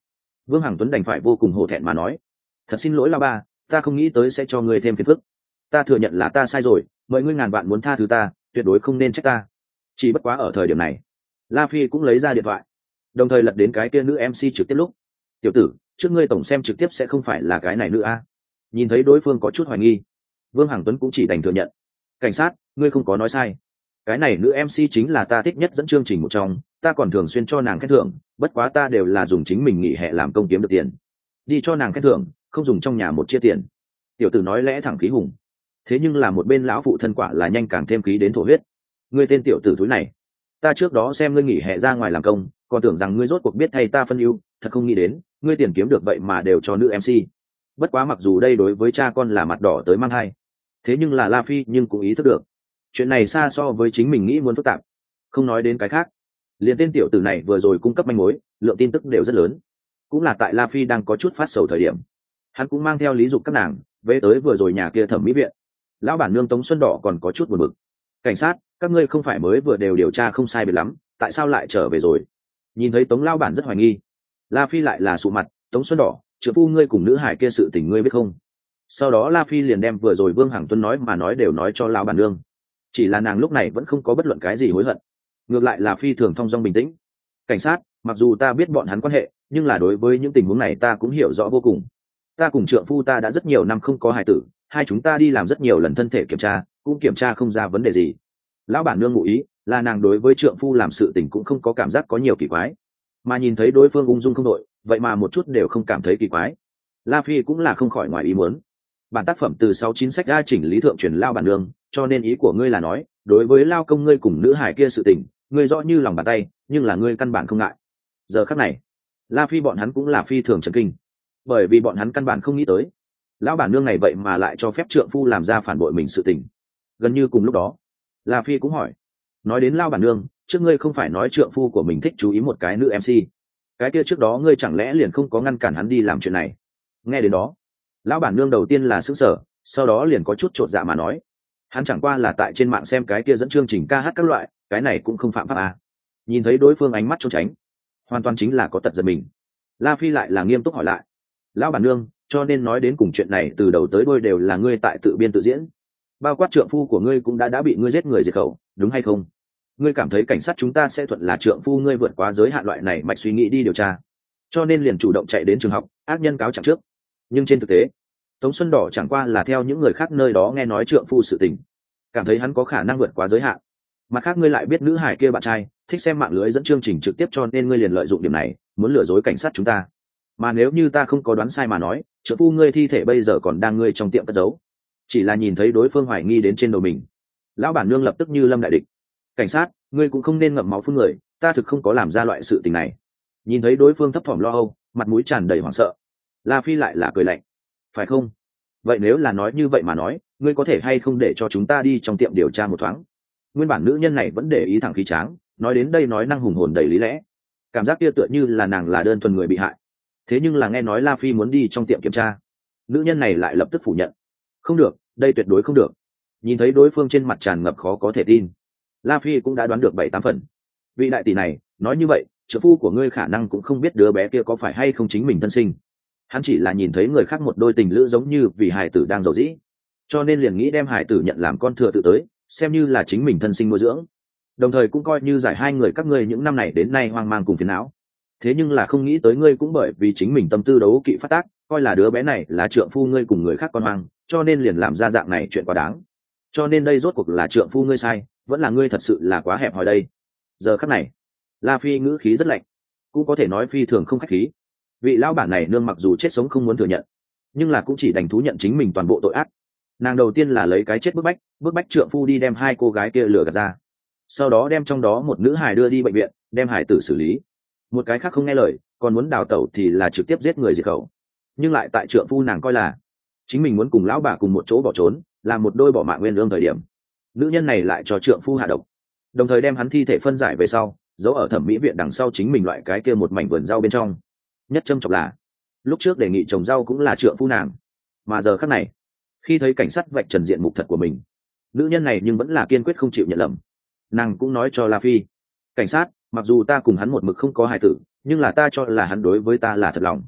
Vương Hằng Tuấn đành phải vô cùng hổ thẹn mà nói, thật xin lỗi lao ba, ta không nghĩ tới sẽ cho ngươi thêm phiền phức. Ta thừa nhận là ta sai rồi, mời ngươi ngàn vạn muốn tha thứ ta, tuyệt đối không nên trách ta. Chỉ bất quá ở thời điểm này, La Phi cũng lấy ra điện thoại, đồng thời lật đến cái kia nữ MC trực tiếp lúc. Tiểu tử, trước ngươi tổng xem trực tiếp sẽ không phải là cái này nữa a? Nhìn thấy đối phương có chút hoài nghi, Vương Hằng Tuấn cũng chỉ đành thừa nhận. Cảnh sát, ngươi không có nói sai. Cái này nữ MC chính là ta thích nhất dẫn chương trình một trong, ta còn thường xuyên cho nàng khen thưởng, bất quá ta đều là dùng chính mình nghỉ hè làm công kiếm được tiền. Đi cho nàng khen thưởng, không dùng trong nhà một chia tiền. Tiểu tử nói lẽ thẳng khí hùng. Thế nhưng là một bên lão phụ thân quả là nhanh càng thêm khí đến thổ huyết. Ngươi tên tiểu tử thúi này, ta trước đó xem ngươi nghỉ hè ra ngoài làm công, còn tưởng rằng ngươi rốt cuộc biết thay ta phân ưu, thật không nghĩ đến, ngươi tiền kiếm được vậy mà đều cho nữ MC. Bất quá mặc dù đây đối với cha con là mặt đỏ tới mang hai, thế nhưng là La Phi nhưng cũng ý thức được, chuyện này xa so với chính mình nghĩ muốn phức tạp. Không nói đến cái khác, liền tên tiểu tử này vừa rồi cung cấp manh mối, lượng tin tức đều rất lớn. Cũng là tại La Phi đang có chút phát sầu thời điểm, hắn cũng mang theo Lý Dục các nàng về tới vừa rồi nhà kia thẩm mỹ viện. Lão bản nương Tống Xuân Đỏ còn có chút buồn bực. Cảnh sát, các ngươi không phải mới vừa đều điều tra không sai biệt lắm, tại sao lại trở về rồi? Nhìn thấy Tống lão bản rất hoài nghi, La Phi lại là sụ mặt. Tống Xuân Đỏ, trợ phu ngươi cùng nữ hải kia sự tình ngươi biết không? Sau đó La Phi liền đem vừa rồi Vương Hằng Tuấn nói đều nói cho lão bản nương. Chỉ là nàng lúc này vẫn không có bất luận cái gì hối hận, ngược lại là phi thường thong dong bình tĩnh. Cảnh sát, mặc dù ta biết bọn hắn quan hệ, nhưng là đối với những tình huống này ta cũng hiểu rõ vô cùng. Ta cùng trượng phu ta đã rất nhiều năm không có hài tử, hai chúng ta đi làm rất nhiều lần thân thể kiểm tra, cũng kiểm tra không ra vấn đề gì. Lão bản nương ngụ ý là nàng đối với trượng phu làm sự tình cũng không có cảm giác có nhiều kỳ quái, mà nhìn thấy đối phương ung dung không đội, vậy mà một chút đều không cảm thấy kỳ quái. La Phi cũng là không khỏi ngoài ý muốn. Bản tác phẩm từ 69 sách ra chỉnh lý thượng truyền lao bản nương, cho nên ý của ngươi là nói, đối với lao công ngươi cùng nữ hải kia sự tình, ngươi rõ như lòng bàn tay, nhưng là ngươi căn bản không ngại. Giờ khắc này, La Phi bọn hắn cũng là phi thường chấn kinh, bởi vì bọn hắn căn bản không nghĩ tới, lão bản nương này vậy mà lại cho phép trượng phu làm ra phản bội mình sự tình. Gần như cùng lúc đó, La Phi cũng hỏi, nói đến lao bản nương, trước ngươi không phải nói trượng phu của mình thích chú ý một cái nữ MC, cái kia trước đó ngươi chẳng lẽ liền không có ngăn cản hắn đi làm chuyện này? Nghe đến đó, lão bản nương đầu tiên là sững sờ, sau đó liền có chút chột dạ mà nói, hắn chẳng qua là tại trên mạng xem cái kia dẫn chương trình ca hát các loại, cái này cũng không phạm pháp à? Nhìn thấy đối phương ánh mắt trốn tránh, hoàn toàn chính là có tật giật mình. La Phi lại là nghiêm túc hỏi lại, lão bản nương, cho nên nói đến cùng chuyện này từ đầu tới đuôi đều là ngươi tại tự biên tự diễn, bao quát trượng phu của ngươi cũng đã bị ngươi giết người diệt khẩu, đúng hay không? Ngươi cảm thấy cảnh sát chúng ta sẽ thuận là trượng phu ngươi vượt quá giới hạn loại này mạch suy nghĩ đi điều tra, cho nên liền chủ động chạy đến trường học ác nhân cáo trạng trước. Nhưng trên thực tế, Tống Xuân Đỏ chẳng qua là theo những người khác nơi đó nghe nói trượng phu sự tình, cảm thấy hắn có khả năng vượt quá giới hạn. Mặt khác ngươi lại biết nữ hải kia bạn trai thích xem mạng lưới dẫn chương trình trực tiếp, cho nên ngươi liền lợi dụng điểm này muốn lừa dối cảnh sát chúng ta. Mà nếu như ta không có đoán sai mà nói, trượng phu ngươi thi thể bây giờ còn đang ngươi trong tiệm cất giấu. Chỉ là nhìn thấy đối phương hoài nghi đến trên đầu mình, lão bản nương lập tức như lâm đại địch. Cảnh sát, ngươi cũng không nên ngậm máu phun người, ta thực không có làm ra loại sự tình này. Nhìn thấy đối phương thấp thỏm lo âu, mặt mũi tràn đầy hoảng sợ, La Phi lại là cười lạnh, phải không? Vậy nếu là nói như vậy mà nói, ngươi có thể hay không để cho chúng ta đi trong tiệm điều tra một thoáng? Nguyên bản nữ nhân này vẫn để ý thẳng khí tráng, nói đến đây nói năng hùng hồn đầy lý lẽ, cảm giác kia tựa như là nàng là đơn thuần người bị hại. Thế nhưng là nghe nói La Phi muốn đi trong tiệm kiểm tra, nữ nhân này lại lập tức phủ nhận, không được, đây tuyệt đối không được. Nhìn thấy đối phương trên mặt tràn ngập khó có thể tin, La Phi cũng đã đoán được 7-8 phần. Vị đại tỷ này nói như vậy, trợ phu của ngươi khả năng cũng không biết đứa bé kia có phải hay không chính mình thân sinh, hắn chỉ là nhìn thấy người khác một đôi tình lữ giống như vì hài tử đang giàu dĩ, cho nên liền nghĩ đem hài tử nhận làm con thừa tự tới, xem như là chính mình thân sinh nuôi dưỡng, đồng thời cũng coi như giải hai người các ngươi những năm này đến nay hoang mang cùng phiền não. Thế nhưng là không nghĩ tới ngươi cũng bởi vì chính mình tâm tư đấu kỵ phát tác, coi là đứa bé này là trượng phu ngươi cùng người khác con hoang, cho nên liền làm ra dạng này chuyện quá đáng. Cho nên đây rốt cuộc là trượng phu ngươi sai, vẫn là ngươi thật sự là quá hẹp hòi đây? Giờ khắc này, La Phi ngữ khí rất lạnh, cũng có thể nói phi thường không khách khí. Vị lão bản này nương mặc dù chết sống không muốn thừa nhận, nhưng là cũng chỉ đành thú nhận chính mình toàn bộ tội ác. Nàng đầu tiên là lấy cái chết bức bách trượng phu đi đem hai cô gái kia lừa gạt ra, sau đó đem trong đó một nữ hài đưa đi bệnh viện, đem hài tử xử lý. Một cái khác không nghe lời, còn muốn đào tẩu thì là trực tiếp giết người diệt khẩu. Nhưng lại tại trượng phu nàng coi là chính mình muốn cùng lão bà cùng một chỗ bỏ trốn, làm một đôi bỏ mạng nguyên lương thời điểm, nữ nhân này lại cho trượng phu hạ độc, đồng thời đem hắn thi thể phân giải về sau giấu ở thẩm mỹ viện đằng sau chính mình loại cái kia một mảnh vườn rau bên trong. Nhất châm chọc là lúc trước đề nghị trồng rau cũng là trượng phu nàng, mà giờ khắc này khi thấy cảnh sát vạch trần diện mục thật của mình, nữ nhân này nhưng vẫn là kiên quyết không chịu nhận lầm. Nàng cũng nói cho La Phi, cảnh sát, mặc dù ta cùng hắn một mực không có hài tử, nhưng là ta cho là hắn đối với ta là thật lòng.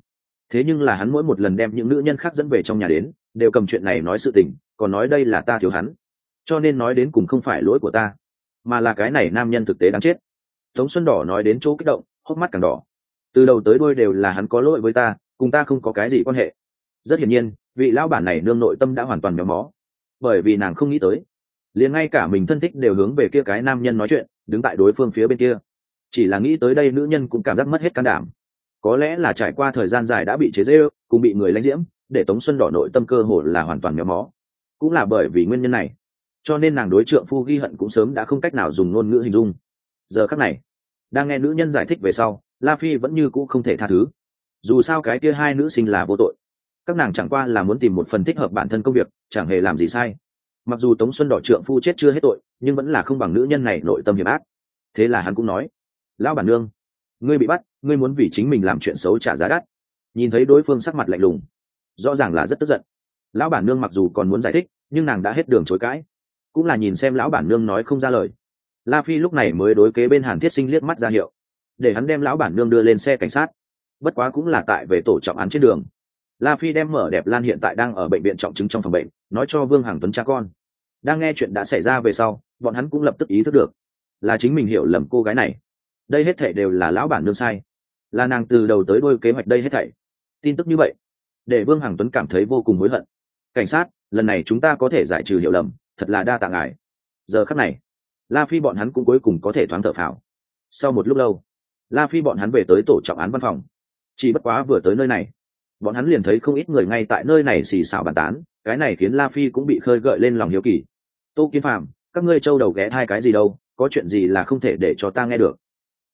thế nhưng là hắn mỗi một lần đem những nữ nhân khác dẫn về trong nhà đến đều cầm chuyện này nói sự tình, còn nói đây là ta thiếu hắn, cho nên nói đến cùng không phải lỗi của ta, mà là cái này nam nhân thực tế đáng chết. Tống Xuân Đỏ nói đến chỗ kích động, hốc mắt càng đỏ. Từ đầu tới đuôi đều là hắn có lỗi với ta, cùng ta không có cái gì quan hệ. Rất hiển nhiên vị lão bản này nương nội tâm đã hoàn toàn méo mó, bởi vì nàng không nghĩ tới liền ngay cả mình thân thích đều hướng về kia cái nam nhân nói chuyện, đứng tại đối phương phía bên kia. Chỉ là nghĩ tới đây nữ nhân cũng cảm giác mất hết can đảm. Có lẽ là trải qua thời gian dài đã bị chế giễu cùng bị người lãnh diễm, để Tống Xuân Đỏ nội tâm cơ hồ là hoàn toàn méo mó. Cũng là bởi vì nguyên nhân này cho nên nàng đối trượng phu ghi hận cũng sớm đã không cách nào dùng ngôn ngữ hình dung. Giờ khắc này đang nghe nữ nhân giải thích về sau, La Phi vẫn như cũ không thể tha thứ. Dù sao cái kia hai nữ sinh là vô tội, các nàng chẳng qua là muốn tìm một phần thích hợp bản thân công việc, chẳng hề làm gì sai. Mặc dù Tống Xuân Đỏ trượng phu chết chưa hết tội, nhưng vẫn là không bằng nữ nhân này nội tâm hiểm ác. Thế là hắn cũng nói, lão bản nương, ngươi bị bắt, ngươi muốn vì chính mình làm chuyện xấu trả giá đắt. Nhìn thấy đối phương sắc mặt lạnh lùng, rõ ràng là rất tức giận. Lão bản nương mặc dù còn muốn giải thích, nhưng nàng đã hết đường chối cãi. Cũng là nhìn xem lão bản nương nói không ra lời, La Phi lúc này mới đối kế bên Hàn Thiết Sinh liếc mắt ra hiệu, để hắn đem lão bản nương đưa lên xe cảnh sát. Bất quá cũng là tại về tổ trọng án trên đường, La Phi đem Mở Đẹp Lan hiện tại đang ở bệnh viện trọng chứng trong phòng bệnh nói cho Vương Hằng Tuấn cha con. Đang nghe chuyện đã xảy ra về sau, bọn hắn cũng lập tức ý thức được là chính mình hiểu lầm cô gái này. Đây hết thảy đều là lão bản nương sai, là nàng từ đầu tới đuôi kế hoạch đây hết thảy. Tin tức như vậy để Vương Hằng Tuấn cảm thấy vô cùng hối hận. Cảnh sát, lần này chúng ta có thể giải trừ hiểu lầm, thật là đa tạ ngài. Giờ khắc này La Phi bọn hắn cũng cuối cùng có thể thoáng thở phào. Sau một lúc lâu, La Phi bọn hắn về tới tổ trọng án văn phòng. Chỉ bất quá vừa tới nơi này, bọn hắn liền thấy không ít người ngay tại nơi này xì xào bàn tán, cái này khiến La Phi cũng bị khơi gợi lên lòng hiếu kỳ. Tô Kiến Phạm, các ngươi trâu đầu ghé thai cái gì đâu, có chuyện gì là không thể để cho ta nghe được?